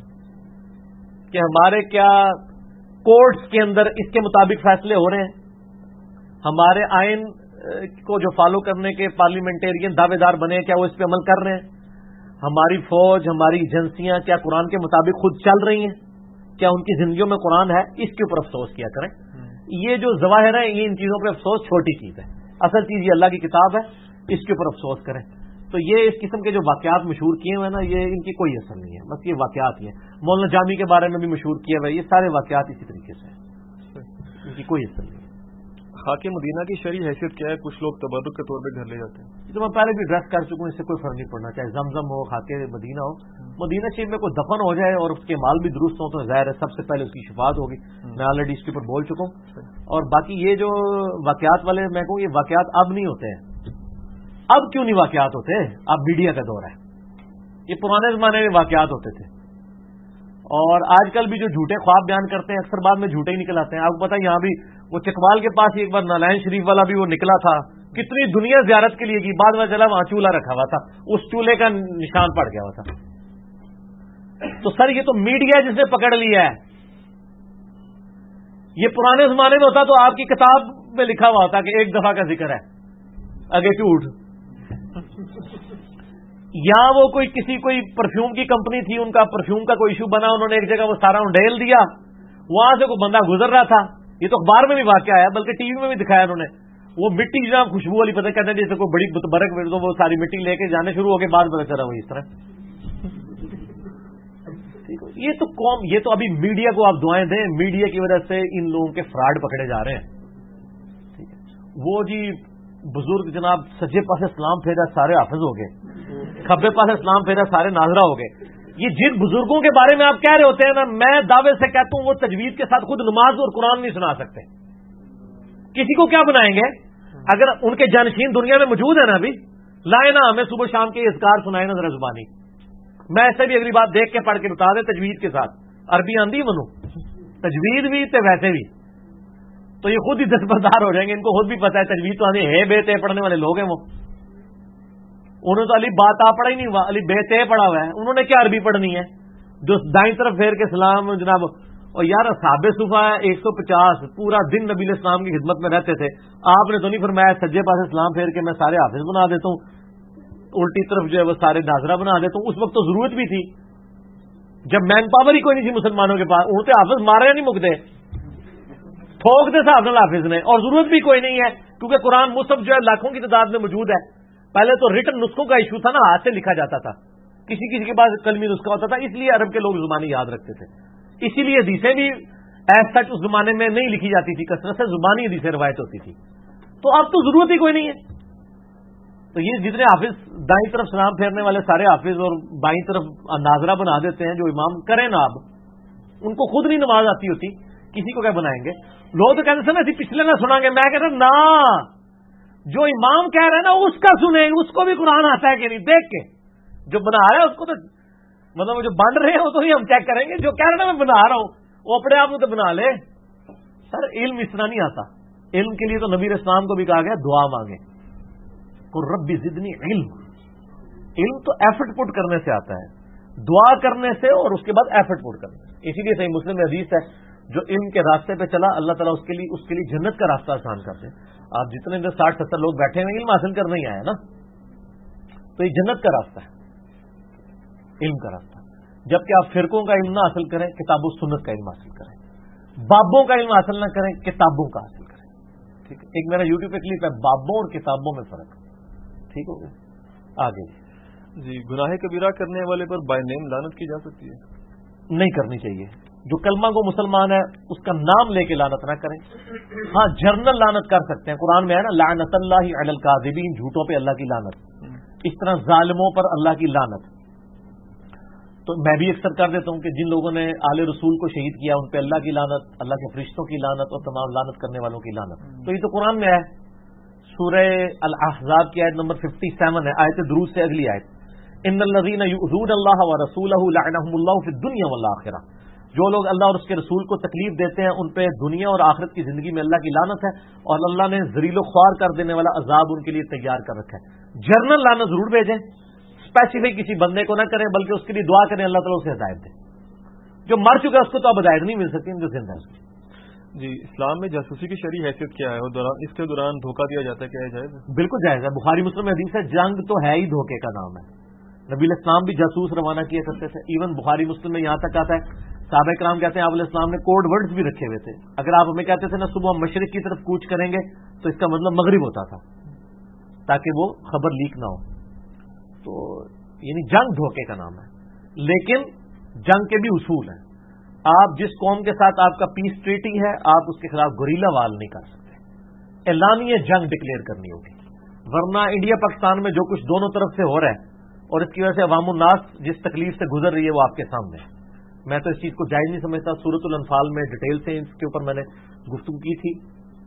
کہ ہمارے کیا کورٹس کے اندر اس کے مطابق فیصلے ہو رہے ہیں, ہمارے آئین کو جو فالو کرنے کے پارلیمنٹیرین دعوے دار بنے کیا وہ اس پہ عمل کر رہے ہیں, ہماری فوج ہماری ایجنسیاں کیا قرآن کے مطابق خود چل رہی ہیں, کیا ان کی زندگیوں میں قرآن ہے, اس کے اوپر افسوس کیا کریں. یہ جو ظواہر ہے یہ ان چیزوں پہ افسوس چھوٹی چیز ہے, اصل چیز یہ اللہ کی کتاب ہے, اس کے اوپر افسوس کریں. تو یہ اس قسم کے جو واقعات مشہور کیے ہوئے ہیں نا یہ ان کی کوئی اثر نہیں ہے, بس یہ واقعات ہی ہیں. مولانا جامی کے بارے میں بھی مشہور کیے ہوئے, یہ سارے واقعات اسی طریقے سے ہیں, ان کی کوئی اثر نہیں ہے. خاک مدینہ کی شرعی حیثیت کیا ہے؟ کچھ لوگ تبرک کے طور پہ گھر لے جاتے ہیں. تو میں پہلے بھی ڈریس کر چکا ہوں, اس سے کوئی فرق نہیں پڑنا, چاہے زمزم ہو خاک مدینہ ہو. مدینہ شریف میں کوئی دفن ہو جائے اور اس کے مال بھی درست ہو تو ظاہر ہے سب سے پہلے اس کی شفاعت ہوگی. میں آلریڈی اس کے اوپر بول چکا ہوں. اور باقی یہ جو واقعات والے میں کہوں یہ واقعات اب نہیں ہوتے ہیں. اب کیوں نہیں واقعات ہوتے؟ اب میڈیا کا دور ہے. یہ پرانے زمانے میں واقعات ہوتے تھے, اور آج کل بھی جو جھوٹے خواب بیان کرتے ہیں اکثر بعد میں جھوٹے ہی نکل آتے ہیں. آپ کو پتا یہاں بھی وہ چکوال کے پاس ایک بار نالائن شریف والا بھی وہ نکلا تھا, کتنی دنیا زیارت کے لیے کی, بعد میں چلا وہاں چولہا رکھا ہوا تھا, اس چولہے کا نشان پڑ گیا ہوا تھا. تو سر یہ تو میڈیا جس نے پکڑ لیا ہے. یہ پرانے زمانے میں ہوتا تو آپ کی کتاب میں لکھا ہوا ہوتا کہ ایک دفعہ کا ذکر ہے اگے جھوٹ. یا وہ کوئی پرفیوم کی کمپنی تھی, ان کا پرفیوم کا کوئی ایشو بنا, انہوں نے ایک جگہ وہ سارا ڈھیل دیا, وہاں سے کوئی بندہ گزر رہا تھا, یہ تو اخبار میں بھی واقعہ ہے بلکہ ٹی وی میں بھی دکھایا انہوں نے, وہ مٹی جناب خوشبو والی پتہ کہتے ہیں جیسے کوئی بڑی برق تو وہ ساری مٹی لے کے جانے شروع ہو گئے، بعد پتہ چلا وہی اس طرح. یہ تو قوم، یہ تو ابھی میڈیا کو آپ دعائیں دیں، میڈیا کی وجہ سے ان لوگوں کے فراڈ پکڑے جا رہے ہیں. وہ جی بزرگ جناب سجے پاس اسلام پھیرا سارے حافظ ہو گئے، کھبے پاس اسلام پھیرا سارے ناظرہ ہو گئے. یہ جن بزرگوں کے بارے میں آپ کہہ رہے ہوتے ہیں نا، میں دعوے سے کہتا ہوں وہ تجوید کے ساتھ خود نماز اور قرآن نہیں سنا سکتے. کسی کو کیا بنائیں گے؟ اگر ان کے جانشین دنیا میں موجود ہیں نا، ابھی لائے نا ہمیں صبح شام کے اذکار سنائے نا ذرا زبانی. میں ایسے بھی اگلی بات دیکھ کے پڑھ کے بتا دے تجوید کے ساتھ، عربی آندھی منو تجوید بھی تے ویسے بھی، تو یہ خود ہی دستبردار ہو جائیں گے. ان کو خود بھی پتا ہے تجوید تو آندھی ہے بے تے پڑھنے والے لوگ ہیں. وہ انہوں نے تو علی بات آ پڑھا ہی نہیں ہوا، علی بے تے پڑھا ہوا ہے. انہوں نے کیا عربی پڑھنی ہے جو دائیں طرف پھیر کے سلام جناب. اور یار اصحاب صفا 150 پورا دن نبی علیہ السلام کی خدمت میں رہتے تھے. آپ نے تو نہیں فرمایا سجے پاس اسلام پھیر کے میں سارے حافظ بنا دیتا ہوں، الٹی طرف جو ہے وہ سارے ناظرہ بنا دیتا ہوں. اس وقت تو ضرورت بھی تھی جب مین پاور ہی کوئی نہیں تھی مسلمانوں کے پاس. ان سے حافظ مارے نہیں مکتے، ٹھوک دے صاحب حافظ نے، اور ضرورت بھی کوئی نہیں ہے کیونکہ قرآن مصحف جو ہے لاکھوں کی تعداد میں موجود ہے. پہلے تو ریٹن نسخوں کا ایشو تھا نا، ہاتھ سے لکھا جاتا تھا، کسی کسی کے پاس قلمی نسخہ ہوتا تھا، اس لیے عرب کے لوگ زبانی یاد رکھتے تھے. اسی لیے حدیثیں بھی ایز سچ اس زمانے میں نہیں لکھی جاتی تھی، کثرت سے زبانی حدیثیں روایت ہوتی تھی. تو اب تو ضرورت ہی کوئی نہیں ہے. تو یہ جتنے حافظ دائیں طرف سلام پھیرنے والے سارے حافظ اور بائیں طرف ناظرہ بنا دیتے ہیں جو امام کریں نا، اب ان کو خود نہیں نماز آتی ہوتی، کسی کو کیا بنائیں گے؟ لوگ تو کہتے ہیں نا پچھلے نہ سنیں گے. میں کہتا ہوں نا، جو امام کہہ رہے ہیں نا اس کا سنیں، اس کو بھی قرآن آتا ہے کہ نہیں دیکھ کے. جو بنا رہا ہے اس کو تو مطلب جو بن رہے ہیں وہ تو ہی ہم چیک کریں گے. جو کہہ رہے ہیں میں بنا رہا ہوں وہ اپنے آپ تو بنا لے. سر علم اس طرح نہیں آتا. علم کے لیے تو نبی اسلام کو بھی کہا گیا دعا مانگے، ربی زدنی علم. علم تو ایفرٹ پٹ کرنے سے آتا ہے، دعا کرنے سے اور اس کے بعد ایفرٹ پٹ کرنے سے. اسی لیے صحیح مسلم میں حدیث ہے جو علم کے راستے پہ چلا اللہ تعالیٰ اس کے لیے جنت کا راستہ آسان کر دے. آپ جتنے 60-70 لوگ بیٹھے ہوئے علم حاصل کرنے ہی آئے نا، تو یہ جنت کا راستہ ہے، علم کا راستہ. جبکہ آپ فرقوں کا علم نہ حاصل کریں، کتاب و سنت کا علم حاصل کریں. بابوں کا علم حاصل نہ کریں، کتابوں کا حاصل کریں. ٹھیک ہے، ایک میرا یوٹیوب پہ کلپ ہے بابوں اور کتابوں میں فرق. ٹھیک ہو گیا. آگے جی، گناہ کبیرہ کرنے والے پر بائی نیم لعنت کی جا سکتی ہے؟ نہیں کرنی چاہیے. جو کلمہ کو مسلمان ہے اس کا نام لے کے لعنت نہ کریں. ہاں جرنل لعنت کر سکتے ہیں، قرآن میں ہے نا لعنت اللہ علی الکاذبین، جھوٹوں پہ اللہ کی لعنت. اس طرح ظالموں پر اللہ کی لعنت. تو میں بھی اکثر کر دیتا ہوں کہ جن لوگوں نے آل رسول کو شہید کیا ان پہ اللہ کی لعنت، اللہ کے فرشتوں کی لعنت اور تمام لعنت کرنے والوں کی لعنت. تو یہ تو قرآن میں ہے، سورہ الاحزاب کی آیت نمبر 57 ہے، آیت درود سے اگلی آیت. ان الذین یؤذون اللہ ورسولہ لعنہم اللہ فی الدنیا والآخرہ. جو لوگ اللہ اور اس کے رسول کو تکلیف دیتے ہیں ان پہ دنیا اور آخرت کی زندگی میں اللہ کی لعنت ہے، اور اللہ نے ذلیل و خوار کر دینے والا عذاب ان کے لیے تیار کر رکھا ہے. جرنل لعنت ضرور بھیجیں، اسپیسیفک کسی بندے کو نہ کریں، بلکہ اس کے لیے دعا کریں اللہ تعالیٰ اسے ہدایت دے. جو مر چکا ہے اس کو تو اب ہدایت نہیں مل سکتی، جو زندہ ہے. جی، اسلام میں جاسوسی کی شرعی حیثیت کیا ہے اور اس کے دوران دھوکہ دیا جاتا ہے، کیا جائز ہے؟ بالکل جائز ہے. بخاری مسلم میں حدیث ہے جنگ تو ہے ہی دھوکے کا نام ہے. نبی علیہ السلام بھی جاسوس روانہ کیا کرتے تھے. ایون بخاری مسلم میں یہاں تک آتا ہے صحابہ کرام کہتے ہیں آپ علیہ السلام نے کوڈ ورڈز بھی رکھے ہوئے تھے. اگر آپ ہمیں کہتے تھے نا صبح ہم مشرق کی طرف کوچ کریں گے تو اس کا مطلب مغرب ہوتا تھا تاکہ وہ خبر لیک نہ ہو. تو یعنی جنگ دھوکے کا نام ہے. لیکن جنگ کے بھی اصول ہیں. آپ جس قوم کے ساتھ آپ کا پیس ٹریٹی ہے آپ اس کے خلاف گوریلا وار نہیں کر سکتے، اعلانیہ جنگ ڈکلیئر کرنی ہوگی. ورنہ انڈیا پاکستان میں جو کچھ دونوں طرف سے ہو رہا ہے اور اس کی وجہ سے عوام الناس جس تکلیف سے گزر رہی ہے وہ آپ کے سامنے ہے. میں تو اس چیز کو جائز نہیں سمجھتا. سورۃ الانفال میں ڈیٹیل سے اس کے اوپر میں نے گفتگو کی تھی.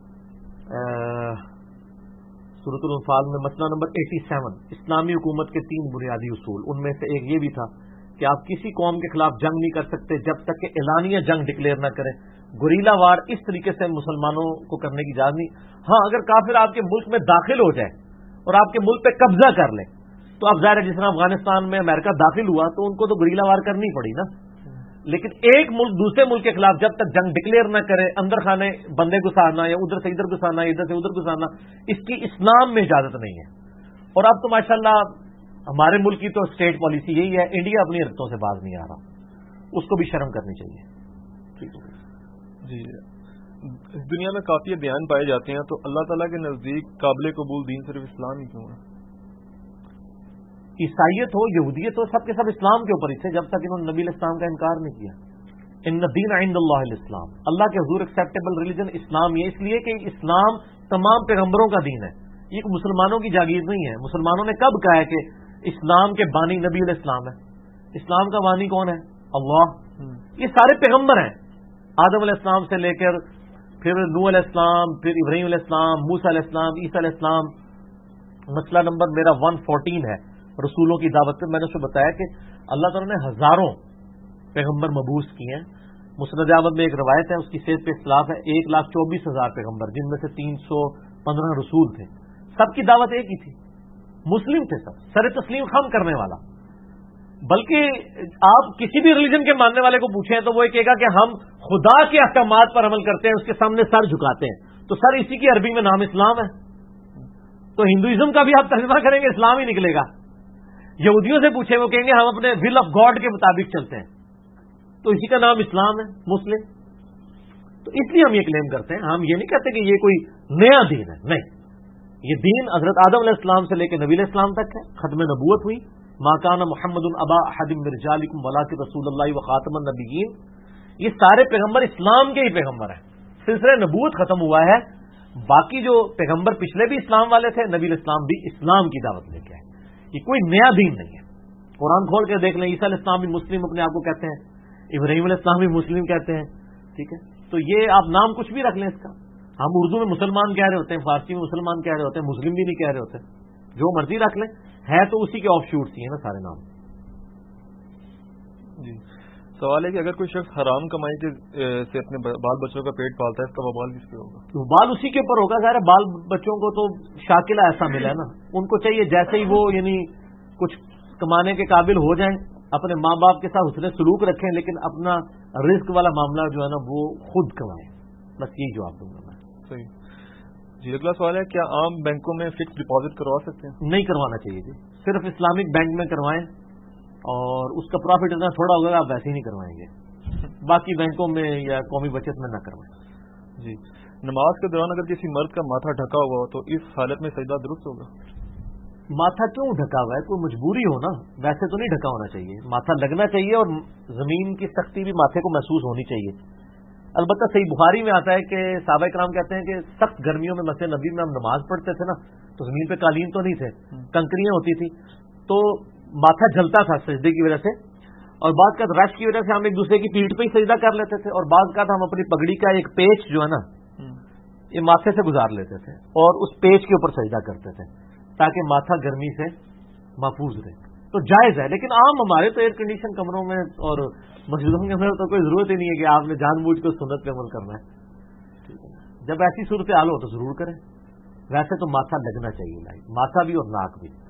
سورۃ الانفال میں مسئلہ نمبر 87 اسلامی حکومت کے 3 بنیادی اصول، ان میں سے ایک یہ بھی تھا کہ آپ کسی قوم کے خلاف جنگ نہیں کر سکتے جب تک کہ اعلانیہ جنگ ڈکلیئر نہ کریں. گوریلا وار اس طریقے سے مسلمانوں کو کرنے کی اجازت نہیں. ہاں اگر کافر آپ کے ملک میں داخل ہو جائے اور آپ کے ملک پہ قبضہ کر لے تو اب ظاہر ہے جس طرح افغانستان میں امریکہ داخل ہوا تو ان کو تو گوریلا وار کرنی پڑی نا. لیکن ایک ملک دوسرے ملک کے خلاف جب تک جنگ ڈکلیئر نہ کرے، اندر خانے بندے گھسانا یا ادھر سے ادھر گھسانا یا ادھر سے ادھر گھسانا، اس کی اسلام میں اجازت نہیں ہے. اور اب تو ماشاءاللہ ہمارے ملک کی تو اسٹیٹ پالیسی یہی ہے، انڈیا اپنی حرکتوں سے باز نہیں آ رہا، اس کو بھی شرم کرنی چاہیے. جی، اس دنیا میں کافی ادیان پائے جاتے ہیں، تو اللہ تعالیٰ کے نزدیک قابل قبول دین صرف اسلام ہی کیوں ہے؟ عیسائیت ہو، یہودیت ہو، سب کے سب اسلام کے اوپر ہی تھے جب تک انہوں نے نبی الاسلام کا انکار نہیں کیا. ان الدین عند اللہ الاسلام، اللہ کے حضور ایکسیپٹیبل ریلیجن اسلام ہی ہے، اس لیے کہ اسلام تمام پیغمبروں کا دین ہے، یہ مسلمانوں کی جاگیر نہیں ہے. مسلمانوں نے کب کہا ہے کہ اسلام کے بانی نبی علیہ السلام ہے؟ اسلام کا بانی کون ہے؟ اللہ. یہ سارے پیغمبر ہیں، آدم علیہ السلام سے لے کر پھر نوح علیہ السلام، پھر ابراہیم علیہ السلام، موسیٰ علیہ السلام، عیسیٰ علیہ السلام. مسئلہ نمبر میرا 114 ہے رسولوں کی دعوت میں. میں نے اس کو بتایا کہ اللہ تعالیٰ نے ہزاروں پیغمبر مبعوث کیے ہیں. مسند احمد میں ایک روایت ہے، اس کی صحت پہ اختلاف ہے، 1,24,000 پیغمبر، جن میں سے 315 رسول تھے. سب کی دعوت ایک ہی تھی، مسلم تھے سب، سر تسلیم خم کرنے والا. بلکہ آپ کسی بھی ریلیجن کے ماننے والے کو پوچھیں تو وہ یہ کہے گا کہ ہم خدا کے احکامات پر عمل کرتے ہیں، اس کے سامنے سر جھکاتے ہیں. تو سر اسی کی عربی میں نام اسلام ہے، تو ہندوازم کا بھی آپ ترجمہ کریں گے اسلام ہی نکلے گا. یہودیوں سے پوچھیں وہ کہیں گے ہم اپنے ول آف گاڈ کے مطابق چلتے ہیں، تو اسی کا نام اسلام ہے، مسلم. تو اس لیے ہم یہ کلیم کرتے ہیں، ہم یہ نہیں کہتے کہ یہ کوئی نیا دین ہے، نہیں. یہ دین حضرت آدم علیہ السلام سے لے کے نبی علیہ السلام تک ہے. ختم نبوت ہوئی، ما کان محمد ابا احد من رجالکم ولکن رسول اللہ وخاتم النبیین. یہ سارے پیغمبر اسلام کے ہی پیغمبر ہیں. سلسلہ نبوت ختم ہوا ہے، باقی جو پیغمبر پچھلے بھی اسلام والے تھے، نبی علیہ السلام بھی اسلام کی دعوت لے کے آئے. یہ کوئی نیا دین نہیں ہے. قرآن کھول کے دیکھ لیں، عیسیٰ علیہ السلام بھی مسلم اپنے آپ کو کہتے ہیں، ابراہیم علیہ السلام بھی مسلم کہتے ہیں. ٹھیک ہے، تو یہ آپ نام کچھ بھی رکھ لیں اس کا. ہم اردو میں مسلمان کہہ رہے ہوتے ہیں، فارسی میں مسلمان کہہ رہے ہوتے ہیں، مسلم بھی نہیں کہہ رہے ہوتے. جو مرضی رکھ لیں، ہے تو اسی کے آف شوٹس ہی ہیں نا سارے نام. جی سوال ہے کہ اگر کوئی شخص حرام کمائی کے سے اپنے بال بچوں کا پیٹ پالتا ہے، اس کا وبال کس پہ ہوگا؟ بال اسی کے اوپر ہوگا. ظاہر بال بچوں کو تو شاکلہ ایسا ملا ہے نا، ان کو چاہیے جیسے ہی وہ یعنی کچھ کمانے کے قابل ہو جائیں، اپنے ماں باپ کے ساتھ حسن سلوک رکھیں، لیکن اپنا رزق والا معاملہ جو ہے نا وہ خود کمائیں. بس یہی جواب دوں گا میں. صحیح. جی اگلا سوال ہے، کیا عام بینکوں میں فکس ڈپازٹ کروا سکتے ہیں؟ نہیں کروانا چاہیے جی. صرف اسلامک بینک میں کروائیں، اور اس کا پروفٹ اتنا تھوڑا ہوگا آپ ویسے ہی نہیں کروائیں گے. باقی بینکوں میں یا قومی بچت میں نہ کروائیں. جی نماز کے دوران اگر کسی مرد کا ماتھا ڈھکا ہوا ہو تو اس حالت میں سجدہ درست ہوگا؟ ماتھا کیوں ڈھکا ہوا ہے؟ کوئی مجبوری ہو نا، ویسے تو نہیں ڈھکا ہونا چاہیے. ماتھا لگنا چاہیے اور زمین کی سختی بھی ماتھے کو محسوس ہونی چاہیے. البتہ صحیح بخاری میں آتا ہے کہ صحابہ کرام کہتے ہیں کہ سخت گرمیوں میں مسجد نبی میں ہم نماز پڑھتے تھے نا، تو زمین پہ قالین تو نہیں تھے، کنکریاں ہوتی تھی، تو ماتھا جلتا تھا سجدے کی وجہ سے. اور بعض کا رش کی وجہ سے ہم ایک دوسرے کی پیٹھ پہ ہی سجدہ کر لیتے تھے، اور بعض کا ہم اپنی پگڑی کا ایک پیچ جو ہے نا یہ ماتھے سے گزار لیتے تھے اور اس پیچ کے اوپر سجدہ کرتے تھے تاکہ ماتھا گرمی سے محفوظ رہے. تو جائز ہے، لیکن عام ہمارے تو ایئر کنڈیشن کمروں میں اور مسجدوں کے اندر تو کوئی ضرورت ہی نہیں ہے کہ آپ نے جان بوجھ کر سنت پہ عمل کرنا ہے. جب ایسی صورت حال ہو تو ضرور کریں. ویسے تو ماتھا لگنا چاہیے، ماتھا بھی اور ناک بھی.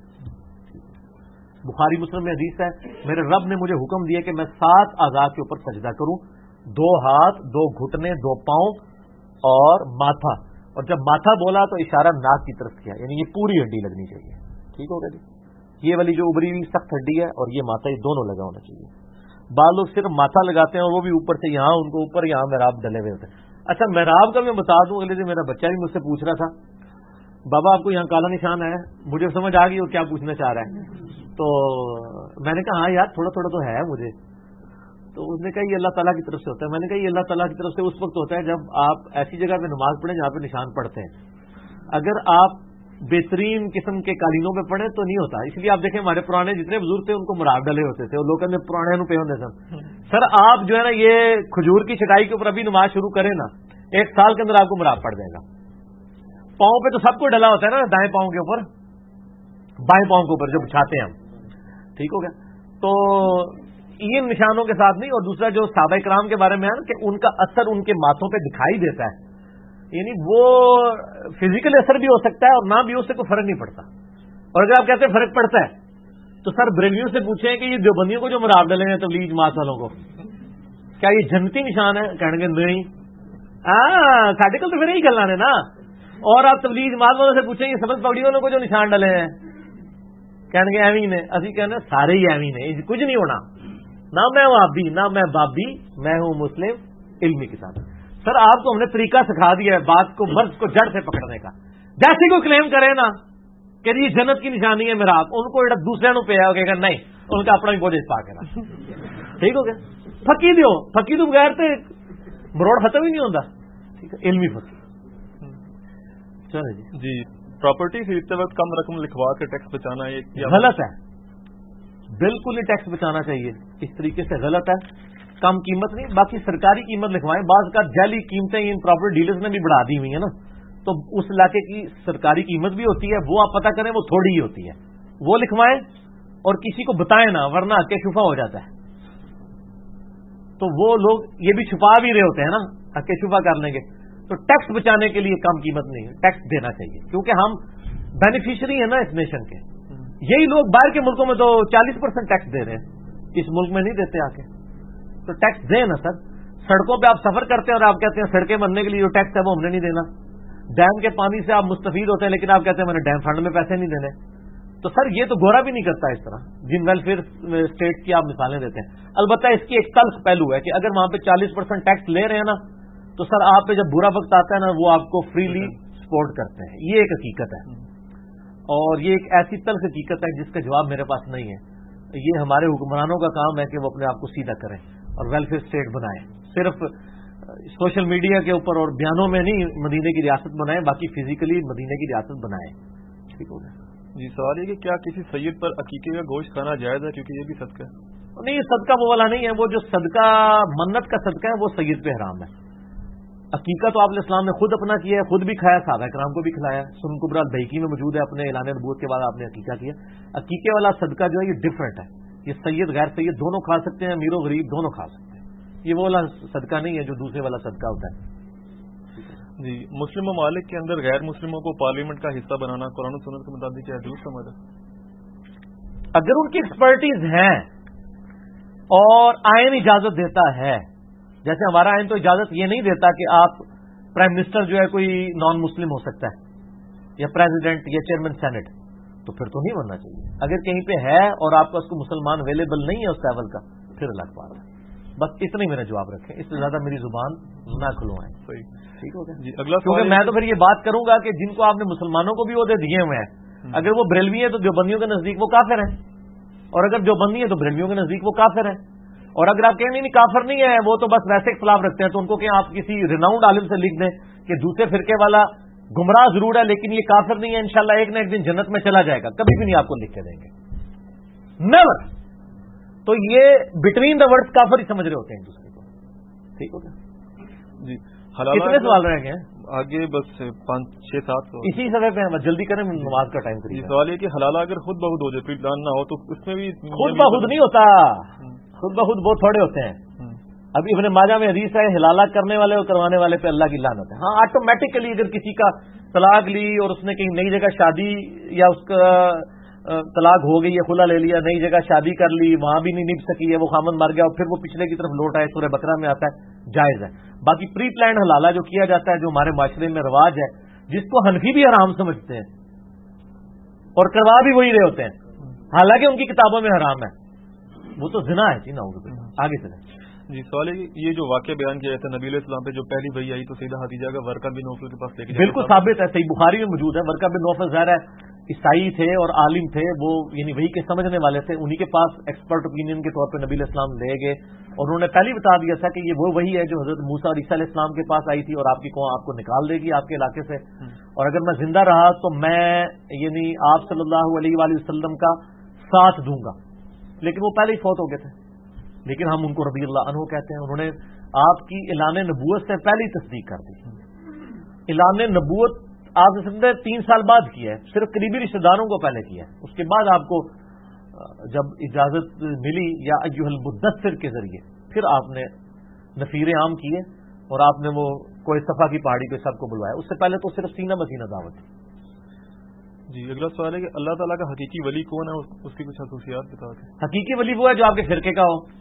بخاری مسلم میں حدیث ہے، میرے رب نے مجھے حکم دیا کہ میں 7 اعضاء کے اوپر سجدہ کروں، 2 ہاتھ، 2 گھٹنے، 2 پاؤں اور ماتھا. اور جب ماتھا بولا تو اشارہ ناک کی طرف کیا، یعنی یہ پوری ہڈی لگنی چاہیے. ٹھیک ہوگا جی. یہ والی جو ابری ہوئی سخت ہڈی ہے اور یہ ماتھا، یہ دونوں لگا ہونا چاہیے. بعض لوگ صرف ماتھا لگاتے ہیں اور وہ بھی اوپر سے یہاں ان کو اوپر یہاں محراب ڈلے ہوئے ہوتے ہیں. اچھا محراب کا میں بتا دوں، اگلے دن میرا بچہ بھی مجھ سے پوچھ رہا تھا بابا آپ کو یہاں کالا نشان ہے. مجھے سمجھ آ گئی وہ کیا پوچھنا چاہ رہا ہے. تو میں نے کہا ہاں یار تھوڑا تھوڑا تو ہے مجھے. تو اس نے کہا یہ اللہ تعالیٰ کی طرف سے ہوتا ہے. میں نے کہا یہ اللہ تعالیٰ کی طرف سے اس وقت ہوتا ہے جب آپ ایسی جگہ پہ نماز پڑھیں جہاں پہ نشان پڑھتے ہیں. اگر آپ بہترین قسم کے قالینوں پہ پڑھیں تو نہیں ہوتا. اس لیے آپ دیکھیں ہمارے پرانے جتنے بزرگ تھے ان کو مراد ڈلے ہوتے تھے اور لوگ کہتے پرانے پہ ہوتے سن. سر آپ جو ہے نا یہ کھجور کی چھٹائی کے اوپر ابھی نماز شروع کریں نا، 1 سال کے اندر آپ کو مراد پڑ جائے گا. پاؤں پہ تو سب کو ڈلا ہوتا ہے نا، دائیں پاؤں کے اوپر، بائیں پاؤں کے اوپر جو بچھاتے ہیں ہم. ٹھیک ہو گیا. تو ان نشانوں کے ساتھ نہیں. اور دوسرا جو صحابہ کرام کے بارے میں ہے کہ ان کا اثر ان کے ماتھوں پہ دکھائی دیتا ہے، یعنی وہ فزیکل اثر بھی ہو سکتا ہے اور نہ بھی اس سے کوئی فرق نہیں پڑتا. اور اگر آپ کہتے ہیں فرق پڑتا ہے تو سر بریلویوں سے پوچھیں کہ یہ دیوبندیوں کو جو مراد ڈلے ہیں تبلیغ جماعت والوں کو، کیا یہ جنتی نشان ہے؟ کہنے گے نہیں، ساڈے کل تو پھر یہی گلا نے نا. اور آپ تبلیغ جماعت والوں سے پوچھیں یہ سبز پگڑی والوں کو جو نشان ڈلے ہیں، کہنے گے ایویں نے. اسی کہنے سارے ہی ایویں نے، کچھ نہیں ہونا. نہ میں وہابی نہ میں بابی، میں ہوں مسلم علمی کے ساتھ. سر آپ کو ہم نے طریقہ سکھا دیا ہے بات کو، مرض کو جڑ سے پکڑنے کا. جیسے کوئی کلیم کرے نا کہ یہ جنت کی نشانی ہے میرا آپ، ان کو دوسرے نو پہ آگے گا نہیں، ان کا اپنا بھی بوجھ پا کے نا. ٹھیک ہو گیا. پکی دیو پکی تو بغیر تو مروڑ ختم ہی نہیں ہوتا. ٹھیک ہے، علمی پکی. چلے جی پراپرٹی خریدتے وقت کم رقم لکھوا کے ٹیکس بچانا یہ غلط ہے، بالکل ہی ٹیکس بچانا چاہیے. اس طریقے سے غلط ہے. کم قیمت نہیں، باقی سرکاری قیمت لکھوائیں. بعض کا جعلی قیمتیں ان پراپرٹی ڈیلرز نے بھی بڑھا دی ہوئی ہیں نا، تو اس علاقے کی سرکاری قیمت بھی ہوتی ہے، وہ آپ پتہ کریں وہ تھوڑی ہی ہوتی ہے، وہ لکھوائیں اور کسی کو بتائیں نا، ورنہ کہ شفا ہو جاتا ہے. تو وہ لوگ یہ بھی چھپا بھی رہے ہوتے ہیں نا، کہ شفا کر لیں گے. تو ٹیکس بچانے کے لیے کم قیمت نہیں ہے، ٹیکس دینا چاہیے، کیونکہ ہم بینیفیشری ہیں نا اس نیشن کے. یہی لوگ باہر کے ملکوں میں تو 40% ٹیکس دے رہے ہیں، اس ملک میں نہیں دیتے آ کے. تو ٹیکس دیں نا سر. سڑکوں پہ آپ سفر کرتے ہیں اور آپ کہتے ہیں سڑکیں بننے کے لیے جو ٹیکس ہے وہ ہم نے نہیں دینا. ڈیم کے پانی سے آپ مستفید ہوتے ہیں لیکن آپ کہتے ہیں میں نے ڈیم فنڈ میں پیسے نہیں دینے. تو سر یہ تو گورا بھی نہیں کرتا اس طرح، جن ویلفیئر اسٹیٹ کی آپ مثالیں دیتے ہیں. البتہ اس کی ایک تلخ پہلو ہے کہ اگر وہاں پہ 40% ٹیکس لے رہے ہیں نا، تو سر آپ پہ جب برا وقت آتا ہے نا، وہ آپ کو فریلی سپورٹ کرتے ہیں. یہ ایک حقیقت ہے، اور یہ ایک ایسی تلخ حقیقت ہے جس کا جواب میرے پاس نہیں ہے. یہ ہمارے حکمرانوں کا کام ہے کہ وہ اپنے آپ کو سیدھا کریں اور ویلفیئر اسٹیٹ بنائیں. صرف سوشل میڈیا کے اوپر اور بیانوں میں نہیں مدینے کی ریاست بنائیں، باقی فزیکلی مدینے کی ریاست بنائیں. ٹھیک ہو گیا. جی سوال یہ کہ کیا کسی سید پر عقیقے کا گوشت کھانا جائز ہے، کیونکہ یہ بھی صدقہ ہے؟ نہیں، یہ صدقہ وہ والا نہیں ہے. وہ جو صدقہ منت کا صدقہ ہے وہ سید پہ حرام ہے. عقیقہ تو آپ علیہ السلام نے خود اپنا کیا ہے، خود بھی کھایا، صحابہ کرام کو بھی کھلایا. سنن کبریٰ البیہقی میں موجود ہے، اپنے اعلان نبوت کے بعد آپ نے عقیقہ کیا. عقیقے والا صدقہ جو ہے یہ ڈفرنٹ ہے. یہ سید غیر سید دونوں کھا سکتے ہیں، امیر و غریب دونوں کھا سکتے ہیں. یہ وہ والا صدقہ نہیں ہے جو دوسرے والا صدقہ ہوتا ہے. جی مسلم ممالک کے اندر غیر مسلموں کو پارلیمنٹ کا حصہ بنانا قرآن و سنت کے مطابق کیا حدود سمجھ ہے؟ اگر ان کی ایکسپرٹیز ہیں اور آئین اجازت دیتا ہے، جیسے ہمارا آئین تو اجازت یہ نہیں دیتا کہ آپ پرائم منسٹر جو ہے کوئی نان مسلم ہو سکتا ہے یا پریزیڈنٹ یا چیئرمین سینٹ، تو پھر تو نہیں بننا چاہیے. اگر کہیں پہ ہے اور آپ کا اس کو مسلمان اویلیبل نہیں ہے اس لیول کا، پھر الگ بات ہے. بس اتنا ہی میرا جواب رکھیں، اس سے زیادہ میری زبان نہ کھلوائیں. صحیح. ٹھیک ہو گیا جی اگلا کیونکہ میں تو پھر یہ بات کروں گا کہ جن کو آپ نے مسلمانوں کو بھی عہدے دیے ہوئے ہیں، اگر وہ بریلوی ہیں تو دیوبندیوں کے نزدیک وہ کافر ہیں، اور اگر دیوبندی ہیں تو بریلویوں کے نزدیک وہ کافر ہیں. اور اگر آپ کہیں نہیں کافر نہیں ہے، وہ تو بس ویسے اختلاف رکھتے ہیں، تو ان کو کہ آپ کسی ریناؤنڈ عالم سے لکھ دیں کہ دوسرے فرقے والا گمراہ ضرور ہے لیکن یہ کافر نہیں ہے، انشاءاللہ ایک نہ ایک دن جنت میں چلا جائے گا. کبھی بھی نہیں آپ کو لکھ کے دیں گے، نیور. تو یہ بٹوین دا ورڈز کافر ہی سمجھ رہے ہوتے ہیں ایک دوسرے کو. ٹھیک ہو گیا جی. کتنے سوال رہ گئے ہیں؟ آگے بس 5-6-7 اسی سفے پہ بس جلدی کریں، نماز کا ٹائم کریے. سوال یہ کہ حلالہ اگر خود بخود ہو جائے، پھر پلان نہ ہو، تو اس میں بھی خود بخود نہیں ہوتا. خود بخود بہت تھوڑے ہوتے ہیں. ابھی ابن ماجہ میں حدیث ہے حلالہ کرنے والے اور کروانے والے پہ اللہ کی لعنت ہے. ہاں آٹومیٹیکلی اگر کسی کا طلاق لی اور اس نے کہیں نئی جگہ شادی یا اس کا طلاق ہو گئی ہے، خلا لے لیا، نئی جگہ شادی کر لی، وہاں بھی نہیں نبھ سکی ہے، وہ خامن مر گیا اور پھر وہ پچھلے کی طرف لوٹ آئے، سورہ بقرہ میں آتا ہے، جائز ہے. باقی پری پلانڈ حلالہ جو کیا جاتا ہے، جو ہمارے معاشرے میں رواج ہے، جس کو حنفی بھی حرام سمجھتے ہیں اور کروا بھی وہی رہے ہوتے ہیں، حالانکہ ان کی کتابوں میں حرام ہے، وہ تو زنا ہے. جی نا آگے چلیں. جی سوال ہے یہ جو واقعہ بیان کیا جاتا ہے نبی علیہ السلام پہ جو پہلی وحی آئی تو سیدہ خدیجہ کا ورقہ بن نوفل کے پاس لے کے بالکل ثابت ہے، صحیح بخاری میں موجود ہے. ورقہ بن نوفل ظاہر ہے عیسائی تھے اور عالم تھے، وہ یعنی وحی کے سمجھنے والے تھے، انہی کے پاس ایکسپرٹ اوپینین کے طور پہ نبی علیہ السلام لے گئے اور انہوں نے پہلے بتا دیا تھا کہ یہ وہ وحی ہے جو حضرت موسیٰ اور عیسیٰ علیہ السلام کے پاس آئی تھی اور آپ کی قوم آپ کو نکال دے گی آپ کے علاقے سے، اور اگر میں زندہ رہا تو میں یعنی آپ صلی اللہ علیہ وآلہ وسلم کا ساتھ دوں گا. لیکن وہ پہلے ہی فوت ہو گئے تھے، لیکن ہم ان کو رضی اللہ عنہ کہتے ہیں. انہوں نے آپ کی اعلان نبوت سے پہلے ہی تصدیق کر دی. اعلان نبوت آپ نے 3 سال بعد کیا ہے، صرف قریبی رشتہ داروں کو پہلے کیا ہے، اس کے بعد آپ کو جب اجازت ملی یا ایھا المدثر کے ذریعے پھر آپ نے نفیر عام کیے اور آپ نے وہ کوئی صفا کی پہاڑی پہ سب کو بلوایا. اس سے پہلے تو صرف سینہ بسینہ دعوت تھی. جی اگلا سوال ہے کہ اللہ تعالیٰ کا حقیقی ولی کون ہے، اس کی کچھ خصوصیات بتا دیں. حقیقی ولی وہ ہے جو آپ کے فرقے کا ہو.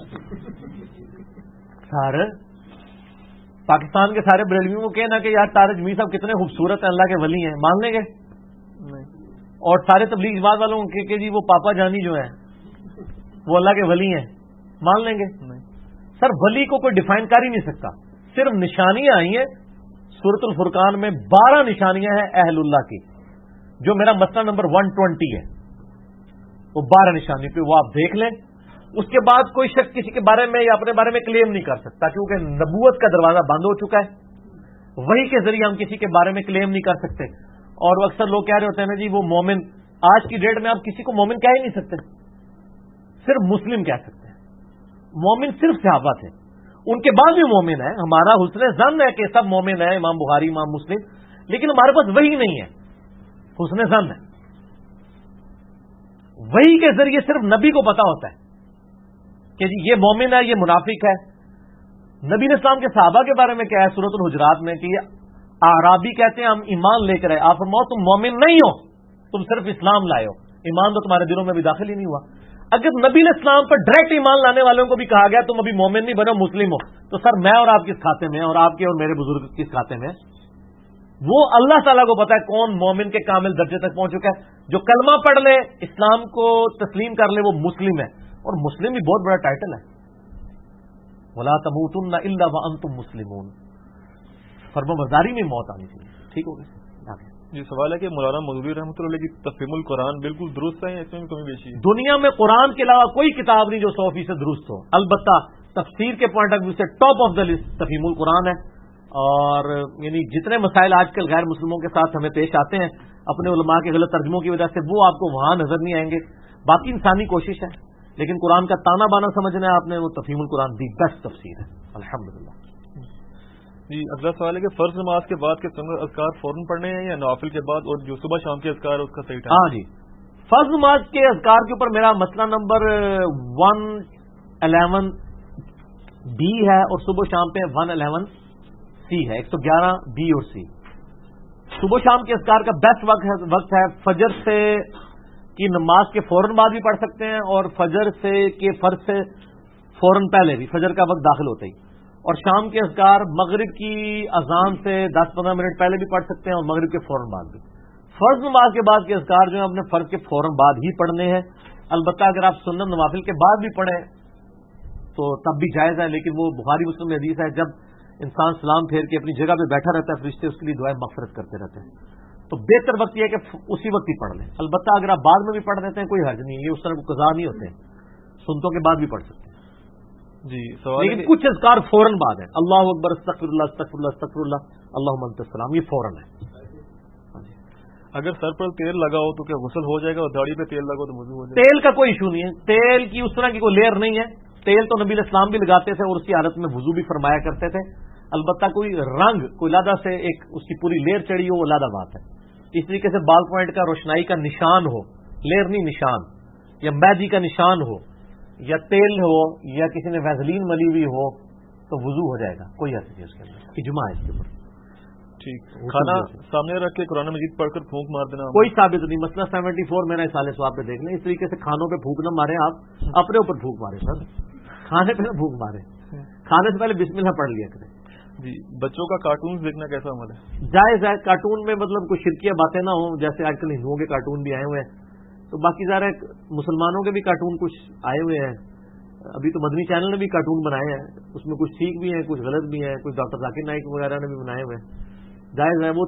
سارے پاکستان کے سارے بریلویوں کو کہنا کہ یار طارق جمیل صاحب کتنے خوبصورت ہیں، اللہ کے ولی ہیں، مان لیں گے؟ اور سارے تبلیغ جماعت والوں کہ جی وہ پاپا جانی جو ہیں وہ اللہ کے ولی ہیں، مان لیں گے؟ سر ولی کو کوئی ڈیفائن کر ہی نہیں سکتا. صرف نشانیاں آئی ہیں سورۃ الفرقان میں 12 نشانیاں ہیں اہل اللہ کی، جو میرا مسئلہ نمبر 120 ہے، وہ 12 نشانی پہ وہ آپ دیکھ لیں. اس کے بعد کوئی شخص کسی کے بارے میں یا اپنے بارے میں کلیم نہیں کر سکتا، کیونکہ نبوت کا دروازہ بند ہو چکا ہے. وہی کے ذریعے ہم کسی کے بارے میں کلیم نہیں کر سکتے. اور وہ اکثر لوگ کہہ رہے ہوتے ہیں نا جی وہ مومن، آج کی ڈیٹ میں آپ کسی کو مومن کہہ ہی نہیں سکتے، صرف مسلم کہہ سکتے ہیں. مومن صرف صحابہ تھے، ان کے بعد بھی مومن ہے. ہمارا حسن ظن ہے کہ سب مومن ہیں، امام بخاری امام مسلم، لیکن ہمارے پاس وہی نہیں ہے، حسن ظن ہے. وہی کے ذریعے صرف نبی کو پتا ہوتا ہے کہ جی یہ مومن ہے، یہ منافق ہے. نبی اسلام کے صحابہ کے بارے میں کیا ہے سورۃ الحجرات میں کہ یہ اعرابی کہتے ہیں ہم ایمان لے کر آئے. آپ فرماؤ تم مومن نہیں ہو، تم صرف اسلام لائے ہو، ایمان تو تمہارے دلوں میں بھی داخل ہی نہیں ہوا. اگر نبی اسلام پر ڈائریکٹ ایمان لانے والوں کو بھی کہا گیا تم ابھی مومن نہیں بنے مسلم ہو، تو سر میں اور آپ کس کھاتے میں، اور آپ کے اور میرے بزرگ کس کھاتے میں؟ وہ اللہ تعالیٰ کو پتا ہے کون مومن کے کامل درجے تک پہنچ چکا ہے. جو کلمہ پڑھ لے، اسلام کو تسلیم کر لے، وہ مسلم ہے. اور مسلم بھی بہت بڑا ٹائٹل ہے، وَلَا تَمُوتُنَّ إِلَّا وَأَنْتُمْ مُسْلِمُونَ، فرمانبرداری میں موت آنی چاہیے. ٹھیک ہو گیا جی. سوال ہے کہ مولانا مودودی رحمۃ اللہ کی تفہیم القرآن بالکل درست ہے، اس میں بھی کمی بیشی ہے؟ دنیا میں قرآن کے علاوہ کوئی کتاب نہیں جو 100% درست ہو. البتہ تفسیر کے پوائنٹ آف ویو سے top of the list Tafheem ul Quran ہے. اور یعنی جتنے مسائل آج کل غیر مسلموں کے ساتھ ہمیں پیش آتے ہیں اپنے علماء کے غلط ترجموں کی وجہ سے، وہ آپ کو وہاں نظر نہیں آئیں گے. باقی انسانی کوشش ہے، لیکن قرآن کا تانا بانا سمجھنا ہے آپ نے، وہ تفہیم القرآن دی بیسٹ تفسیر ہے الحمدللہ. جی. اگلا سوال ہے کہ فرض نماز کے بعد کے سنت اذکار فوراً پڑھنے ہیں یا نوافل کے بعد، اور جو صبح شام کے اذکار ہے اس کا صحیح ٹائم؟ ہاں جی، فرض نماز کے اذکار کے اوپر میرا مسئلہ نمبر 111 بی ہے، اور صبح شام پہ 111 سی ہے، 111 بی اور سی. صبح شام کے اذکار کا بیسٹ وقت ہے فجر سے کی نماز کے فوراً بعد بھی پڑھ سکتے ہیں، اور فجر سے کے فرض سے فوراً پہلے بھی، فجر کا وقت داخل ہوتا ہی. اور شام کے اذکار مغرب کی اذان سے 10-15 منٹ پہلے بھی پڑھ سکتے ہیں، اور مغرب کے فوراً بعد بھی. فرض نماز کے بعد کے اذکار جو ہیں اپنے فرض کے فوراً بعد ہی پڑھنے ہیں. البتہ اگر آپ سنت نوافل کے بعد بھی پڑھیں تو تب بھی جائز ہے، لیکن وہ بخاری مسلم میں حدیث ہے جب انسان سلام پھیر کے اپنی جگہ پہ بیٹھا رہتا ہے فرشتے اس کے لیے دعائیں مغفرت کرتے رہتے ہیں. تو بہتر وقت یہ ہے کہ اسی وقت ہی پڑھ لیں. البتہ اگر آپ بعد میں بھی پڑھ دیتے ہیں کوئی حرج نہیں، یہ اس طرح قضا نہیں ہوتے، سنتوں کے بعد بھی پڑھ سکتے ہیں. جی. سوال لیکن کچھ اذکار فوراً بعد ہے، اللہ اکبر استغفر اللہ استغفر اللہ استغفر اللہ اللہم انت السلام، یہ فوراً ہے. اگر سر پر تیل لگا ہو تو کیا غسل ہو جائے گا، اور داڑھی پہ تیل لگا ہو تو وضو ہو جائے گا؟ تیل کا کوئی ایشو نہیں ہے، تیل کی اس طرح کی کوئی لیئر نہیں ہے. تیل تو نبی اسلام بھی لگاتے تھے اور اس کی حالت میں وضو بھی فرمایا کرتے تھے. البتہ کوئی رنگ کوئی لادہ سے ایک اس کی پوری لیئر چڑھی ہو وہ لادہ بات ہے. اس طریقے سے بال پوائنٹ کا روشنائی کا نشان ہو، لیئر نہیں نشان، یا مہندی کا نشان ہو، یا تیل ہو، یا کسی نے ویزلین ملی ہوئی ہو تو وضو ہو جائے گا، کوئی حرج نہیں اس کے اندر، اجماع ہے اس کے اوپر. ٹھیک. کھانا سامنے رکھ کے قرآن مجید پڑھ کر پھونک مار دینا کوئی ثابت نہیں. مسئلہ 74 میرا سال سواب پہ دیکھ لیں. اس طریقے سے کھانوں پہ پھونک نہ مارے، آپ اپنے اوپر پھونک مارے سر، کھانے پہ نہ پھونک مارے، کھانے سے پہلے بسم اللہ پڑھ لیا کریں. جی. بچوں کا کارٹون دیکھنا کیسا عمل ہے؟ جائز ہے. کارٹون میں مطلب کوئی شرکیہ باتیں نہ ہوں، جیسے آج کل ہندوؤں کے کارٹون بھی آئے ہوئے ہیں، تو باقی ظاہر ہے مسلمانوں کے بھی کارٹون کچھ آئے ہوئے ہیں. ابھی تو مدنی چینل نے بھی کارٹون بنائے ہیں، اس میں کچھ ٹھیک بھی ہیں کچھ غلط بھی ہیں، کچھ ڈاکٹر ذاکر نائک وغیرہ نے بھی بنائے ہوئے ہیں. جائز ہے. وہ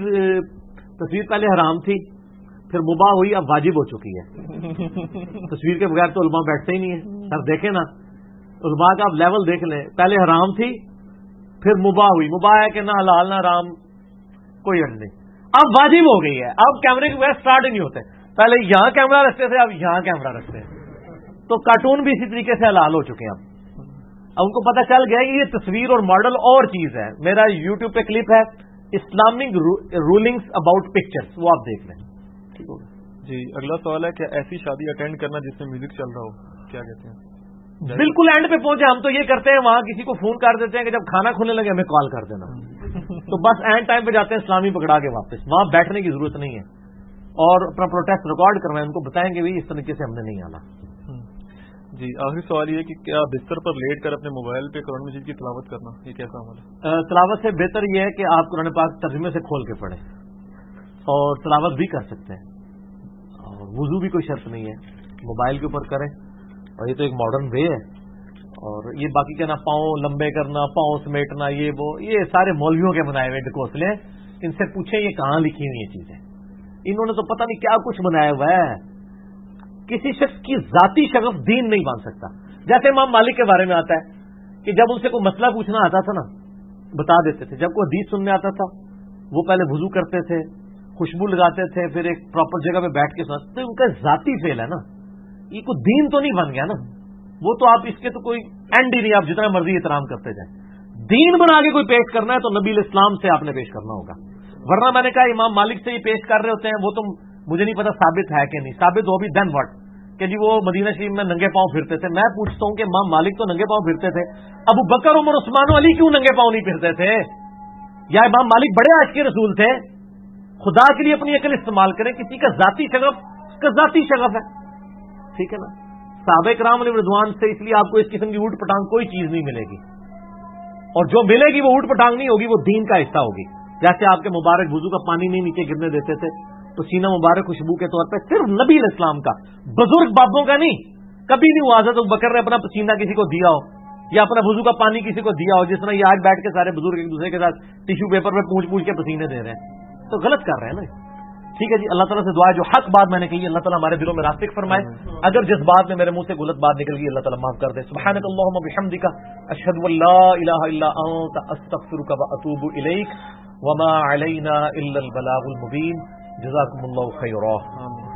تصویر پہلے حرام تھی، پھر مباح ہوئی، اب واجب ہو چکی ہے. تصویر کے بغیر تو علماء بیٹھتے ہی نہیں ہیں. سر دیکھیں نا، علماء کا آپ لیول دیکھ لیں، پہلے حرام تھی پھر مباح ہوئی. مباح ہے کہ نہ حلال نہ حرام، کوئی حرج نہیں. اب واجب ہو گئی ہے، اب کیمرے کے بغیر سٹارٹ ہی نہیں ہوتے. پہلے یہاں کیمرہ رکھتے تھے، اب یہاں کیمرہ رکھتے ہیں. تو کارٹون بھی اسی طریقے سے حلال ہو چکے ہیں. اب ان کو پتہ چل گیا کہ یہ تصویر اور ماڈل اور چیز ہے. میرا یوٹیوب پہ کلپ ہے اسلامک رولنگز اباؤٹ پکچرز، وہ آپ دیکھ لیں. ٹھیک ہوگا جی. اگلا سوال ہے کہ ایسی شادی اٹینڈ کرنا جس میں میوزک چل رہا ہو، کیا کہتے ہیں؟ بالکل اینڈ پہ پہنچے. ہم تو یہ کرتے ہیں، وہاں کسی کو فون کر دیتے ہیں کہ جب کھانا کھلنے لگے ہمیں کال کر دینا. تو بس اینڈ ٹائم پہ جاتے ہیں اسلامی پکڑا کے واپس. وہاں بیٹھنے کی ضرورت نہیں ہے، اور اپنا پروٹیسٹ ریکارڈ کروائیں، ان کو بتائیں کہ بھائی اس طریقے سے ہم نے نہیں آنا. جی. آخری سوال یہ کہ کیا بستر پر لیٹ کر اپنے موبائل پہ قرآن مجید کی تلاوت کرنا یہ کیسا عمل ہے؟ تلاوت سے بہتر یہ ہے کہ آپ قرآن پاک ترجمے سے کھول کے پڑھیں، اور تلاوت بھی کر سکتے ہیں، اور وضو بھی کوئی شرط نہیں ہے، موبائل کے اوپر کریں. اور یہ تو ایک ماڈرن وے ہے، اور یہ باقی کہنا پاؤں لمبے کرنا، پاؤں سمیٹنا، یہ سارے مولویوں کے بنائے ہوئے ڈکوسلے. ان سے پوچھیں یہ کہاں لکھی ہوئی یہ چیزیں؟ انہوں نے تو پتہ نہیں کیا کچھ بنایا ہوا ہے. کسی شخص کی ذاتی شغف دین نہیں بن سکتا. جیسے امام مالک کے بارے میں آتا ہے کہ جب ان سے کوئی مسئلہ پوچھنا آتا تھا نا بتا دیتے تھے. جب کوئی حدیث سننے آتا تھا وہ پہلے وضو کرتے تھے، خوشبو لگاتے تھے، پھر ایک پراپر جگہ پہ بیٹھ کے سنتے. تو ان کا ذاتی فعل ہے نا، یہ کوئی دین تو نہیں بن گیا نا. وہ تو آپ اس کے تو کوئی اینڈ ہی نہیں، آپ جتنا مرضی احترام کرتے جائیں. دین بنا کے کوئی پیش کرنا ہے تو نبی الاسلام سے آپ نے پیش کرنا ہوگا. ورنہ میں نے کہا امام مالک سے یہ پیش کر رہے ہوتے ہیں، وہ تو مجھے نہیں پتا ثابت ہے کہ نہیں. ثابت ہو بھی دین واٹ کہ جی وہ مدینہ شریف میں ننگے پاؤں پھرتے تھے. میں پوچھتا ہوں کہ امام مالک تو ننگے پاؤں پھرتے تھے، ابو بکر عمر عثمان و علی کیوں ننگے پاؤں نہیں پھرتے تھے؟ یا امام مالک بڑے عاشق رسول تھے؟ خدا کے لیے اپنی عقل استعمال کریں. کسی کا ذاتی شغف اس کا ذاتی شغف ہے، ٹھیک ہے نا. صحابہ کرام علیہ رضوان سے اس لیے آپ کو اس قسم کی اوٹ پٹانگ کوئی چیز نہیں ملے گی، اور جو ملے گی وہ اوٹ پٹانگ نہیں ہوگی، وہ دین کا حصہ ہوگی. جیسے آپ کے مبارک وضو کا پانی نہیں نیچے گرنے دیتے تھے تو سینہ مبارک خوشبو کے طور پہ صرف نبی علیہ السلام کا، بزرگ بابوں کا نہیں. کبھی نہیں ہوا حضرت ابوبکر نے اپنا پسینہ کسی کو دیا ہو یا اپنا وضو کا پانی کسی کو دیا ہو، جس طرح یہ آج بیٹھ کے سارے بزرگ ایک دوسرے کے ساتھ ٹیشو پیپر پہ پوچھ کے پسینے دے رہے ہیں. تو غلط کر رہے ہیں نا. ٹھیک ہے جی، اللہ تعالیٰ سے دعا ہے جو حق بات میں نے کہی اللہ تعالیٰ ہمارے دلوں میں راسخ فرمائے. اگر جس بات میں میرے منہ سے غلط بات نکل گئی اللہ تعالیٰ معاف کر دے. سبحانک اللہم وبحمدک اشہد ان لا الہ الا انت استغفرک واتوب الیک وما علینا الا البلاغ المبین. جزاکم اللہ خیرا.